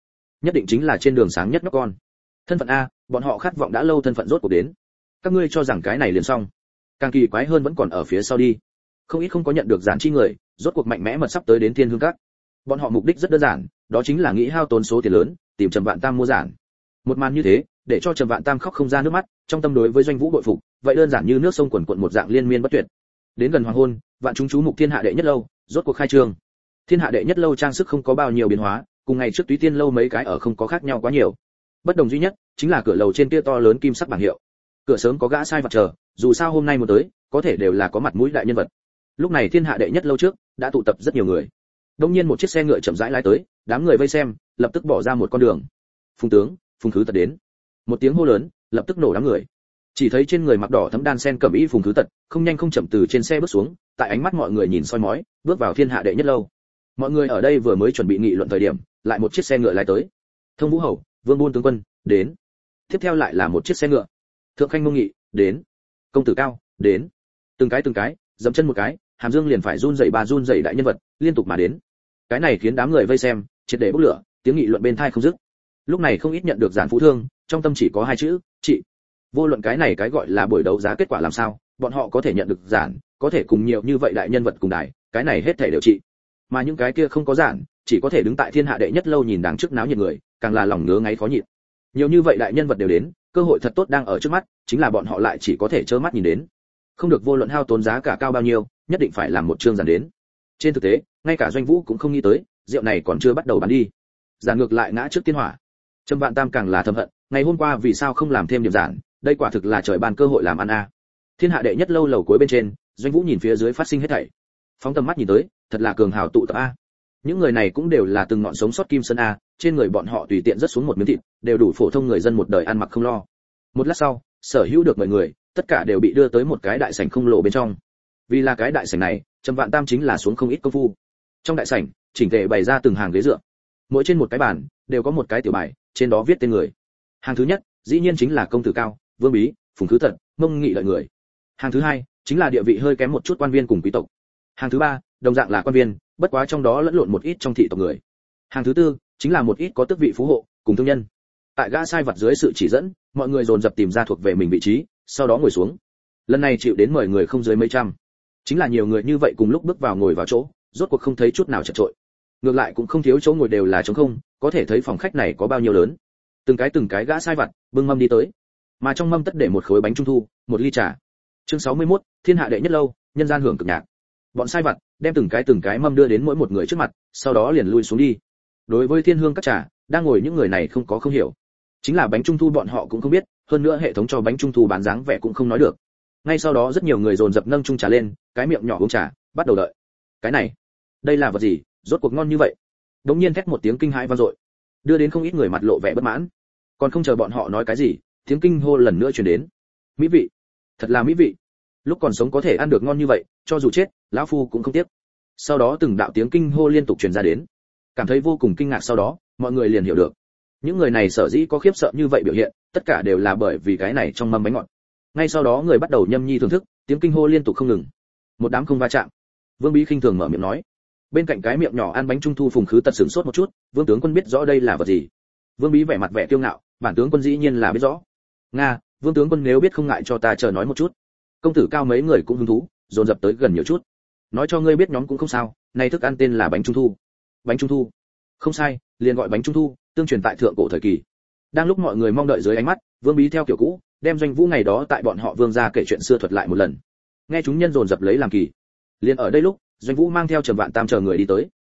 nhất định chính là trên đường sáng nhất nhóc con. Thân phận a, bọn họ khát vọng đã lâu thân phận rốt cuộc đến. Các ngươi cho rằng cái này liền xong? Càng kỳ quái hơn vẫn còn ở phía sau đi. Không ít không có nhận được giản chi người, rốt cuộc mạnh mẽ mật sắp tới đến Thiên Hương Các. Bọn họ mục đích rất đơn giản, đó chính là nghĩ hao tốn số tiền lớn, tìm Trầm Vạn Tam mua giản. Một màn như thế, để cho Trầm Vạn Tam khóc không ra nước mắt, trong tâm đối với Doanh Vũ bội phục, vậy đơn giản như nước sông quần quần một dạng liên miên bất tuyệt. Đến gần hoàng hôn, vạn chúng chú mục Thiên Hạ đệ nhất lâu, rốt cuộc khai trương. Thiên Hạ đệ nhất lâu trang sức không có bao nhiêu biến hóa, cùng ngày trước Túy Tiên lâu mấy cái ở không có khác nhau quá nhiều. Bất đồng duy nhất chính là cửa lầu trên kia to lớn kim sắc bảng hiệu. Cửa sớm có gã sai vặt chờ, dù sao hôm nay muốn tới, có thể đều là có mặt mũi đại nhân vật. Lúc này Thiên Hạ đệ nhất lâu trước đã tụ tập rất nhiều người. Đột nhiên một chiếc xe ngựa chậm rãi lái tới, đám người vây xem, lập tức bỏ ra một con đường. Phùng tướng, Phùng Khứ Tật đến. Một tiếng hô lớn, lập tức nổ đám người. Chỉ thấy trên người mặc đỏ thấm đan sen cẩm y Phùng Khứ Tật, không nhanh không chậm từ trên xe bước xuống, tại ánh mắt mọi người nhìn soi mói, bước vào Thiên Hạ đệ nhất lâu. Mọi người ở đây vừa mới chuẩn bị nghị luận thời điểm, lại một chiếc xe ngựa lái tới. Thông Vũ Hầu, Vương Buôn tướng quân, đến. Tiếp theo lại là một chiếc xe ngựa. Thượng Khanh Mông Nghị, đến. Công tử Cao, đến. Từng cái, dậm chân một cái, Hàm Dương liền phải run rẩy đại nhân vật, liên tục mà đến. Cái này khiến đám người vây xem, triệt để bốc lửa, tiếng nghị luận bên tai không dứt. Lúc này không ít nhận được giản phú thương, trong tâm chỉ có hai chữ, trị. Vô luận cái này cái gọi là buổi đấu giá kết quả làm sao, bọn họ có thể nhận được giản, có thể cùng nhiều như vậy đại nhân vật cùng đài, cái này hết thảy đều trị. Mà những cái kia không có giản, chỉ có thể đứng tại Thiên Hạ đệ nhất lâu nhìn đằng trước náo nhiệt người, càng là lòng ngứa ngáy khó nhịn. Nhiều như vậy đại nhân vật đều đến, cơ hội thật tốt đang ở trước mắt, chính là bọn họ lại chỉ có thể trơ mắt nhìn đến. Không được vô luận hao tốn giá cả cao bao nhiêu, nhất định phải làm một chương giản đến. Trên thực tế, ngay cả Doanh Vũ cũng không nghĩ tới, rượu này còn chưa bắt đầu bán đi, giản ngược lại ngã trước tiên hỏa. Trầm Vạn Tam càng là thầm hận, ngày hôm qua vì sao không làm thêm điểm giản, đây quả thực là trời ban cơ hội làm ăn a. Thiên Hạ đệ nhất lâu lầu cuối bên trên, Doanh Vũ nhìn phía dưới phát sinh hết thảy, phóng tầm mắt nhìn tới, thật là cường hào tụ tập a. Những người này cũng đều là từng ngọn sống sót kim sơn a, trên người bọn họ tùy tiện rất xuống một miếng thịt, đều đủ phổ thông người dân một đời ăn mặc không lo. Một lát sau, sở hữu được 10 người, tất cả đều bị đưa tới một cái đại sảnh không lộ bên trong. Vì là cái đại sảnh này, Trầm Vạn Tam chính là xuống không ít công phu. Trong đại sảnh, chỉnh tề bày ra từng hàng ghế dựa, mỗi trên một cái bàn đều có một cái tiểu bài, trên đó viết tên người. Hàng thứ nhất, dĩ nhiên chính là công tử Cao, Vương Bí, Phùng Khứ Tật, Mông Nghị đợi người. Hàng thứ hai, chính là địa vị hơi kém một chút quan viên cùng quý tộc. Hàng thứ ba, đồng dạng là quan viên, bất quá trong đó lẫn lộn một ít trong thị tộc người. Hàng thứ tư, chính là một ít có tước vị phú hộ, cùng thương nhân. Tại gã sai vặt dưới sự chỉ dẫn, mọi người dồn dập tìm ra thuộc về mình vị trí, sau đó ngồi xuống. Lần này chịu đến mời người không dưới mấy trăm. Chính là nhiều người như vậy cùng lúc bước vào ngồi vào chỗ, rốt cuộc không thấy chút nào chật chội. Ngược lại cũng không thiếu chỗ ngồi đều là trống không, có thể thấy phòng khách này có bao nhiêu lớn. Từng cái gã sai vặt bưng mâm đi tới, mà trong mâm tất để một khối bánh trung thu, một ly trà. Chương 61, Thiên Hạ đệ nhất lâu, nhân gian hưởng cực nhạc. Bọn sai vặt đem từng cái mâm đưa đến mỗi một người trước mặt, sau đó liền lui xuống đi. Đối với Thiên Hương Các trà, đang ngồi những người này không có không hiểu. Chính là bánh trung thu bọn họ cũng không biết, hơn nữa hệ thống cho bánh trung thu bán dáng vẻ cũng không nói được. Ngay sau đó rất nhiều người dồn dập nâng chung trà lên, cái miệng nhỏ uống trà, bắt đầu đợi. Cái này, đây là vật gì, rốt cuộc ngon như vậy? Đống nhiên thét một tiếng kinh hãi vang dội, đưa đến không ít người mặt lộ vẻ bất mãn. Còn không chờ bọn họ nói cái gì, tiếng kinh hô lần nữa truyền đến. Mỹ vị, thật là mỹ vị. Lúc còn sống có thể ăn được ngon như vậy, cho dù chết, lão phu cũng không tiếc. Sau đó từng đạo tiếng kinh hô liên tục truyền ra đến. Cảm thấy vô cùng kinh ngạc, sau đó, mọi người liền hiểu được. Những người này sở dĩ có khiếp sợ như vậy biểu hiện, tất cả đều là bởi vì cái này trong mâm bánh ngọt. Ngay sau đó người bắt đầu nhâm nhi thưởng thức, tiếng kinh hô liên tục không ngừng. Một đám không va chạm. Vương Bí khinh thường mở miệng nói. Bên cạnh cái miệng nhỏ ăn bánh trung thu Phùng Khứ Tật sửng sốt một chút, Vương tướng quân biết rõ đây là vật gì. Vương Bí vẻ mặt vẻ kiêu ngạo, bản tướng quân dĩ nhiên là biết rõ. Nga, Vương tướng quân nếu biết không ngại cho ta chờ nói một chút. Công tử Cao mấy người cũng hứng thú, dồn dập tới gần nhiều chút. Nói cho ngươi biết nhóm cũng không sao, này thức ăn tên là bánh trung thu. Bánh trung thu? Không sai, liền gọi bánh trung thu, tương truyền tại thượng cổ thời kỳ. Đang lúc mọi người mong đợi dưới ánh mắt, Vương Bí theo kiểu cũ, đem Doanh Vũ ngày đó tại bọn họ Vương gia kể chuyện xưa thuật lại một lần. Nghe chúng nhân dồn dập lấy làm kỳ. Liền ở đây lúc, Doanh Vũ mang theo Trầm Vạn Tam chờ người đi tới.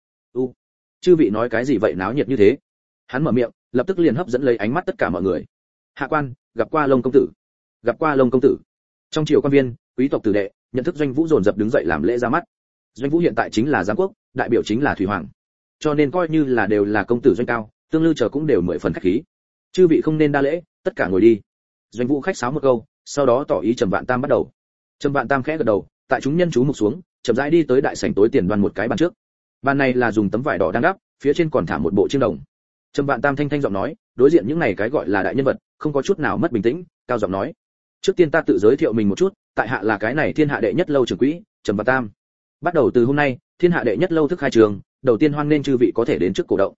Chư vị nói cái gì vậy náo nhiệt như thế? Hắn mở miệng, lập tức liền hấp dẫn lấy ánh mắt tất cả mọi người. Hạ quan, gặp qua Lông công tử. Gặp qua Lông công tử. Trong triều quan viên, quý tộc tử đệ, nhận thức Doanh Vũ dồn dập đứng dậy làm lễ ra mắt. Doanh Vũ hiện tại chính là giám quốc, đại biểu chính là thủy hoàng, cho nên coi như là đều là công tử Doanh Cao, tương lưu chờ cũng đều 10 phần khách khí. Chư vị không nên đa lễ, tất cả ngồi đi. Doanh Vũ khách sáo một câu, sau đó tỏ ý Trầm Vạn Tam bắt đầu. Trầm Vạn Tam khẽ gật đầu, tại chúng nhân chú mục xuống, chậm rãi đi tới đại sảnh tối tiền đoan một cái bàn trước. Bàn này là dùng tấm vải đỏ đang đắp, phía trên còn thả một bộ chiêng đồng. Trầm Vạn Tam thanh thanh giọng nói, đối diện những này cái gọi là đại nhân vật, không có chút nào mất bình tĩnh, cao giọng nói: "Trước tiên ta tự giới thiệu mình một chút, tại hạ là cái này Thiên Hạ đệ nhất lâu trưởng quỹ, Trầm Vạn Tam. Bắt đầu từ hôm nay, Thiên Hạ đệ nhất lâu thức khai trường, đầu tiên hoan nên chư vị có thể đến trước cổ động.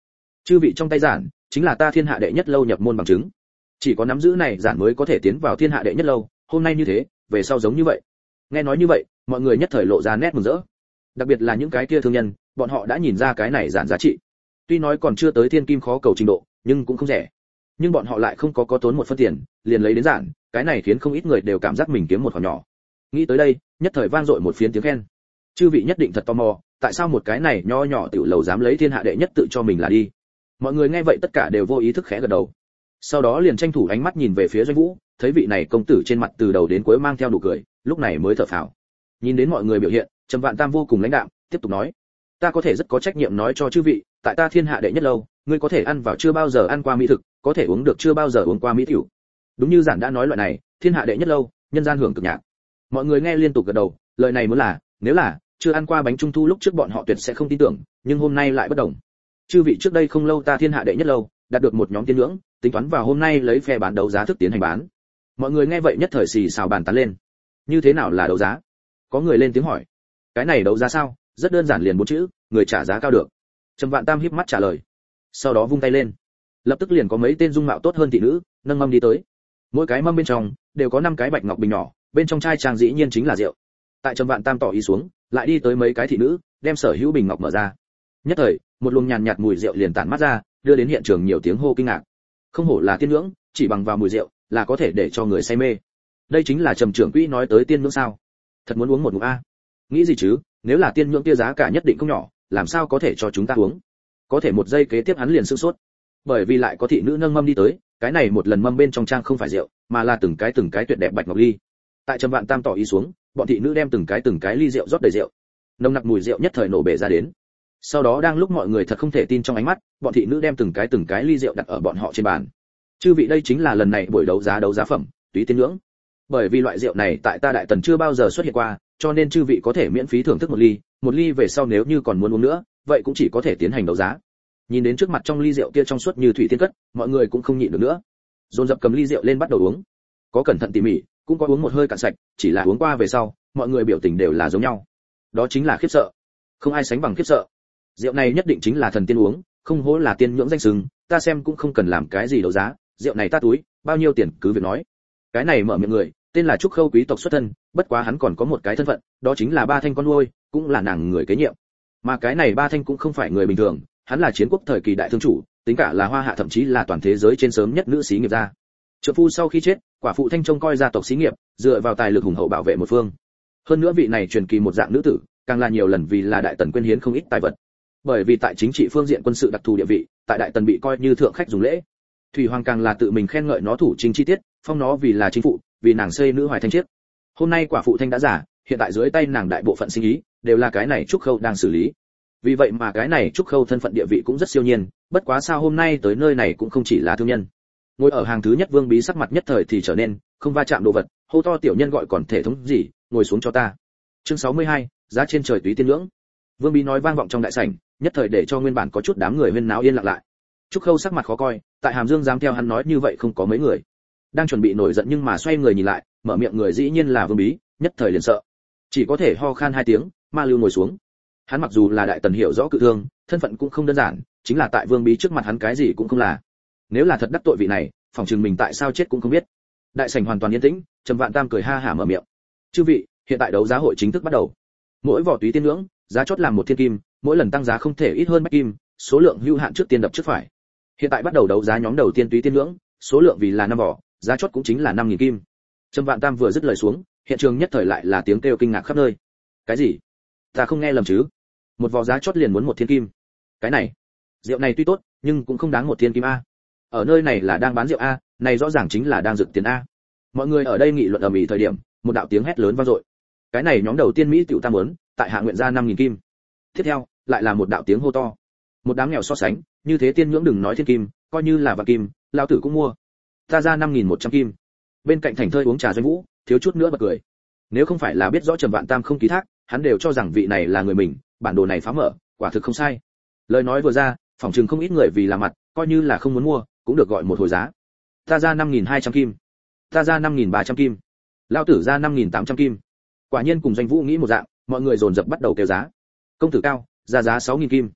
Chư vị trong tay giản chính là ta thiên hạ đệ nhất lâu nhập môn bằng chứng, chỉ có nắm giữ này giản mới có thể tiến vào thiên hạ đệ nhất lâu, hôm nay như thế, về sau giống như vậy. Nghe nói như vậy, mọi người nhất thời lộ ra nét mừng rỡ, đặc biệt là những cái kia thương nhân, bọn họ đã nhìn ra cái này giản giá trị. Tuy nói còn chưa tới thiên kim khó cầu trình độ, nhưng cũng không rẻ. Nhưng bọn họ lại không có tốn một phân tiền, liền lấy đến giản, cái này khiến không ít người đều cảm giác mình kiếm một khoản nhỏ. Nghĩ tới đây, nhất thời vang dội một phiến tiếng khen. Chư vị nhất định thật tò mò, tại sao một cái này nho nhỏ tiểu lầu dám lấy thiên hạ đệ nhất tự cho mình là đi. Mọi người nghe vậy tất cả đều vô ý thức khẽ gật đầu. Sau đó liền tranh thủ ánh mắt nhìn về phía Doanh Vũ, thấy vị này công tử trên mặt từ đầu đến cuối mang theo nụ cười, lúc này mới thở phào. Nhìn đến mọi người biểu hiện, Trầm Vạn Tam vô cùng lãnh đạm, tiếp tục nói: "Ta có thể rất có trách nhiệm nói cho chư vị, tại ta thiên hạ đệ nhất lâu, ngươi có thể ăn vào chưa bao giờ ăn qua mỹ thực, có thể uống được chưa bao giờ uống qua mỹ tiểu. Đúng như giản đã nói loại này, thiên hạ đệ nhất lâu, nhân gian hưởng cực nhạc." Mọi người nghe liên tục gật đầu, lời này muốn là, nếu là chưa ăn qua bánh trung thu lúc trước bọn họ tuyệt sẽ không tin tưởng, nhưng hôm nay lại bất đồng. Chư vị trước đây không lâu ta thiên hạ đệ nhất lâu, đạt được một nhóm tiên ngưỡng, tính toán vào hôm nay lấy phe bán đấu giá thức tiến hành bán. Mọi người nghe vậy nhất thời xì xào bàn tán lên. Như thế nào là đấu giá? Có người lên tiếng hỏi. Cái này đấu giá sao? Rất đơn giản liền bốn chữ, người trả giá cao được. Trầm Vạn Tam híp mắt trả lời. Sau đó vung tay lên, lập tức liền có mấy tên dung mạo tốt hơn thị nữ nâng mâm đi tới. Mỗi cái mâm bên trong đều có 5 cái bạch ngọc bình nhỏ, bên trong chai trang dĩ nhiên chính là rượu. Tại Trầm Vạn Tam tỏ ý xuống, lại đi tới mấy cái thị nữ, đem sở hữu bình ngọc mở ra. Nhất thời, một luồng nhàn nhạt mùi rượu liền tản mát ra, đưa đến hiện trường nhiều tiếng hô kinh ngạc. Không hổ là tiên ngưỡng, chỉ bằng vào mùi rượu là có thể để cho người say mê. Đây chính là Trầm trưởng quỹ nói tới tiên ngưỡng sao? Thật muốn uống một ngụm a? Nghĩ gì chứ, nếu là tiên ngưỡng kia giá cả nhất định không nhỏ, làm sao có thể cho chúng ta uống? Có thể một giây kế tiếp hắn liền sửng sốt, bởi vì lại có thị nữ nâng mâm đi tới, cái này một lần mâm bên trong trang không phải rượu, mà là từng cái tuyệt đẹp bạch ngọc ly. Tại Trầm Vạn Tam tỏ ý xuống, bọn thị nữ đem từng cái ly rượu rót đầy rượu. Nồng nặc mùi rượu nhất thời nổ bể ra đến. Sau đó đang lúc mọi người thật không thể tin trong ánh mắt, bọn thị nữ đem từng cái ly rượu đặt ở bọn họ trên bàn. Chư vị, đây chính là lần này buổi đấu giá phẩm, túy tiên ngưỡng. Bởi vì loại rượu này tại ta Đại Tần chưa bao giờ xuất hiện qua, cho nên chư vị có thể miễn phí thưởng thức một ly về sau nếu như còn muốn uống nữa, vậy cũng chỉ có thể tiến hành đấu giá. Nhìn đến trước mặt trong ly rượu kia trong suốt như thủy tiên cất, mọi người cũng không nhịn được nữa, dồn dập cầm ly rượu lên bắt đầu uống. Có cẩn thận tỉ mỉ, cũng có uống một hơi cạn sạch, chỉ là uống qua về sau, mọi người biểu tình đều là giống nhau. Đó chính là khiếp sợ. Không ai sánh bằng khiếp sợ. Rượu này nhất định chính là thần tiên uống, không hổ là tiên nhưỡng danh xưng, ta xem cũng không cần làm cái gì đấu giá, rượu này ta túi, bao nhiêu tiền cứ việc nói. Cái này mở miệng người, tên là Trúc Khâu quý tộc xuất thân, bất quá hắn còn có một cái thân phận, đó chính là Ba Thanh con nuôi, cũng là nàng người kế nhiệm. Mà cái này Ba Thanh cũng không phải người bình thường, hắn là chiến quốc thời kỳ đại thương chủ, tính cả là Hoa Hạ thậm chí là toàn thế giới trên sớm nhất nữ xí nghiệp gia. Trượng phu sau khi chết, quả phụ Thanh trông coi gia tộc xí nghiệp, dựa vào tài lực hùng hậu bảo vệ một phương. Hơn nữa vị này truyền kỳ một dạng nữ tử, càng là nhiều lần vì là Đại Tần quyên hiến không ít tài vật. Bởi vì tại chính trị phương diện quân sự đặc thù địa vị, tại Đại Tần bị coi như thượng khách dùng lễ. Thủy Hoàng càng là tự mình khen ngợi nó thủ chính chi tiết, phong nó vì là chính phụ, vì nàng xây nữ hoài thanh chiết. Hôm nay quả phụ Thanh đã giả, hiện tại dưới tay nàng đại bộ phận sinh ý đều là cái này Trúc Khâu đang xử lý. Vì vậy mà cái này Trúc Khâu thân phận địa vị cũng rất siêu nhiên, bất quá sao hôm nay tới nơi này cũng không chỉ là thương nhân. Ngồi ở hàng thứ nhất Vương Bí sắc mặt nhất thời thì trở nên không va chạm đồ vật, hô to tiểu nhân gọi còn thể thống gì, ngồi xuống cho ta. Chương 62, giá trên trời túy tiên ngưỡng. Vương Bí nói vang vọng trong đại sảnh, nhất thời để cho nguyên bản có chút đám người huyên náo yên lặng lại. Trúc Khâu sắc mặt khó coi, tại Hàm Dương dám theo hắn nói như vậy không có mấy người. Đang chuẩn bị nổi giận nhưng mà xoay người nhìn lại, mở miệng người dĩ nhiên là Vương Bí, nhất thời liền sợ, chỉ có thể ho khan 2 tiếng, ma lưu ngồi xuống. Hắn mặc dù là Đại Tần hiểu rõ cự thương, thân phận cũng không đơn giản, chính là tại Vương Bí trước mặt hắn cái gì cũng không là. Nếu là thật đắc tội vị này, phòng trường mình tại sao chết cũng không biết. Đại sảnh hoàn toàn yên tĩnh, Trầm Vạn Tam cười ha hả mở miệng. Chư vị, hiện tại đấu giá hội chính thức bắt đầu. Mỗi vỏ túy tiên ngưỡng, giá chót làm 1 thiên kim, mỗi lần tăng giá không thể ít hơn bách kim, số lượng hữu hạn trước tiên đập trước phải. Hiện tại bắt đầu đấu giá nhóm đầu tiên túy tiên ngưỡng, số lượng vì là 5 vỏ, giá chót cũng chính là 5.000 kim. Trầm Vạn Tam vừa dứt lời xuống, hiện trường nhất thời lại là tiếng kêu kinh ngạc khắp nơi. Cái gì? Ta không nghe lầm chứ? Một vỏ giá chót liền muốn 1 thiên kim? Cái này, rượu này tuy tốt, nhưng cũng không đáng 1 thiên kim a. Ở nơi này là đang bán rượu a, này rõ ràng chính là đang rực tiền a. Mọi người ở đây nghị luận ầm ĩ thời điểm, một đạo tiếng hét lớn vang dội. Cái này nhóm đầu tiên Mỹ tiểu ta muốn, tại hạ nguyện ra 5.000 kim. Tiếp theo, lại là một đạo tiếng hô to. Một đám nghèo so sánh, như thế tiên nhưỡng đừng nói thiên kim, coi như là vạn kim, lão tử cũng mua. Ta ra 5.100 kim. Bên cạnh thành thơi uống trà Doanh Vũ, thiếu chút nữa bật cười. Nếu không phải là biết rõ Trầm Vạn Tam không ký thác, hắn đều cho rằng vị này là người mình, bản đồ này phá mở, quả thực không sai. Lời nói vừa ra, phòng trường không ít người vì là mặt, coi như là không muốn mua, cũng được gọi một hồi giá. Ta ra 5.200 kim. Ta ra 5.300 kim. Lão tử ra 5.800 kim. Quả nhiên cùng Doanh Vũ nghĩ một dạng, mọi người dồn dập bắt đầu kêu giá. Công tử cao, ra giá 6.000 kim.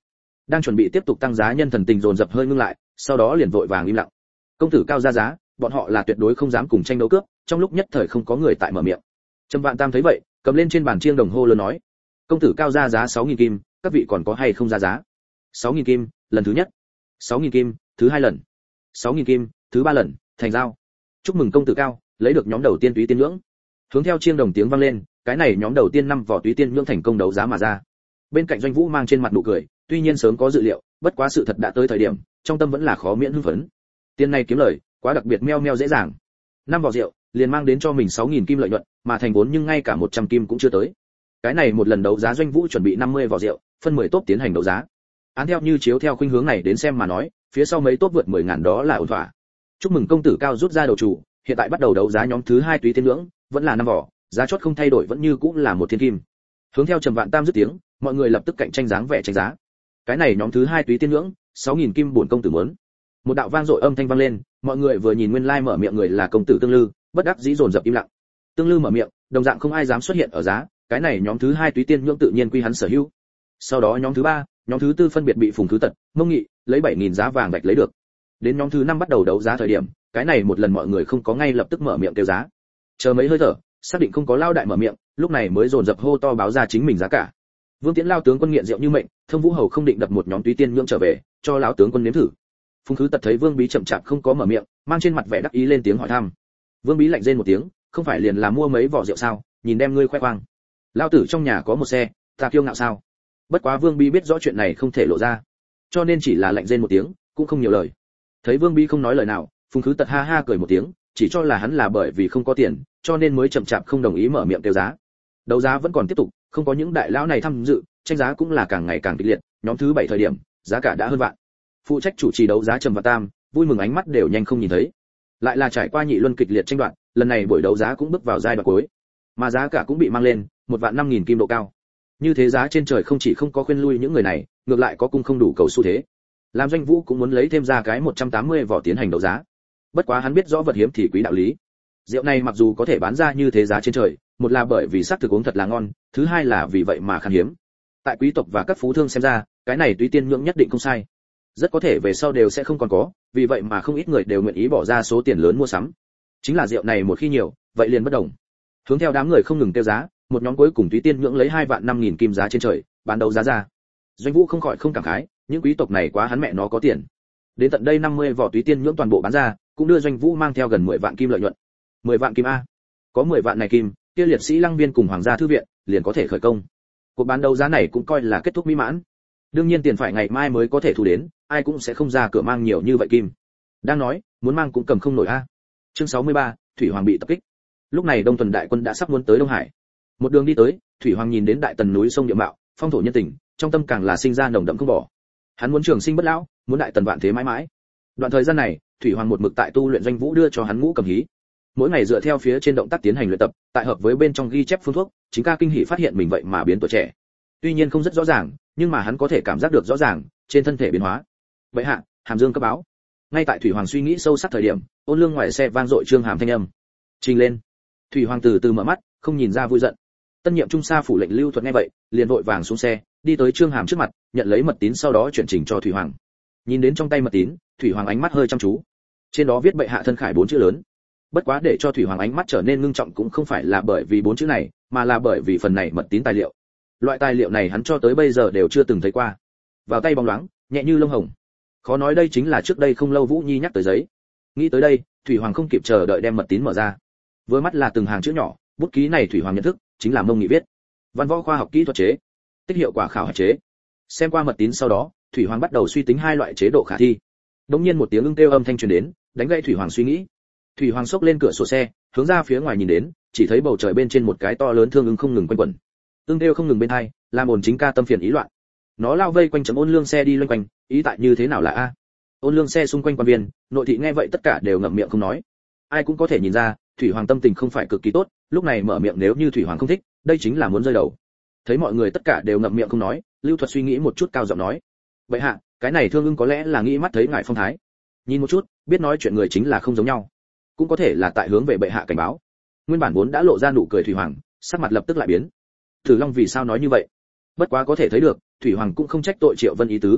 Đang chuẩn bị tiếp tục tăng giá nhân thần tình dồn dập hơi ngưng lại, sau đó liền vội vàng im lặng. Công tử Cao ra giá, bọn họ là tuyệt đối không dám cùng tranh đấu cướp, trong lúc nhất thời không có người tại mở miệng. Trầm Vạn Tam thấy vậy, cầm lên trên bàn chiêng đồng hô lớn nói: "Công tử Cao ra giá 6000 kim, các vị còn có hay không ra giá?" 6000 kim, lần thứ nhất. 6000 kim, thứ hai lần. 6000 kim, thứ ba lần, thành giao. Chúc mừng công tử Cao, lấy được nhóm đầu tiên túy tiên nhưỡng. Hướng theo chiêng đồng tiếng vang lên, cái này nhóm đầu tiên 5 vỏ túy tiên nhưỡng thành công đấu giá mà ra. Bên cạnh Doanh Vũ mang trên mặt nụ cười, tuy nhiên sớm có dự liệu, bất quá sự thật đã tới thời điểm, trong tâm vẫn là khó miễn hưng phấn. Tiền này kiếm lời, quá đặc biệt meo meo dễ dàng. 5 vỏ rượu, liền mang đến cho mình 6000 kim lợi nhuận, mà thành vốn nhưng ngay cả 100 kim cũng chưa tới. Cái này một lần đấu giá Doanh Vũ chuẩn bị 50 vỏ rượu, phân 10 tốt tiến hành đấu giá. Án theo như chiếu theo khuynh hướng này đến xem mà nói, phía sau mấy tốt vượt 10.000 đó là ổn thỏa. Chúc mừng công tử Cao rút ra đầu chủ, hiện tại bắt đầu đấu giá nhóm thứ 2 túy tiên nhưỡng, vẫn là 5 vỏ, giá chót không thay đổi vẫn như cũng là 1 thiên kim. Hướng theo Trầm Vạn Tam dứt tiếng, mọi người lập tức cạnh tranh dáng vẻ tranh giá. Cái này nhóm thứ 2 túy tiên nhưỡng, 6000 kim bổn công tử muốn. Một đạo vang dội âm thanh vang lên, mọi người vừa nhìn nguyên lai mở miệng người là công tử Tương Lư, bất đắc dĩ dồn dập im lặng. Tương Lư mở miệng, đồng dạng không ai dám xuất hiện ở giá, cái này nhóm thứ 2 túy tiên nhưỡng tự nhiên quy hắn sở hữu. Sau đó nhóm thứ 3, nhóm thứ 4 phân biệt bị Phùng Thứ Tật, Mông Nghị lấy 7000 giá vàng bạch lấy được. Đến nhóm thứ 5 bắt đầu đấu giá thời điểm, cái này một lần mọi người không có ngay lập tức mở miệng kêu giá. Chờ mấy hơi thở, xác định không có lao đại mở miệng, lúc này mới dồn dập hô to báo ra chính mình giá cả. Vương Tiễn lao tướng quân nghiện rượu như mệnh, Thông Vũ hầu không định đập một nhóm túy tiên nhưỡng trở về, cho lão tướng quân nếm thử. Phùng Thứ Tật thấy Vương Bí chậm chạp không có mở miệng, mang trên mặt vẻ đắc ý lên tiếng hỏi thăm. Vương Bí lạnh rên một tiếng, không phải liền là mua mấy vỏ rượu sao, nhìn đem ngươi khoe khoang. Lão tử trong nhà có một xe, ta kiêu ngạo sao? Bất quá Vương Bí biết rõ chuyện này không thể lộ ra, cho nên chỉ là lạnh rên một tiếng, cũng không nhiều lời. Thấy Vương Bí không nói lời nào, Phùng Thứ Tật ha ha cười một tiếng, chỉ cho là hắn là bởi vì không có tiền, cho nên mới chậm chạp không đồng ý mở miệng kêu giá. Đấu giá vẫn còn tiếp tục, không có những đại lão này tham dự, tranh giá cũng là càng ngày càng kịch liệt, nhóm thứ 7 thời điểm, giá cả đã hơn vạn. Phụ trách chủ trì đấu giá Trầm Vạn Tam, vui mừng ánh mắt đều nhanh không nhìn thấy. Lại là trải qua nhị luân kịch liệt tranh đoạt, lần này buổi đấu giá cũng bước vào giai đoạn cuối, mà giá cả cũng bị mang lên, 1.500.000 kim độ cao. Như thế giá trên trời không chỉ không có khuyên lui những người này, ngược lại có cung không đủ cầu xu thế. Làm Doanh Vũ cũng muốn lấy thêm ra cái 180 vỏ tiến hành đấu giá. Bất quá hắn biết rõ vật hiếm thì quý đạo lý. Rượu này mặc dù có thể bán ra như thế giá trên trời, một là bởi vì sắc thực uống thật là ngon, thứ hai là vì vậy mà khan hiếm. Tại quý tộc và các phú thương xem ra, cái này túy tiên nhưỡng nhất định không sai. Rất có thể về sau đều sẽ không còn có, vì vậy mà không ít người đều nguyện ý bỏ ra số tiền lớn mua sắm. Chính là rượu này một khi nhiều, vậy liền bất đồng. Hướng theo đám người không ngừng kêu giá, một nhóm cuối cùng túy tiên nhưỡng lấy 2.500.000 kim giá trên trời, bán đấu giá ra. Doanh Vũ không khỏi không cảm khái, những quý tộc này quá hắn mẹ nó có tiền. Đến tận đây 50 vỏ túy tiên nhưỡng toàn bộ bán ra, cũng đưa Doanh Vũ mang theo gần 10 vạn kim lợi nhuận. 10 vạn kim a. Có 10 vạn này kim, kia liệt sĩ Lăng Viên cùng Hoàng gia thư viện liền có thể khởi công. Cuộc bán đấu giá này cũng coi là kết thúc mỹ mãn. Đương nhiên tiền phải ngày mai mới có thể thu đến, ai cũng sẽ không ra cửa mang nhiều như vậy kim. Đang nói, muốn mang cũng cầm không nổi a. Chương 63, Thủy Hoàng bị tập kích. Lúc này Đông Tuần đại quân đã sắp muốn tới Đông Hải. Một đường đi tới, Thủy Hoàng nhìn đến đại tần núi sông địa mạo, phong thổ nhân tình, trong tâm càng là sinh ra nồng đậm không bỏ. Hắn muốn trường sinh bất lão, muốn đại tần vạn thế mãi mãi. Đoạn thời gian này, Thủy Hoàng một mực tại tu luyện Doanh Vũ đưa cho hắn ngũ cầm hí. Mỗi ngày dựa theo phía trên động tác tiến hành luyện tập, tại hợp với bên trong ghi chép phương thuốc, chính ca kinh hỉ phát hiện mình vậy mà biến tuổi trẻ. Tuy nhiên không rất rõ ràng, nhưng mà hắn có thể cảm giác được rõ ràng trên thân thể biến hóa. Vậy hạ, Hàm Dương cấp báo. Ngay tại Thủy Hoàng suy nghĩ sâu sắc thời điểm, Ôn Lương ngoài xe vang dội trương hàm thanh âm. Trình lên. Thủy Hoàng từ từ mở mắt, không nhìn ra vui giận. Tân nhiệm trung sa phủ lệnh Lưu Thuật nghe vậy, liền vội vàng xuống xe, đi tới trương hàm trước mặt, nhận lấy mật tín sau đó chuyển trình cho Thủy Hoàng. Nhìn đến trong tay mật tín, Thủy Hoàng ánh mắt hơi chăm chú. Trên đó viết bệ hạ thân khải 4 chữ lớn. Bất quá để cho Thủy Hoàng ánh mắt trở nên ngưng trọng cũng không phải là bởi vì 4 chữ này, mà là bởi vì phần này mật tín tài liệu. Loại tài liệu này hắn cho tới bây giờ đều chưa từng thấy qua. Vào tay bóng loáng, nhẹ như lông hồng. Khó nói đây chính là trước đây không lâu Vũ Nhi nhắc tới giấy. Nghĩ tới đây, Thủy Hoàng không kịp chờ đợi đem mật tín mở ra. Vừa mắt là từng hàng chữ nhỏ, bút ký này Thủy Hoàng nhận thức, chính là Mông Nghị viết. Văn võ khoa học kỹ thuật chế, tích hiệu quả khảo hạch chế. Xem qua mật tín sau đó, Thủy Hoàng bắt đầu suy tính hai loại chế độ khả thi. Đống nhiên một tiếng ưng kêu âm thanh truyền đến, đánh gãy Thủy Hoàng suy nghĩ. Thủy Hoàng xốc lên cửa sổ xe, hướng ra phía ngoài nhìn đến, chỉ thấy bầu trời bên trên một cái to lớn thương ưng không ngừng quanh quẩn. Ưng kêu không ngừng bên hai, làm ồn chính ca tâm phiền ý loạn. Nó lao vây quanh chấm Ôn Lương xe đi loanh quanh, ý tại như thế nào là a? Ôn Lương xe xung quanh quan viên, nội thị nghe vậy tất cả đều ngậm miệng không nói. Ai cũng có thể nhìn ra, Thủy Hoàng tâm tình không phải cực kỳ tốt, lúc này mở miệng nếu như Thủy Hoàng không thích, đây chính là muốn rơi đầu. Thấy mọi người tất cả đều ngậm miệng không nói, Lưu Thuật suy nghĩ một chút cao giọng nói: "Vậy hạ, cái này thương ưng có lẽ là nghĩ mắt thấy ngài phong thái. Nhìn một chút, biết nói chuyện người chính là không giống nhau. Cũng có thể là tại hướng về bệ hạ cảnh báo." Nguyên bản vốn đã lộ ra nụ cười Thủy Hoàng, sắc mặt lập tức lại biến. Thử Long vì sao nói như vậy? Bất quá có thể thấy được, Thủy Hoàng cũng không trách tội Triệu Vân ý tứ.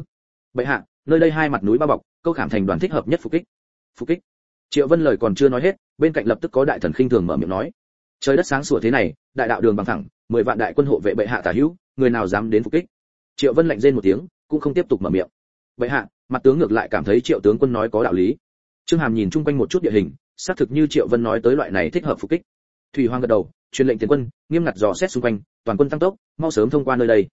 Bệ hạ, nơi đây hai mặt núi bao bọc, câu khảm thành đoàn thích hợp nhất phục kích. Phục kích. Triệu Vân lời còn chưa nói hết, bên cạnh lập tức có đại thần khinh thường mở miệng nói: trời đất sáng sủa thế này, đại đạo đường bằng thẳng, 10 vạn đại quân hộ vệ bệ hạ tả hữu, người nào dám đến phục kích? Triệu Vân lạnh rên một tiếng, cũng không tiếp tục mở miệng. Bệ hạ, mặt tướng ngược lại cảm thấy Triệu tướng quân nói có đạo lý. Trương Hàm nhìn chung quanh một chút địa hình, xác thực như Triệu Vân nói tới loại này thích hợp phục kích. Thủy Hoàng gật đầu, truyền lệnh tiền quân, nghiêm ngặt dò xét xung quanh, toàn quân tăng tốc, mau sớm thông qua nơi đây.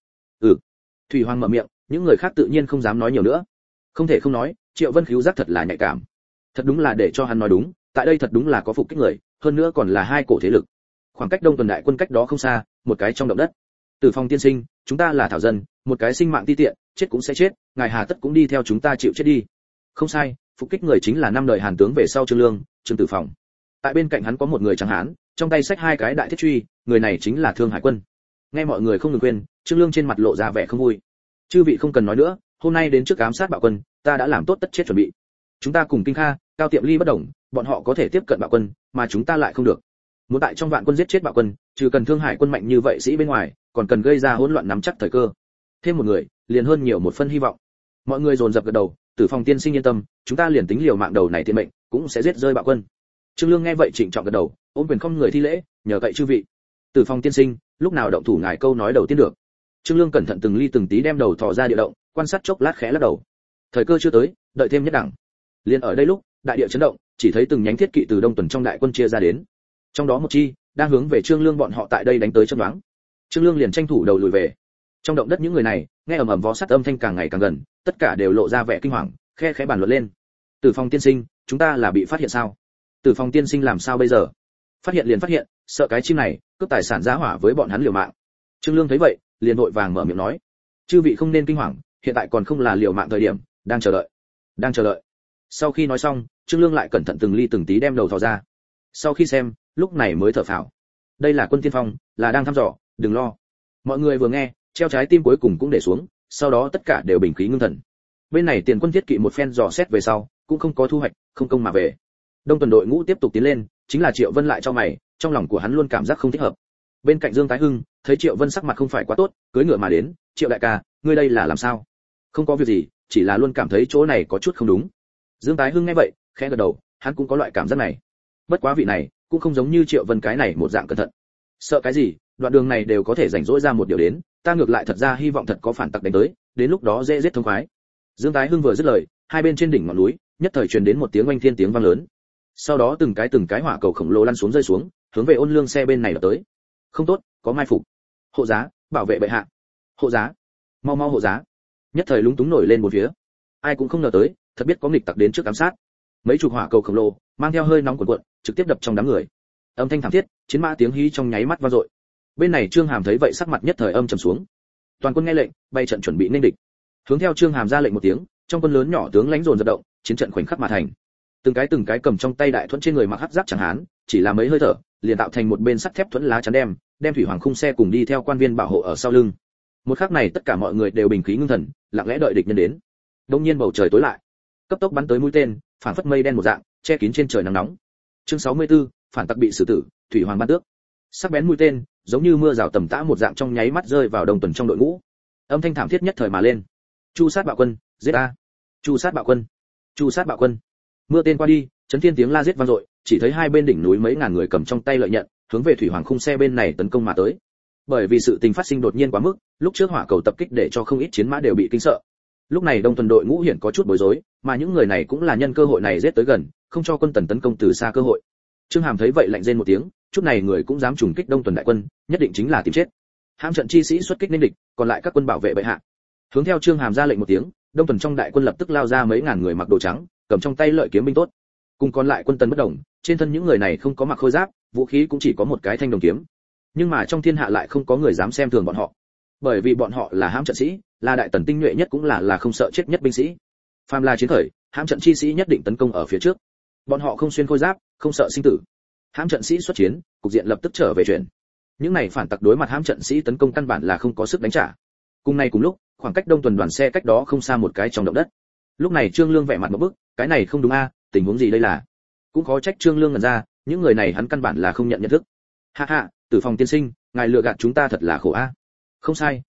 Thủy Hoàng mở miệng, những người khác tự nhiên không dám nói nhiều nữa. Không thể không nói, Triệu Vân khíu giác thật là nhạy cảm. Thật đúng là để cho hắn nói đúng, tại đây thật đúng là có phục kích người, hơn nữa còn là hai cổ thế lực. Khoảng cách Đông Tuần đại quân cách đó không xa, một cái trong động đất. Tử Phong tiên sinh, chúng ta là thảo dân, một cái sinh mạng ti tiện, chết cũng sẽ chết, ngài hà tất cũng đi theo chúng ta chịu chết đi. Không sai, phục kích người chính là năm đời Hàn tướng về sau Trương Lương, Trương Tử Phong. Tại bên cạnh hắn có một người trắng hán, trong tay xách hai cái đại thiết truy, người này chính là Thương Hải Quân. Nghe mọi người không ngừng khuyên, Trương Lương trên mặt lộ ra vẻ không vui. Chư vị không cần nói nữa, hôm nay đến trước ám sát Bạo Quân, ta đã làm tốt tất chết chuẩn bị. Chúng ta cùng Kinh Kha, Cao Tiệm Ly bất đồng, bọn họ có thể tiếp cận Bạo Quân, mà chúng ta lại không được. Muốn tại trong vạn quân giết chết Bạo Quân, trừ cần Thương Hải Quân mạnh như vậy sĩ bên ngoài, còn cần gây ra hỗn loạn nắm chắc thời cơ. Thêm một người, liền hơn nhiều một phân hy vọng. Mọi người dồn dập gật đầu, Tử Phong tiên sinh yên tâm, chúng ta liền tính liều mạng đầu này thiên mệnh, cũng sẽ giết rơi Bạo Quân. Trương Lương nghe vậy trịnh trọng gật đầu, ôm quyền không người thi lễ, nhờ cậy chư vị. Tử Phong tiên sinh, lúc nào động thủ ngài câu nói đầu tiên được. Trương Lương cẩn thận từng ly từng tí đem đầu thò ra địa động, quan sát chốc lát khẽ lắc đầu. Thời cơ chưa tới, đợi thêm nhất đẳng. Liên ở đây lúc, đại địa chấn động, chỉ thấy từng nhánh thiết kỵ từ Đông Tuần trong đại quân chia ra đến. Trong đó một chi đang hướng về Trương Lương bọn họ tại đây đánh tới chớp nhoáng. Trương Lương liền tranh thủ đầu lùi về. Trong động đất những người này, nghe ầm ầm vó sắt âm thanh càng ngày càng gần, tất cả đều lộ ra vẻ kinh hoàng, khe khẽ bàn luận lên. Tử Phong tiên sinh, chúng ta là bị phát hiện sao? Tử Phong tiên sinh làm sao bây giờ? Phát hiện liền phát hiện, sợ cái chim này, cướp tài sản giá hỏa với bọn hắn liều mạng. Trương Lương thấy vậy, liền vội vàng mở miệng nói: chư vị không nên kinh hoàng, hiện tại còn không là liều mạng thời điểm, đang chờ đợi. Sau khi nói xong, Trương Lương lại cẩn thận từng ly từng tí đem đầu thò ra. Sau khi xem, lúc này mới thở phào. Đây là quân tiên phong, là đang thăm dò, đừng lo. Mọi người vừa nghe, treo trái tim cuối cùng cũng để xuống, sau đó tất cả đều bình khí ngưng thần. Bên này tiền quân thiết kỵ một phen dò xét về sau, cũng không có thu hoạch, không công mà về. Đông Tuần đội ngũ tiếp tục tiến lên, chính là Triệu Vân lại cho mày, trong lòng của hắn luôn cảm giác không thích hợp. Bên cạnh Dương Tái Hưng, thấy Triệu Vân sắc mặt không phải quá tốt, cưỡi ngựa mà đến, "Triệu đại ca, ngươi đây là làm sao?" "Không có việc gì, chỉ là luôn cảm thấy chỗ này có chút không đúng." Dương Tái Hưng nghe vậy, khẽ gật đầu, hắn cũng có loại cảm giác này. Bất quá vị này, cũng không giống như Triệu Vân cái này một dạng cẩn thận. Sợ cái gì, đoạn đường này đều có thể rảnh rỗi ra một điều đến, ta ngược lại thật ra hy vọng thật có phản tặc đánh tới, đến lúc đó dễ giết thông khoái. Dương Tái Hưng vừa dứt lời, hai bên trên đỉnh ngọn núi, nhất thời truyền đến một tiếng oanh thiên tiếng vang lớn. Sau đó từng cái hỏa cầu khổng lồ lăn xuống rơi xuống, hướng về Ôn Lương xe bên này đập tới. Không tốt, có mai phục. Hộ giá, bảo vệ bệ hạ. Hộ giá, mau mau hộ giá. Nhất thời lúng túng nổi lên một phía. Ai cũng không ngờ tới, thật biết có nghịch tặc đến trước ám sát. Mấy chục hỏa cầu khổng lồ, mang theo hơi nóng cuồn cuộn, trực tiếp đập trong đám người. Âm thanh thảm thiết, chiến mã tiếng hí trong nháy mắt vang dội. Bên này Trương Hàm thấy vậy sắc mặt nhất thời âm trầm xuống. Toàn quân nghe lệnh, bay trận chuẩn bị nên địch. Hướng theo Trương Hàm ra lệnh một tiếng, trong quân lớn nhỏ tướng lãnh dồn dập động, chiến trận khoảnh khắc mà thành. Từng cái cầm trong tay đại thuẫn trên người mặc hắc giáp chẳng hán, chỉ là mấy hơi thở, liền tạo thành một bên sắt thép thuẫn lá chắn đem thủy hoàng khung xe cùng đi theo quan viên bảo hộ ở sau lưng. Một khắc này tất cả mọi người đều bình khí ngưng thần, lặng lẽ đợi địch nhân đến. Đột nhiên bầu trời tối lại, cấp tốc bắn tới mũi tên, phản phất mây đen một dạng, che kín trên trời nắng nóng. Chương 64, phản tặc bị xử tử, thủy hoàng ban tước. Sắc bén mũi tên, giống như mưa rào tầm tã một dạng trong nháy mắt rơi vào Đông Tuần trong đội ngũ. Âm thanh thảm thiết nhất thời mà lên. Chu sát bạo quân, giết a! Chu sát bạo quân, chu sát bạo quân. Mưa tên qua đi, chấn thiên tiếng la giết vang dội, chỉ thấy hai bên đỉnh núi mấy ngàn người cầm trong tay lợi nhận, hướng về thủy hoàng khung xe bên này tấn công mà tới. Bởi vì sự tình phát sinh đột nhiên quá mức, lúc trước hỏa cầu tập kích để cho không ít chiến mã đều bị kinh sợ. Lúc này Đông Tuần đội ngũ hiển có chút bối rối, mà những người này cũng là nhân cơ hội này giết tới gần, không cho quân Tần tấn công từ xa cơ hội. Trương Hàm thấy vậy lạnh rên một tiếng, chút này người cũng dám trùng kích Đông Tuần đại quân, nhất định chính là tìm chết. Hãm trận chi sĩ xuất kích nên địch, còn lại các quân bảo vệ bệ hạ. Hướng theo Trương Hàm ra lệnh một tiếng, Đông Tuần trong đại quân lập tức lao ra mấy ngàn người mặc đồ trắng, cầm trong tay lợi kiếm binh tốt. Cùng còn lại quân Tần bất động, trên thân những người này không có mặc khôi giáp, vũ khí cũng chỉ có một cái thanh đồng kiếm. Nhưng mà trong thiên hạ lại không có người dám xem thường bọn họ, bởi vì bọn họ là hãm trận sĩ, là đại tần tinh nhuệ nhất cũng là không sợ chết nhất binh sĩ. Phàm là chiến khởi, hãm trận chi sĩ nhất định tấn công ở phía trước. Bọn họ không xuyên khôi giáp, không sợ sinh tử. Hãm trận sĩ xuất chiến, cục diện lập tức trở về chuyển. Những này phản tặc đối mặt hãm trận sĩ tấn công căn bản là không có sức đánh trả. Cùng này cùng lúc, khoảng cách Đông Tuần đoàn xe cách đó không xa một cái trong động đất. Lúc này Trương Lương vẻ mặt một bức, cái này không đúng a, tình huống gì đây là? Cũng khó trách Trương Lương ngẩn ra, những người này hắn căn bản là không nhận thức. Ha ha, Tử Phong tiên sinh, ngài lừa gạt chúng ta thật là khổ a. Không sai,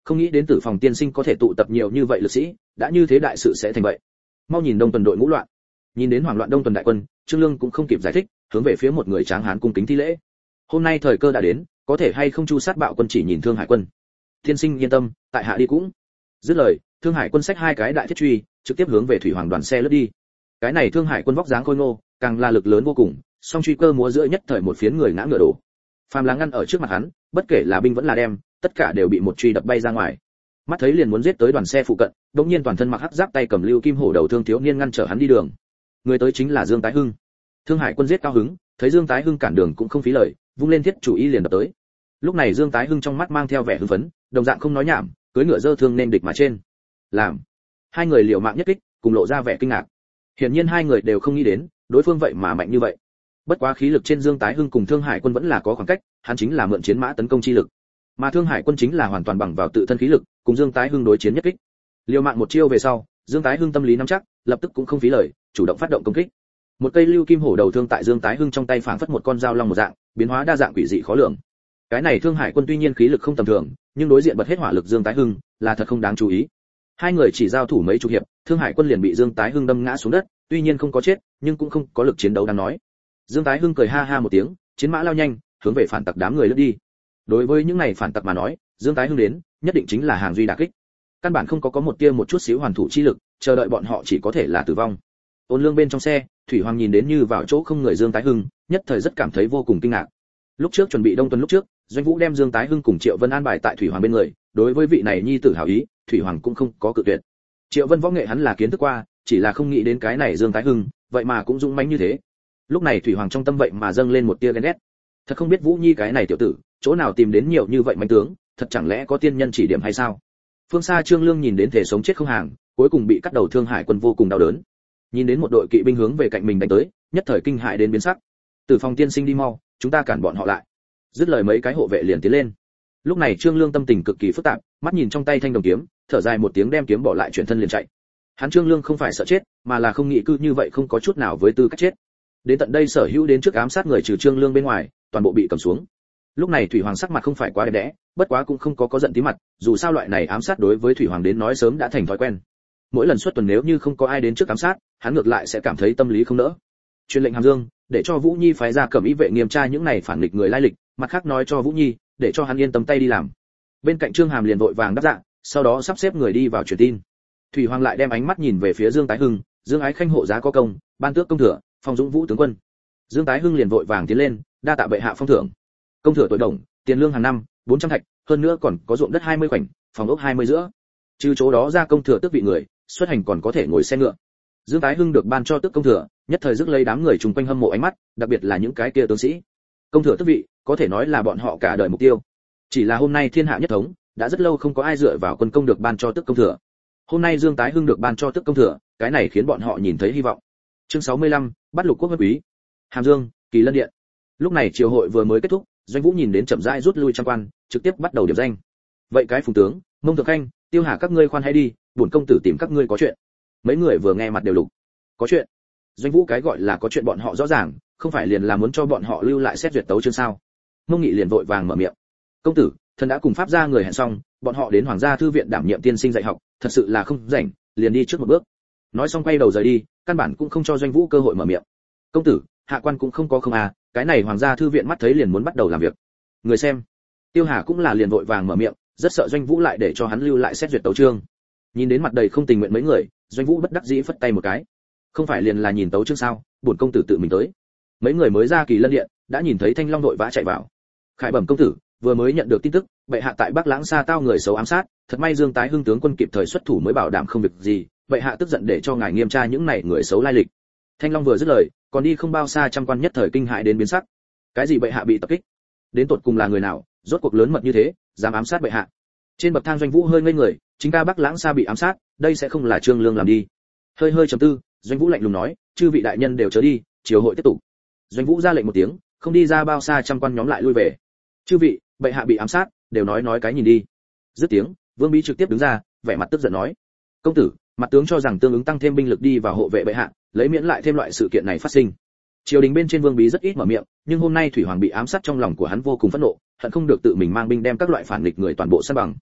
Không nghĩ đến Tử Phòng tiên sinh có thể tụ tập nhiều như vậy lực sĩ, đã như thế đại sự sẽ thành vậy. Mau nhìn Đông Tuần đội ngũ loạn. Nhìn đến hoảng loạn Đông Tuần đại quân, Trương Lương cũng không kịp giải thích, hướng về phía một người tráng hán cung kính thi lễ. Hôm nay thời cơ đã đến, có thể hay không chu sát bạo quân chỉ nhìn Thương Hải quân. Tiên sinh yên tâm, tại hạ đi cũng. Dứt lời, Thương Hải quân xách hai cái đại thiết truy, trực tiếp hướng về thủy hoàng đoàn xe lướt đi. Cái này Thương Hải quân vóc dáng khôi ngô, càng là lực lớn vô cùng, song truy cơ múa giữa nhất thời một phiến người ngã ngựa đổ. Phàm là ngăn ở trước mặt hắn, bất kể là binh vẫn là đem, tất cả đều bị một truy đập bay ra ngoài. Mắt thấy liền muốn giết tới đoàn xe phụ cận, đột nhiên toàn thân mặc hắc giáp tay cầm lưu kim hổ đầu thương thiếu niên ngăn trở hắn đi đường. Người tới chính là Dương Tái Hưng. Thương Hải quân giết cao hứng, thấy Dương Tái Hưng cản đường cũng không phí lời, vung lên thiết chủ ý liền đập tới. Lúc này Dương Tái Hưng trong mắt mang theo vẻ hưng phấn, đồng dạng không nói nhảm, cưỡi ngựa dơ thương nên địch mà trên. Làm. Hai người liều mạng nhất kích, cùng lộ ra vẻ kinh ngạc. Hiển nhiên hai người đều không nghĩ đến, đối phương vậy mà mạnh như vậy. Bất quá khí lực trên Dương Tái Hưng cùng Thương Hải quân vẫn là có khoảng cách, hắn chính là mượn chiến mã tấn công chi lực, mà Thương Hải quân chính là hoàn toàn bằng vào tự thân khí lực, cùng Dương Tái Hưng đối chiến nhất kích. Liều mạng một chiêu về sau, Dương Tái Hưng tâm lý nắm chắc, lập tức cũng không phí lời, chủ động phát động công kích. Một cây lưu kim hổ đầu thương tại Dương Tái Hưng trong tay phảng phất một con dao long một dạng, biến hóa đa dạng quỷ dị khó lường. Cái này Thương Hải quân tuy nhiên khí lực không tầm thường, nhưng đối diện bật hết hỏa lực Dương Tái Hưng, là thật không đáng chú ý. Hai người chỉ giao thủ mấy chục hiệp, Thương Hải quân liền bị Dương Tái Hưng đâm ngã xuống đất, tuy nhiên không có chết, nhưng cũng không có lực chiến đấu đáng nói. Dương Tái Hưng cười ha ha một tiếng, chiến mã lao nhanh, hướng về phản tặc đám người lướt đi. Đối với những này phản tặc mà nói, Dương Tái Hưng đến, nhất định chính là hàng duy đả kích. Căn bản không có một tia một chút xíu hoàn thủ chi lực, chờ đợi bọn họ chỉ có thể là tử vong. Ôn Lương bên trong xe, Thủy Hoàng nhìn đến như vào chỗ không người Dương Tái Hưng, nhất thời rất cảm thấy vô cùng kinh ngạc. Lúc trước chuẩn bị Đông Tuần lúc trước, Doanh Vũ đem Dương Tái Hưng cùng Triệu Vân an bài tại Thủy Hoàng bên người, đối với vị này nhi tử hảo ý, Thủy Hoàng cũng không có cự tuyệt. Triệu Vân võ nghệ hắn là kiến thức qua, chỉ là không nghĩ đến cái này Dương Tái Hưng, vậy mà cũng dũng mãnh như thế. Lúc này Thủy Hoàng trong tâm vậy mà dâng lên một tia ghen ghét. Thật không biết Vũ Nhi cái này tiểu tử, chỗ nào tìm đến nhiều như vậy mãnh tướng, thật chẳng lẽ có tiên nhân chỉ điểm hay sao? Phương xa Trương Lương nhìn đến thể sống chết không hàng, cuối cùng bị cắt đầu Thương Hải quân vô cùng đau đớn. Nhìn đến một đội kỵ binh hướng về cạnh mình đánh tới, nhất thời kinh hãi đến biến sắc. Tử Phong tiên sinh đi mau, chúng ta cản bọn họ lại. Dứt lời mấy cái hộ vệ liền tiến lên. Lúc này Trương Lương tâm tình cực kỳ phức tạp, mắt nhìn trong tay thanh đồng kiếm, thở dài một tiếng đem kiếm bỏ lại chuyển thân liền chạy. Hắn Trương Lương không phải sợ chết, mà là không nghĩ cư như vậy không có chút nào với tư cách chết. Đến tận đây sở hữu đến trước ám sát người trừ Trương Lương bên ngoài, toàn bộ bị cầm xuống. Lúc này Thủy Hoàng sắc mặt không phải quá đẹp đẽ, bất quá cũng không có giận tí mặt, dù sao loại này ám sát đối với Thủy Hoàng đến nói sớm đã thành thói quen. Mỗi lần xuất tuần nếu như không có ai đến trước ám sát, hắn ngược lại sẽ cảm thấy tâm lý không nỡ. Truyền lệnh Hàm Dương, để cho Vũ Nhi phái ra cẩm y vệ nghiêm tra những này phản nghịch người lai lịch, mặt khác nói cho Vũ Nhi, để cho hắn yên tâm tay đi làm. Bên cạnh Trương Hàm liền vội vàng đáp dạ, sau đó sắp xếp người đi vào truyền tin. Thủy Hoàng lại đem ánh mắt nhìn về phía Dương Tái Hưng, Dương Ái Khanh hộ giá có công, ban tước công thừa, phong dũng vũ tướng quân. Dương Tái Hưng liền vội vàng tiến lên, đa tạ bệ hạ phong thưởng. Công thừa tuổi đồng, tiền lương hàng năm 400 thạch, hơn nữa còn có ruộng đất 20 khoảnh, phòng ốc 20 giữa. Trừ chỗ đó ra công thừa tước vị người, xuất hành còn có thể ngồi xe ngựa. Dương Tái Hưng được ban cho tước công thừa, nhất thời rước lấy đám người chung quanh hâm mộ ánh mắt, đặc biệt là những cái kia tướng sĩ. Công thừa tước vị, có thể nói là bọn họ cả đời mục tiêu. Chỉ là hôm nay thiên hạ nhất thống, đã rất lâu không có ai dựa vào quân công được ban cho tước công thừa. Hôm nay Dương Tái Hưng được ban cho tước công thừa, cái này khiến bọn họ nhìn thấy hy vọng. Chương 65, bắt lục quốc vân quý. Hàm Dương, Kỳ Lân Điện. Lúc này triều hội vừa mới kết thúc, Doanh Vũ nhìn đến chậm rãi rút lui trang quan, trực tiếp bắt đầu điểm danh. Vậy cái phùng tướng, Mông Thượng Khanh, Tiêu Hà các ngươi khoan hãy đi, bổn công tử tìm các ngươi có chuyện. Mấy người vừa nghe mặt đều lục. Có chuyện? Doanh Vũ cái gọi là có chuyện bọn họ rõ ràng, không phải liền là muốn cho bọn họ lưu lại xét duyệt tấu chương sao? Mông Nghị liền vội vàng mở miệng. Công tử, thần đã cùng pháp gia người hẹn xong, bọn họ đến Hoàng gia thư viện đảm nhiệm tiên sinh dạy học, thật sự là không rảnh, liền đi trước một bước. Nói xong quay đầu rời đi, căn bản cũng không cho Doanh Vũ cơ hội mở miệng. Công tử, hạ quan cũng không có không à, cái này Hoàng gia thư viện mắt thấy liền muốn bắt đầu làm việc. Người xem. Tiêu Hà cũng là liền vội vàng mở miệng, rất sợ Doanh Vũ lại để cho hắn lưu lại xét duyệt tấu chương. Nhìn đến mặt đầy không tình nguyện mấy người, Doanh Vũ bất đắc dĩ phất tay một cái. Không phải liền là nhìn tấu chương sao, bổn công tử tự mình tới. Mấy người mới ra Kỳ Lân Điện, đã nhìn thấy Thanh Long đội vã chạy vào. Khải bẩm công tử, vừa mới nhận được tin tức, bệ hạ tại Bắc Lãng Sa tao người xấu ám sát, thật may Dương Tái Hưng tướng quân kịp thời xuất thủ mới bảo đảm không việc gì, bệ hạ tức giận để cho ngài nghiêm tra những này người xấu lai lịch. Thanh Long vừa dứt lời, còn đi không bao xa trăm quan nhất thời kinh hãi đến biến sắc. Cái gì bệ hạ bị tập kích? Đến tột cùng là người nào, rốt cuộc lớn mật như thế, dám ám sát bệ hạ? Trên bậc thang Doanh Vũ hơi ngây người, chính ca Bắc Lãng Sa bị ám sát, đây sẽ không là Trương Lương làm đi. Hơi trầm tư, Doanh Vũ lạnh lùng nói, chư vị đại nhân đều chớ đi, triều hội tiếp tục. Doanh Vũ ra lệnh một tiếng, không đi ra bao xa trăm quan nhóm lại lui về. Chư vị, bệ hạ bị ám sát, đều nói cái nhìn đi. Dứt tiếng, Vương Bí trực tiếp đứng ra, vẻ mặt tức giận nói, công tử, mặt tướng cho rằng tương ứng tăng thêm binh lực đi vào hộ vệ bệ hạ, lấy miễn lại thêm loại sự kiện này phát sinh. Triều đình bên trên Vương Bí rất ít mở miệng, nhưng hôm nay Thủy Hoàng bị ám sát trong lòng của hắn vô cùng phẫn nộ, hận không được tự mình mang binh đem các loại phản nghịch người toàn bộ san bằng.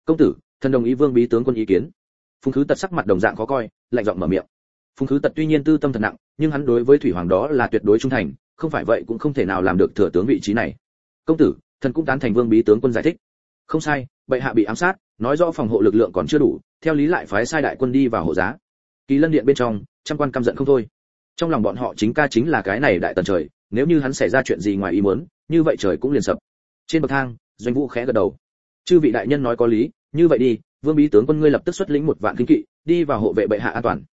công tử, thần đồng ý vương bí tướng quân ý kiến. Phùng Khứ Tật sắc mặt đồng dạng khó coi, lạnh giọng mở miệng. Phùng Khứ Tật tuy nhiên tư tâm thật nặng, nhưng hắn đối với thủy hoàng đó là tuyệt đối trung thành, không phải vậy cũng không thể nào làm được thừa tướng vị trí này. Công tử, thần cũng tán thành vương bí tướng quân giải thích. Không sai, bệ hạ bị ám sát, nói rõ phòng hộ lực lượng còn chưa đủ, theo lý lại phái sai đại quân đi vào hộ giá. Kỳ Lân điện bên trong, trăm quan căm giận không thôi. Trong lòng bọn họ chính là cái này đại tần trời, nếu như hắn xảy ra chuyện gì ngoài ý muốn, như vậy trời cũng liền sập. Trên bậc thang, Doanh Vũ khẽ gật đầu. Chư vị đại nhân nói có lý, như vậy đi, vương bí tướng quân ngươi lập tức xuất lĩnh 1 vạn kinh kỵ, đi vào hộ vệ bệ hạ an toàn.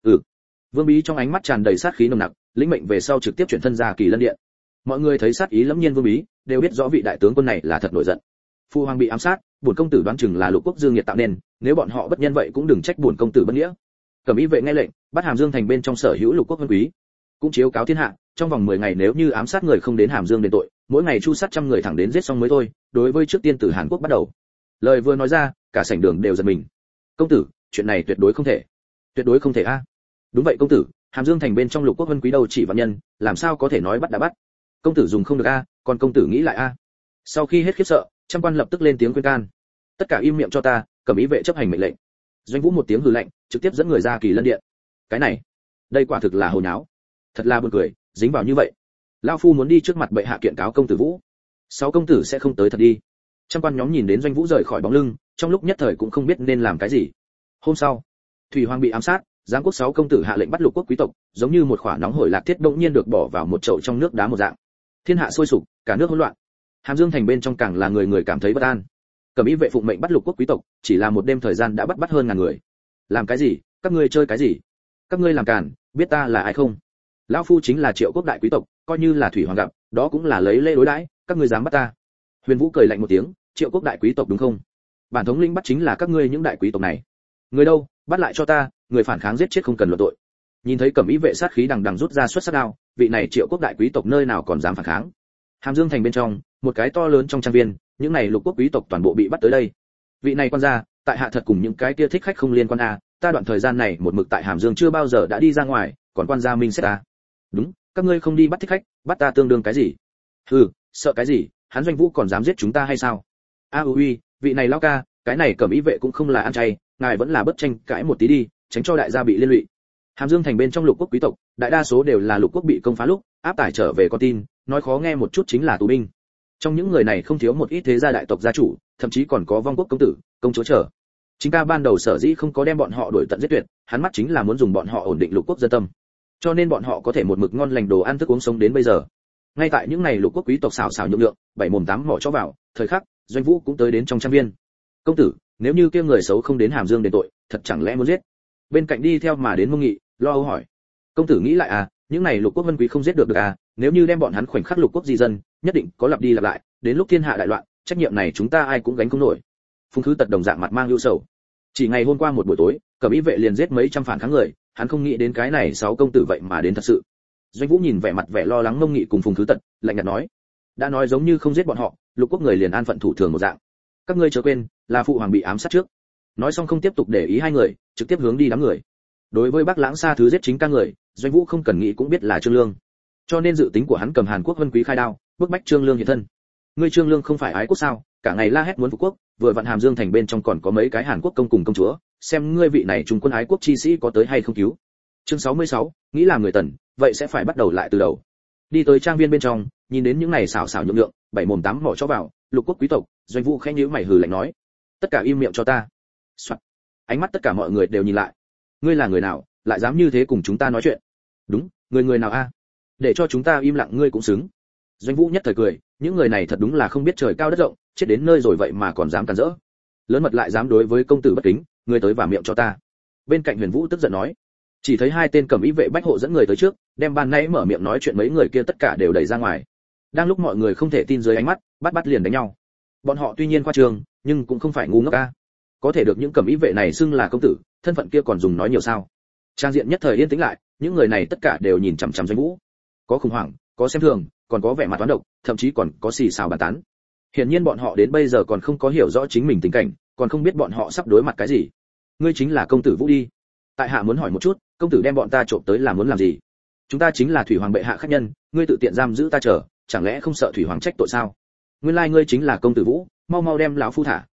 Vương bí trong ánh mắt tràn đầy sát khí nồng nặc, lĩnh mệnh về sau trực tiếp chuyển thân ra Kỳ Lân điện. Mọi người thấy sát ý lẫm nhiên vương bí, đều biết rõ vị đại tướng quân này là thật nổi giận. Phu hoàng bị ám sát, bổn công tử đoán chừng là Lục Quốc Dương Nhiệt tạo nên, nếu bọn họ bất nhân vậy cũng đừng trách bổn công tử bất nghĩa. Cẩm Y vệ nghe lệnh, bắt Hàm Dương thành bên trong sở hữu Lục Quốc vân quý, cũng chiếu cáo thiên hạ, trong vòng 10 ngày nếu như ám sát người không đến Hàm Dương đền tội, mỗi ngày chu sát trăm người thẳng đến giết xong mới thôi. Đối với trước tiên tử Hàn Quốc bắt đầu. Lời vừa nói ra, cả sảnh đường đều giật mình. Công tử, chuyện này tuyệt đối không thể. Tuyệt đối không thể a. Đúng vậy công tử, Hàm Dương thành bên trong Lục Quốc vân quý đâu chỉ vạn nhân, làm sao có thể nói bắt đã bắt. Công tử dùng không được a, còn công tử nghĩ lại a. Sau khi hết khiếp sợ, trăm quan lập tức lên tiếng khuyên can. Tất cả im miệng cho ta, Cẩm Y vệ chấp hành mệnh lệnh. Doanh Vũ một tiếng hừ lạnh, trực tiếp dẫn người ra Kỳ Lân điện. Cái này, đây quả thực là hồ nháo, thật là buồn cười, dính vào như vậy. Lão phu muốn đi trước mặt bệ hạ kiện cáo công tử Vũ. 6 công tử sẽ không tới thật đi. Trăm quan nhóm nhìn đến Doanh Vũ rời khỏi bóng lưng, trong lúc nhất thời cũng không biết nên làm cái gì. Hôm sau, Thủy Hoàng bị ám sát, giáng quốc 6 công tử hạ lệnh bắt Lục Quốc quý tộc, giống như một quả nóng hổi lạc thiết bỗng nhiên được bỏ vào một chậu trong nước đá một dạng. Thiên hạ sôi sục, cả nước hỗn loạn. Hàm Dương thành bên trong càng là người người cảm thấy bất an. Cẩm Y vệ phụng mệnh bắt Lục Quốc quý tộc, chỉ là một đêm thời gian đã bắt hơn ngàn người. Làm cái gì? Các ngươi chơi cái gì? Các ngươi làm càn, biết ta là ai không? Lão phu chính là Triệu Quốc đại quý tộc, coi như là Thủy Hoàng gặp, đó cũng là lấy lễ đối đãi, các ngươi dám bắt ta? Huyền Vũ cười lạnh một tiếng, Triệu Quốc đại quý tộc đúng không? Bản thống lĩnh bắt chính là các ngươi những đại quý tộc này. Người đâu, bắt lại cho ta, người phản kháng giết chết không cần luận tội. Nhìn thấy Cẩm Y vệ sát khí đằng đằng rút ra xuất sắc đao, vị này Triệu Quốc đại quý tộc nơi nào còn dám phản kháng? Hàm Dương thành bên trong, một cái to lớn trong trang viên, những này Lục Quốc quý tộc toàn bộ bị bắt tới đây. Vị này quan gia, tại hạ thật cùng những cái kia thích khách không liên quan a, ta đoạn thời gian này một mực tại Hàm Dương chưa bao giờ đã đi ra ngoài, còn quan gia minh xét ta. Đúng, các ngươi không đi bắt thích khách, bắt ta tương đương cái gì? Hừ, sợ cái gì, hắn Doanh Vũ còn dám giết chúng ta hay sao? Uy, vị này lão ca, cái này Cẩm Y vệ cũng không là ăn chay, ngài vẫn là bất tranh cãi một tí đi, tránh cho đại gia bị liên lụy. Hàm Dương thành bên trong Lục Quốc quý tộc, đại đa số đều là Lục Quốc bị công phá lúc áp tải trở về con tin, nói khó nghe một chút chính là tù binh. Trong những người này không thiếu một ít thế gia đại tộc gia chủ, thậm chí còn có vong quốc công tử, công chúa trở. Chính ca ban đầu sở dĩ không có đem bọn họ đuổi tận giết tuyệt, hắn mắt chính là muốn dùng bọn họ ổn định Lục Quốc dân tâm. Cho nên bọn họ có thể một mực ngon lành đồ ăn thức uống sống đến bây giờ. Ngay tại những ngày Lục Quốc quý tộc xào xào nhượng lượng, 7 mồm 8 mỏ cho vào, thời khắc, Doanh Vũ cũng tới đến trong trang viên. Công tử, nếu như kia người xấu không đến Hàm Dương đền tội, thật chẳng lẽ muốn giết? Bên cạnh đi theo mà đến Mông Nghị, lo âu hỏi. Công tử nghĩ lại à, những này Lục Quốc vân quý không giết được à, nếu như đem bọn hắn khoảnh khắc Lục Quốc di dân, nhất định có lặp đi lặp lại, đến lúc thiên hạ đại loạn, trách nhiệm này chúng ta ai cũng gánh không nổi. Phùng Khứ Tật đồng dạng mặt mang ưu sầu. Chỉ ngày hôm qua một buổi tối, Cẩm Y vệ liền giết mấy trăm phản kháng người, hắn không nghĩ đến cái này 6 công tử vậy mà đến thật sự. Doanh Vũ nhìn vẻ mặt vẻ lo lắng Mông Nghị cùng Phùng Khứ Tật, lạnh nhạt nói: đã nói giống như không giết bọn họ, Lục Quốc người liền an phận thủ thường một dạng. Các ngươi chớ quên, là phụ hoàng bị ám sát trước. Nói xong không tiếp tục để ý hai người, trực tiếp hướng đi đám người. Đối với Bắc Lãng Sa thứ giết chính ca người, Doanh Vũ không cần nghĩ cũng biết là Trương Lương. Cho nên dự tính của hắn cầm Hàn Quốc vân quý khai đao, bức bách Trương Lương hiện thân. Ngươi Trương Lương không phải ái quốc sao, cả ngày la hét muốn phục quốc, vừa vặn Hàm Dương thành bên trong còn có mấy cái Hàn Quốc công cùng công chúa, xem ngươi vị này trung quân ái quốc chi sĩ có tới hay không cứu. Chương 66, nghĩ làm người Tần, vậy sẽ phải bắt đầu lại từ đầu. Đi tới trang viên bên trong, nhìn đến những này xảo xảo nhượng lượng, 7 mồm 8 mỏ cho vào, Lục Quốc quý tộc, Doanh Vũ khẽ nhíu mày hừ lạnh nói: tất cả im miệng cho ta. Soạn. Ánh mắt tất cả mọi người đều nhìn lại. Ngươi là người nào, lại dám như thế cùng chúng ta nói chuyện? Đúng, người nào a? Để cho chúng ta im lặng ngươi cũng xứng. Doanh Vũ nhất thời cười, những người này thật đúng là không biết trời cao đất rộng, chết đến nơi rồi vậy mà còn dám cản rỡ. Lớn mật lại dám đối với công tử bất kính, ngươi tới vả miệng cho ta. Bên cạnh Huyền Vũ tức giận nói. Chỉ thấy hai tên Cẩm Y vệ bách hộ dẫn người tới trước, đem ban nãy mở miệng nói chuyện mấy người kia tất cả đều đẩy ra ngoài. Đang lúc mọi người không thể tin dưới ánh mắt, bắt liền đánh nhau. Bọn họ tuy nhiên khoa trương, nhưng cũng không phải ngu ngốc a. Có thể được những Cẩm Y vệ này xưng là công tử, thân phận kia còn dùng nói nhiều sao? Trang diện nhất thời yên tĩnh lại, những người này tất cả đều nhìn chằm chằm Doanh Vũ. Có khủng hoảng, có xem thường, còn có vẻ mặt toán độc, thậm chí còn có xì xào bàn tán. Hiển nhiên bọn họ đến bây giờ còn không có hiểu rõ chính mình tình cảnh, còn không biết bọn họ sắp đối mặt cái gì. Ngươi chính là công tử Vũ đi. Tại hạ muốn hỏi một chút, công tử đem bọn ta trộm tới là muốn làm gì? Chúng ta chính là Thủy Hoàng bệ hạ khách nhân, ngươi tự tiện giam giữ ta chờ, chẳng lẽ không sợ Thủy Hoàng trách tội sao? Nguyên lai ngươi chính là công tử Vũ, mau mau đem lão phu thả,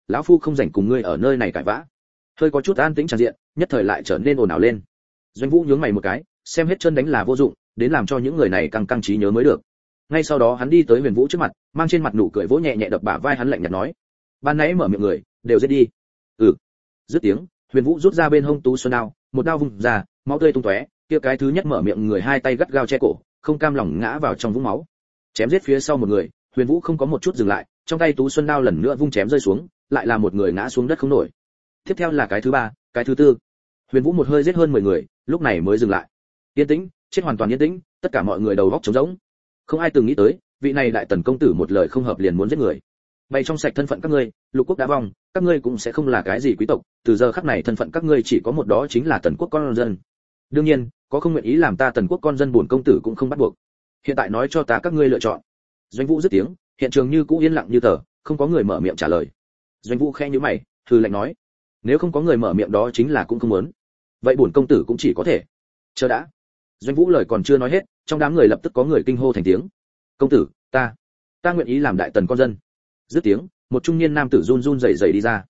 lão phu không rảnh cùng ngươi ở nơi này cãi vã. Hơi có chút an tĩnh tràn diện, nhất thời lại trở nên ồn ào lên. Doanh Vũ nhướng mày một cái, xem hết chân đánh là vô dụng, đến làm cho những người này căng trí nhớ mới được. Ngay sau đó hắn đi tới Huyền Vũ trước mặt, mang trên mặt nụ cười vỗ nhẹ nhẹ đập bả vai hắn, lạnh nhạt nói: ban nãy mở miệng người đều giết đi. Dứt tiếng, Huyền Vũ rút ra bên hông tú xuân đao, một đao vung ra, máu tươi tung tóe, kia cái thứ nhất mở miệng người hai tay gắt gao che cổ, không cam lòng ngã vào trong vũng máu. Chém giết phía sau một người, Huyền Vũ không có một chút dừng lại, trong tay tú xuân đao lần nữa vung chém rơi xuống, lại là một người ngã xuống đất không nổi. Tiếp theo là cái thứ ba, cái thứ tư. Huyền Vũ một hơi giết hơn 10 người, lúc này mới dừng lại. Yên tĩnh, chết hoàn toàn yên tĩnh, tất cả mọi người đầu óc trống rỗng. Không ai từng nghĩ tới, vị này đại tần công tử một lời không hợp liền muốn giết người. Bày trong sạch thân phận các ngươi, lục quốc đã vong, các ngươi cũng sẽ không là cái gì quý tộc, từ giờ khắc này thân phận các ngươi chỉ có một, đó chính là tần quốc con dân. Đương nhiên, có không nguyện ý làm ta tần quốc con dân bổn công tử cũng không bắt buộc. Hiện tại nói cho ta các ngươi lựa chọn. Doanh Vũ dứt tiếng, hiện trường như cũ yên lặng như tờ, không có người mở miệng trả lời. Doanh Vũ khẽ nhíu mày, hừ lạnh nói: nếu không có người mở miệng đó chính là cũng không muốn. Vậy bổn công tử cũng chỉ có thể chờ đã. Doanh Vũ lời còn chưa nói hết, trong đám người lập tức có người kinh hô thành tiếng: công tử, ta nguyện ý làm đại tần con dân. Dứt tiếng, một trung niên nam tử run run rẩy rẩy đi ra: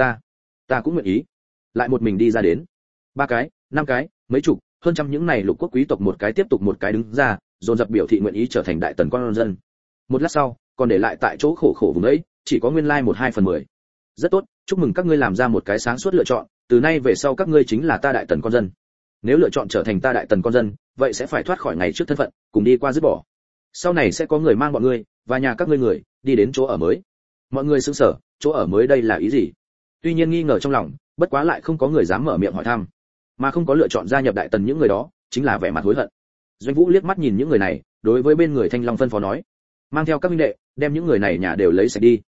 ta cũng nguyện ý. Lại một mình đi ra đến. 3 cái, 5 cái, mấy chục, hơn trăm những này lục quốc quý tộc một cái tiếp tục một cái đứng ra, dồn dập biểu thị nguyện ý trở thành đại tần con dân. Một lát sau, còn để lại tại chỗ khổ vùng ấy, chỉ có nguyên lai 1/2/10. Rất tốt, chúc mừng các ngươi làm ra một cái sáng suốt lựa chọn, từ nay về sau các ngươi chính là ta đại tần con dân. Nếu lựa chọn trở thành ta đại tần con dân, vậy sẽ phải thoát khỏi ngày trước thân phận, cùng đi qua dứt bỏ. Sau này sẽ có người mang bọn ngươi và nhà các ngươi người đi đến chỗ ở mới. Mọi người sững sờ, chỗ ở mới đây là ý gì? Tuy nhiên nghi ngờ trong lòng, bất quá lại không có người dám mở miệng hỏi thăm. Mà không có lựa chọn gia nhập đại tần những người đó, chính là vẻ mặt hối hận. Doanh Vũ liếc mắt nhìn những người này, đối với bên người Thanh Long phân phó nói: mang theo các huynh đệ, đem những người này nhà đều lấy sạch đi.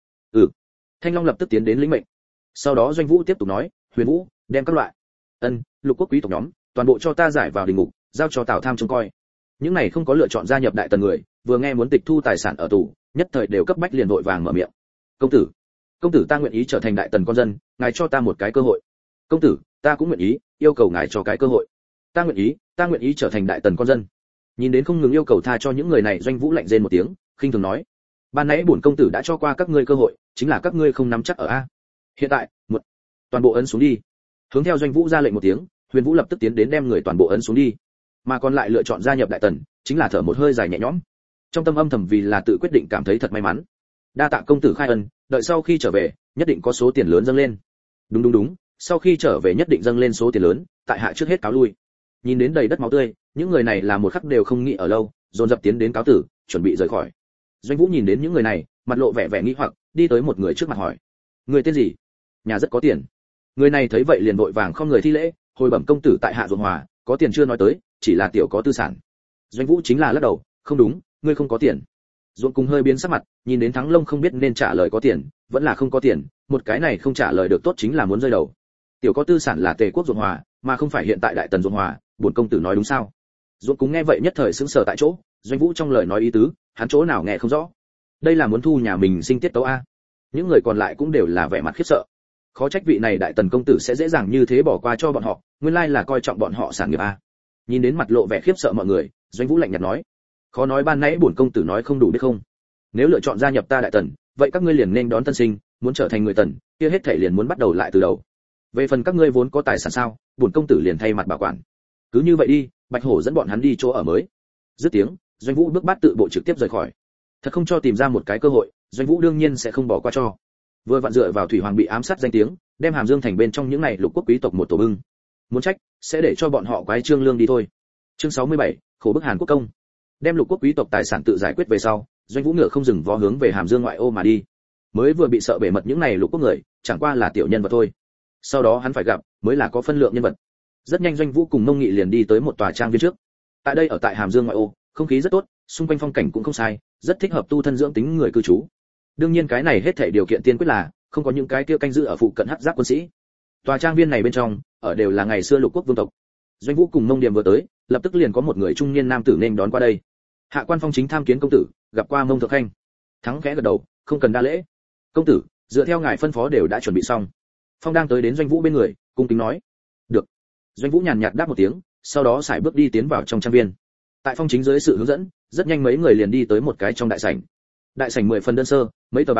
Thanh Long lập tức tiến đến lĩnh mệnh. Sau đó Doanh Vũ tiếp tục nói: Huyền Vũ, đem các loại lục quốc quý tộc nhóm toàn bộ cho ta giải vào đình ngục, giao cho Tào Tham trông coi. Những này không có lựa chọn gia nhập đại tần người, vừa nghe muốn tịch thu tài sản ở tù, nhất thời đều cấp bách liền vội vàng mở miệng: công tử ta nguyện ý trở thành đại tần con dân, ngài cho ta một cái cơ hội. Công tử, ta cũng nguyện ý, yêu cầu ngài cho cái cơ hội. Ta nguyện ý trở thành đại tần con dân. Nhìn đến không ngừng yêu cầu tha cho những người này, Doanh Vũ lạnh rên một tiếng, khinh thường nói: ban nãy bổn công tử đã cho qua các ngươi cơ hội, chính là các ngươi không nắm chắc ở a. Hiện tại, toàn bộ ấn xuống đi. Hướng theo Doanh Vũ ra lệnh một tiếng, Huyền Vũ lập tức tiến đến đem người toàn bộ ấn xuống đi. Mà còn lại lựa chọn gia nhập đại tần, chính là thở một hơi dài nhẹ nhõm. Trong tâm âm thầm vì là tự quyết định cảm thấy thật may mắn. Đa tạ công tử khai ân, đợi sau khi trở về, nhất định có số tiền lớn dâng lên. Đúng, sau khi trở về nhất định dâng lên số tiền lớn, tại hạ trước hết cáo lui. Nhìn đến đầy đất máu tươi, những người này là một khắc đều không nghĩ ở lâu, dồn dập tiến đến cáo tử, chuẩn bị rời khỏi. Doanh Vũ nhìn đến những người này, mặt lộ vẻ nghi hoặc, đi tới một người trước mặt hỏi: người tên gì? Nhà rất có tiền. Người này thấy vậy liền vội vàng không người thi lễ, hồi bẩm công tử tại hạ ruộng hòa, có tiền chưa nói tới, chỉ là tiểu có tư sản. Doanh Vũ chính là lắc đầu: không đúng, ngươi không có tiền. Ruộng cùng hơi biến sắc mặt, nhìn đến Thắng Long không biết nên trả lời có tiền vẫn là không có tiền, một cái này không trả lời được tốt chính là muốn rơi đầu. Tiểu có tư sản là Tề quốc ruộng hòa, mà không phải hiện tại đại tần ruộng hòa, bổn công tử nói đúng sao? Ruộng cùng nghe vậy nhất thời sững sờ tại chỗ, Doanh Vũ trong lời nói ý tứ, hắn chỗ nào nghe không rõ. Đây là muốn thu nhà mình sinh tiết tấu a. Những người còn lại cũng đều là vẻ mặt khiếp sợ. Khó trách vị này đại tần công tử sẽ dễ dàng như thế bỏ qua cho bọn họ, nguyên lai là coi trọng bọn họ sản nghiệp a. Nhìn đến mặt lộ vẻ khiếp sợ mọi người, Doanh Vũ lạnh nhạt nói: khó nói ban nãy bổn công tử nói không đủ biết không? Nếu lựa chọn gia nhập ta đại tần, vậy các ngươi liền nên đón tân sinh, muốn trở thành người tần, kia hết thảy liền muốn bắt đầu lại từ đầu. Về phần các ngươi vốn có tài sản sao, bổn công tử liền thay mặt bảo quản. Cứ như vậy đi, Bạch Hổ dẫn bọn hắn đi chỗ ở mới. Dứt tiếng, Doanh Vũ bước bát tự bộ trực tiếp rời khỏi. Thật không cho tìm ra một cái cơ hội, Doanh Vũ đương nhiên sẽ không bỏ qua cho. Vừa vặn dựa vào Thủy Hoàng bị ám sát danh tiếng, đem Hàm Dương thành bên trong những này lục quốc quý tộc một tổ bưng. Muốn trách, sẽ để cho bọn họ quái trương lương đi thôi. Chương 67, khổ bức Hàn Quốc công. Đem lục quốc quý tộc tài sản tự giải quyết về sau, Doanh Vũ ngựa không dừng vó hướng về Hàm Dương ngoại ô mà đi. Mới vừa bị sợ bể mật những này lục quốc người, chẳng qua là tiểu nhân vật thôi. Sau đó hắn phải gặp, mới là có phân lượng nhân vật. Rất nhanh Doanh Vũ cùng Mông Nghị liền đi tới một tòa trang viên trước. Tại đây ở tại Hàm Dương ngoại ô, không khí rất tốt, xung quanh phong cảnh cũng không sai, rất thích hợp tu thân dưỡng tính người cư trú. Đương nhiên cái này hết thảy điều kiện tiên quyết là không có những cái kia canh giữ ở phụ cận hắc giáp quân sĩ. Tòa trang viên này bên trong, ở đều là ngày xưa lục quốc vương tộc. Doanh Vũ cùng Mông Điềm vừa tới, lập tức liền có một người trung niên nam tử nên đón qua đây. Hạ quan Phong chính tham kiến công tử, gặp qua Mông thượng khanh. Thắng khẽ gật đầu, không cần đa lễ. Công tử, dựa theo ngài phân phó đều đã chuẩn bị xong. Phong đang tới đến Doanh Vũ bên người, cung kính nói. Được. Doanh Vũ nhàn nhạt đáp một tiếng, sau đó sải bước đi tiến vào trong trang viên. Tại Phong chính dưới sự hướng dẫn, rất nhanh mấy người liền đi tới một cái trong đại sảnh. Đại sảnh 10 phần đơn sơ, mấy tờ bàn,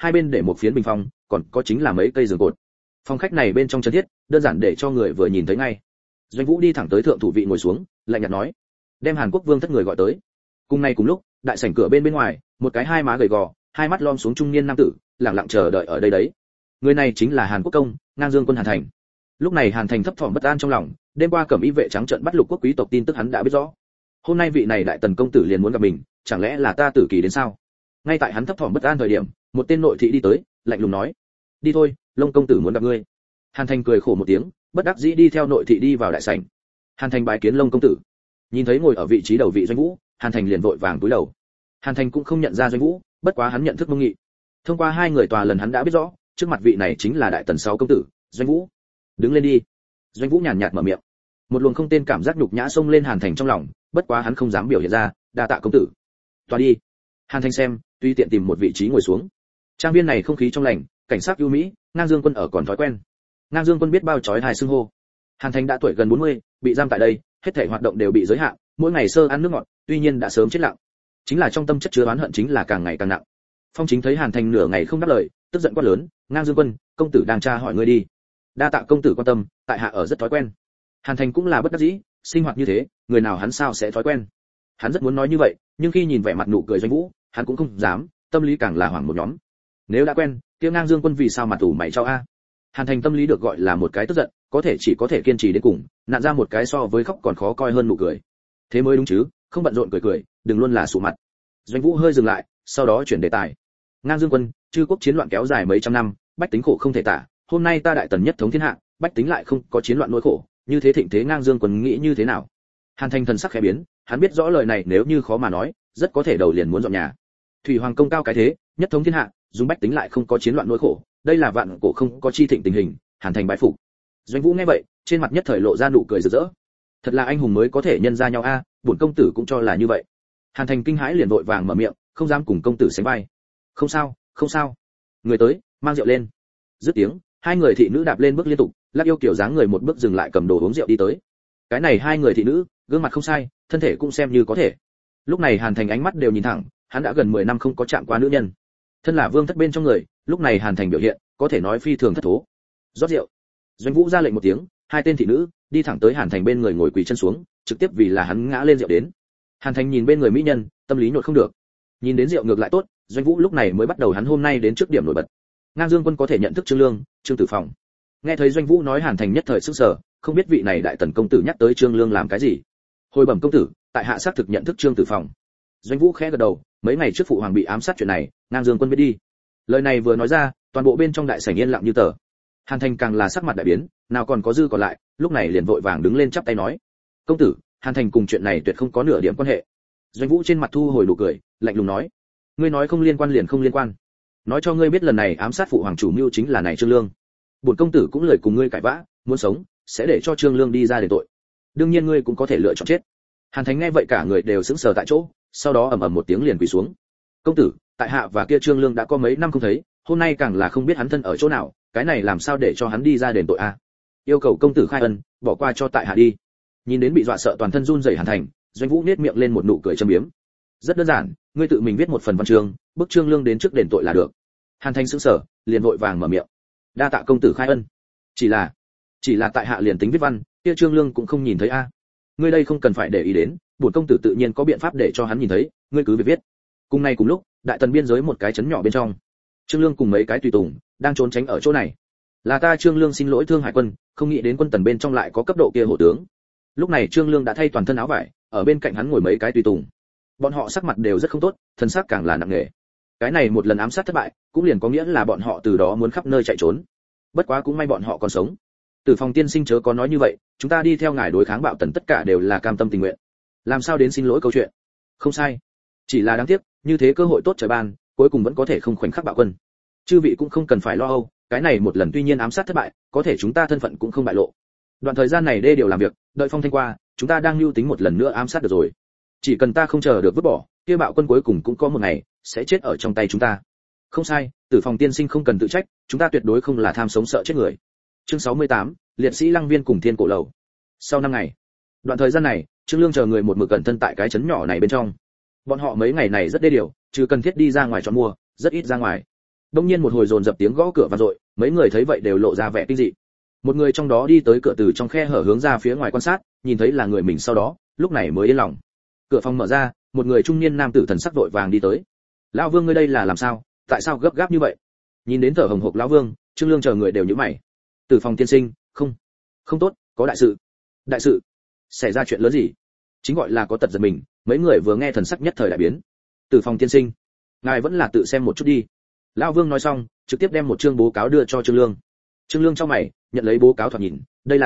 hai bên để một phiến bình phong, còn có chính là mấy cây giường cột. Phòng khách này bên trong chân thiết, đơn giản để cho người vừa nhìn thấy ngay. Doanh Vũ đi thẳng tới thượng thủ vị ngồi xuống, lạnh nhạt nói: "Đem Hàn Quốc Vương thất người gọi tới." Cùng lúc, đại sảnh cửa bên ngoài, một cái hai má gầy gò, hai mắt lom xuống trung niên nam tử, lặng lặng chờ đợi ở đây đấy. Người này chính là Hàn Quốc công, Ngang Dương quân Hàn Thành. Lúc này Hàn Thành thấp thỏm bất an trong lòng, đêm qua cẩm y vệ trắng trợn bắt lục quốc quý tộc tin tức hắn đã biết rõ. Hôm nay vị này đại tần công tử liền muốn gặp mình, chẳng lẽ là ta tử kỳ đến sao? Ngay tại hắn thấp thỏm bất an thời điểm, một tên nội thị đi tới, lạnh lùng nói: "Đi thôi, Long công tử muốn gặp ngươi." Hàn Thành cười khổ một tiếng, bất đắc dĩ đi theo nội thị đi vào đại sảnh. Hàn Thành bái kiến Long công tử. Nhìn thấy ngồi ở vị trí đầu vị Doanh Vũ, Hàn Thành liền vội vàng cúi đầu. Hàn Thành cũng không nhận ra Doanh Vũ, bất quá hắn nhận thức Mông Nghị. Thông qua hai người tòa lần hắn đã biết rõ, trước mặt vị này chính là đại tần sáu công tử, Doanh Vũ. "Đứng lên đi." Doanh Vũ nhàn nhạt mở miệng. Một luồng không tên cảm giác nhục nhã xông lên Hàn Thành trong lòng, bất quá hắn không dám biểu hiện ra, "Đa tạ công tử." "Tòa đi." Hàn Thành xem, tùy tiện tìm một vị trí ngồi xuống. Trang viên này không khí trong lành, cảnh sát ưu mỹ, Ngang Dương quân ở còn thói quen. Ngang Dương quân biết bao chói tai xưng hô. Hàn Thành đã tuổi gần 40, bị giam tại đây, hết thảy hoạt động đều bị giới hạn, mỗi ngày sơ ăn nước ngọt, tuy nhiên đã sớm chết lặng. Chính là trong tâm chất chứa oán hận chính là càng ngày càng nặng. Phong Chính thấy Hàn Thành nửa ngày không đáp lời, tức giận quát lớn: "Ngang Dương quân, công tử đang tra hỏi ngươi đi." "Đa tạ công tử quan tâm, tại hạ ở rất thói quen." Hàn Thành cũng là bất đắc dĩ, sinh hoạt như thế, người nào hắn sao sẽ thói quen. Hắn rất muốn nói như vậy, nhưng khi nhìn vẻ mặt nụ cười Doanh Vũ, hắn cũng không dám, tâm lý càng là hoảng một nhóm. Nếu đã quen, kia Ngang Dương quân vì sao mà tủ mày cho a? Hàn Thành tâm lý được gọi là một cái tức giận, chỉ có thể kiên trì đến cùng, nặn ra một cái so với khóc còn khó coi hơn nụ cười. Thế mới đúng chứ, không bận rộn cười, đừng luôn là sụ mặt. Doanh Vũ hơi dừng lại, sau đó chuyển đề tài. Ngang Dương quân, chư quốc chiến loạn kéo dài mấy trăm năm, bách tính khổ không thể tả, hôm nay ta đại tần nhất thống thiên hạ, bách tính lại không có chiến loạn nỗi khổ, như thế thịnh thế Ngang Dương quân nghĩ như thế nào? Hàn Thành thần sắc khẽ biến, hắn biết rõ lời này nếu như khó mà nói, rất có thể đầu liền muốn dọn nhà. Thủy Hoàng công cao cái thế, nhất thống thiên hạ, dùng bách tính lại không có chiến loạn nỗi khổ, đây là vạn cổ không có chi thịnh tình hình. Hàn Thành bái phục. Doanh Vũ nghe vậy, trên mặt nhất thời lộ ra nụ cười rực rỡ. Thật là anh hùng mới có thể nhân ra nhau a, bổn công tử cũng cho là như vậy. Hàn Thành kinh hãi liền vội vàng mở miệng, không dám cùng công tử sánh vai. Không sao, không sao. Người tới, mang rượu lên. Dứt tiếng, hai người thị nữ đạp lên bước liên tục, Lắc Yêu kiểu dáng người một bước dừng lại cầm đồ uống rượu đi tới. Cái này hai người thị nữ, gương mặt không sai, thân thể cũng xem như có thể. Lúc này Hàn Thành ánh mắt đều nhìn thẳng, hắn đã gần 10 năm không có chạm qua nữ nhân. Thân là vương thất bên trong người, lúc này Hàn Thành biểu hiện, có thể nói phi thường thất thố. Rót rượu. Doanh Vũ ra lệnh một tiếng, hai tên thị nữ đi thẳng tới Hàn Thành bên người ngồi quỳ chân xuống, trực tiếp vì là hắn ngã lên rượu đến. Hàn Thành nhìn bên người mỹ nhân, tâm lý nhột không được. Nhìn đến rượu ngược lại tốt, Doanh Vũ lúc này mới bắt đầu hắn hôm nay đến trước điểm nổi bật. Ngang Dương quân có thể nhận thức Trương Lương, Trương Tử Phòng. Nghe thấy Doanh Vũ nói Hàn Thành nhất thời sửng sở, không biết vị này đại tần công tử nhắc tới Trương Lương làm cái gì. Hồi bẩm công tử, tại hạ xác thực nhận thức Trương Tử Phòng. Doanh Vũ khẽ gật đầu, mấy ngày trước phụ hoàng bị ám sát chuyện này, Ngang Dương quân biết đi. Lời này vừa nói ra, toàn bộ bên trong đại sảnh yên lặng như tờ. Hàn Thành càng là sắc mặt đại biến, nào còn có dư còn lại, lúc này liền vội vàng đứng lên chắp tay nói: "Công tử, Hàn Thành cùng chuyện này tuyệt không có nửa điểm quan hệ." Doanh Vũ trên mặt thu hồi nụ cười, lạnh lùng nói: "Ngươi nói không liên quan liền không liên quan. Nói cho ngươi biết lần này ám sát phụ hoàng chủ mưu chính là này Trương Lương. Bổn công tử cũng lời cùng ngươi cãi vã, muốn sống, sẽ để cho Trương Lương đi ra đền tội. Đương nhiên ngươi cũng có thể lựa chọn chết." Hàn Thành nghe vậy cả người đều sững sờ tại chỗ, sau đó ầm ầm một tiếng liền quỳ xuống. "Công tử, tại hạ và kia Trương Lương đã có mấy năm không thấy, hôm nay càng là không biết hắn thân ở chỗ nào, cái này làm sao để cho hắn đi ra đền tội a? Yêu cầu công tử khai ân, bỏ qua cho tại hạ đi." Nhìn đến bị dọa sợ toàn thân run rẩy Hàn Thành, Doanh Vũ nhếch miệng lên một nụ cười châm biếm. "Rất đơn giản, ngươi tự mình viết một phần văn chương, bức Trương Lương đến trước đền tội là được." Hàn Thành sững sờ, liền vội vàng mở miệng: "Đa tạ công tử khai ân. Chỉ là tại hạ liền tính viết văn, kia Trương Lương cũng không nhìn thấy a. Ngươi đây không cần phải để ý đến, bổn công tử tự nhiên có biện pháp để cho hắn nhìn thấy, ngươi cứ việc viết." Cùng ngày cùng lúc, đại tần biên giới một cái trấn nhỏ bên trong, Trương Lương cùng mấy cái tùy tùng đang trốn tránh ở chỗ này. "Là ta Trương Lương xin lỗi Thương Hải quân, không nghĩ đến quân tần bên trong lại có cấp độ kia hổ tướng." Lúc này Trương Lương đã thay toàn thân áo vải, ở bên cạnh hắn ngồi mấy cái tùy tùng. Bọn họ sắc mặt đều rất không tốt, thân xác càng là nặng nề. Cái này một lần ám sát thất bại, cũng liền có nghĩa là bọn họ từ đó muốn khắp nơi chạy trốn. Bất quá cũng may bọn họ còn sống. Tử Phòng tiên sinh chớ có nói như vậy, chúng ta đi theo ngài đối kháng bạo tần tất cả đều là cam tâm tình nguyện. Làm sao đến xin lỗi câu chuyện? Không sai. Chỉ là đáng tiếc, như thế cơ hội tốt trời ban, cuối cùng vẫn có thể không khoảnh khắc bạo quân. Chư vị cũng không cần phải lo âu, cái này một lần tuy nhiên ám sát thất bại, có thể chúng ta thân phận cũng không bại lộ. Đoạn thời gian này đê điều làm việc, đợi phong thanh qua, chúng ta đang lưu tính một lần nữa ám sát được rồi. Chỉ cần ta không chờ được vứt bỏ, kia bạo quân cuối cùng cũng có một ngày sẽ chết ở trong tay chúng ta. Không sai, Tử Phòng tiên sinh không cần tự trách, chúng ta tuyệt đối không là tham sống sợ chết người. Chương 68, liệt sĩ Lăng Viên cùng Thiên Cổ Lầu. Sau 5 ngày, đoạn thời gian này, Trương Lương chờ người một mực cẩn thân tại cái trấn nhỏ này bên trong. Bọn họ mấy ngày này rất đê điều, trừ cần thiết đi ra ngoài chọn mua, rất ít ra ngoài. Đông nhiên một hồi dồn dập tiếng gõ cửa vang dội, mấy người thấy vậy đều lộ ra vẻ kinh dị. Một người trong đó đi tới cửa từ trong khe hở hướng ra phía ngoài quan sát, nhìn thấy là người mình sau đó, lúc này mới yên lòng. Cửa phòng mở ra, một người trung niên nam tử thần sắc vội vàng đi tới. Lão Vương ngươi đây là làm sao? Tại sao gấp gáp như vậy? Nhìn đến thở hổn hộc lão Vương, Trương Lương chờ người đều nhíu mày. Tử Phòng tiên sinh, không tốt, có đại sự. Đại sự? Xảy ra chuyện lớn gì? Chính gọi là có tật giật mình, mấy người vừa nghe thần sắc nhất thời đại biến. Tử Phòng tiên sinh, ngài vẫn là tự xem một chút đi. Lão Vương nói xong, trực tiếp đem một chương bố cáo đưa cho Trương Lương. Trương Lương trong mày, nhận lấy bố cáo thoạt nhìn, đây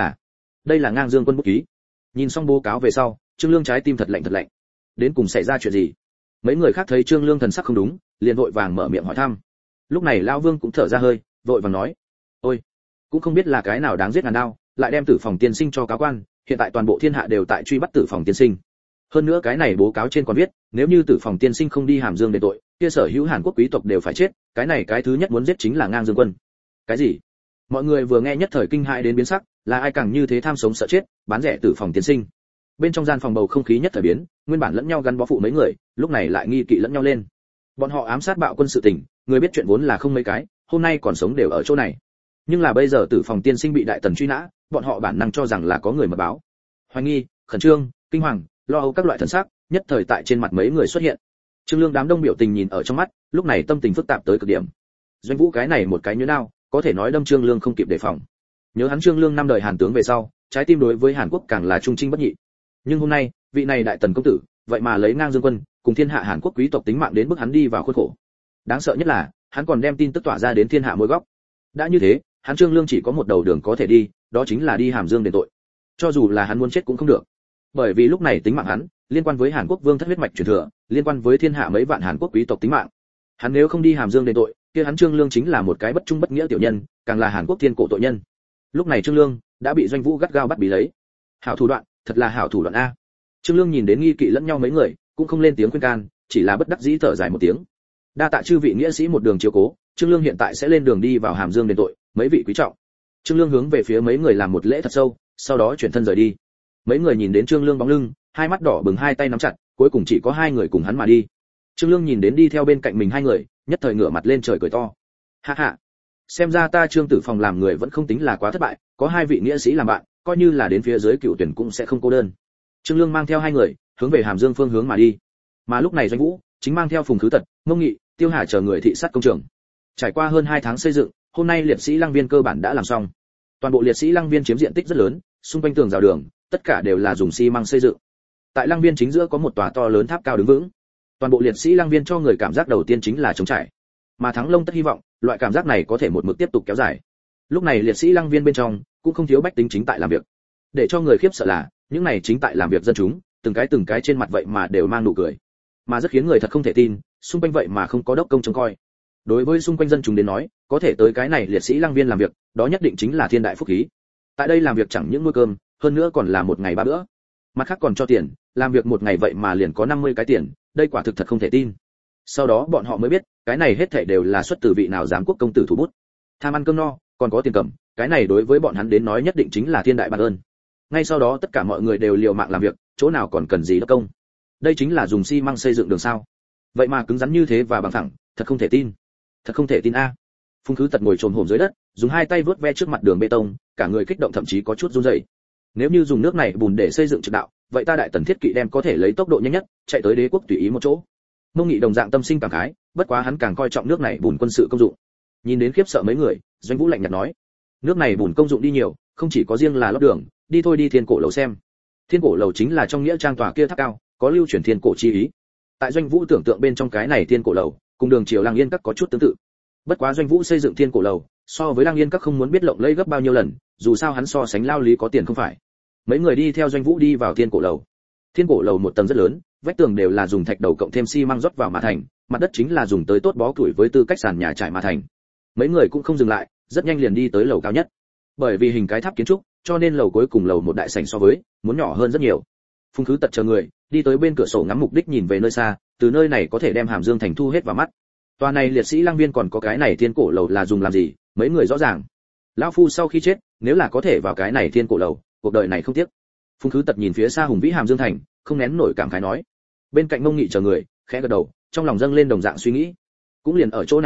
là Ngang Dương quân bút ký. Nhìn xong bố cáo về sau, Trương Lương trái tim thật lạnh. Đến cùng xảy ra chuyện gì? Mấy người khác thấy Trương Lương thần sắc không đúng, liền vội vàng mở miệng hỏi thăm. Lúc này Lão Vương cũng thở ra hơi, vội vàng nói: "Ôi, cũng không biết là cái nào đáng giết ngàn đao, lại đem Tử Phòng tiên sinh cho cáo quan, hiện tại toàn bộ thiên hạ đều tại truy bắt Tử Phòng tiên sinh. Hơn nữa cái này bố cáo trên còn viết, nếu như Tử Phòng tiên sinh không đi Hàm Dương đền tội, kia sở hữu Hàn Quốc quý tộc đều phải chết, cái này cái thứ nhất muốn giết chính là Ngang Dương quân." Cái gì? Mọi người vừa nghe nhất thời kinh hãi đến biến sắc, là ai càng như thế tham sống sợ chết, bán rẻ Tử Phòng tiên sinh. Bên trong gian phòng bầu không khí nhất thời biến, nguyên bản lẫn nhau gắn bó phụ mấy người, lúc này lại nghi kỵ lẫn nhau lên. Bọn họ ám sát bạo quân sự tình, người biết chuyện vốn là không mấy cái, hôm nay còn sống đều ở chỗ này. Nhưng là bây giờ Tử Phòng tiên sinh bị đại tần truy nã, bọn họ bản năng cho rằng là có người mật báo. Hoài nghi, khẩn trương, kinh hoàng, lo âu các loại thần sắc, nhất thời tại trên mặt mấy người xuất hiện. Trương Lương đám đông biểu tình nhìn ở trong mắt, lúc này tâm tình phức tạp tới cực điểm. Doanh Vũ cái này một cái nhớ nào, có thể nói đâm Trương Lương không kịp đề phòng. Nhớ hắn Trương Lương năm đời Hàn tướng về sau, trái tim đối với Hàn Quốc càng là trung trinh bất nhị. Nhưng hôm nay, vị này đại tần công tử, vậy mà lấy Ngang Dương quân, cùng thiên hạ Hàn Quốc quý tộc tính mạng đến bức hắn đi vào khuôn khổ. Đáng sợ nhất là, hắn còn đem tin tức tỏa ra đến thiên hạ mỗi góc. Đã như thế, hắn Trương Lương chỉ có một đầu đường có thể đi, đó chính là đi Hàm Dương đền tội. Cho dù là hắn muốn chết cũng không được. Bởi vì lúc này tính mạng hắn, liên quan với Hàn Quốc vương thất huyết mạch truyền thừa, liên quan với thiên hạ mấy vạn Hàn Quốc quý tộc tính mạng. Hắn nếu không đi Hàm Dương đền tội, kia hắn Trương Lương chính là một cái bất trung bất nghĩa tiểu nhân, càng là Hàn Quốc thiên cổ tội nhân. Lúc này Trương Lương đã bị Doanh Vũ gắt gao bắt bí lấy. Hảo thủ đoạn, thật là hảo thủ đoạn a. Trương Lương nhìn đến nghi kỵ lẫn nhau mấy người, cũng không lên tiếng khuyên can, chỉ là bất đắc dĩ thở dài một tiếng. Đa tạ chư vị nghĩa sĩ một đường chiếu cố, Trương Lương hiện tại sẽ lên đường đi vào Hàm Dương đền tội, mấy vị quý trọng. Trương Lương hướng về phía mấy người làm một lễ thật sâu, sau đó chuyển thân rời đi. Mấy người nhìn đến Trương Lương bóng lưng, hai mắt đỏ bừng hai tay nắm chặt, cuối cùng chỉ có hai người cùng hắn mà đi. Trương Lương nhìn đến đi theo bên cạnh mình hai người, nhất thời ngửa mặt lên trời cười to. Ha ha, xem ra ta Trương Tử Phòng làm người vẫn không tính là quá thất bại, có hai vị nghĩa sĩ làm bạn, coi như là đến phía dưới cựu tuyển cũng sẽ không cô đơn. Trương Lương mang theo hai người, hướng về Hàm Dương phương hướng mà đi. Mà lúc này Doanh Vũ chính mang theo Phùng Khứ Tật, Mông Nghị, Tiêu Hà chờ người thị sát công trường. Trải qua hơn 2 tháng xây dựng, hôm nay liệt sĩ lăng viên cơ bản đã làm xong. Toàn bộ liệt sĩ lăng viên chiếm diện tích rất lớn, xung quanh tường rào đường, tất cả đều là dùng xi măng xây dựng. Tại lăng viên chính giữa có một tòa to lớn tháp cao đứng vững. Toàn bộ liệt sĩ lăng viên cho người cảm giác đầu tiên chính là trống trải. Mà Thắng Long tất hy vọng, loại cảm giác này có thể một mực tiếp tục kéo dài. Lúc này liệt sĩ lăng viên bên trong cũng không thiếu bách tính chính tại làm việc. Để cho người khiếp sợ là, những này chính tại làm việc dân chúng, từng cái trên mặt vậy mà đều mang nụ cười. Mà rất khiến người thật không thể tin, xung quanh vậy mà không có đốc công trông coi. Đối với xung quanh dân chúng đến nói, có thể tới cái này liệt sĩ lăng viên làm việc, đó nhất định chính là thiên đại phúc khí. Tại đây làm việc chẳng những nuôi cơm, hơn nữa còn là một ngày 3 bữa. Mặt khác còn cho tiền, làm việc một ngày vậy mà liền có 50 cái tiền, đây quả thực thật không thể tin. Sau đó bọn họ mới biết, cái này hết thảy đều là xuất từ vị nào giám quốc công tử thủ bút. Tham ăn cơm no, còn có tiền cầm, cái này đối với bọn hắn đến nói nhất định chính là thiên đại ban ơn. Ngay sau đó tất cả mọi người đều liều mạng làm việc, chỗ nào còn cần gì đốc công. Đây chính là dùng xi măng xây dựng đường sao? Vậy mà cứng rắn như thế và bằng phẳng, thật không thể tin. Thật không thể tin a. Phùng Khứ Tật ngồi chồm hổm dưới đất, dùng hai tay vớt ve trước mặt đường bê tông, cả người kích động thậm chí có chút run rẩy. Nếu như dùng nước này bùn để xây dựng trực đạo, vậy ta đại tần thiết kỵ đem có thể lấy tốc độ nhanh nhất chạy tới đế quốc tùy ý một chỗ. Mông Nghị đồng dạng tâm sinh cảm khái, bất quá hắn càng coi trọng nước này bùn quân sự công dụng. Nhìn đến khiếp sợ mấy người, Doanh Vũ lạnh nhạt nói: nước này bùn công dụng đi nhiều, không chỉ có riêng là lót đường, đi thôi đi Thiên Cổ lầu xem. Thiên Cổ lầu chính là trong nghĩa trang tòa kia tháp cao, có lưu truyền thiên cổ chi ý. Tại Doanh Vũ tưởng tượng bên trong cái này Thiên Cổ lầu, cùng đường triều Lăng Yên các có chút tương tự. Bất quá Doanh Vũ xây dựng Thiên Cổ lầu, so với Lăng Yên các không muốn biết lộng lẫy gấp bao nhiêu lần, dù sao hắn so sánh lao lý có tiền không phải. Mấy người đi theo Doanh Vũ đi vào Thiên Cổ lầu. Thiên Cổ lầu một tầng rất lớn, vách tường đều là dùng thạch đầu cộng thêm xi măng rót vào mà thành, mặt đất chính là dùng tới tốt bó củi với tư cách sàn nhà trải mà thành. Mấy người cũng không dừng lại, rất nhanh liền đi tới lầu cao nhất. Bởi vì hình cái tháp kiến trúc, cho nên lầu cuối cùng lầu một đại sảnh so với muốn nhỏ hơn rất nhiều. Phùng Khứ Tật chờ người đi tới bên cửa sổ ngắm mục đích nhìn về nơi xa, từ nơi này có thể đem Hàm Dương thành thu hết vào mắt. Tòa này liệt sĩ lăng viên còn có cái này Thiên Cổ lầu là dùng làm gì, mấy người rõ ràng. Lão phu sau khi chết, nếu là có thể vào cái này Thiên Cổ lầu, cuộc đời này không tiếc. Phùng Khứ Tật nhìn phía xa hùng vĩ Hàm Dương thành, không nén nổi cảm khái nói. Bên cạnh Mông Nghị chờ người khẽ gật đầu, trong lòng dâng lên đồng dạng suy nghĩ. Cũng liền ở chỗ này lúc,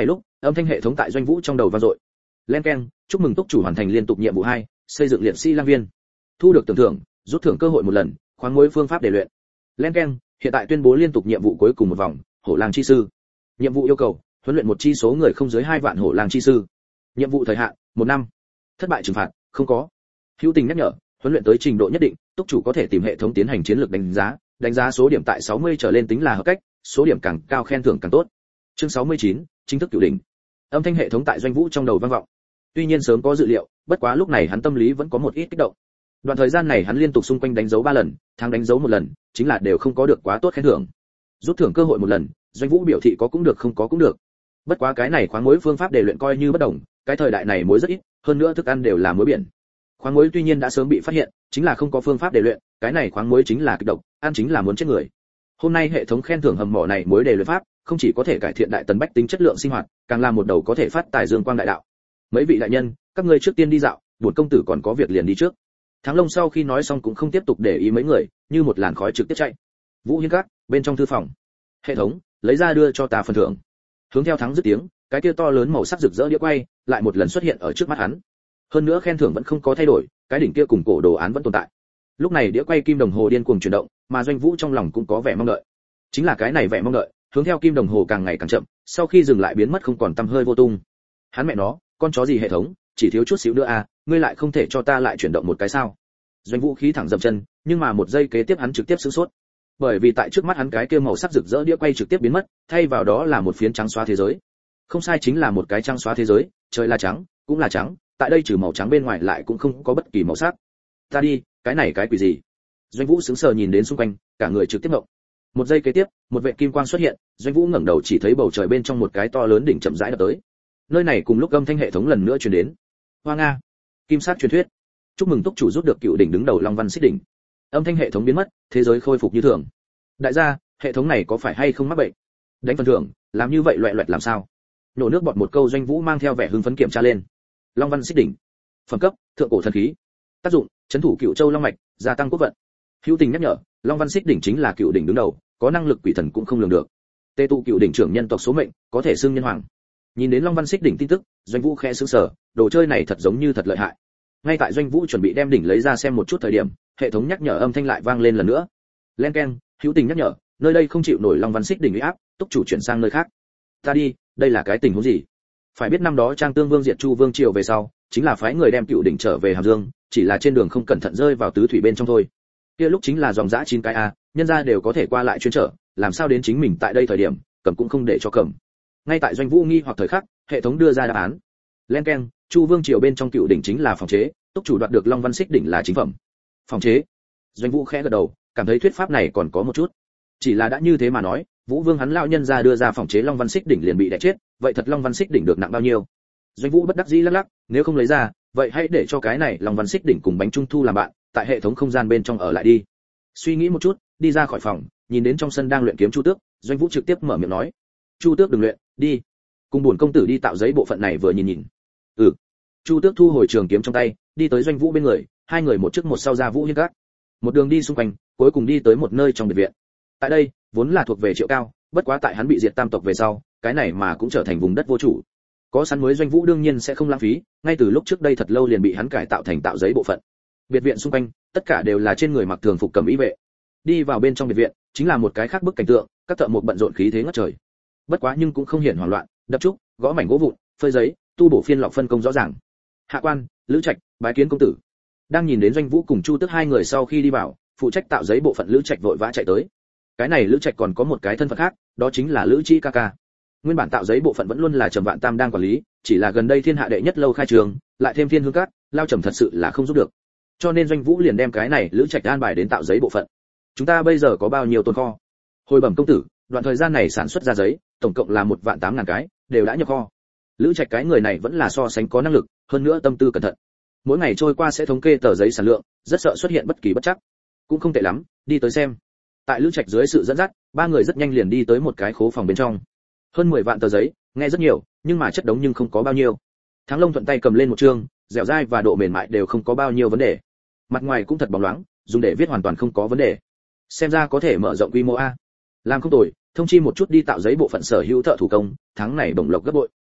âm thanh hệ thống tại Doanh Vũ trong đầu vang dội. Len keng, chúc mừng túc chủ hoàn thành liên tục nhiệm vụ 2, xây dựng liệt sĩ lang viên. Thu được tưởng thưởng, rút thưởng cơ hội một lần, khoáng muối phương pháp để luyện. Len keng, hiện tại tuyên bố liên tục nhiệm vụ cuối cùng một vòng, hổ lang chi sư. Nhiệm vụ yêu cầu, huấn luyện một chi số người không dưới 2 vạn hổ lang chi sư. Nhiệm vụ thời hạn, 1 năm. Thất bại trừng phạt, không có. Hữu tình nhắc nhở, huấn luyện tới trình độ nhất định, túc chủ có thể tìm hệ thống tiến hành chiến lược đánh giá số điểm tại 60 trở lên tính là hợp cách, số điểm càng cao khen thưởng càng tốt. Chương 69, chính thức cửu đỉnh. Âm thanh hệ thống tại Doanh Vũ trong đầu vang vọng. Tuy nhiên sớm có dự liệu, bất quá lúc này hắn tâm lý vẫn có một ít kích động. Đoạn thời gian này hắn liên tục xung quanh đánh dấu 3 lần, thắng đánh dấu 1 lần, chính là đều không có được quá tốt khen thưởng. Rút thưởng cơ hội 1 lần, Doanh Vũ biểu thị có cũng được không có cũng được. Bất quá cái này khoáng muối phương pháp để luyện coi như bất đồng, cái thời đại này muối rất ít, hơn nữa thức ăn đều là muối biển. Khoáng muối tuy nhiên đã sớm bị phát hiện, chính là không có phương pháp để luyện, cái này khoáng muối chính là kịch độc, ăn chính là muốn chết người. Hôm nay hệ thống khen thưởng hầm mỏ này muối để luyện pháp, không chỉ có thể cải thiện đại tần bách tính chất lượng sinh hoạt, càng là một đầu có thể phát tài dương quang đại đạo. Mấy vị đại nhân, các ngươi trước tiên đi dạo, bổn công tử còn có việc liền đi trước. Thắng Long sau khi nói xong cũng không tiếp tục để ý mấy người, như một làn khói trực tiếp chạy. Vũ Hiên Các, bên trong thư phòng. Hệ thống, lấy ra đưa cho ta phần thưởng. Hướng theo Thắng dứt tiếng, cái kia to lớn màu sắc rực rỡ đĩa quay lại một lần xuất hiện ở trước mắt hắn. Hơn nữa khen thưởng vẫn không có thay đổi, cái đỉnh kia cùng cổ đồ án vẫn tồn tại. Lúc này đĩa quay kim đồng hồ điên cuồng chuyển động, mà Doanh Vũ trong lòng cũng có vẻ mong đợi. Chính là cái này vẻ mong đợi, hướng theo kim đồng hồ càng ngày càng chậm, sau khi dừng lại biến mất không còn tăm hơi vô tung. Hắn mẹ nó, con chó gì hệ thống, chỉ thiếu chút xíu nữa à, ngươi lại không thể cho ta lại chuyển động một cái sao? Doanh Vũ khí thẳng dậm chân, nhưng mà một giây kế tiếp hắn trực tiếp sửng sốt. Bởi vì tại trước mắt hắn cái kia màu sắc rực rỡ đĩa quay trực tiếp biến mất, thay vào đó là một phiến trắng xóa thế giới. Không sai, chính là một cái trắng xóa thế giới, trời là trắng, cũng là trắng, tại đây trừ màu trắng bên ngoài lại cũng không có bất kỳ màu sắc. Ta đi, cái này cái quỷ gì? Doanh Vũ sững sờ nhìn đến xung quanh, cả người trực tiếp ngộng. Một giây kế tiếp, một vệt kim quang xuất hiện, Doanh Vũ ngẩng đầu chỉ thấy bầu trời bên trong một cái to lớn đỉnh chậm rãi đập tới. Nơi này cùng lúc âm thanh hệ thống lần nữa truyền đến. Hoa Nga, kim sát truyền thuyết. Chúc mừng túc chủ rút được cựu đỉnh đứng đầu Long Văn Xích đỉnh. Âm thanh hệ thống biến mất, thế giới khôi phục như thường. Đại gia, hệ thống này có phải hay không mắc bệnh? Đánh phần thưởng, làm như vậy loẹt loẹt làm sao? Nổ nước bọt một câu, Doanh Vũ mang theo vẻ hưng phấn kiểm tra lên. Long Văn Xích đỉnh. Phẩm cấp, thượng cổ thần khí. Tác dụng, trấn thủ Cựu Châu Long mạch, gia tăng quốc vận. Hữu tình nhắc nhở, Long Văn Xích đỉnh chính là cựu đỉnh đứng đầu, có năng lực quỷ thần cũng không lường được. Tê tụ cựu đỉnh trưởng nhân tộc số mệnh, có thể xưng nhân hoàng. Nhìn đến Long Văn Xích đỉnh tin tức, Doanh Vũ khẽ sững sờ, đồ chơi này thật giống như thật lợi hại. Ngay tại Doanh Vũ chuẩn bị đem đỉnh lấy ra xem một chút thời điểm, hệ thống nhắc nhở âm thanh lại vang lên lần nữa. Len keng, Hữu tình nhắc nhở, nơi đây không chịu nổi Long Văn Xích đỉnh uy áp, túc chủ chuyển sang nơi khác. Ta đi, đây là cái tình huống gì? Phải biết năm đó Trang Tương Vương diệt Chu Vương triều về sau, chính là phái người đem cựu đỉnh trở về Hàm Dương, chỉ là trên đường không cẩn thận rơi vào tứ thủy bên trong thôi. Kia lúc chính là dòng dã 9 cái a, nhân gia đều có thể qua lại chuyên trở, làm sao đến chính mình tại đây thời điểm, cầm cũng không để cho cầm. Ngay tại Doanh Vũ nghi hoặc thời khắc, hệ thống đưa ra đáp án. Len keng, Chu Vương triều bên trong cựu đỉnh chính là phòng chế, túc chủ đoạt được Long Văn Xích đỉnh là chính phẩm. Phòng chế? Doanh Vũ khẽ gật đầu, cảm thấy thuyết pháp này còn có một chút. Chỉ là đã như thế mà nói, Vũ Vương hắn lão nhân gia đưa ra phòng chế Long Văn Xích đỉnh liền bị đè chết, vậy thật Long Văn Xích đỉnh được nặng bao nhiêu? Doanh Vũ bất đắc dĩ lắc lắc, nếu không lấy ra, vậy hãy để cho cái này Long Văn Xích đỉnh cùng bánh trung thu làm bạn, tại hệ thống không gian bên trong ở lại đi. Suy nghĩ một chút, đi ra khỏi phòng, nhìn đến trong sân đang luyện kiếm Chu Tước, Doanh Vũ trực tiếp mở miệng nói: "Chu Tước đừng luyện, đi. Cùng buồn công tử đi tạo giấy bộ phận này vừa nhìn nhìn." "Ừ." Chu Tước thu hồi trường kiếm trong tay, đi tới Doanh Vũ bên người, hai người một trước một sau ra Vũ Hiên Các. Một đường đi xung quanh, cuối cùng đi tới một nơi trong biệt viện. Tại đây, vốn là thuộc về Triệu Cao, bất quá tại hắn bị diệt tam tộc về sau, cái này mà cũng trở thành vùng đất vô chủ. Có sẵn mới Doanh Vũ đương nhiên sẽ không lãng phí, ngay từ lúc trước đây thật lâu liền bị hắn cải tạo thành tạo giấy bộ phận. Biệt viện xung quanh, tất cả đều là trên người mặc thường phục cẩm y vệ. Đi vào bên trong biệt viện, chính là một cái khác bức cảnh tượng, các thợ mộc bận rộn khí thế ngất trời. Bất quá nhưng cũng không hiển hoảng loạn, đập trúc, gõ mảnh gỗ vụn, phơi giấy, tu bổ phiên lọc phân công rõ ràng. Hạ quan, Lữ Trạch, bái kiến công tử. Đang nhìn đến Doanh Vũ cùng Chu Tước hai người sau khi đi vào, phụ trách tạo giấy bộ phận Lữ Trạch vội vã chạy tới. Cái này Lữ Trạch còn có một cái thân phận khác, đó chính là Lữ Chi ca ca. Nguyên bản tạo giấy bộ phận vẫn luôn là Trầm Vạn Tam đang quản lý, chỉ là gần đây thiên hạ đệ nhất lâu khai trường, lại thêm Thiên Hương Các, lao Trầm thật sự là không giúp được. Cho nên Doanh Vũ liền đem cái này Lữ Trạch an bài đến tạo giấy bộ phận. Chúng ta bây giờ có bao nhiêu tồn kho? Hồi bẩm công tử, đoạn thời gian này sản xuất ra giấy, tổng cộng là 1.800.000 cái, đều đã nhập kho. Lữ Trạch cái người này vẫn là so sánh có năng lực, hơn nữa tâm tư cẩn thận. Mỗi ngày trôi qua sẽ thống kê tờ giấy sản lượng, rất sợ xuất hiện bất kỳ bất trắc. Cũng không tệ lắm, đi tới xem. Tại Lữ Trạch dưới sự dẫn dắt, ba người rất nhanh liền đi tới một cái khố phòng bên trong. Hơn 10 vạn tờ giấy, nghe rất nhiều, nhưng mà chất đống nhưng không có bao nhiêu. Thắng Long thuận tay cầm lên một chương, dẻo dai và độ mềm mại đều không có bao nhiêu vấn đề. Mặt ngoài cũng thật bóng loáng, dùng để viết hoàn toàn không có vấn đề. Xem ra có thể mở rộng quy mô a. Làm không tồi, thông chi một chút đi tạo giấy bộ phận sở hữu thợ thủ công, tháng này bổng lộc gấp bội.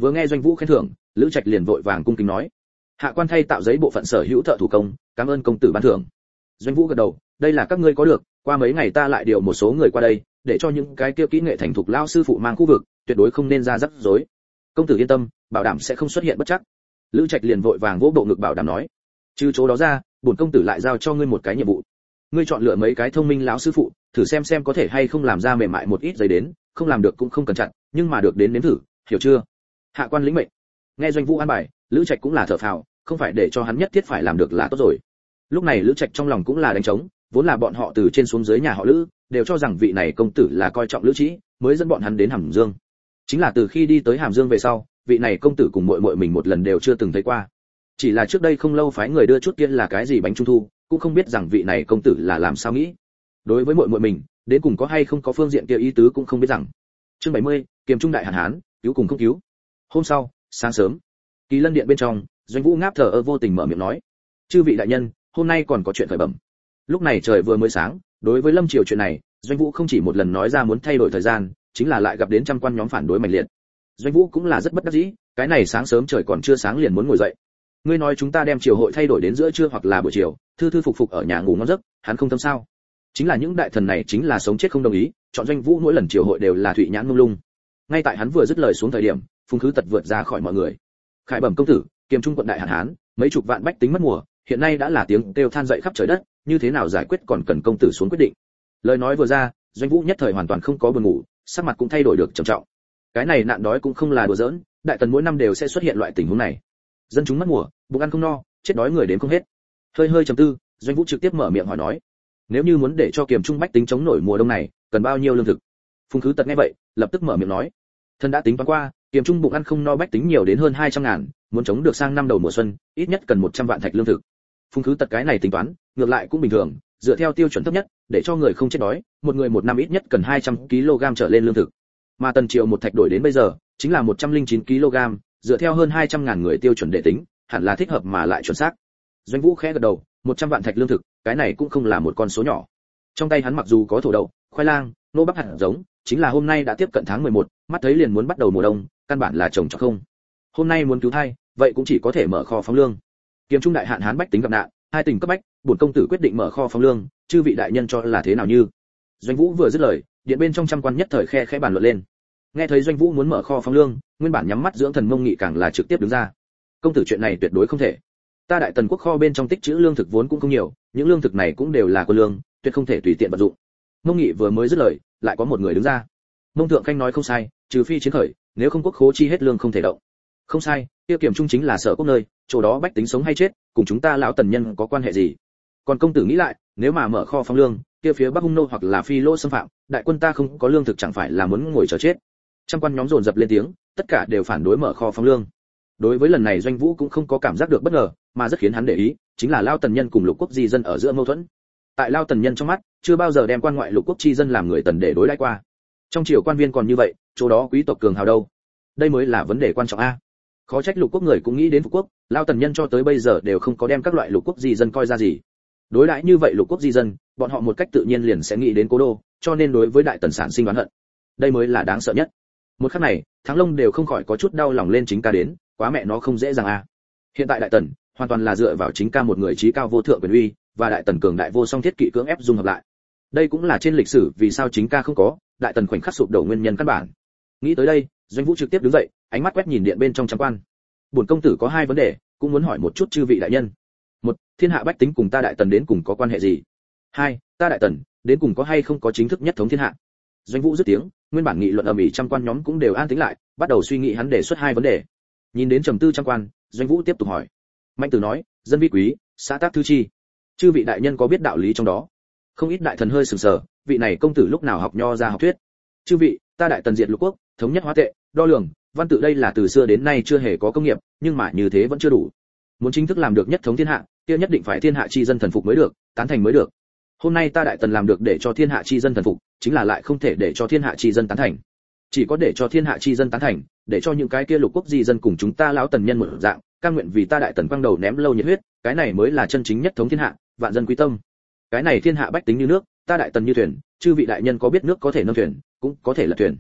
Vừa nghe Doanh Vũ khen thưởng, Lữ Trạch liền vội vàng cung kính nói: hạ quan thay tạo giấy bộ phận sở hữu thợ thủ công, cảm ơn công tử ban thưởng. Doanh Vũ gật đầu, đây là các ngươi có được, qua mấy ngày ta lại điều một số người qua đây, để cho những cái kia kỹ nghệ thành thục lao sư phụ mang khu vực, tuyệt đối không nên ra rắc rối. Công tử yên tâm, bảo đảm sẽ không xuất hiện bất trắc. Lữ Trạch liền vội vàng vỗ bộ ngực bảo đảm nói: trừ chỗ đó ra, bổn công tử lại giao cho ngươi một cái nhiệm vụ. Ngươi chọn lựa mấy cái thông minh lão sư phụ, thử xem có thể hay không làm ra mềm mại một ít giấy đến, không làm được cũng không cần chặn, nhưng mà được đến nếm thử, hiểu chưa? Hạ quan lĩnh mệnh. Nghe Doanh Vũ an bài, Lữ Trạch cũng là thở phào, không phải để cho hắn nhất thiết phải làm được là tốt rồi. Lúc này Lữ Trạch trong lòng cũng là đánh trống, vốn là bọn họ từ trên xuống dưới nhà họ Lữ đều cho rằng vị này công tử là coi trọng Lữ Trĩ, mới dẫn bọn hắn đến Hàm Dương. Chính là từ khi đi tới Hàm Dương về sau, vị này công tử cùng muội muội mình một lần đều chưa từng thấy qua. Chỉ là trước đây không lâu phái người đưa chút kia là cái gì bánh trung thu, cũng không biết rằng vị này công tử là làm sao nghĩ. Đối với muội muội mình, đến cùng có hay không có phương diện kia ý tứ cũng không biết rằng. Chương 70, kiềm trung đại hạn hán, cứu cùng không cứu. Hôm sau, sáng sớm, Kỳ Lân điện bên trong, Doanh Vũ ngáp thở vô tình mở miệng nói: chư vị đại nhân, hôm nay còn có chuyện khởi bẩm. Lúc này trời vừa mới sáng, đối với Lâm Triều chuyện này, Doanh Vũ không chỉ một lần nói ra muốn thay đổi thời gian, chính là lại gặp đến trăm quan nhóm phản đối mạnh liệt. Doanh Vũ cũng là rất bất đắc dĩ, cái này sáng sớm trời còn chưa sáng liền muốn ngồi dậy. Ngươi nói chúng ta đem triều hội thay đổi đến giữa trưa hoặc là buổi chiều, thư thư phục phục ở nhà ngủ ngon giấc, hắn không tâm sao? Chính là những đại thần này chính là sống chết không đồng ý, chọn Doanh Vũ mỗi lần triều hội đều là thụy nhãn mông lung. Ngay tại hắn vừa dứt lời xuống thời điểm, Phùng Khứ Tật vượt ra khỏi mọi người. Khải bẩm công tử, kiềm trung quận đại hạn hán, mấy chục vạn bách tính mất mùa, hiện nay đã là tiếng kêu than dậy khắp trời đất, như thế nào giải quyết còn cần công tử xuống quyết định. Lời nói vừa ra, Doanh Vũ nhất thời hoàn toàn không có buồn ngủ, sắc mặt cũng thay đổi được trầm trọng. Cái này nạn đói cũng không là đùa giỡn, đại tần mỗi năm đều sẽ xuất hiện loại tình huống này. Dân chúng mất mùa, bụng ăn không no, chết đói người đến không hết. Hơi trầm tư, Doanh Vũ trực tiếp mở miệng hỏi nói: nếu như muốn để cho kiềm trung bách tính chống nổi mùa đông này, cần bao nhiêu lương thực? Phùng Khứ Tật nghe vậy, lập tức mở miệng nói: thân đã tính toán qua, kiềm trung bụng ăn không no bách tính nhiều đến hơn 200 ngàn, muốn chống được sang năm đầu mùa xuân, ít nhất cần 100 vạn thạch lương thực. Phùng Khứ Tật cái này tính toán, ngược lại cũng bình thường, dựa theo tiêu chuẩn thấp nhất, để cho người không chết đói, một người một năm ít nhất cần 200 kg trở lên lương thực. Mà tần triệu một thạch đổi đến bây giờ, chính là 109 kg, dựa theo hơn 200 ngàn người tiêu chuẩn để tính, hẳn là thích hợp mà lại chuẩn xác. Doanh Vũ khẽ gật đầu, 100 vạn thạch lương thực, cái này cũng không là một con số nhỏ. Trong tay hắn mặc dù có thổ đậu, khoai lang, nô bắp hạt giống, chính là hôm nay đã tiếp cận tháng 11, mắt thấy liền muốn bắt đầu mùa đông, căn bản là trồng trọt không. Hôm nay muốn cứu thai, vậy cũng chỉ có thể mở kho phóng lương. Kiềm trung đại hạn hán bách tính gặp nạn, hai tình cấp bách, bổn công tử quyết định mở kho phóng lương, chư vị đại nhân cho là thế nào như? Doanh Vũ vừa dứt lời, điện bên trong trăm quan nhất thời khe khẽ bàn luận lên. Nghe thấy Doanh Vũ muốn mở kho phóng lương, nguyên bản nhắm mắt dưỡng thần Mông Nghị càng là trực tiếp đứng ra. Công tử chuyện này tuyệt đối không thể. Ta đại tần quốc kho bên trong tích trữ lương thực vốn cũng không nhiều, những lương thực này cũng đều là quân lương, tuyệt không thể tùy tiện vận dụng. Mông Nghị vừa mới dứt lời, lại có một người đứng ra. Mông Thượng Khanh nói không sai, trừ phi chiến khởi, nếu không quốc khố chi hết lương không thể động. Không sai, tiêu kiểm trung chính là sở quốc nơi, chỗ đó bách tính sống hay chết, cùng chúng ta lão tần nhân có quan hệ gì? Còn công tử nghĩ lại, nếu mà mở kho phóng lương, kia phía Bắc Hung nô hoặc là Phi Lô xâm phạm, đại quân ta không có lương thực chẳng phải là muốn ngồi chờ chết? Trăm quan nhóm dồn dập lên tiếng, tất cả đều phản đối mở kho phóng lương. Đối với lần này Doanh Vũ cũng không có cảm giác được bất ngờ, mà rất khiến hắn để ý, chính là Lao Tần nhân cùng lục quốc di dân ở giữa mâu thuẫn. Tại Lao Tần nhân trong mắt, chưa bao giờ đem quan ngoại lục quốc chi dân làm người tần để đối đãi qua. Trong triều quan viên còn như vậy, chỗ đó quý tộc cường hào đâu? Đây mới là vấn đề quan trọng a. Khó trách lục quốc người cũng nghĩ đến phục quốc, Lao Tần nhân cho tới bây giờ đều không có đem các loại lục quốc di dân coi ra gì. Đối đãi như vậy lục quốc di dân, bọn họ một cách tự nhiên liền sẽ nghĩ đến cố đô, cho nên đối với đại tần sản sinh oán hận. Đây mới là đáng sợ nhất. Một khắc này, Thắng Long đều không khỏi có chút đau lòng lên chính ca đến, quá mẹ nó không dễ dàng a. Hiện tại đại tần hoàn toàn là dựa vào chính ca một người trí cao vô thượng quyền uy, và đại tần cường đại vô song thiết kỵ cưỡng ép dung hợp lại. Đây cũng là trên lịch sử vì sao chính ca không có, đại tần khoảnh khắc sụp đổ nguyên nhân căn bản. Nghĩ tới đây, Doanh Vũ trực tiếp đứng dậy, ánh mắt quét nhìn điện bên trong trăm quan. Bổn công tử có hai vấn đề, cũng muốn hỏi một chút chư vị đại nhân. Một, thiên hạ bách tính cùng ta đại tần đến cùng có quan hệ gì? Hai, ta đại tần đến cùng có hay không có chính thức nhất thống thiên hạ? Doanh Vũ dứt tiếng, nguyên bản nghị luận ầm ĩ trăm quan nhóm cũng đều an tĩnh lại, bắt đầu suy nghĩ hắn đề xuất hai vấn đề. Nhìn đến trầm tư trăm quan, Doanh Vũ tiếp tục hỏi. Mạnh Tử nói, dân vi quý, xã tác thứ chi. Chư vị đại nhân có biết đạo lý trong đó? Không ít đại thần hơi sừng sờ, vị này công tử lúc nào học nho ra học thuyết? Chư vị, ta đại tần diệt lục quốc, thống nhất hóa tệ, đo lường, văn tự đây là từ xưa đến nay chưa hề có công nghiệp, nhưng mà như thế vẫn chưa đủ. Muốn chính thức làm được nhất thống thiên hạ, kia nhất định phải thiên hạ chi dân thần phục mới được, tán thành mới được. Hôm nay ta đại tần làm được để cho thiên hạ chi dân thần phục, chính là lại không thể để cho thiên hạ chi dân tán thành. Chỉ có để cho thiên hạ chi dân tán thành, để cho những cái kia lục quốc di dân cùng chúng ta lão tần nhân một dạng, cam nguyện vì ta đại tần quang đầu ném lâu nhiệt huyết, cái này mới là chân chính nhất thống thiên hạ, vạn dân quý tâm. Cái này thiên hạ bách tính như nước, ta đại tần như thuyền, chư vị đại nhân có biết nước có thể nâng thuyền, cũng có thể lật thuyền.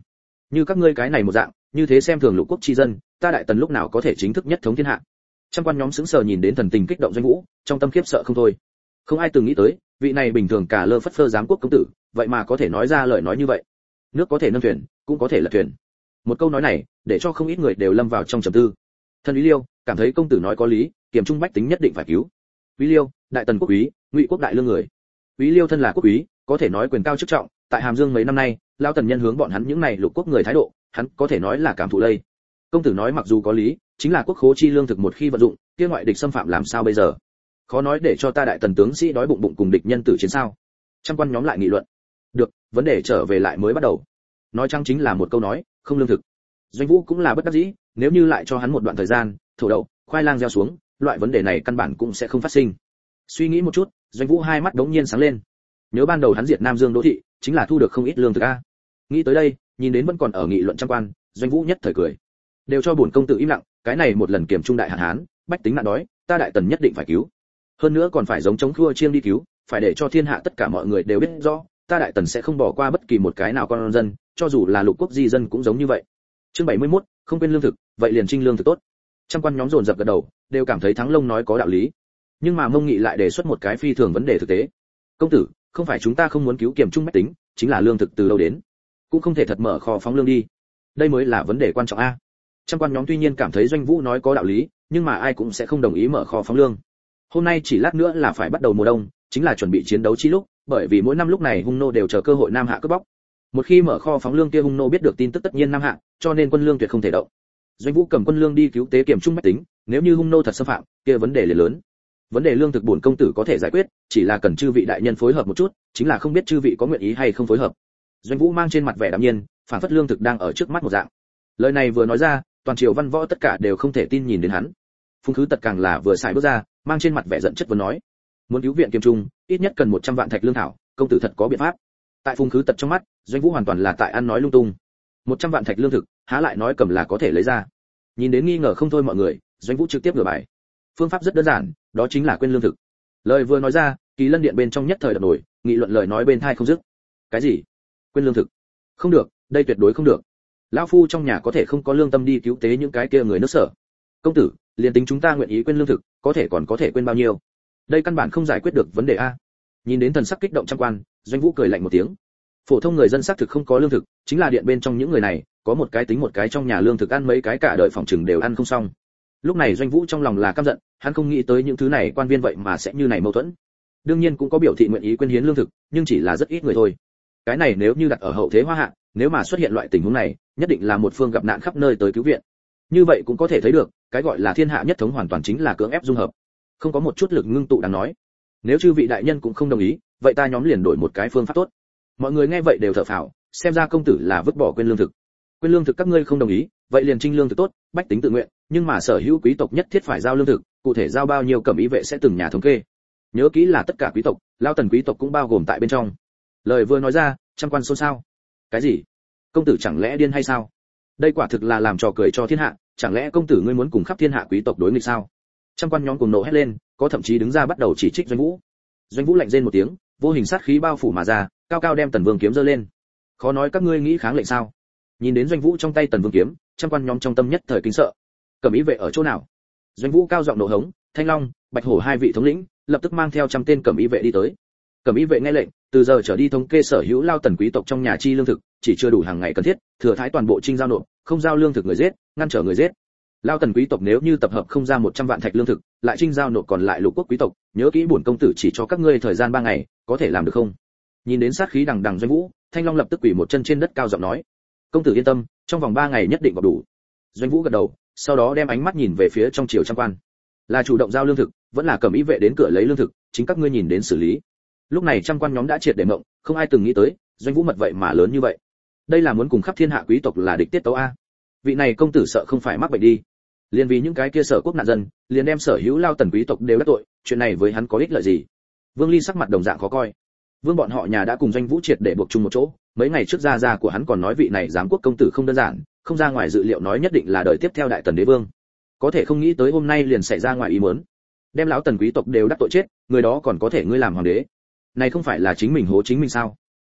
Như các ngươi cái này một dạng, như thế xem thường lục quốc chi dân, ta đại tần lúc nào có thể chính thức nhất thống thiên hạ. Trăm quan nhóm sững sờ nhìn đến thần tình kích động Doanh Vũ, trong tâm khiếp sợ không thôi. Không ai từng nghĩ tới, vị này bình thường cả lơ phất phơ giám quốc công tử, vậy mà có thể nói ra lời nói như vậy. Nước có thể nâng thuyền, cũng có thể lật thuyền. Một câu nói này, để cho không ít người đều lâm vào trong trầm tư. Thân Úy Liêu cảm thấy công tử nói có lý, Kiềm Trung bách tính nhất định phải cứu. Úy Liêu, đại tần quốc úy, Ngụy quốc đại lương người. Úy Liêu thân là quốc úy, có thể nói quyền cao chức trọng, tại Hàm Dương mấy năm nay, lão tần nhân hướng bọn hắn những này lục quốc người thái độ, hắn có thể nói là cảm thụ lây. Công tử nói mặc dù có lý, chính là quốc khố chi lương thực một khi vận dụng, kia ngoại địch xâm phạm làm sao bây giờ? Khó nói để cho ta đại tần tướng sĩ đói bụng bụng cùng địch nhân tử chiến sao? Trăm quan nhóm lại nghị luận. Được, vấn đề trở về lại mới bắt đầu. Nói chăng chính là một câu nói, không lương thực. Doanh Vũ cũng là bất đắc dĩ, nếu như lại cho hắn một đoạn thời gian, thổ đậu, khoai lang gieo xuống, loại vấn đề này căn bản cũng sẽ không phát sinh. Suy nghĩ một chút, Doanh Vũ hai mắt đống nhiên sáng lên. Nhớ ban đầu hắn diệt Nam Dương đô thị, chính là thu được không ít lương thực a. Nghĩ tới đây, nhìn đến vẫn còn ở nghị luận Trăm quan, Doanh Vũ nhất thời cười. Đều cho bổn công tử im lặng, cái này một lần Kiềm Trung đại hạn hán, bách tính nạn đói, ta đại tần nhất định phải cứu. Hơn nữa còn phải giống chống khua chiêng đi cứu, phải để cho thiên hạ tất cả mọi người đều biết rõ, ta đại tần sẽ không bỏ qua bất kỳ một cái nào con dân, cho dù là lục quốc di dân cũng giống như vậy. Chương 71, không quên lương thực, vậy liền trinh lương thực tốt. Trăm quan nhóm dồn dập gật đầu, đều cảm thấy Thắng Long nói có đạo lý. Nhưng mà Mông Nghị lại đề xuất một cái phi thường vấn đề thực tế. Công tử, không phải chúng ta không muốn cứu Kiềm Trung bách tính, chính là lương thực từ đâu đến, cũng không thể thật mở kho phóng lương đi. Đây mới là vấn đề quan trọng a. Trăm quan nhóm tuy nhiên cảm thấy Doanh Vũ nói có đạo lý, nhưng mà ai cũng sẽ không đồng ý mở kho phóng lương. Hôm nay chỉ lát nữa là phải bắt đầu mùa đông, chính là chuẩn bị chiến đấu chi lúc, bởi vì mỗi năm lúc này hung nô đều chờ cơ hội nam hạ cướp bóc. Một khi mở kho phóng lương kia hung nô biết được tin tức tất nhiên nam hạ, cho nên quân lương tuyệt không thể động. Doanh Vũ cầm quân lương đi cứu tế Kiềm Trung bách tính, nếu như hung nô thật xâm phạm, kia vấn đề liền lớn. Vấn đề lương thực bổn công tử có thể giải quyết, chỉ là cần chư vị đại nhân phối hợp một chút, chính là không biết chư vị có nguyện ý hay không phối hợp. Doanh Vũ mang trên mặt vẻ đạm nhiên, phản phất lương thực đang ở trước mắt một dạng. Lời này vừa nói ra, toàn triều văn võ tất cả đều không thể tin nhìn đến hắn. Phùng Khứ Tật càng là vừa xài bước ra, mang trên mặt vẻ giận chất vấn nói: muốn cứu viện Kiềm Trung, ít nhất cần 100 vạn thạch lương thảo, công tử thật có biện pháp? Tại Phùng Khứ Tật trong mắt, Doanh Vũ hoàn toàn là tại ăn nói lung tung. 100 vạn thạch lương thực, há lại nói cầm là có thể lấy ra. Nhìn đến nghi ngờ không thôi mọi người, Doanh Vũ trực tiếp lừa bài. Phương pháp rất đơn giản, đó chính là quên lương thực. Lời vừa nói ra, Kỳ Lân điện bên trong nhất thời đập nổi, nghị luận lời nói bên tai không dứt. Cái gì? Quên lương thực? Không được, đây tuyệt đối không được. Lão phu trong nhà có thể không có lương tâm đi cứu tế những cái kia người nước sở. Công tử, liền tính chúng ta nguyện ý quên lương thực, có thể còn có thể quên bao nhiêu? Đây căn bản không giải quyết được vấn đề a. Nhìn đến thần sắc kích động Trăm quan, Doanh Vũ cười lạnh một tiếng. Phổ thông người dân xác thực không có lương thực, chính là điện bên trong những người này, có một cái tính một cái trong nhà lương thực ăn mấy cái cả đời phòng trừng đều ăn không xong. Lúc này Doanh Vũ trong lòng là căm giận, hắn không nghĩ tới những thứ này quan viên vậy mà sẽ như này mâu thuẫn. Đương nhiên cũng có biểu thị nguyện ý quên hiến lương thực, nhưng chỉ là rất ít người thôi. Cái này nếu như đặt ở hậu thế Hoa Hạ, nếu mà xuất hiện loại tình huống này, nhất định là một phương gặp nạn khắp nơi tới cứu viện. Như vậy cũng có thể thấy được, cái gọi là thiên hạ nhất thống hoàn toàn chính là cưỡng ép dung hợp, không có một chút lực ngưng tụ đáng nói. Nếu chư vị đại nhân cũng không đồng ý, vậy ta nhóm liền đổi một cái phương pháp tốt. Mọi người nghe vậy đều thở phào, xem ra công tử là vứt bỏ quên lương thực. Quên lương thực các ngươi không đồng ý, vậy liền trinh lương thực tốt, bách tính tự nguyện, nhưng mà sở hữu quý tộc nhất thiết phải giao lương thực, cụ thể giao bao nhiêu cẩm ý vệ sẽ từng nhà thống kê. Nhớ kỹ là tất cả quý tộc, lao tần quý tộc cũng bao gồm tại bên trong. Lời vừa nói ra, Trăm quan xôn xao. Cái gì? Công tử chẳng lẽ điên hay sao? Đây quả thực là làm trò cười cho thiên hạ, chẳng lẽ công tử ngươi muốn cùng khắp thiên hạ quý tộc đối nghịch sao? Trăm quan nhóm cùng nộ hét lên, có thậm chí đứng ra bắt đầu chỉ trích Doanh Vũ. Doanh Vũ lạnh rên một tiếng, vô hình sát khí bao phủ mà ra, cao cao đem Tần Vương kiếm giơ lên. Khó nói các ngươi nghĩ kháng lệnh sao? Nhìn đến Doanh Vũ trong tay Tần Vương kiếm, Trăm quan nhóm trong tâm nhất thời kinh sợ. Cẩm ý vệ ở chỗ nào? Doanh Vũ cao giọng nộ hống, Thanh Long, Bạch Hổ hai vị thống lĩnh, lập tức mang theo 100 tên cẩm ý vệ đi tới. Cẩm ý vệ nghe lệnh, từ giờ trở đi thống kê sở hữu lao tần quý tộc trong nhà chi lương thực, chỉ chưa đủ hàng ngày cần thiết, thừa thái toàn bộ trinh giao nộp, không giao lương thực người giết, ngăn trở người giết. Lao tần quý tộc nếu như tập hợp không ra 100 vạn thạch lương thực, lại trinh giao nộp còn lại lục quốc quý tộc, nhớ kỹ bổn công tử chỉ cho các ngươi thời gian 3 ngày, có thể làm được không? Nhìn đến sát khí đằng đằng Doanh Vũ, Thanh Long lập tức quỳ một chân trên đất cao giọng nói: công tử yên tâm, trong vòng 3 ngày nhất định có đủ. Doanh Vũ gật đầu, sau đó đem ánh mắt nhìn về phía trong triều Trăm quan. Là chủ động giao lương thực, vẫn là cẩm ý vệ đến cửa lấy lương thực, chính các ngươi nhìn đến xử lý. Lúc này Trăm quan nhóm đã triệt để mộng, không ai từng nghĩ tới, Doanh Vũ mật vậy mà lớn như vậy. Đây là muốn cùng khắp thiên hạ quý tộc là địch tiết tấu a. Vị này công tử sợ không phải mắc bệnh đi. Liên vì những cái kia sở quốc nạn dân, liền đem sở hữu lao tần quý tộc đều đắc tội, chuyện này với hắn có ích lợi gì? Vương Ly sắc mặt đồng dạng khó coi. Vương bọn họ nhà đã cùng Doanh Vũ triệt để buộc chung một chỗ, mấy ngày trước gia của hắn còn nói vị này giám quốc công tử không đơn giản, không ra ngoài dự liệu nói nhất định là đời tiếp theo đại tần đế vương. Có thể không nghĩ tới hôm nay liền xảy ra ngoài ý muốn. Đem lão tần quý tộc đều đắc tội chết, người đó còn có thể ngươi làm hoàng đế. Này không phải là chính mình hố chính mình sao?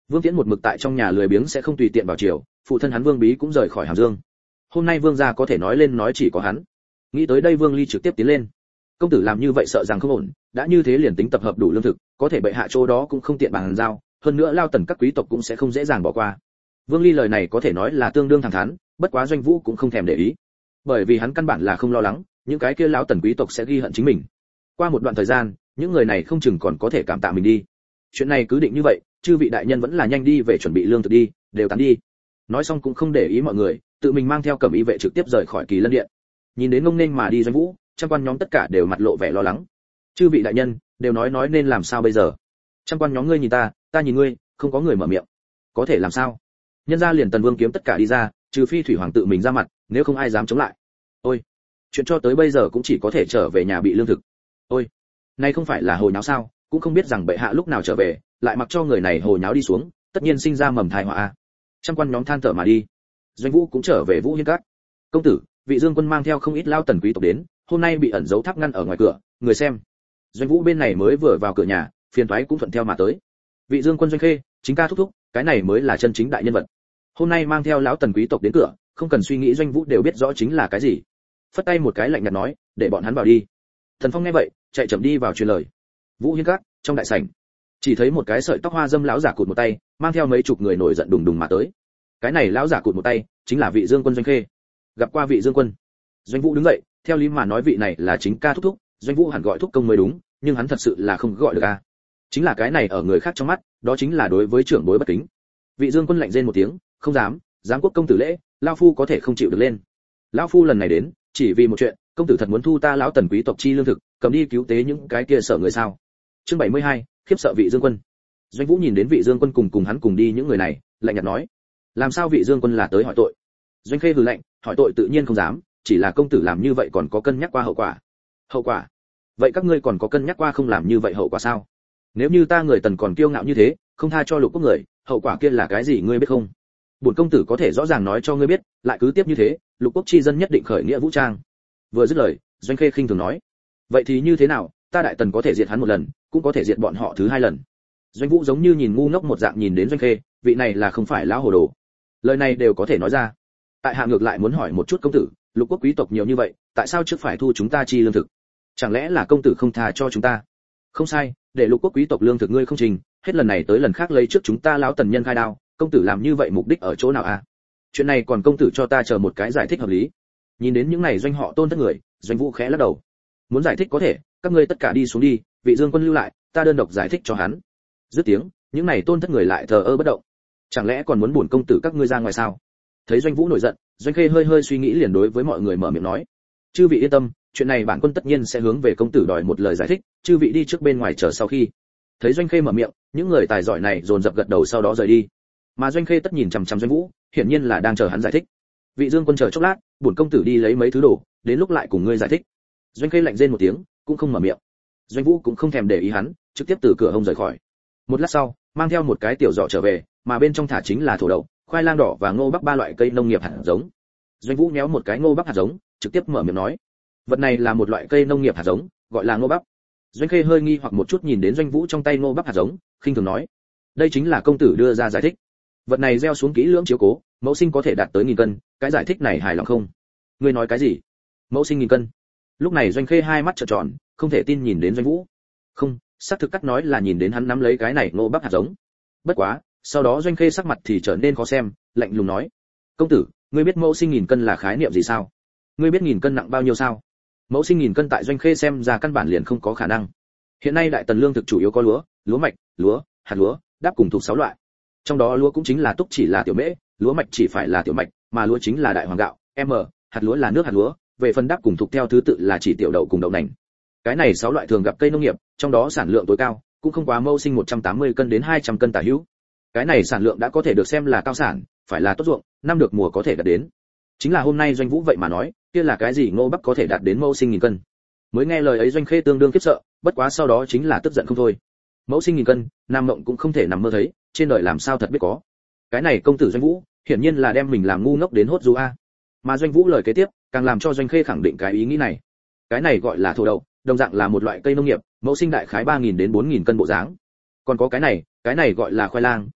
Vương Tiễn một mực tại trong nhà lười biếng sẽ không tùy tiện vào chiều, phụ thân hắn Vương Bí cũng rời khỏi Hàm Dương. Hôm nay Vương gia có thể nói lên nói chỉ có hắn. Nghĩ tới đây Vương Ly trực tiếp tiến lên. Công tử làm như vậy sợ rằng không ổn, đã như thế liền tính tập hợp đủ lương thực, có thể bệ hạ chỗ đó cũng không tiện bàn giao, hơn nữa Lao Tần các quý tộc cũng sẽ không dễ dàng bỏ qua. Vương Ly lời này có thể nói là tương đương thẳng thắn, bất quá Doanh Vũ cũng không thèm để ý, bởi vì hắn căn bản là không lo lắng những cái kia Lão Tần quý tộc sẽ ghi hận chính mình. Qua một đoạn thời gian, những người này không chừng còn có thể cảm tạ mình đi. Chuyện này cứ định như vậy, chư vị đại nhân vẫn là nhanh đi về chuẩn bị lương thực đi, đều tán đi. Nói xong cũng không để ý mọi người, tự mình mang theo cẩm y vệ trực tiếp rời khỏi Kỳ Lân điện. Nhìn đến ngông nên mà đi Doanh Vũ, trăm quan nhóm tất cả đều mặt lộ vẻ lo lắng. Chư vị đại nhân đều nói nên làm sao bây giờ? Trăm quan nhóm ngươi nhìn ta nhìn ngươi, không có người mở miệng. Có thể làm sao? Nhân gia liền Tần Vương kiếm tất cả đi ra, trừ phi thủy hoàng tự mình ra mặt, nếu không ai dám chống lại. Ôi, chuyện cho tới bây giờ cũng chỉ có thể trở về nhà bị lương thực. Ôi, nay không phải là hồ nháo sao? Cũng không biết rằng bệ hạ lúc nào trở về, lại mặc cho người này hồ nháo đi xuống, tất nhiên sinh ra mầm tai họa a. Trăm quan nhóm than thở mà đi. Doanh Vũ cũng trở về Vũ Hiên Các. Công tử, Vị Dương Quân mang theo không ít Lao Tần quý tộc đến, hôm nay bị ẩn giấu tháp ngăn ở ngoài cửa, người xem. Doanh Vũ bên này mới vừa vào cửa nhà, phiền toái cũng thuận theo mà tới. Vị Dương Quân Doanh Khê, chính ca thúc thúc, cái này mới là chân chính đại nhân vật. Hôm nay mang theo lão Tần quý tộc đến cửa, không cần suy nghĩ Doanh Vũ đều biết rõ chính là cái gì. Phất tay một cái lạnh nhạt nói, để bọn hắn vào đi. Thần Phong nghe vậy, chạy chậm đi vào truyền lời. Vũ Hiên Các, trong đại sảnh, chỉ thấy một cái sợi tóc hoa dâm lão giả cụt một tay, mang theo mấy chục người nổi giận đùng đùng mà tới. Cái này lão giả cụt một tay, chính là Vị Dương Quân Doanh Khê. Gặp qua Vị Dương Quân. Doanh Vũ đứng dậy, theo lý mà nói vị này là chính ca thúc thúc, Doanh Vũ hẳn gọi thúc công mới đúng, nhưng hắn thật sự là không gọi được a. Chính là cái này ở người khác trong mắt, đó chính là đối với trưởng bối bất kính. Vị Dương Quân lạnh rên một tiếng, không dám, dám quốc công tử lễ, lão phu có thể không chịu được lên. Lão phu lần này đến, chỉ vì một chuyện, công tử thật muốn thu ta lão Tần quý tộc chi lương thực, cầm đi cứu tế những cái kia sợ người sao? Chương 72, khiếp sợ Vị Dương Quân. Doanh Vũ nhìn đến Vị Dương Quân cùng hắn cùng đi những người này, lạnh nhạt nói: "Làm sao Vị Dương Quân là tới hỏi tội?" Doanh Khê hừ lạnh: "Hỏi tội tự nhiên không dám, chỉ là công tử làm như vậy còn có cân nhắc qua hậu quả." "Hậu quả? Vậy các ngươi còn có cân nhắc qua không làm như vậy hậu quả sao? Nếu như ta người Tần còn kiêu ngạo như thế, không tha cho Lục quốc người, hậu quả kia là cái gì ngươi biết không? Bổn công tử có thể rõ ràng nói cho ngươi biết, lại cứ tiếp như thế, Lục quốc chi dân nhất định khởi nghĩa vũ trang." Vừa dứt lời, Doanh Khê khinh thường nói: "Vậy thì như thế nào, ta đại Tần có thể diệt hắn một lần, cũng có thể diệt bọn họ thứ hai lần." Doanh Vũ giống như nhìn ngu ngốc một dạng nhìn đến Doanh Khê, vị này là không phải lão hồ đồ. Lời này đều có thể nói ra. Tại hạ ngược lại muốn hỏi một chút công tử, Lục quốc quý tộc nhiều như vậy, tại sao trước phải thu chúng ta chi lương thực? Chẳng lẽ là công tử không tha cho chúng ta? Không sai, để Lục quốc quý tộc lương thực ngươi không trình, hết lần này tới lần khác lấy trước chúng ta lão Tần nhân khai đao, công tử làm như vậy mục đích ở chỗ nào à? Chuyện này còn công tử cho ta chờ một cái giải thích hợp lý. Nhìn đến những này Doanh họ tôn thất người, Doanh Vũ khẽ lắc đầu. Muốn giải thích có thể, các ngươi tất cả đi xuống đi, Vị Dương Quân lưu lại, ta đơn độc giải thích cho hắn. Dứt tiếng, những này tôn thất người lại thờ ơ bất động. Chẳng lẽ còn muốn buồn công tử các ngươi ra ngoài sao? Thấy Doanh Vũ nổi giận, Doanh Khê hơi suy nghĩ liền đối với mọi người mở miệng nói: "Chư vị yên tâm, chuyện này bản quân tất nhiên sẽ hướng về công tử đòi một lời giải thích, chư vị đi trước bên ngoài chờ sau khi." Thấy Doanh Khê mở miệng, những người tài giỏi này dồn dập gật đầu sau đó rời đi. Mà Doanh Khê tất nhìn chằm chằm Doanh Vũ, hiển nhiên là đang chờ hắn giải thích. "Vị Dương Quân chờ chốc lát, bổn công tử đi lấy mấy thứ đồ, đến lúc lại cùng ngươi giải thích." Doanh Khê lạnh rên một tiếng, cũng không mở miệng. Doanh Vũ cũng không thèm để ý hắn, trực tiếp từ cửa hông rời khỏi. Một lát sau, mang theo một cái tiểu giỏ trở về, mà bên trong thả chính là thổ đậu, khoai lang đỏ và ngô bắc ba loại cây nông nghiệp hạt giống. Doanh Vũ méo một cái ngô bắc hạt giống, trực tiếp mở miệng nói: "Vật này là một loại cây nông nghiệp hạt giống, gọi là ngô bắc." Doanh Khê hơi nghi hoặc một chút nhìn đến Doanh Vũ trong tay ngô bắc hạt giống, khinh thường nói: "Đây chính là công tử đưa ra giải thích. Vật này gieo xuống kỹ lưỡng chiếu cố, mẫu sinh có thể đạt tới 1000 cân, cái giải thích này hài lòng không?" "Ngươi nói cái gì? Mẫu sinh 1000 cân?" Lúc này Doanh Khê hai mắt trợn tròn, không thể tin nhìn đến Doanh Vũ. Không, xác thực cắt nói là nhìn đến hắn nắm lấy cái này ngô bắc hạt giống. Bất quá, sau đó Doanh Khê sắc mặt thì trở nên khó xem, lạnh lùng nói: "Công tử, ngươi biết mẫu sinh 1000 cân là khái niệm gì sao? Ngươi biết 1000 cân nặng bao nhiêu sao?" Mẫu sinh 1000 cân tại Doanh Khê xem ra căn bản liền không có khả năng. Hiện nay đại Tần lương thực chủ yếu có lúa, lúa mạch, lúa, hạt lúa, đáp cùng thuộc 6 loại. Trong đó lúa cũng chính là túc chỉ là tiểu mễ, lúa mạch chỉ phải là tiểu mạch, mà lúa chính là đại hoàng gạo, hạt lúa là nước hạt lúa, về phần đáp cùng thuộc theo thứ tự là chỉ tiểu đậu cùng đậu nành. Cái này 6 loại thường gặp cây nông nghiệp, trong đó sản lượng tối cao cũng không quá mẫu sinh 180 cân đến 200 cân tả hữu. Cái này sản lượng đã có thể được xem là cao sản, phải là tốt ruộng, năm được mùa có thể đạt đến. Chính là hôm nay Doanh Vũ vậy mà nói, kia là cái gì ngô bắc có thể đạt đến mẫu sinh 1000 cân. Mới nghe lời ấy Doanh Khê tương đương khiếp sợ, bất quá sau đó chính là tức giận không thôi. Mẫu sinh 1000 cân, nam mộng cũng không thể nằm mơ thấy, trên đời làm sao thật biết có. Cái này công tử Doanh Vũ, hiển nhiên là đem mình làm ngu ngốc đến hốt du a. Mà Doanh Vũ lời kế tiếp, càng làm cho Doanh Khê khẳng định cái ý nghĩ này. Cái này gọi là thổ đậu, đồng dạng là một loại cây nông nghiệp, mẫu sinh đại khái 3000 đến 4000 cân bộ dáng. Còn có cái này gọi là khoai lang,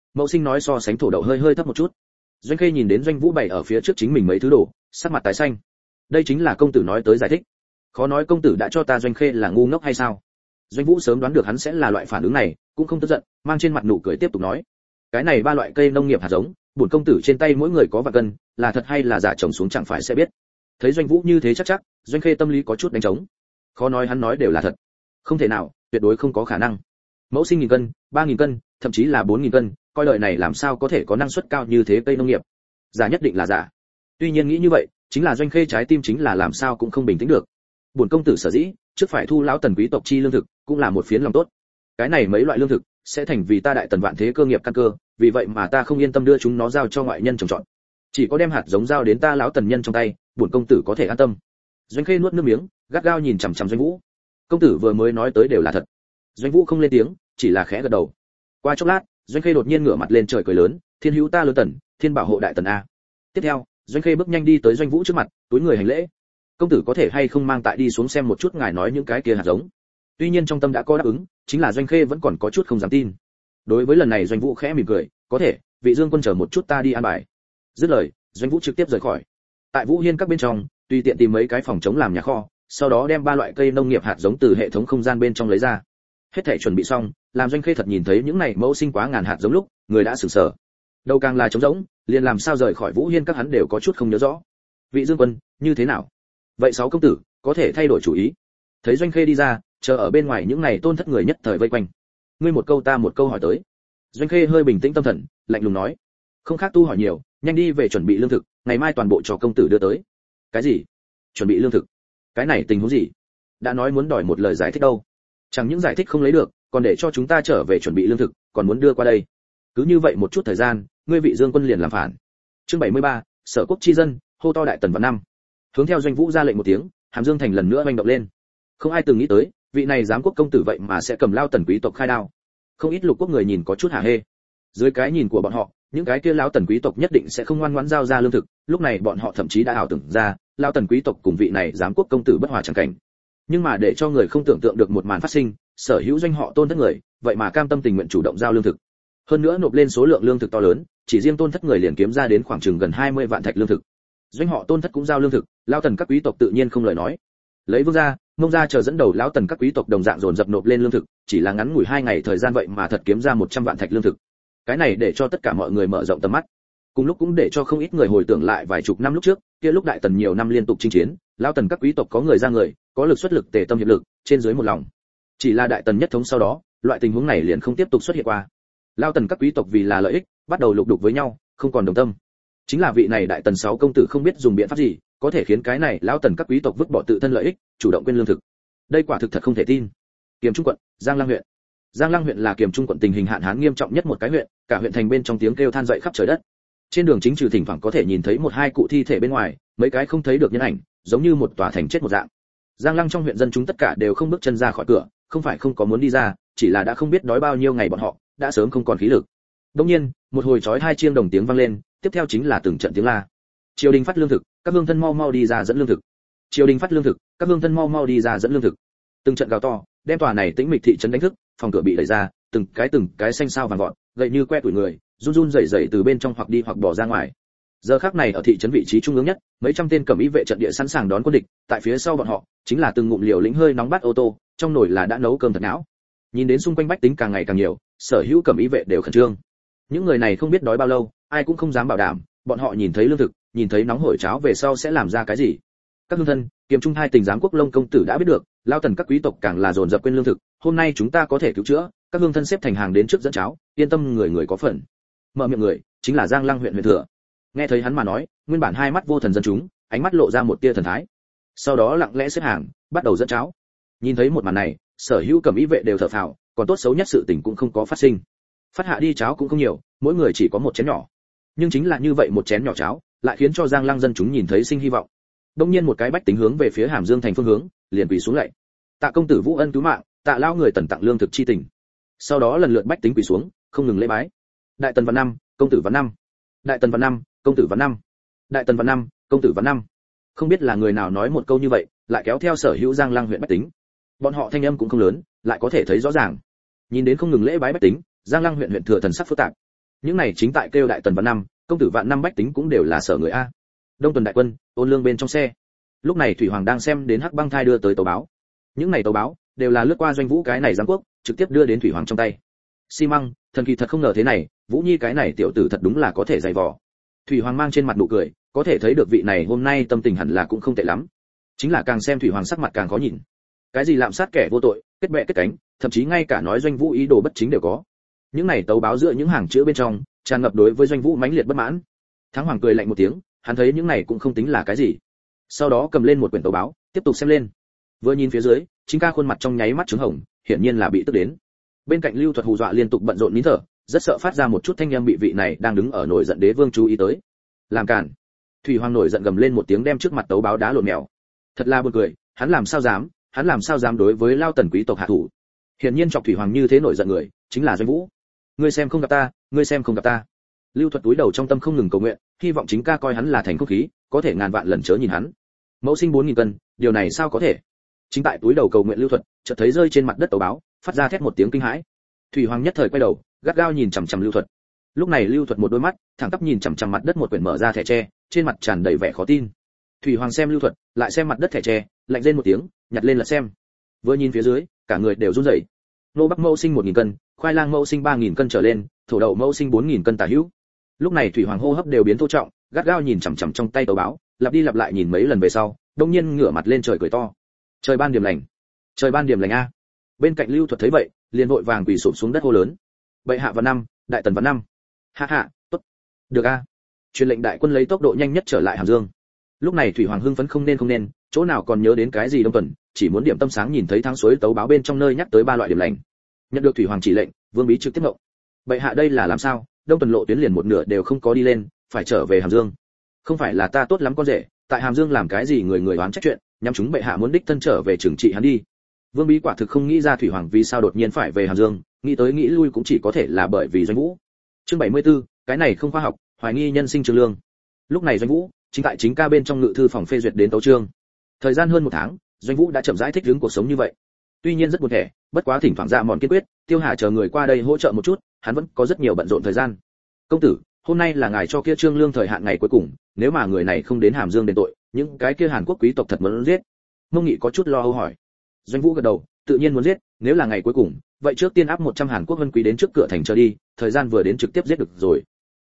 mẫu sinh nói so sánh thổ đậu hơi hơi thấp một chút. Doanh Khê nhìn đến Doanh Vũ bày ở phía trước chính mình mấy thứ đồ, sắc mặt tái xanh. Đây chính là công tử nói tới giải thích. Khó nói công tử đã cho ta Doanh Khê là ngu ngốc hay sao? Doanh Vũ sớm đoán được hắn sẽ là loại phản ứng này, cũng không tức giận, mang trên mặt nụ cười tiếp tục nói: cái này 3 loại cây nông nghiệp hạt giống, bổn công tử trên tay mỗi người có vạn cân, là thật hay là giả trồng xuống chẳng phải sẽ biết. Thấy Doanh Vũ như thế chắc, Doanh Khê tâm lý có chút đánh trống. Khó nói hắn nói đều là thật. Không thể nào, tuyệt đối không có khả năng. Mẫu sinh 1000 cân, 3000 cân, thậm chí là 4000 cân, coi đời này làm sao có thể có năng suất cao như thế cây nông nghiệp. Giả nhất định là giả. Tuy nhiên nghĩ như vậy, chính là Doanh Khê trái tim chính là làm sao cũng không bình tĩnh được. Bổn công tử sở dĩ trước phải thu lão tần quý tộc chi lương thực, cũng là một phiến lòng tốt. Cái này mấy loại lương thực sẽ thành vì ta đại tần vạn thế cơ nghiệp căn cơ, vì vậy mà ta không yên tâm đưa chúng nó giao cho ngoại nhân trồng trọt. Chỉ có đem hạt giống giao đến ta lão tần nhân trong tay, bổn công tử có thể an tâm. Doanh Khê nuốt nước miếng, gắt gao nhìn chằm chằm Doanh Vũ. Công tử vừa mới nói tới đều là thật. Doanh Vũ không lên tiếng, chỉ là khẽ gật đầu. Qua chốc lát, Doanh Khê đột nhiên ngửa mặt lên trời cười lớn, thiên hữu ta lớn tần, thiên bảo hộ đại tần a. Tiếp theo, Doanh Khê bước nhanh đi tới Doanh Vũ trước mặt, túi người hành lễ. Công tử có thể hay không mang tại đi xuống xem một chút ngài nói những cái kia hạt giống. Tuy nhiên trong tâm đã có đáp ứng, chính là Doanh Khê vẫn còn có chút không dám tin. Đối với lần này Doanh Vũ khẽ mỉm cười, có thể, vị Dương quân chờ một chút ta đi an bài. Dứt lời, Doanh Vũ trực tiếp rời khỏi. Tại Vũ Hiên các bên trong, tùy tiện tìm mấy cái phòng chống làm nhà kho, sau đó đem 3 loại cây nông nghiệp hạt giống từ hệ thống không gian bên trong lấy ra. Hết thảy chuẩn bị xong, làm Doanh Khê thật nhìn thấy những này mẫu sinh quá ngàn hạt giống lúc, người đã sửng sở. Đâu càng là trống rỗng, liền làm sao rời khỏi Vũ Hiên các hắn đều có chút không nhớ rõ. Vị Dương quân, như thế nào? Vậy 6 công tử, có thể thay đổi chủ ý. Thấy Doanh Khê đi ra, chờ ở bên ngoài những này tôn thất người nhất thời vây quanh. Ngươi một câu ta một câu hỏi tới. Doanh Khê hơi bình tĩnh tâm thần, lạnh lùng nói: không khác tu hỏi nhiều, nhanh đi về chuẩn bị lương thực, ngày mai toàn bộ cho công tử đưa tới. Cái gì? Chuẩn bị lương thực? Cái này tình huống gì? Đã nói muốn đòi một lời giải thích đâu. Chẳng những giải thích không lấy được, còn để cho chúng ta trở về chuẩn bị lương thực, còn muốn đưa qua đây. Cứ như vậy một chút thời gian, ngươi vị Dương quân liền làm phản. Chương 73, Sở quốc chi dân, hô to đại tần vạn năm. Hướng theo Doanh Vũ ra lệnh một tiếng, Hàm Dương thành lần nữa hoành động lên. Không ai từng nghĩ tới, vị này giám quốc công tử vậy mà sẽ cầm lao tần quý tộc khai đao. Không ít lục quốc người nhìn có chút hả hê. Dưới cái nhìn của bọn họ, những cái kia lao tần quý tộc nhất định sẽ không ngoan ngoãn giao ra lương thực, lúc này bọn họ thậm chí đã ảo tưởng ra, lao tần quý tộc cùng vị này giám quốc công tử bất hòa chẳng cảnh. Nhưng mà để cho người không tưởng tượng được một màn phát sinh, sở hữu doanh họ tôn thất người, vậy mà cam tâm tình nguyện chủ động giao lương thực. Hơn nữa nộp lên số lượng lương thực to lớn, chỉ riêng tôn thất người liền kiếm ra đến khoảng chừng gần 20 vạn thạch lương thực. Doanh họ tôn thất cũng giao lương thực, lao tần các quý tộc tự nhiên không lời nói. Lấy Vương gia, Mông gia chờ dẫn đầu lão tần các quý tộc đồng dạng dồn dập nộp lên lương thực, chỉ là ngắn ngủi 2 ngày thời gian vậy mà thật kiếm ra 100 vạn thạch lương thực. Cái này để cho tất cả mọi người mở rộng tầm mắt. Cùng lúc cũng để cho không ít người hồi tưởng lại vài chục năm lúc trước, kia lúc đại tần nhiều năm liên tục chinh chiến, lão tần các quý tộc có người ra người, có lực xuất lực tề tâm hiệp lực, trên dưới một lòng. Chỉ là đại tần nhất thống sau đó, loại tình huống này liền không tiếp tục xuất hiện qua. Lão tần các quý tộc vì là lợi ích, bắt đầu lục đục với nhau, không còn đồng tâm. Chính là vị này đại tần 6 công tử không biết dùng biện pháp gì, có thể khiến cái này lão tần các quý tộc vứt bỏ tự thân lợi ích, chủ động quên lương thực. Đây quả thực thật không thể tin. Kiềm Trung quận, Giang Lăng huyện. Giang Lăng huyện là Kiềm Trung quận tình hình hạn hán nghiêm trọng nhất một cái huyện, cả huyện thành bên trong tiếng kêu than dậy khắp trời đất. Trên đường chính trừ thỉnh thoảng có thể nhìn thấy 1-2 cụ thi thể bên ngoài, mấy cái không thấy được nhân ảnh, giống như một tòa thành chết một dạng. Giang Lăng trong huyện dân chúng tất cả đều không bước chân ra khỏi cửa, không phải không có muốn đi ra, chỉ là đã không biết đói bao nhiêu ngày bọn họ, đã sớm không còn khí lực. Đột nhiên, một hồi chói hai chiêng đồng tiếng vang lên, tiếp theo chính là từng trận tiếng la. Triều đình phát lương thực, các vương thân mau mau đi ra dẫn lương thực. Triều đình phát lương thực, các vương thân mau mau đi ra dẫn lương thực. Từng trận gào to, đem tòa này tĩnh mịch thị trấn đánh thức, phòng cửa bị đẩy ra, từng cái xanh sao vàng vọt, gậy như que tuổi người, run run rẩy rẩy từ bên trong hoặc đi hoặc bỏ ra ngoài. Giờ khắc này ở thị trấn vị trí trung ương nhất, mấy trăm tên cẩm y vệ trận địa sẵn sàng đón quân địch, tại phía sau bọn họ chính là từng ngụm liều lĩnh hơi nóng bát ô tô, trong nồi là đã nấu cơm thật não. Nhìn đến xung quanh bách tính càng ngày càng nhiều, sở hữu cẩm y vệ đều khẩn trương. Những người này không biết đói bao lâu, ai cũng không dám bảo đảm, bọn họ nhìn thấy lương thực, nhìn thấy nóng hổi cháo về sau sẽ làm ra cái gì. Các hương thân, Kiềm Trung hai tỉnh giám quốc Lông công tử đã biết được, lao tần các quý tộc càng là dồn dập quên lương thực, hôm nay chúng ta có thể cứu chữa, các hương thân xếp thành hàng đến trước dẫn cháo, yên tâm người người có phần. Mở miệng người chính là Giang Lăng huyện huyện thừa. Nghe thấy hắn mà nói, nguyên bản hai mắt vô thần dân chúng, ánh mắt lộ ra một tia thần thái. Sau đó lặng lẽ xếp hàng, bắt đầu dẫn cháo. Nhìn thấy một màn này, sở hữu cẩm y vệ đều thở phào, còn tốt xấu nhất sự tình cũng không có phát sinh. Phát hạ đi cháo cũng không nhiều, mỗi người chỉ có một chén nhỏ. Nhưng chính là như vậy một chén nhỏ cháo, lại khiến cho Giang Lăng dân chúng nhìn thấy sinh hy vọng. Đông nhiên một cái bách tính hướng về phía Hàm Dương thành phương hướng, liền quỳ xuống lạy. Tạ công tử Vũ ân cứu mạng, tạ lao người tần tặng lương thực chi tình. Sau đó lần lượt bách tính quỳ xuống, không ngừng lễ bái. Đại tần vạn năm, công tử vạn năm. Đại tần vạn năm, công tử vạn năm. Đại tần vạn năm, công tử vạn năm. Không biết là người nào nói một câu như vậy, lại kéo theo sở hữu Giang Lăng huyện bách tính. Bọn họ thanh âm cũng không lớn, lại có thể thấy rõ ràng. Nhìn đến không ngừng lễ bái bách tính, Giang Lăng huyện huyện thừa thần sắc phức tạp. những này chính tại kêu đại tần vạn năm, công tử vạn năm bách tính cũng đều là sở người a. Đông tuần đại quân, Ôn Lương bên trong xe. Lúc này Thủy Hoàng đang xem đến Hắc Băng Thai đưa tới tấu báo. Những này tấu báo đều là lướt qua Doanh Vũ cái này giám quốc, trực tiếp đưa đến Thủy Hoàng trong tay. Xi măng, thần kỳ thật không ngờ thế này, Vũ Nhi cái này tiểu tử thật đúng là có thể dày vò. Thủy Hoàng mang trên mặt nụ cười, có thể thấy được vị này hôm nay tâm tình hẳn là cũng không tệ lắm. Chính là càng xem Thủy Hoàng sắc mặt càng khó nhìn. Cái gì lạm sát kẻ vô tội, kết bè kết cánh, thậm chí ngay cả nói Doanh Vũ ý đồ bất chính đều có. Những này tấu báo giữa những hàng chữ bên trong, tràn ngập đối với Doanh Vũ mãnh liệt bất mãn. Thắng Hoàng cười lạnh một tiếng, hắn thấy những này cũng không tính là cái gì. Sau đó cầm lên một quyển tấu báo, tiếp tục xem lên. Vừa nhìn phía dưới, chính ca khuôn mặt trong nháy mắt trứng hồng, hiển nhiên là bị tức đến. Bên cạnh Lưu Thuật hù dọa liên tục bận rộn nín thở, rất sợ phát ra một chút thanh âm bị vị này đang đứng ở nổi giận đế vương chú ý tới. Làm cản. Thủy Hoàng nổi giận gầm lên một tiếng đem trước mặt tấu báo đá lộn mèo. Thật là buồn cười, hắn làm sao dám đối với Lao Tần quý tộc hạ thủ. Hiển nhiên chọc Thủy Hoàng như thế nổi giận người, chính là Doanh Vũ. Ngươi xem không gặp ta, ngươi xem không gặp ta. Lưu Thuật túi đầu trong tâm không ngừng cầu nguyện, hy vọng chính ca coi hắn là thành không khí, có thể ngàn vạn lần chớ nhìn hắn. Mẫu sinh 4000 cân, điều này sao có thể? Chính tại túi đầu cầu nguyện Lưu Thuật, chợt thấy rơi trên mặt đất tấu báo, phát ra thét một tiếng kinh hãi. Thủy Hoàng nhất thời quay đầu, gắt gao nhìn chằm chằm Lưu Thuật. Lúc này Lưu Thuật một đôi mắt thẳng tắp nhìn chằm chằm mặt đất một quyển mở ra thẻ tre, trên mặt tràn đầy vẻ khó tin. Thủy Hoàng xem Lưu Thuật, lại xem mặt đất thẻ tre, lạnh rên một tiếng, nhặt lên là xem. Vừa nhìn phía dưới, cả người đều run rẩy. Nô Bắc mẫu sinh 1000 cân, khoai lang mẫu sinh 3000 cân trở lên, thổ đậu mẫu sinh 4000 cân tả hữu. Lúc này Thủy Hoàng hô hấp đều biến thô trọng, gắt gao nhìn chằm chằm trong tay tấu báo, lặp đi lặp lại nhìn mấy lần về sau, đông nhiên ngửa mặt lên trời cười to. Trời ban điểm lành, trời ban điểm lành a. Bên cạnh Lưu Thuật thấy vậy, liền vội vàng quỳ sụp xuống đất hô lớn. Bệ hạ vạn năm, đại tần vạn năm. Hạ hạ, tốt. Được a. Truyền lệnh đại quân lấy tốc độ nhanh nhất trở lại Hàm Dương. Lúc này Thủy Hoàng hưng phấn không nên, chỗ nào còn nhớ đến cái gì Đông Tuần, chỉ muốn điểm tâm sáng nhìn thấy tháng suối tấu báo bên trong nơi nhắc tới ba loại điểm lành. Nhận được Thủy Hoàng chỉ lệnh, Vương Bí trực tiếp ngộ. Bệ hạ đây là làm sao? Đông Tuần lộ tuyến liền một nửa đều không có đi lên, phải trở về Hàm Dương. Không phải là ta tốt lắm con rể, tại Hàm Dương làm cái gì người người oán trách chuyện, nhắm chúng bệ hạ muốn đích thân trở về trừng trị hắn đi. Vương Bí quả thực không nghĩ ra Thủy Hoàng vì sao đột nhiên phải về Hàm Dương, nghĩ tới nghĩ lui cũng chỉ có thể là bởi vì Doanh Vũ. Chương 74, cái này không khoa học, hoài nghi nhân sinh Trương Lương. Lúc này Doanh Vũ chính tại chính ca bên trong ngự thư phòng phê duyệt đến tấu chương. Thời gian hơn một tháng, Doanh Vũ đã chậm rãi thích ứng cuộc sống như vậy. Tuy nhiên rất buồn thẻ, bất quá thỉnh thoảng dạ mòn kiên quyết, Tiêu Hà chờ người qua đây hỗ trợ một chút, hắn vẫn có rất nhiều bận rộn thời gian. Công tử, hôm nay là ngài cho kia Trương Lương thời hạn ngày cuối cùng, nếu mà người này không đến Hàm Dương đền tội, những cái kia Hàn Quốc quý tộc thật muốn giết. Mông Nghị có chút lo âu hỏi. Doanh Vũ gật đầu, tự nhiên muốn giết, nếu là ngày cuối cùng, vậy trước tiên áp 100 Hàn Quốc vân quý đến trước cửa thành chờ đi, thời gian vừa đến trực tiếp giết được rồi.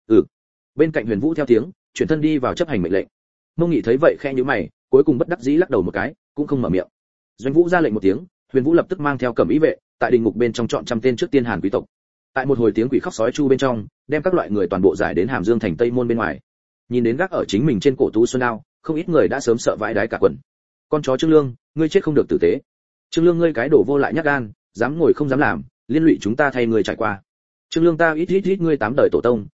Bên cạnh Huyền Vũ theo tiếng, chuyển thân đi vào chấp hành mệnh lệnh. Mông Nghị thấy vậy khẽ nhíu mày, cuối cùng bất đắc dĩ lắc đầu một cái, cũng không mở miệng. Doanh Vũ ra lệnh một tiếng, Huyền Vũ lập tức mang theo cẩm ý vệ, tại đình ngục bên trong chọn trăm tên trước tiên Hàn quý tộc. Tại một hồi tiếng quỷ khóc sói chu bên trong, đem các loại người toàn bộ giải đến Hàm Dương thành Tây môn bên ngoài. Nhìn đến gác ở chính mình trên cổ Tú Xuân Đao, không ít người đã sớm sợ vãi đái cả quần. Con chó Trương Lương, ngươi chết không được tử tế. Trương Lương ngươi cái đổ vô lại nhát gan, dám ngồi không dám làm, liên lụy chúng ta thay người trải qua. Trương Lương ta ít ngươi 8 đời tổ tông,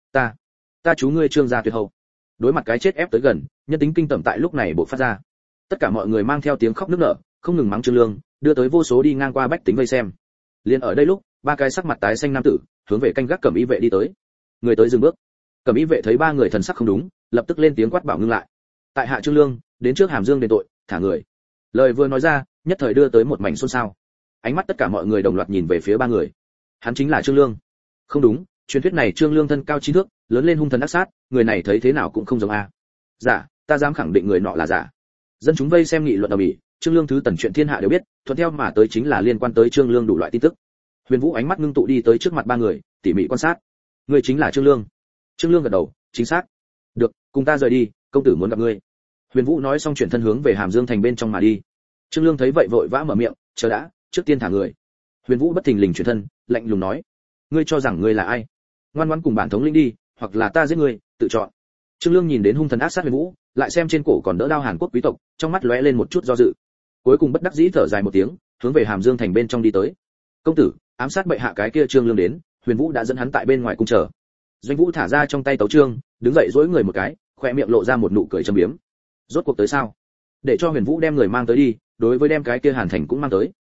ta chú ngươi Trương gia tuyệt hậu. Đối mặt cái chết ép tới gần, nhân tính kinh tởm tại lúc này bộc phát ra. Tất cả mọi người mang theo tiếng khóc nức nở, không ngừng mắng Trương Lương, đưa tới vô số đi ngang qua bách tính vây xem. Liên ở đây lúc, ba cái sắc mặt tái xanh nam tử hướng về canh gác cẩm y vệ đi tới. Người tới dừng bước. Cẩm y vệ thấy ba người thần sắc không đúng, lập tức lên tiếng quát bảo ngưng lại. Tại hạ Trương Lương, đến trước Hàm Dương đền tội, thả người. Lời vừa nói ra, nhất thời đưa tới một mảnh xôn xao. Ánh mắt tất cả mọi người đồng loạt nhìn về phía ba người. Hắn chính là Trương Lương. Không đúng, truyền thuyết này Trương Lương thân cao 9 thước, lớn lên hung thần ác sát, người này thấy thế nào cũng không giống a. Giả, ta dám khẳng định người nọ là giả. Dân chúng vây xem nghị luận ầm ĩ, Trương Lương thứ tần chuyện thiên hạ đều biết, thuận theo mà tới chính là liên quan tới Trương Lương đủ loại tin tức. Huyền Vũ ánh mắt ngưng tụ đi tới trước mặt ba người, tỉ mỉ quan sát. Người chính là Trương Lương. Trương Lương gật đầu, chính xác. Được, cùng ta rời đi, công tử muốn gặp ngươi. Huyền Vũ nói xong chuyển thân hướng về Hàm Dương thành bên trong mà đi. Trương Lương thấy vậy vội vã mở miệng, chờ đã, trước tiên thả người. Huyền Vũ bất thình lình chuyển thân, lạnh lùng nói, ngươi cho rằng ngươi là ai? Ngoan ngoãn cùng bản thống lĩnh đi, hoặc là ta giết ngươi, tự chọn. Trương Lương nhìn đến hung thần ác sát Huyền Vũ, lại xem trên cổ còn đỡ đao Hàn Quốc quý tộc, trong mắt lóe lên một chút do dự. Cuối cùng bất đắc dĩ thở dài một tiếng, hướng về Hàm Dương thành bên trong đi tới. Công tử, ám sát bệ hạ cái kia Trương Lương đến, Huyền Vũ đã dẫn hắn tại bên ngoài cung chờ. Doanh Vũ thả ra trong tay tấu chương, đứng dậy duỗi người một cái, khóe miệng lộ ra một nụ cười châm biếm. Rốt cuộc tới sao? Để cho Huyền Vũ đem người mang tới đi, đối với đem cái kia Hàn Thành cũng mang tới.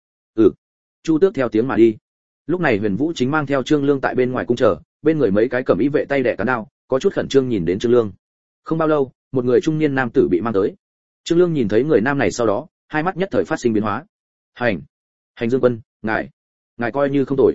Chu Tước theo tiếng mà đi. Lúc này Huyền Vũ chính mang theo Trương Lương tại bên ngoài cung chờ, bên người mấy cái cẩm y vệ tay đẻ cán đao, có chút khẩn trương nhìn đến Trương Lương. Không bao lâu, một người trung niên nam tử bị mang tới. Trương Lương nhìn thấy người nam này sau đó, hai mắt nhất thời phát sinh biến hóa. Hành Dương quân, ngài coi như không tồi.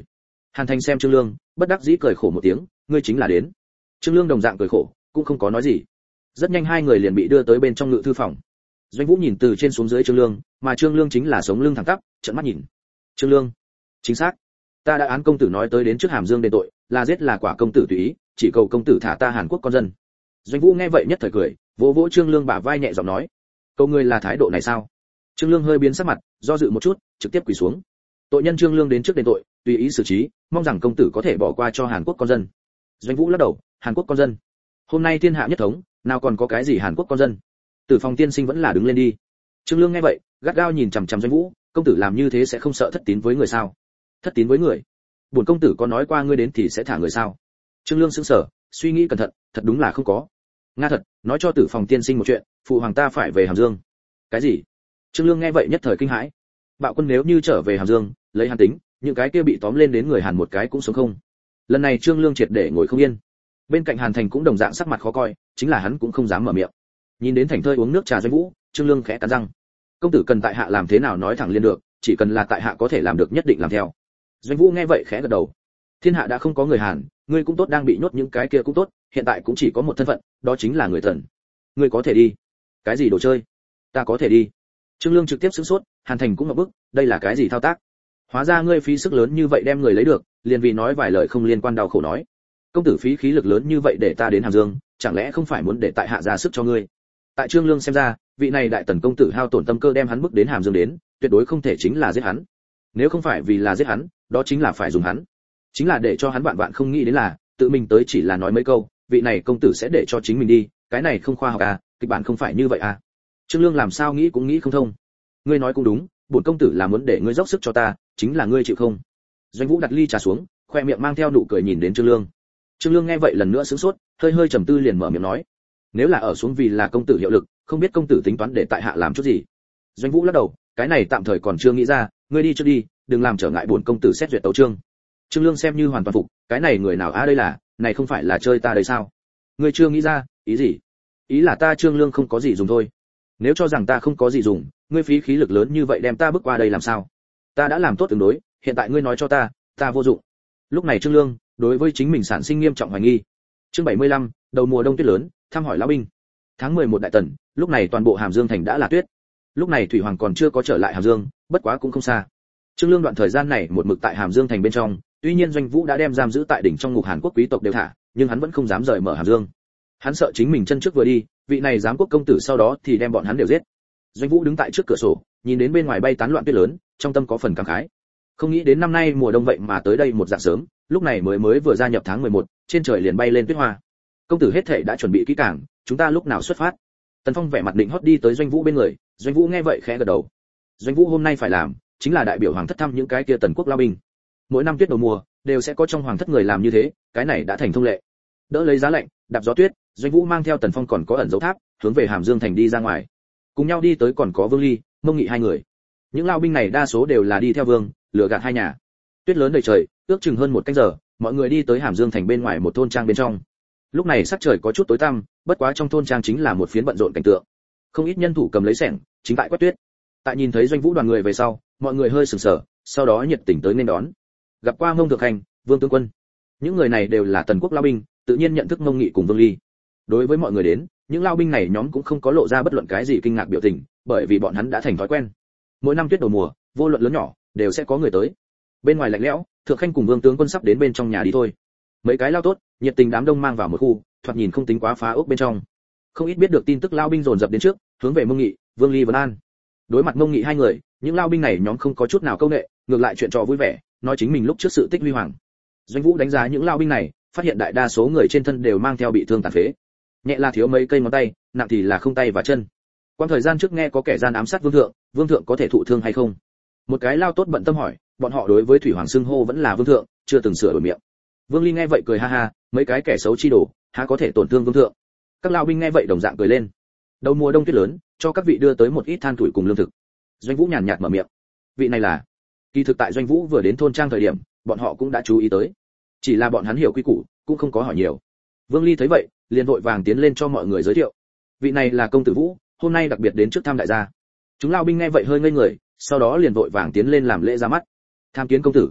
Hàn Thành xem Trương Lương, bất đắc dĩ cười khổ một tiếng, ngươi chính là đến. Trương Lương đồng dạng cười khổ, cũng không có nói gì. Rất nhanh hai người liền bị đưa tới bên trong ngự thư phòng. Doanh Vũ nhìn từ trên xuống dưới Trương Lương, mà Trương Lương chính là sống lưng thẳng tắp, trợn mắt nhìn. Trương Lương, chính xác, ta đã án công tử nói tới đến trước Hàm Dương đền tội, là giết là quả công tử tùy ý, chỉ cầu công tử thả ta Hàn Quốc con dân. Doanh Vũ nghe vậy nhất thời cười, vỗ vỗ Trương Lương bả vai nhẹ giọng nói, câu ngươi là thái độ này sao? Trương Lương hơi biến sắc mặt, do dự một chút, trực tiếp quỳ xuống. Tội nhân Trương Lương đến trước đền tội, tùy ý xử trí, mong rằng công tử có thể bỏ qua cho Hàn Quốc con dân. Doanh Vũ lắc đầu, Hàn Quốc con dân? Hôm nay thiên hạ nhất thống, nào còn có cái gì Hàn Quốc con dân? Tử Phong tiên sinh vẫn là đứng lên đi. Trương Lương nghe vậy, gắt gao nhìn chằm chằm Doanh Vũ, công tử làm như thế sẽ không sợ thất tín với người sao? Thất tín với người? Bổn công tử có nói qua ngươi đến thì sẽ thả người sao? Trương Lương sững sờ, suy nghĩ cẩn thận, thật đúng là không có. Nga thật, nói cho Tử Phong tiên sinh một chuyện, phụ hoàng ta phải về Hàm Dương. Cái gì? Trương Lương nghe vậy nhất thời kinh hãi. Bạo quân nếu như trở về Hàm Dương, lấy Hàn tính, những cái kia bị tóm lên đến người Hàn một cái cũng sống không. Lần này Trương Lương triệt để ngồi không yên. Bên cạnh Hàn Thành cũng đồng dạng sắc mặt khó coi, chính là hắn cũng không dám mở miệng. Nhìn đến Thành thơi uống nước trà Doanh Vũ, Trương Lương khẽ cắn răng. Công tử cần tại hạ làm thế nào nói thẳng liên được, chỉ cần là tại hạ có thể làm được nhất định làm theo. Doanh Vũ nghe vậy khẽ gật đầu. Thiên hạ đã không có người Hàn, ngươi cũng tốt đang bị nhốt những cái kia cũng tốt, hiện tại cũng chỉ có một thân phận, đó chính là người Tần. Ngươi có thể đi. Cái gì đồ chơi? Ta có thể đi. Trương Lương trực tiếp sửng sốt, Hàn Thành cũng ngập bức, đây là cái gì thao tác? Hóa ra ngươi phí sức lớn như vậy đem người lấy được, liền vì nói vài lời không liên quan đau khổ nói. Công tử phí khí lực lớn như vậy để ta đến Hàm Dương, chẳng lẽ không phải muốn để tại hạ ra sức cho ngươi? Tại Trương Lương xem ra, vị này đại tần công tử hao tổn tâm cơ đem hắn bước đến Hàm Dương đến, tuyệt đối không thể chính là giết hắn. Nếu không phải vì là giết hắn, đó chính là phải dùng hắn. Chính là để cho hắn vạn vạn không nghĩ đến là, tự mình tới chỉ là nói mấy câu, vị này công tử sẽ để cho chính mình đi, cái này không khoa học à, kịch bản không phải như vậy à. Trương Lương làm sao nghĩ cũng nghĩ không thông. Ngươi nói cũng đúng, bổn công tử là muốn để ngươi dốc sức cho ta, chính là ngươi chịu không? Doanh Vũ đặt ly trà xuống, khoe miệng mang theo nụ cười nhìn đến Trương Lương. Trương Lương nghe vậy lần nữa sửng sốt, hơi hơi trầm tư liền mở miệng nói: nếu là ở xuống vì là công tử hiệu lực, không biết công tử tính toán để tại hạ làm chút gì? Doanh Vũ lắc đầu, cái này tạm thời còn chưa nghĩ ra, ngươi đi trước đi, đừng làm trở ngại bổn công tử xét duyệt tấu chương. Trương Lương xem như hoàn toàn phục, cái này người nào đây là, này không phải là chơi ta đây sao? Ngươi chưa nghĩ ra, ý gì? Ý là ta Trương Lương không có gì dùng thôi. Nếu cho rằng ta không có gì dùng, ngươi phí khí lực lớn như vậy đem ta bước qua đây làm sao? Ta đã làm tốt tương đối, hiện tại ngươi nói cho ta vô dụng. Lúc này Trương Lương đối với chính mình sản sinh nghiêm trọng hoài nghi. Chương 75, đầu mùa đông tuyết lớn, thăm hỏi lão binh. Tháng 11 đại tần, lúc này toàn bộ Hàm Dương thành đã là tuyết. Lúc này Thủy Hoàng còn chưa có trở lại Hàm Dương, bất quá cũng không xa. Trương Lương đoạn thời gian này một mực tại Hàm Dương thành bên trong, tuy nhiên Doanh Vũ đã đem giam giữ tại đỉnh trong ngục Hàn Quốc quý tộc đều thả, nhưng hắn vẫn không dám rời mở Hàm Dương. Hắn sợ chính mình chân trước vừa đi, vị này giám quốc công tử sau đó thì đem bọn hắn đều giết. Doanh Vũ đứng tại trước cửa sổ, nhìn đến bên ngoài bay tán loạn tuyết lớn, trong tâm có phần cảm khái. Không nghĩ đến năm nay mùa đông vậy mà tới đây một dạng sớm, lúc này mới vừa gia nhập tháng 11, trên trời liền bay lên tuyết hoa. Công tử hết thảy đã chuẩn bị kỹ càng, chúng ta lúc nào xuất phát? Tần Phong vẻ mặt định hót đi tới Doanh Vũ bên người, Doanh Vũ nghe vậy khẽ gật đầu. Doanh Vũ hôm nay phải làm, chính là đại biểu hoàng thất thăm những cái kia tần quốc lao binh. Mỗi năm tuyết đầu mùa, đều sẽ có trong hoàng thất người làm như thế, cái này đã thành thông lệ. Đỡ lấy giá lạnh, đạp gió tuyết, Doanh Vũ mang theo Tần Phong còn có ẩn dấu tháp, hướng về Hàm Dương thành đi ra ngoài. Cùng nhau đi tới còn có Vương Ly, Mông Nghị hai người. Những lao binh này đa số đều là đi theo Vương, lừa gạt hai nhà. Tuyết lớn đầy trời, ước chừng hơn một canh giờ, mọi người đi tới Hàm Dương thành bên ngoài một thôn trang bên trong. Lúc này sắc trời có chút tối tăm, bất quá trong thôn trang chính là một phiến bận rộn cảnh tượng. Không ít nhân thủ cầm lấy xẻng, chính tại quét tuyết. Tại nhìn thấy Doanh Vũ đoàn người về sau, mọi người hơi sửng sở, sau đó nhiệt tình tới nên đón. Gặp qua Mông Thượng Hành, Vương tướng quân. Những người này đều là tần quốc lao binh, tự nhiên nhận thức Mông Nghị cùng Vương Ly. Đối với mọi người đến, những lao binh này nhóm cũng không có lộ ra bất luận cái gì kinh ngạc biểu tình, bởi vì bọn hắn đã thành thói quen. Mỗi năm tuyết đầu mùa, vô luận lớn nhỏ, đều sẽ có người tới. Bên ngoài lạnh lẽo, Thượng Khanh cùng Vương tướng quân sắp đến bên trong nhà đi thôi. Mấy cái lao tốt, nhiệt tình đám đông mang vào một khu, thoạt nhìn không tính quá phá ốc bên trong. Không ít biết được tin tức lao binh dồn dập đến trước, hướng về Mông Nghị, Vương Ly vấn an. Đối mặt Mông Nghị hai người, những lao binh này nhóm không có chút nào câu nệ, ngược lại chuyện trò vui vẻ, nói chính mình lúc trước sự tích huy hoàng. Doanh Vũ đánh giá những lao binh này, phát hiện đại đa số người trên thân đều mang theo bị thương tàn phế, nhẹ là thiếu mấy cây ngón tay, nặng thì là không tay và chân. Quang thời gian trước nghe có kẻ gian ám sát vương thượng có thể thụ thương hay không? Một cái lao tốt bận tâm hỏi, bọn họ đối với Thủy Hoàng xưng hô vẫn là vương thượng, chưa từng sửa đổi miệng. Vương Ly nghe vậy cười ha ha, mấy cái kẻ xấu chi đồ, há có thể tổn thương vương thượng? Các lao binh nghe vậy đồng dạng cười lên. Đầu mùa đông tuyết lớn, cho các vị đưa tới một ít than tuổi cùng lương thực. Doanh Vũ nhàn nhạt mở miệng. Vị này là? Kỳ thực tại Doanh Vũ vừa đến thôn trang thời điểm, bọn họ cũng đã chú ý tới. Chỉ là bọn hắn hiểu quy củ, cũng không có hỏi nhiều. Vương Ly thấy vậy, liền vội vàng tiến lên cho mọi người giới thiệu. Vị này là công tử Vũ, hôm nay đặc biệt đến trước thăm đại gia. Chúng lao binh nghe vậy hơi ngây người, sau đó liền vội vàng tiến lên làm lễ ra mắt. Tham kiến công tử.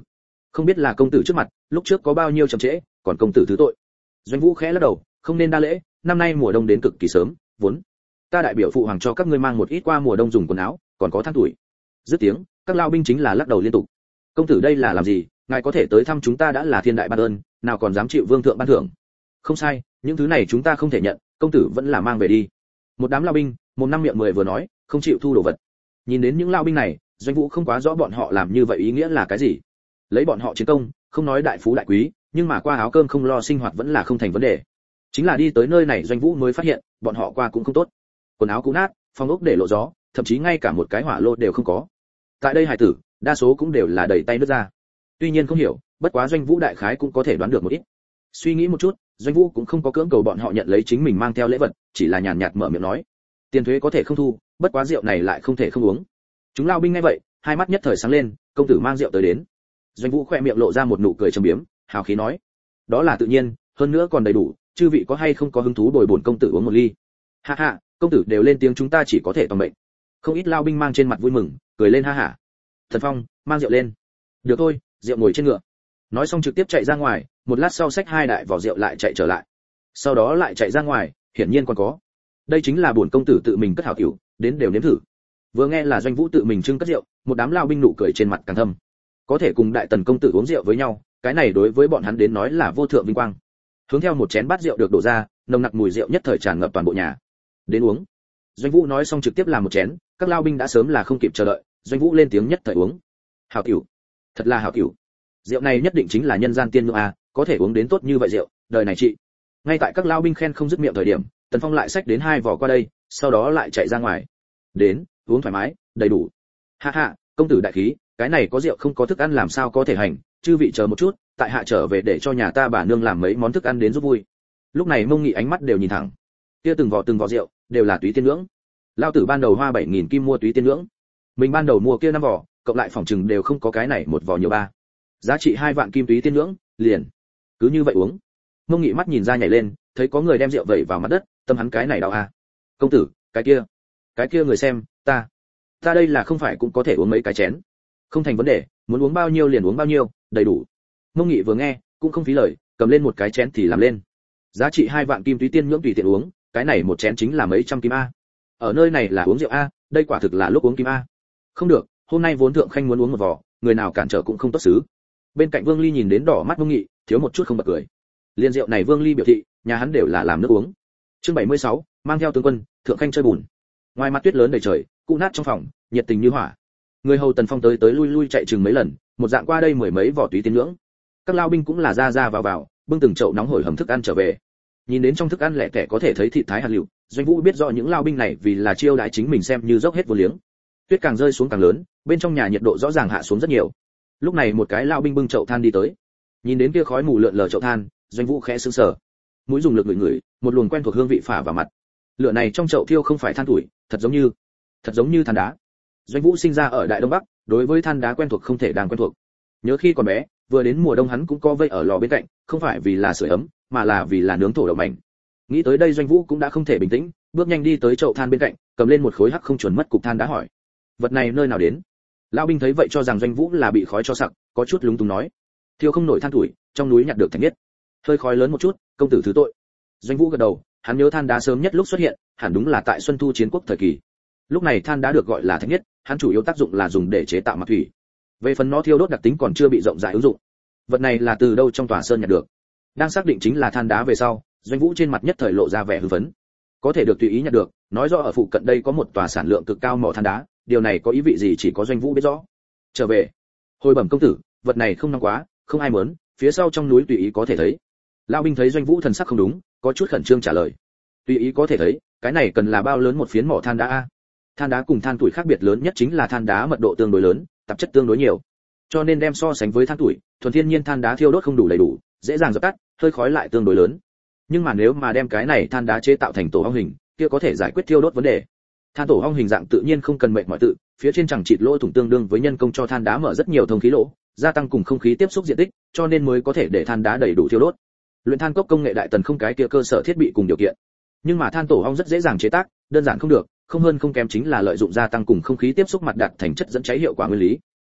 Không biết là công tử trước mặt, lúc trước có bao nhiêu chậm trễ, còn công tử thứ tội. Doanh Vũ khẽ lắc đầu, không nên đa lễ, năm nay mùa đông đến cực kỳ sớm, vốn ta đại biểu phụ hoàng cho các ngươi mang một ít qua mùa đông dùng quần áo, còn có than tuổi. Dứt tiếng, các lao binh chính là lắc đầu liên tục. Công tử đây là làm gì, ngài có thể tới thăm chúng ta đã là thiên đại ban ơn, nào còn dám chịu vương thượng ban thưởng. Không sai, những thứ này chúng ta không thể nhận, công tử vẫn là mang về đi. Một đám lao binh, mồm năm miệng mười vừa nói, không chịu thu đồ vật. Nhìn đến những lao binh này, Doanh Vũ không quá rõ bọn họ làm như vậy ý nghĩa là cái gì. Lấy bọn họ chiến công, không nói đại phú đại quý, nhưng mà qua áo cơm không lo sinh hoạt vẫn là không thành vấn đề. Chính là đi tới nơi này Doanh Vũ mới phát hiện, bọn họ qua cũng không tốt. Quần áo cũ nát, phòng ốc để lộ gió, thậm chí ngay cả một cái hỏa lô đều không có. Tại đây hải tử, đa số cũng đều là đầy tay nứt ra. Tuy nhiên không hiểu, bất quá Doanh Vũ đại khái cũng có thể đoán được một ít. Suy nghĩ một chút, Doanh Vũ cũng không có cưỡng cầu bọn họ nhận lấy chính mình mang theo lễ vật, chỉ là nhàn nhạt mở miệng nói: "Tiền thuế có thể không thu, bất quá rượu này lại không thể không uống." Chúng lao binh nghe vậy, hai mắt nhất thời sáng lên, công tử mang rượu tới đến. Doanh Vũ khẽ miệng lộ ra một nụ cười trầm biếm, hào khí nói: "Đó là tự nhiên, hơn nữa còn đầy đủ, chư vị có hay không có hứng thú bồi bổn công tử uống một ly?" "Ha ha, công tử đều lên tiếng chúng ta chỉ có thể toàn mệnh." Không ít lao binh mang trên mặt vui mừng, cười lên ha hả. "Thần Phong, mang rượu lên." "Được thôi." Rượu ngồi trên ngựa. Nói xong trực tiếp chạy ra ngoài, một lát sau xách hai đại vỏ rượu lại chạy trở lại. Sau đó lại chạy ra ngoài, hiển nhiên còn có. Đây chính là bổn công tử tự mình cất hảo tiểu, đến đều nếm thử. Vừa nghe là Doanh Vũ tự mình trưng cất rượu, một đám lao binh nụ cười trên mặt càng thâm. Có thể cùng đại tần công tử uống rượu với nhau, cái này đối với bọn hắn đến nói là vô thượng vinh quang. Hướng theo một chén bát rượu được đổ ra, nồng nặc mùi rượu nhất thời tràn ngập toàn bộ nhà. "Đến uống." Doanh Vũ nói xong trực tiếp làm một chén, các lao binh đã sớm là không kịp chờ đợi, Doanh Vũ lên tiếng nhất thời uống. "Hảo tiểu, thật là hảo tiểu. Rượu này nhất định chính là nhân gian tiên nữ a, có thể uống đến tốt như vậy rượu, đời này chị." Ngay tại các lao binh khen không dứt miệng thời điểm, Tần Phong lại xách đến hai vỏ qua đây, sau đó lại chạy ra ngoài. "Đến, uống thoải mái, đầy đủ." "Ha ha, công tử đại khí, cái này có rượu không có thức ăn làm sao có thể hành, chư vị chờ một chút, tại hạ trở về để cho nhà ta bà nương làm mấy món thức ăn đến giúp vui." Lúc này Mông Nghị ánh mắt đều nhìn thẳng. Kia từng vỏ rượu đều là túy tiên ngưỡng. Lao tử ban đầu hoa 7000 kim mua túy tiên ngưỡng. Mình ban đầu mua kia 5 vỏ, cộng lại phòng trừng đều không có cái này một vỏ nhiều ba. Giá trị 2 vạn kim túy tiên ngưỡng, liền. Cứ như vậy uống. Mông Nghị mắt nhìn ra nhảy lên, thấy có người đem rượu vẩy vào mặt đất, tâm hắn cái này đau à. "Công tử, cái kia người xem, ta đây là không phải cũng có thể uống mấy cái chén." "Không thành vấn đề, muốn uống bao nhiêu liền uống bao nhiêu, đầy đủ." Mông Nghị vừa nghe, cũng không phí lời, cầm lên một cái chén thì làm lên. Giá trị 2 vạn kim túy tiên nhưỡng tùy tiện uống, cái này một chén chính là mấy trăm kim a. Ở nơi này là uống rượu a, đây quả thực là lúc uống kim a. Không được, hôm nay vốn thượng khanh muốn uống một vò, người nào cản trở cũng không tốt xứ. Bên cạnh Vương Ly nhìn đến đỏ mắt Mông Nghị, thiếu một chút không bật cười. Liên rượu này Vương Ly biểu thị, nhà hắn đều là làm nước uống. Chương 76, mang theo tướng quân, thượng khanh chơi bùn. Ngoài mặt tuyết lớn đầy trời, cụ nát trong phòng, nhiệt tình như hỏa. Người hầu Tần Phong tới tới lui lui chạy chừng mấy lần, một dạng qua đây mười mấy vỏ túy tiên nhưỡng. Các lao binh cũng là ra vào, bưng từng chậu nóng hổi hầm thức ăn trở về. Nhìn đến trong thức ăn lẻ tẻ có thể thấy thịt thái hạt lựu, Doanh Vũ biết rõ những lao binh này vì là chiêu đãi chính mình xem như dốc hết vô liếng. Tuyết càng rơi xuống càng lớn, bên trong nhà nhiệt độ rõ ràng hạ xuống rất nhiều. Lúc này một cái lao binh bưng chậu than đi tới. Nhìn đến kia khói mù lượn lờ chậu than, Doanh Vũ khẽ sững sờ. Mũi dùng lực ngửi, một luồng quen thuộc hương vị phả vào mặt. Lửa này trong chậu thiêu không phải than tuổi, thật giống như than đá. Doanh Vũ sinh ra ở Đại Đông Bắc, đối với than đá quen thuộc không thể đang quen thuộc. Nhớ khi còn bé, vừa đến mùa đông hắn cũng có vây ở lò bên cạnh, không phải vì là sưởi ấm, mà là vì là nướng thổ đậu mảnh. Nghĩ tới đây Doanh Vũ cũng đã không thể bình tĩnh, bước nhanh đi tới chậu than bên cạnh, cầm lên một khối hắc không chuẩn mất cục than đá hỏi: "Vật này nơi nào đến?" Lão binh thấy vậy cho rằng Doanh Vũ là bị khói cho sặc, có chút lúng túng nói: "Thiêu không nổi than tuổi, trong núi nhặt được thành nhất. Hơi khói lớn một chút, công tử thứ tội." Doanh Vũ gật đầu, hắn nhớ than đá sớm nhất lúc xuất hiện, hẳn đúng là tại Xuân Thu chiến quốc thời kỳ. Lúc này than đá được gọi là thạch nhất, hắn chủ yếu tác dụng là dùng để chế tạo mặt thủy. Về phần nó thiêu đốt đặc tính còn chưa bị rộng rãi ứng dụng. Vật này là từ đâu trong tòa sơn nhặt được? Đang xác định chính là than đá về sau, Doanh Vũ trên mặt nhất thời lộ ra vẻ hưng phấn. Có thể được tùy ý nhặt được, nói rõ ở phụ cận đây có một tòa sản lượng cực cao mỏ than đá, điều này có ý vị gì chỉ có Doanh Vũ biết rõ. Trở về, hồi bẩm công tử, vật này không nóng quá, không ai muốn, phía sau trong núi tùy ý có thể thấy. Lão binh thấy Doanh Vũ thần sắc không đúng, có chút khẩn trương trả lời. Tùy ý có thể thấy, cái này cần là bao lớn một phiến mỏ than đá a? Than đá cùng than tuổi khác biệt lớn nhất chính là than đá mật độ tương đối lớn, tạp chất tương đối nhiều. Cho nên đem so sánh với than tuổi, thuần thiên nhiên than đá thiêu đốt không đủ đầy đủ, dễ dàng dập tắt, hơi khói lại tương đối lớn. Nhưng mà nếu mà đem cái này than đá chế tạo thành tổ ong hình, kia có thể giải quyết thiêu đốt vấn đề. Than tổ ong hình dạng tự nhiên không cần mệnh mọi tự, phía trên chẳng chịt lỗ thủng tương đương với nhân công cho than đá mở rất nhiều thông khí lỗ, gia tăng cùng không khí tiếp xúc diện tích, cho nên mới có thể để than đá đầy đủ thiêu đốt. Luyện than cốc công nghệ đại tần không cái kia cơ sở thiết bị cùng điều kiện. Nhưng mà than tổ ong rất dễ dàng chế tác, đơn giản không được, không hơn không kém chính là lợi dụng gia tăng cùng không khí tiếp xúc mặt đạt thành chất dẫn cháy hiệu quả nguyên lý.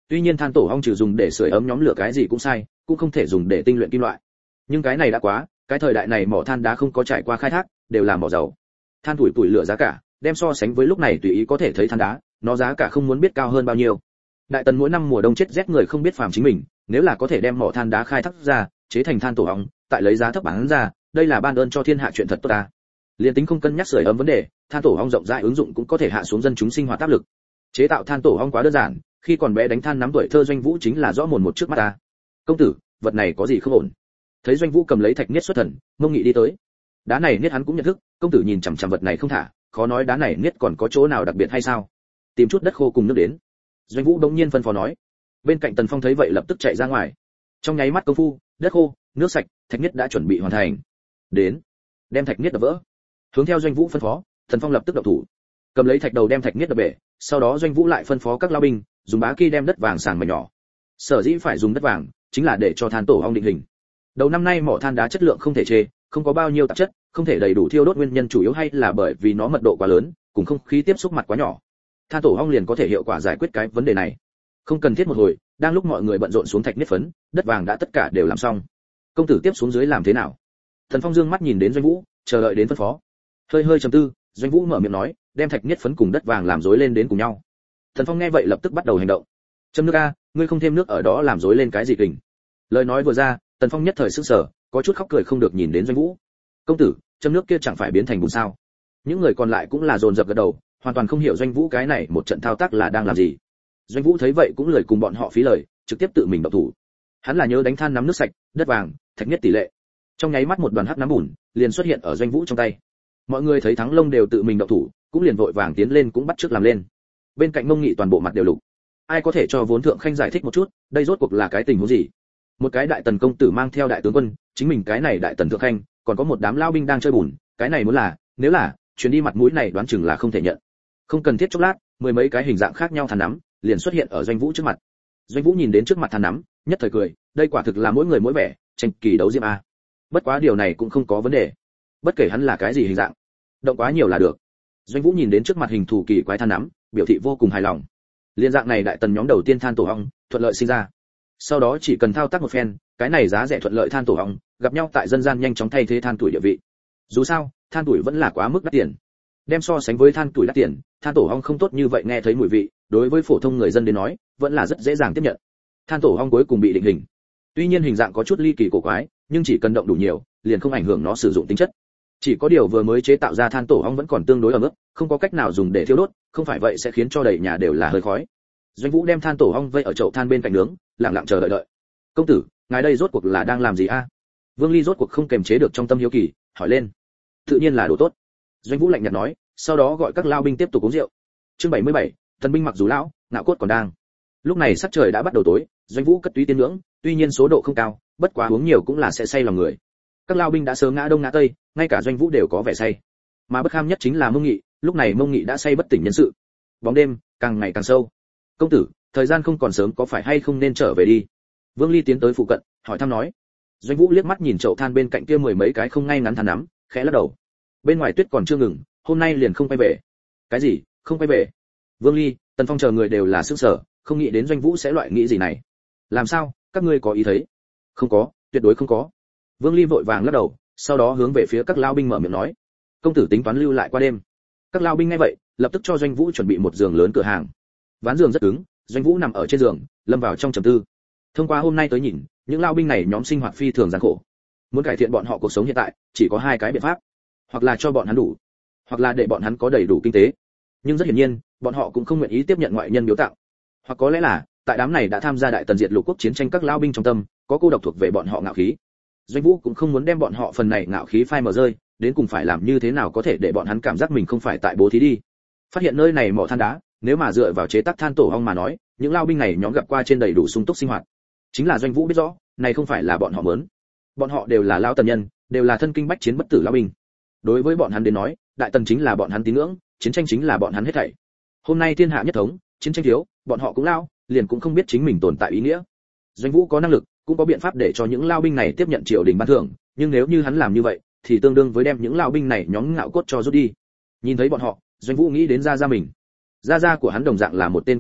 Tuy nhiên than tổ ong trừ dùng để sưởi ấm nhóm lửa cái gì cũng sai, cũng không thể dùng để tinh luyện kim loại. Nhưng cái này đã quá, cái thời đại này mỏ than đá không có trải qua khai thác, đều là mỏ dầu. Than tuổi lửa giá cả, đem so sánh với lúc này tùy ý có thể thấy than đá, nó giá cả không muốn biết cao hơn bao nhiêu. Đại Tần mỗi năm mùa đông chết rét người không biết phàm chính mình, nếu là có thể đem mỏ than đá khai thác ra, chế thành than tổ ong, tại lấy giá thấp bán ra, đây là ban ơn cho thiên hạ chuyện thật tốt ta. Liên tính không cân nhắc sưởi ấm vấn đề, than tổ ong rộng rãi ứng dụng cũng có thể hạ xuống dân chúng sinh hoạt áp lực. Chế tạo than tổ ong quá đơn giản, khi còn bé đánh than nắm tuổi thơ Doanh Vũ chính là rõ mồn một trước mắt ta. Công tử, vật này có gì không ổn? Thấy Doanh Vũ cầm lấy thạch niết xuất thần, Mông Nghị đi tới. Đá này niết hắn cũng nhận thức, công tử nhìn chằm chằm vật này không thả, khó nói đá này niết còn có chỗ nào đặc biệt hay sao? Tìm chút đất khô cùng nước đến. Doanh Vũ đống nhiên phân phó nói. Bên cạnh Tần Phong thấy vậy lập tức chạy ra ngoài. Trong nháy mắt công phu, đất khô, nước sạch, thạch niết đã chuẩn bị hoàn thành. Đến, đem thạch niết đập vỡ. Hướng theo Doanh Vũ phân phó, Tần Phong lập tức động thủ. Cầm lấy thạch đầu đem thạch niết đập bể, sau đó Doanh Vũ lại phân phó các lao binh, dùng bá ki đem đất vàng sàng mảnh nhỏ. Sở dĩ phải dùng đất vàng, chính là để cho than tổ ong định hình. Đầu năm nay mỏ than đá chất lượng không thể chê, không có bao nhiêu tạp chất, không thể đầy đủ thiêu đốt nguyên nhân chủ yếu hay là bởi vì nó mật độ quá lớn, cùng không khí tiếp xúc mặt quá nhỏ. Than tổ ong liền có thể hiệu quả giải quyết cái vấn đề này. Không cần thiết một hồi, đang lúc mọi người bận rộn xuống thạch niết phấn, đất vàng đã tất cả đều làm xong. Công tử tiếp xuống dưới làm thế nào? Thần Phong dương mắt nhìn đến Doanh Vũ, chờ đợi đến phân phó. Hơi trầm tư, Doanh Vũ mở miệng nói, đem thạch niết phấn cùng đất vàng làm rối lên đến cùng nhau. Thần Phong nghe vậy lập tức bắt đầu hành động. Châm nước a, ngươi không thêm nước ở đó làm rối lên cái gì kình? Lời nói vừa ra, Tần Phong nhất thời sửng sở, có chút khóc cười không được nhìn đến Doanh Vũ. Công tử, châm nước kia chẳng phải biến thành bùn sao? Những người còn lại cũng là dồn dập gật đầu, hoàn toàn không hiểu Doanh Vũ cái này một trận thao tác là đang làm gì. Doanh Vũ thấy vậy cũng lười cùng bọn họ phí lời, trực tiếp tự mình động thủ. Hắn là nhớ đánh than nắm nước sạch, đất vàng, thạch niết tỷ lệ. Trong nháy mắt một đoàn hắc nắm bùn liền xuất hiện ở Doanh Vũ trong tay. Mọi người thấy Thắng Long đều tự mình động thủ, cũng liền vội vàng tiến lên cũng bắt trước làm lên. Bên cạnh Mông Nghị toàn bộ mặt đều lục. Ai có thể cho vốn thượng khanh giải thích một chút, đây rốt cuộc là cái tình huống gì? Một cái đại tần công tử mang theo đại tướng quân, chính mình cái này đại tần thượng khanh, còn có một đám lao binh đang chơi bùn, cái này muốn là, nếu là, chuyến đi mặt mũi này đoán chừng là không thể nhận. Không cần thiết chốc lát, mười mấy cái hình dạng khác nhau than nắm liền xuất hiện ở Doanh Vũ trước mặt. Doanh Vũ nhìn đến trước mặt than nắm, nhất thời cười, đây quả thực là mỗi người mỗi vẻ, tranh kỳ đấu diêm a. Bất quá điều này cũng không có vấn đề. Bất kể hắn là cái gì hình dạng, động quá nhiều là được. Doanh Vũ nhìn đến trước mặt hình thù kỳ quái than nắm, biểu thị vô cùng hài lòng. Liên dạng này đại tần nhóm đầu tiên than tổ ong thuận lợi sinh ra. Sau đó chỉ cần thao tác một phen, cái này giá rẻ thuận lợi than tổ ong gặp nhau tại dân gian nhanh chóng thay thế than tuổi địa vị. Dù sao, than tuổi vẫn là quá mức đắt tiền. Đem so sánh với than tuổi đắt tiền, than tổ ong không tốt như vậy nghe thấy mùi vị, đối với phổ thông người dân đến nói, vẫn là rất dễ dàng tiếp nhận. Than tổ ong cuối cùng bị định hình. Tuy nhiên hình dạng có chút ly kỳ cổ quái, nhưng chỉ cần động đủ nhiều, liền không ảnh hưởng nó sử dụng tính chất. Chỉ có điều vừa mới chế tạo ra than tổ ong vẫn còn tương đối ẩm ướt, không có cách nào dùng để thiêu đốt, không phải vậy sẽ khiến cho đầy nhà đều là hơi khói. Doanh Vũ đem than tổ ong vây ở chậu than bên cạnh nướng, lặng lặng chờ đợi. Công tử, ngài đây rốt cuộc là đang làm gì a? Vương Ly rốt cuộc không kềm chế được trong tâm hiếu kỳ, hỏi lên. Tự nhiên là đồ tốt. Doanh Vũ lạnh nhạt nói, sau đó gọi các lao binh tiếp tục uống rượu. Chương 77, Tần binh mặc dù lão, ngạo cốt còn đang. Lúc này sắc trời đã bắt đầu tối, Doanh Vũ cất túy tiên nướng, tuy nhiên số độ không cao, bất quá uống nhiều cũng là sẽ say lòng người. Các lao binh đã sớm ngã đông ngã tây, ngay cả Doanh Vũ đều có vẻ say. Mà bất kham nhất chính là Mông Nghị, lúc này Mông Nghị đã say bất tỉnh nhân sự. Bóng đêm càng ngày càng sâu. Công tử, thời gian không còn sớm, có phải hay không nên trở về đi? Vương Ly tiến tới phụ cận, hỏi thăm nói. Doanh Vũ liếc mắt nhìn chậu than bên cạnh kia mười mấy cái không ngay ngắn than nắm, khẽ lắc đầu. Bên ngoài tuyết còn chưa ngừng, hôm nay liền không quay về. Cái gì? Không quay về? Vương Ly, Tần Phong chờ người đều là sửng sở, không nghĩ đến Doanh Vũ sẽ loại nghĩ gì này. Làm sao, các ngươi có ý thấy? Không có, tuyệt đối không có. Vương Ly vội vàng lắc đầu, sau đó hướng về phía các lao binh mở miệng nói. Công tử tính toán lưu lại qua đêm. Các lao binh nghe vậy, lập tức cho Doanh Vũ chuẩn bị một giường lớn cửa hàng. Ván giường rất cứng, Doanh Vũ nằm ở trên giường, lâm vào trong trầm tư. Thông qua hôm nay tới nhìn, những lao binh này nhóm sinh hoạt phi thường gian khổ. Muốn cải thiện bọn họ cuộc sống hiện tại, chỉ có hai cái biện pháp, hoặc là cho bọn hắn đủ, hoặc là để bọn hắn có đầy đủ kinh tế. Nhưng rất hiển nhiên, bọn họ cũng không nguyện ý tiếp nhận ngoại nhân biếu tặng. Hoặc có lẽ là, tại đám này đã tham gia đại tần diệt lục quốc chiến tranh các lao binh trong tâm, có cô độc thuộc về bọn họ ngạo khí. Doanh Vũ cũng không muốn đem bọn họ phần này ngạo khí phai mờ rơi, đến cùng phải làm như thế nào có thể để bọn hắn cảm giác mình không phải tại bố thí đi. Phát hiện nơi này mỏ than đá, nếu mà dựa vào chế tác than tổ ong mà nói, những lao binh này nhóm gặp qua trên đầy đủ sung túc sinh hoạt. Chính là Doanh Vũ biết rõ, này không phải là bọn họ muốn. Bọn họ đều là lao tần nhân, đều là thân kinh bách chiến bất tử lao binh. Đối với bọn hắn đến nói, đại tần chính là bọn hắn tín ngưỡng, chiến tranh chính là bọn hắn hết thảy. Hôm nay thiên hạ nhất thống, chiến tranh thiếu, bọn họ cũng lao, liền cũng không biết chính mình tồn tại ý nghĩa. Doanh Vũ có năng lực, cũng có biện pháp để cho những lao binh này tiếp nhận triều đình ban thưởng, nhưng nếu như hắn làm như vậy, thì tương đương với đem những lao binh này nhóm ngạo cốt cho rút đi. Nhìn thấy bọn họ, Doanh Vũ nghĩ đến gia gia mình. Gia gia của hắn đồng dạng là một tên quân nhân,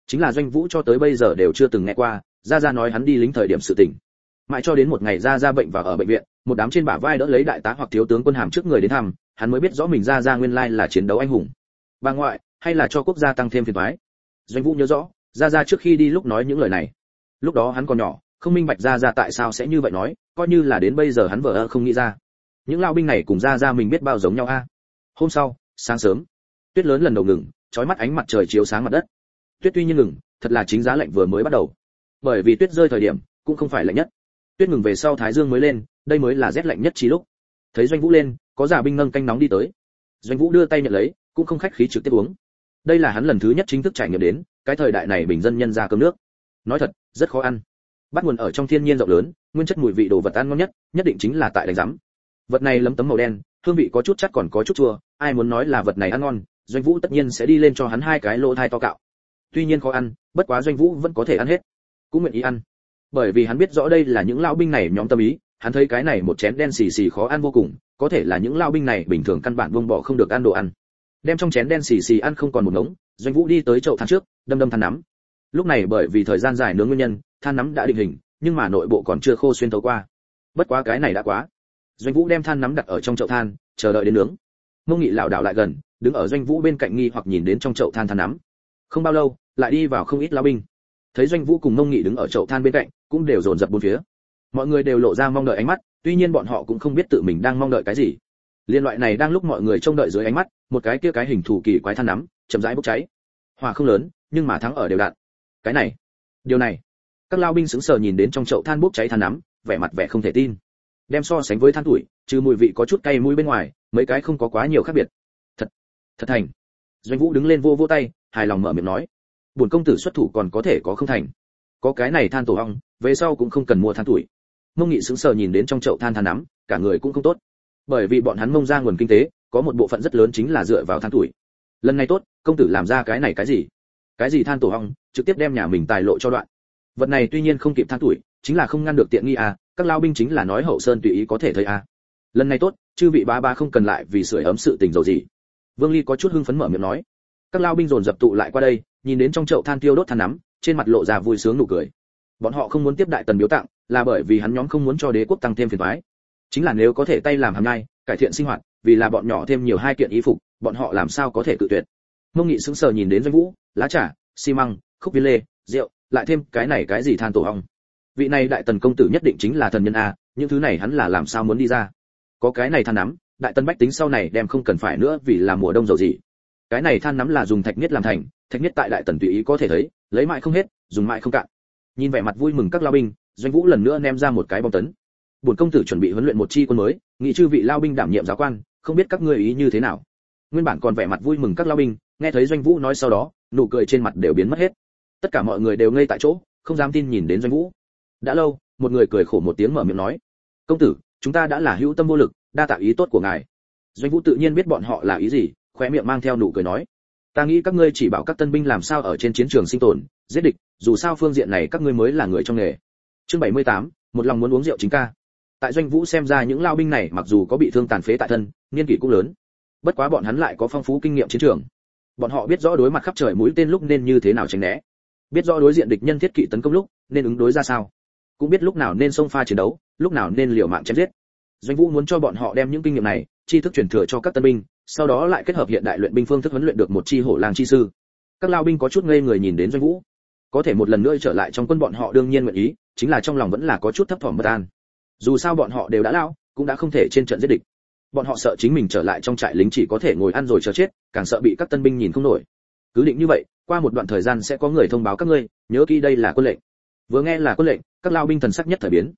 chính là Doanh Vũ cho tới bây giờ đều chưa từng nghe qua. Gia Gia nói hắn đi lính thời điểm sự tình. Mãi cho đến một ngày Gia Gia bệnh và ở bệnh viện, một đám trên bả vai đỡ lấy đại tá hoặc thiếu tướng quân hàm trước người đến thăm, hắn mới biết rõ mình Gia Gia nguyên lai là chiến đấu anh hùng. Bà ngoại, hay là cho quốc gia tăng thêm phiền toái. Doanh Vũ nhớ rõ, Gia Gia trước khi đi lúc nói những lời này. Lúc đó hắn còn nhỏ, không minh bạch Gia Gia tại sao sẽ như vậy nói, coi như là đến bây giờ hắn vợ không nghĩ ra. Những lao binh này cùng Gia Gia mình biết bao giống nhau a. Hôm sau, sáng sớm, tuyết lớn lần đầu ngừng, chói mắt ánh mặt trời chiếu sáng mặt đất. Tuyết tuy nhiên ngừng, thật là chính giá lạnh vừa mới bắt đầu. Bởi vì tuyết rơi thời điểm cũng không phải lạnh nhất. Tuyết ngừng về sau thái dương mới lên, đây mới là rét lạnh nhất trí lúc. Thấy Doanh Vũ lên, có giả binh nâng canh nóng đi tới. Doanh Vũ đưa tay nhận lấy, cũng không khách khí trực tiếp uống. Đây là hắn lần thứ nhất chính thức trải nghiệm đến, cái thời đại này bình dân nhân ra cơm nước. Nói thật, rất khó ăn. Bắt nguồn ở trong thiên nhiên rộng lớn, nguyên chất mùi vị đồ vật ăn ngon nhất, nhất định chính là tại đánh rắm. Vật này lấm tấm màu đen, hương vị có chút chát còn có chút chua, ai muốn nói là vật này ăn ngon, Doanh Vũ tất nhiên sẽ đi lên cho hắn hai cái lỗ thai to cạo. Tuy nhiên khó ăn, bất quá Doanh Vũ vẫn có thể ăn hết, cũng nguyện ý ăn. Bởi vì hắn biết rõ đây là những lão binh này nhóm tâm ý, hắn thấy cái này một chén đen xì xì khó ăn vô cùng, có thể là những lão binh này bình thường căn bản buông bỏ không được ăn đồ ăn. Đem trong chén đen xì xì ăn không còn một ngống, Doanh Vũ đi tới chậu than trước, đâm đâm than nắm. Lúc này bởi vì thời gian dài nướng nguyên nhân, than nắm đã định hình, nhưng mà nội bộ còn chưa khô xuyên thấu qua. Bất quá cái này đã quá. Doanh Vũ đem than nắm đặt ở trong chậu than, chờ đợi đến nướng. Mông Nghị lảo đảo lại gần, đứng ở Doanh Vũ bên cạnh nghi hoặc nhìn đến trong chậu than nắm. Không bao lâu, lại đi vào không ít lão binh. Thấy Doanh Vũ cùng Mông Nghị đứng ở chậu than bên cạnh, cũng đều dồn dập bốn phía. Mọi người đều lộ ra mong đợi ánh mắt, tuy nhiên bọn họ cũng không biết tự mình đang mong đợi cái gì. Liên loại này đang lúc mọi người trông đợi dưới ánh mắt, một cái kia cái hình thù kỳ quái than nắm, chậm rãi bốc cháy. Hỏa không lớn, nhưng mà thắng ở đều đặn. Cái này, điều này. Các lão binh sững sờ nhìn đến trong chậu than bốc cháy than nắm, vẻ mặt vẻ không thể tin. Đem so sánh với than tuổi, trừ mùi vị có chút cay mũi bên ngoài, mấy cái không có quá nhiều khác biệt. Thật thành. Doanh Vũ đứng lên vô vô tay, hài lòng mở miệng nói: "Bổn công tử xuất thủ còn có thể có không thành. Có cái này than tổ ong, về sau cũng không cần mua than tuổi." Mông Nghị sững sờ nhìn đến trong chậu than nắm, cả người cũng không tốt. Bởi vì bọn hắn Mông ra nguồn kinh tế, có một bộ phận rất lớn chính là dựa vào than tuổi. Lần này tốt, công tử làm ra cái này cái gì? Cái gì than tổ ong, trực tiếp đem nhà mình tài lộ cho đoạn. Vật này tuy nhiên không kịp than tuổi, chính là không ngăn được tiện nghi à, các lao binh chính là nói Hậu Sơn tùy ý có thể thấy à. Lần này tốt, chư vị bá bá không cần lại vì sưởi ấm sự tình dầu gì. Vương Ly có chút hưng phấn mở miệng nói. Các lao binh dồn dập tụ lại qua đây, nhìn đến trong chậu than tiêu đốt than nắm, trên mặt lộ ra vui sướng nụ cười. Bọn họ không muốn tiếp đại tần biếu tặng, là bởi vì hắn nhóm không muốn cho đế quốc tăng thêm phiền toái. Chính là nếu có thể tay làm hàm nhai, cải thiện sinh hoạt, vì là bọn nhỏ thêm nhiều hai kiện y phục, bọn họ làm sao có thể cự tuyệt. Mông Nghị sững sờ nhìn đến Doanh Vũ, lá trà, xi măng, khúc viên lê, rượu, lại thêm cái này cái gì than tổ ong. Vị này đại tần công tử nhất định chính là thần nhân a, những thứ này hắn là làm sao muốn đi ra. Có cái này than nắm, đại tần bách tính sau này đem không cần phải nữa vì là mùa đông dầu gì. Cái này than nắm là dùng thạch niết làm thành, thạch niết tại đại tần tùy ý có thể thấy, lấy mãi không hết, dùng mãi không cạn. Nhìn vẻ mặt vui mừng các lao binh, Doanh Vũ lần nữa ném ra một cái bom tấn. Bổn công tử chuẩn bị huấn luyện một chi quân mới, nghị chư vị lao binh đảm nhiệm giáo quan, không biết các ngươi ý như thế nào. Nguyên bản còn vẻ mặt vui mừng các lao binh, nghe thấy Doanh Vũ nói sau đó, nụ cười trên mặt đều biến mất hết. Tất cả mọi người đều ngây tại chỗ, không dám tin nhìn đến Doanh Vũ. Đã lâu, một người cười khổ một tiếng mở miệng nói: "Công tử, chúng ta đã là hữu tâm vô lực, đa tạ ý tốt của ngài." Doanh Vũ tự nhiên biết bọn họ là ý gì, khóe miệng mang theo nụ cười nói: "Ta nghĩ các ngươi chỉ bảo các tân binh làm sao ở trên chiến trường sinh tồn, giết địch, dù sao phương diện này các ngươi mới là người trong nghề." Chương 78, một lòng muốn uống rượu chính ca. Tại Doanh Vũ xem ra những lao binh này mặc dù có bị thương tàn phế tại thân, niên kỷ cũng lớn, bất quá bọn hắn lại có phong phú kinh nghiệm chiến trường. Bọn họ biết rõ đối mặt khắp trời mũi tên lúc nên như thế nào tránh né, biết rõ đối diện địch nhân thiết kỵ tấn công lúc nên ứng đối ra sao, cũng biết lúc nào nên xông pha chiến đấu, lúc nào nên liều mạng chém giết. Doanh Vũ muốn cho bọn họ đem những kinh nghiệm này, tri thức truyền thừa cho các tân binh, sau đó lại kết hợp hiện đại luyện binh phương thức huấn luyện được một chi hổ lang chi sư. Các lao binh có chút ngây người nhìn đến Doanh Vũ, có thể một lần nữa trở lại trong quân bọn họ đương nhiên nguyện ý, chính là trong lòng vẫn là có chút thấp thỏm bất an. Dù sao bọn họ đều đã lão, cũng đã không thể trên trận giết địch. Bọn họ sợ chính mình trở lại trong trại lính chỉ có thể ngồi ăn rồi chờ chết, càng sợ bị các tân binh nhìn không nổi. Cứ định như vậy, qua một đoạn thời gian sẽ có người thông báo các ngươi, nhớ kỹ đây là quân lệnh. Vừa nghe là quân lệnh, các lao binh thần sắc nhất thời biến.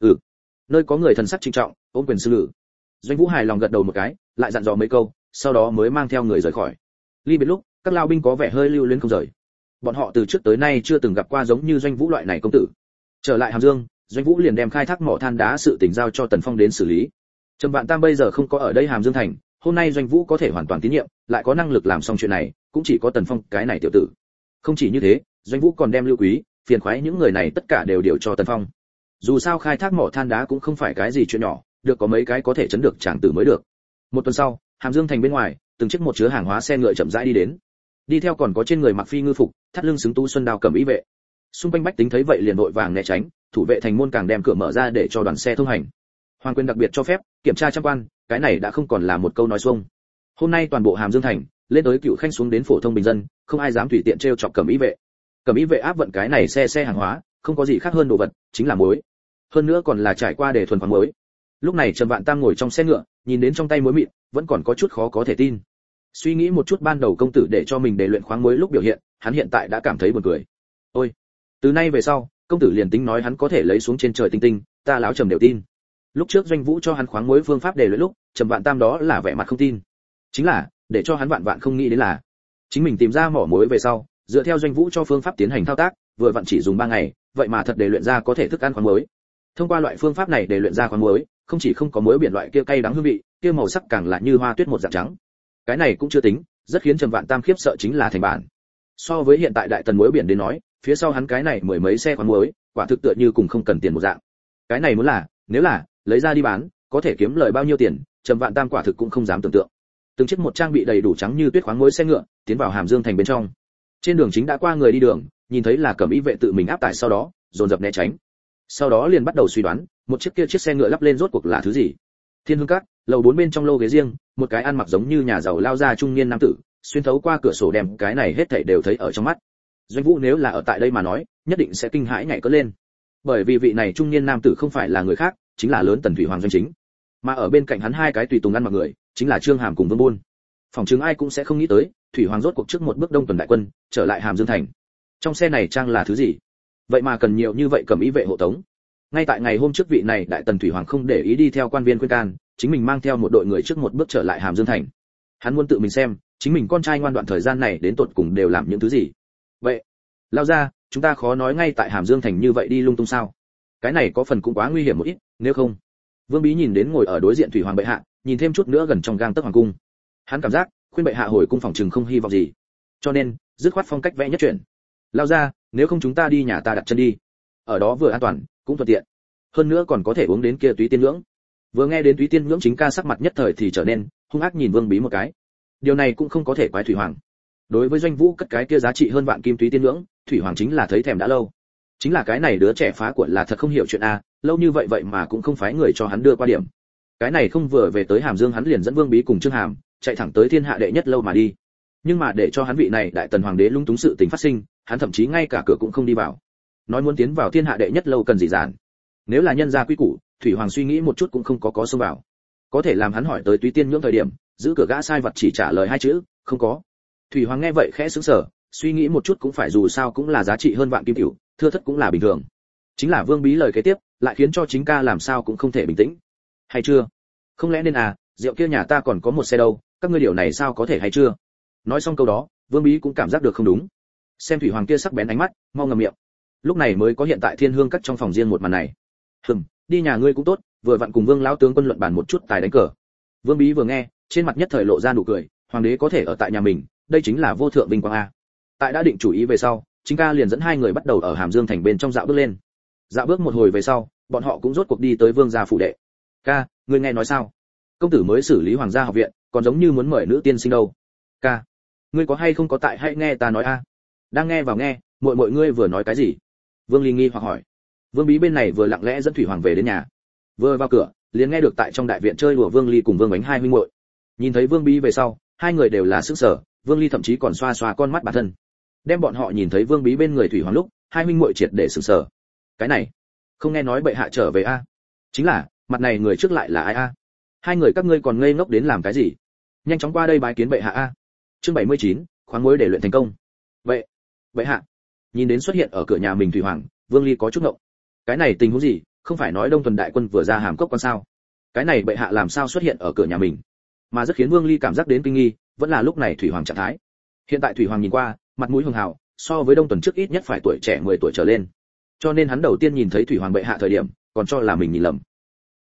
Nơi có người thần sắc trinh trọng, ôm quyền sư lử. Doanh Vũ hài lòng gật đầu một cái, lại dặn dò mấy câu, sau đó mới mang theo người rời khỏi. Ly biệt lúc, các lao binh có vẻ hơi lưu luyến không rời. Bọn họ từ trước tới nay chưa từng gặp qua giống như Doanh Vũ loại này công tử. Trở lại Hàm Dương, Doanh Vũ liền đem khai thác mỏ than đá sự tình giao cho Tần Phong đến xử lý. Trầm Vạn Tam bây giờ không có ở đây Hàm Dương thành, hôm nay Doanh Vũ có thể hoàn toàn tín nhiệm, lại có năng lực làm xong chuyện này, cũng chỉ có Tần Phong cái này tiểu tử. Không chỉ như thế, Doanh Vũ còn đem Lưu Quý, Phiền Khoái những người này tất cả đều điều cho Tần Phong. Dù sao khai thác mỏ than đá cũng không phải cái gì chuyện nhỏ, được có mấy cái có thể chấn được chàng tử mới được. Một tuần sau, Hàm Dương thành bên ngoài, từng chiếc một chứa hàng hóa xe ngựa chậm rãi đi đến. đi theo còn có trên người mặc phi ngư phục, thắt lưng xứng tú xuân đao cầm ý vệ. Xung quanh bách tính thấy vậy liền vội vàng né tránh, thủ vệ thành môn càng đem cửa mở ra để cho đoàn xe thông hành. Hoàng quyền đặc biệt cho phép kiểm tra trăm quan, cái này đã không còn là một câu nói xuông. Hôm nay toàn bộ Hàm Dương thành, lên tới cựu khanh xuống đến phổ thông bình dân, không ai dám tùy tiện trêu chọc cầm ý vệ. Cầm ý vệ áp vận cái này xe hàng hóa, không có gì khác hơn đồ vật, chính là muối. Hơn nữa còn là trải qua để thuần khoáng muối. Lúc này Trầm Vạn Tam ngồi trong xe ngựa, nhìn đến trong tay muối mịn, vẫn còn có chút khó có thể tin. Suy nghĩ một chút ban đầu công tử để cho mình để luyện khoáng muối lúc biểu hiện, hắn hiện tại đã cảm thấy buồn cười. Ôi, từ nay về sau, công tử liền tính nói hắn có thể lấy xuống trên trời tinh tinh, ta láo Trầm đều tin. Lúc trước Doanh Vũ cho hắn khoáng muối phương pháp để luyện lúc, Trầm Vạn Tam đó là vẻ mặt không tin. Chính là, để cho hắn vạn không nghĩ đến là, chính mình tìm ra mỏ muối về sau, dựa theo Doanh Vũ cho phương pháp tiến hành thao tác, vừa vặn chỉ dùng 3 ngày, vậy mà thật để luyện ra có thể thức ăn khoáng muối. Thông qua loại phương pháp này để luyện ra khoáng muối, không chỉ không có muối biển loại kia cay đắng hương vị, kia màu sắc càng là như hoa tuyết một dạng trắng. Cái này cũng chưa tính, rất khiến Trầm Vạn Tam khiếp sợ chính là thành bản. So với hiện tại đại tần muối biển đến nói, phía sau hắn cái này mười mấy xe khoáng muối, quả thực tựa như cùng không cần tiền một dạng. Cái này muốn là, nếu là lấy ra đi bán, có thể kiếm lời bao nhiêu tiền, Trầm Vạn Tam quả thực cũng không dám tưởng tượng. Từng chiếc một trang bị đầy đủ trắng như tuyết khoáng muối xe ngựa, tiến vào Hàm Dương thành bên trong. Trên đường chính đã qua người đi đường, nhìn thấy là Cẩm Y vệ tự mình áp tải sau đó, dồn dập né tránh. Sau đó liền bắt đầu suy đoán, một chiếc xe ngựa lắp lên rốt cuộc là thứ gì. Thiên Hương Các, lầu 4 bên trong lô ghế riêng, một cái ăn mặc giống như nhà giàu lao ra trung niên nam tử, xuyên thấu qua cửa sổ đem cái này hết thảy đều thấy ở trong mắt. Doanh Vũ nếu là ở tại đây mà nói, nhất định sẽ kinh hãi nhảy cất lên. Bởi vì vị này trung niên nam tử không phải là người khác, chính là lớn Tần Thủy Hoàng Doanh Chính. Mà ở bên cạnh hắn hai cái tùy tùng ăn mặc người, chính là Trương Hàm cùng Vương Bôn. Phòng chứng ai cũng sẽ không nghĩ tới, Thủy Hoàng rốt cuộc trước một bước đông tuần đại quân, trở lại Hàm Dương thành. Trong xe này trang là thứ gì? Vậy mà cần nhiều như vậy Cẩm Y vệ hộ tống. Ngay tại ngày hôm trước vị này đại tần Thủy Hoàng không để ý đi theo quan viên khuyên can, chính mình mang theo một đội người trước một bước trở lại Hàm Dương thành. Hắn muốn tự mình xem, chính mình con trai ngoan đoạn thời gian này đến tột cùng đều làm những thứ gì. Vậy, lao ra, chúng ta khó nói ngay tại Hàm Dương thành như vậy đi lung tung sao? Cái này có phần cũng quá nguy hiểm một ít, nếu không. Vương Bí nhìn đến ngồi ở đối diện Thủy Hoàng bệ hạ, nhìn thêm chút nữa gần trong gang tấc hoàng cung. Hắn cảm giác, khuyên bệ hạ hồi cung phòng trừng không hy vọng gì. Cho nên, dứt khoát phong cách vẽ nhất chuyển. Lao ra, nếu không chúng ta đi nhà ta đặt chân đi. Ở đó vừa an toàn, cũng thuận tiện. Hơn nữa còn có thể uống đến kia túy tiên nhưỡng. Vừa nghe đến túy tiên nhưỡng chính ca sắc mặt nhất thời thì trở nên hung ác nhìn Vương Bí một cái. Điều này cũng không có thể quái Thủy Hoàng. Đối với Doanh Vũ cất cái kia giá trị hơn vạn kim túy tiên nhưỡng, Thủy Hoàng chính là thấy thèm đã lâu. Chính là cái này đứa trẻ phá của là thật không hiểu chuyện a, lâu như vậy vậy mà cũng không phái người cho hắn đưa qua điểm. Cái này không vừa về tới Hàm Dương hắn liền dẫn Vương Bí cùng Trương Hàm, chạy thẳng tới thiên hạ đệ nhất lâu mà đi. Nhưng mà để cho hắn vị này đại tần hoàng đế lung túng sự tình phát sinh, hắn thậm chí ngay cả cửa cũng không đi vào. Nói muốn tiến vào thiên hạ đệ nhất lâu cần gì giản. Nếu là nhân gia quy củ, Thủy Hoàng suy nghĩ một chút cũng không có xông vào. Có thể làm hắn hỏi tới túy tiên nhưỡng thời điểm, giữ cửa gã sai vật chỉ trả lời 2 chữ, không có. Thủy Hoàng nghe vậy khẽ sững sờ, suy nghĩ một chút cũng phải dù sao cũng là giá trị hơn vạn kim cửu, thưa thất cũng là bình thường. Chính là Vương Bí lời kế tiếp, lại khiến cho chính ca làm sao cũng không thể bình tĩnh. Hay chưa? Không lẽ nên rượu kia nhà ta còn có một xe đâu, các ngươi điều này sao có thể hay chưa? Nói xong câu đó, Vương Bí cũng cảm giác được không đúng. Xem Thủy Hoàng kia sắc bén ánh mắt, mau ngậm miệng. Lúc này mới có hiện tại Thiên Hương Các trong phòng riêng một màn này. Đi nhà ngươi cũng tốt, vừa vặn cùng Vương lão tướng quân luận bàn một chút tài đánh cờ. Vương Bí vừa nghe, trên mặt nhất thời lộ ra nụ cười, hoàng đế có thể ở tại nhà mình, đây chính là vô thượng vinh quang a. Tại đã định chủ ý về sau, chính ca liền dẫn hai người bắt đầu ở Hàm Dương thành bên trong dạo bước lên. Dạo bước một hồi về sau, bọn họ cũng rốt cuộc đi tới Vương gia phủ đệ. Ca, ngươi nghe nói sao? Công tử mới xử lý Hoàng gia học viện, còn giống như muốn mời nữ tiên sinh đâu. Ca, ngươi có hay không có tại hãy nghe ta nói a. Đang nghe vào nghe, mọi ngươi vừa nói cái gì? Vương Ly nghi hoặc hỏi. Vương Bí bên này vừa lặng lẽ dẫn Thủy Hoàng về đến nhà. Vừa vào cửa, liền nghe được tại trong đại viện chơi đùa Vương Ly cùng Vương Ánh hai huynh muội. Nhìn thấy Vương Bí về sau, hai người đều là sững sờ, Vương Ly thậm chí còn xoa xoa con mắt bản thân. Đem bọn họ nhìn thấy Vương Bí bên người Thủy Hoàng lúc, hai huynh muội triệt để sững sờ. Cái này, không nghe nói bệ hạ trở về a? Chính là, mặt này người trước lại là ai a? Hai người các ngươi còn ngây ngốc đến làm cái gì? Nhanh chóng qua đây bái kiến bệ hạ a. Chương 79, khoáng muối để luyện thành công. Vậy, bệ hạ. Nhìn đến xuất hiện ở cửa nhà mình Thủy Hoàng, Vương Ly có chút ngộng. Cái này tình huống gì, không phải nói Đông Tuần đại quân vừa ra Hàm Cốc quan sao? Cái này bệ hạ làm sao xuất hiện ở cửa nhà mình? Mà rất khiến Vương Ly cảm giác đến kinh nghi, vẫn là lúc này Thủy Hoàng trạng thái. Hiện tại Thủy Hoàng nhìn qua, mặt mũi hường hào, so với Đông Tuần trước ít nhất phải tuổi trẻ 10 tuổi trở lên. Cho nên hắn đầu tiên nhìn thấy Thủy Hoàng bệ hạ thời điểm, còn cho là mình nhìn lầm.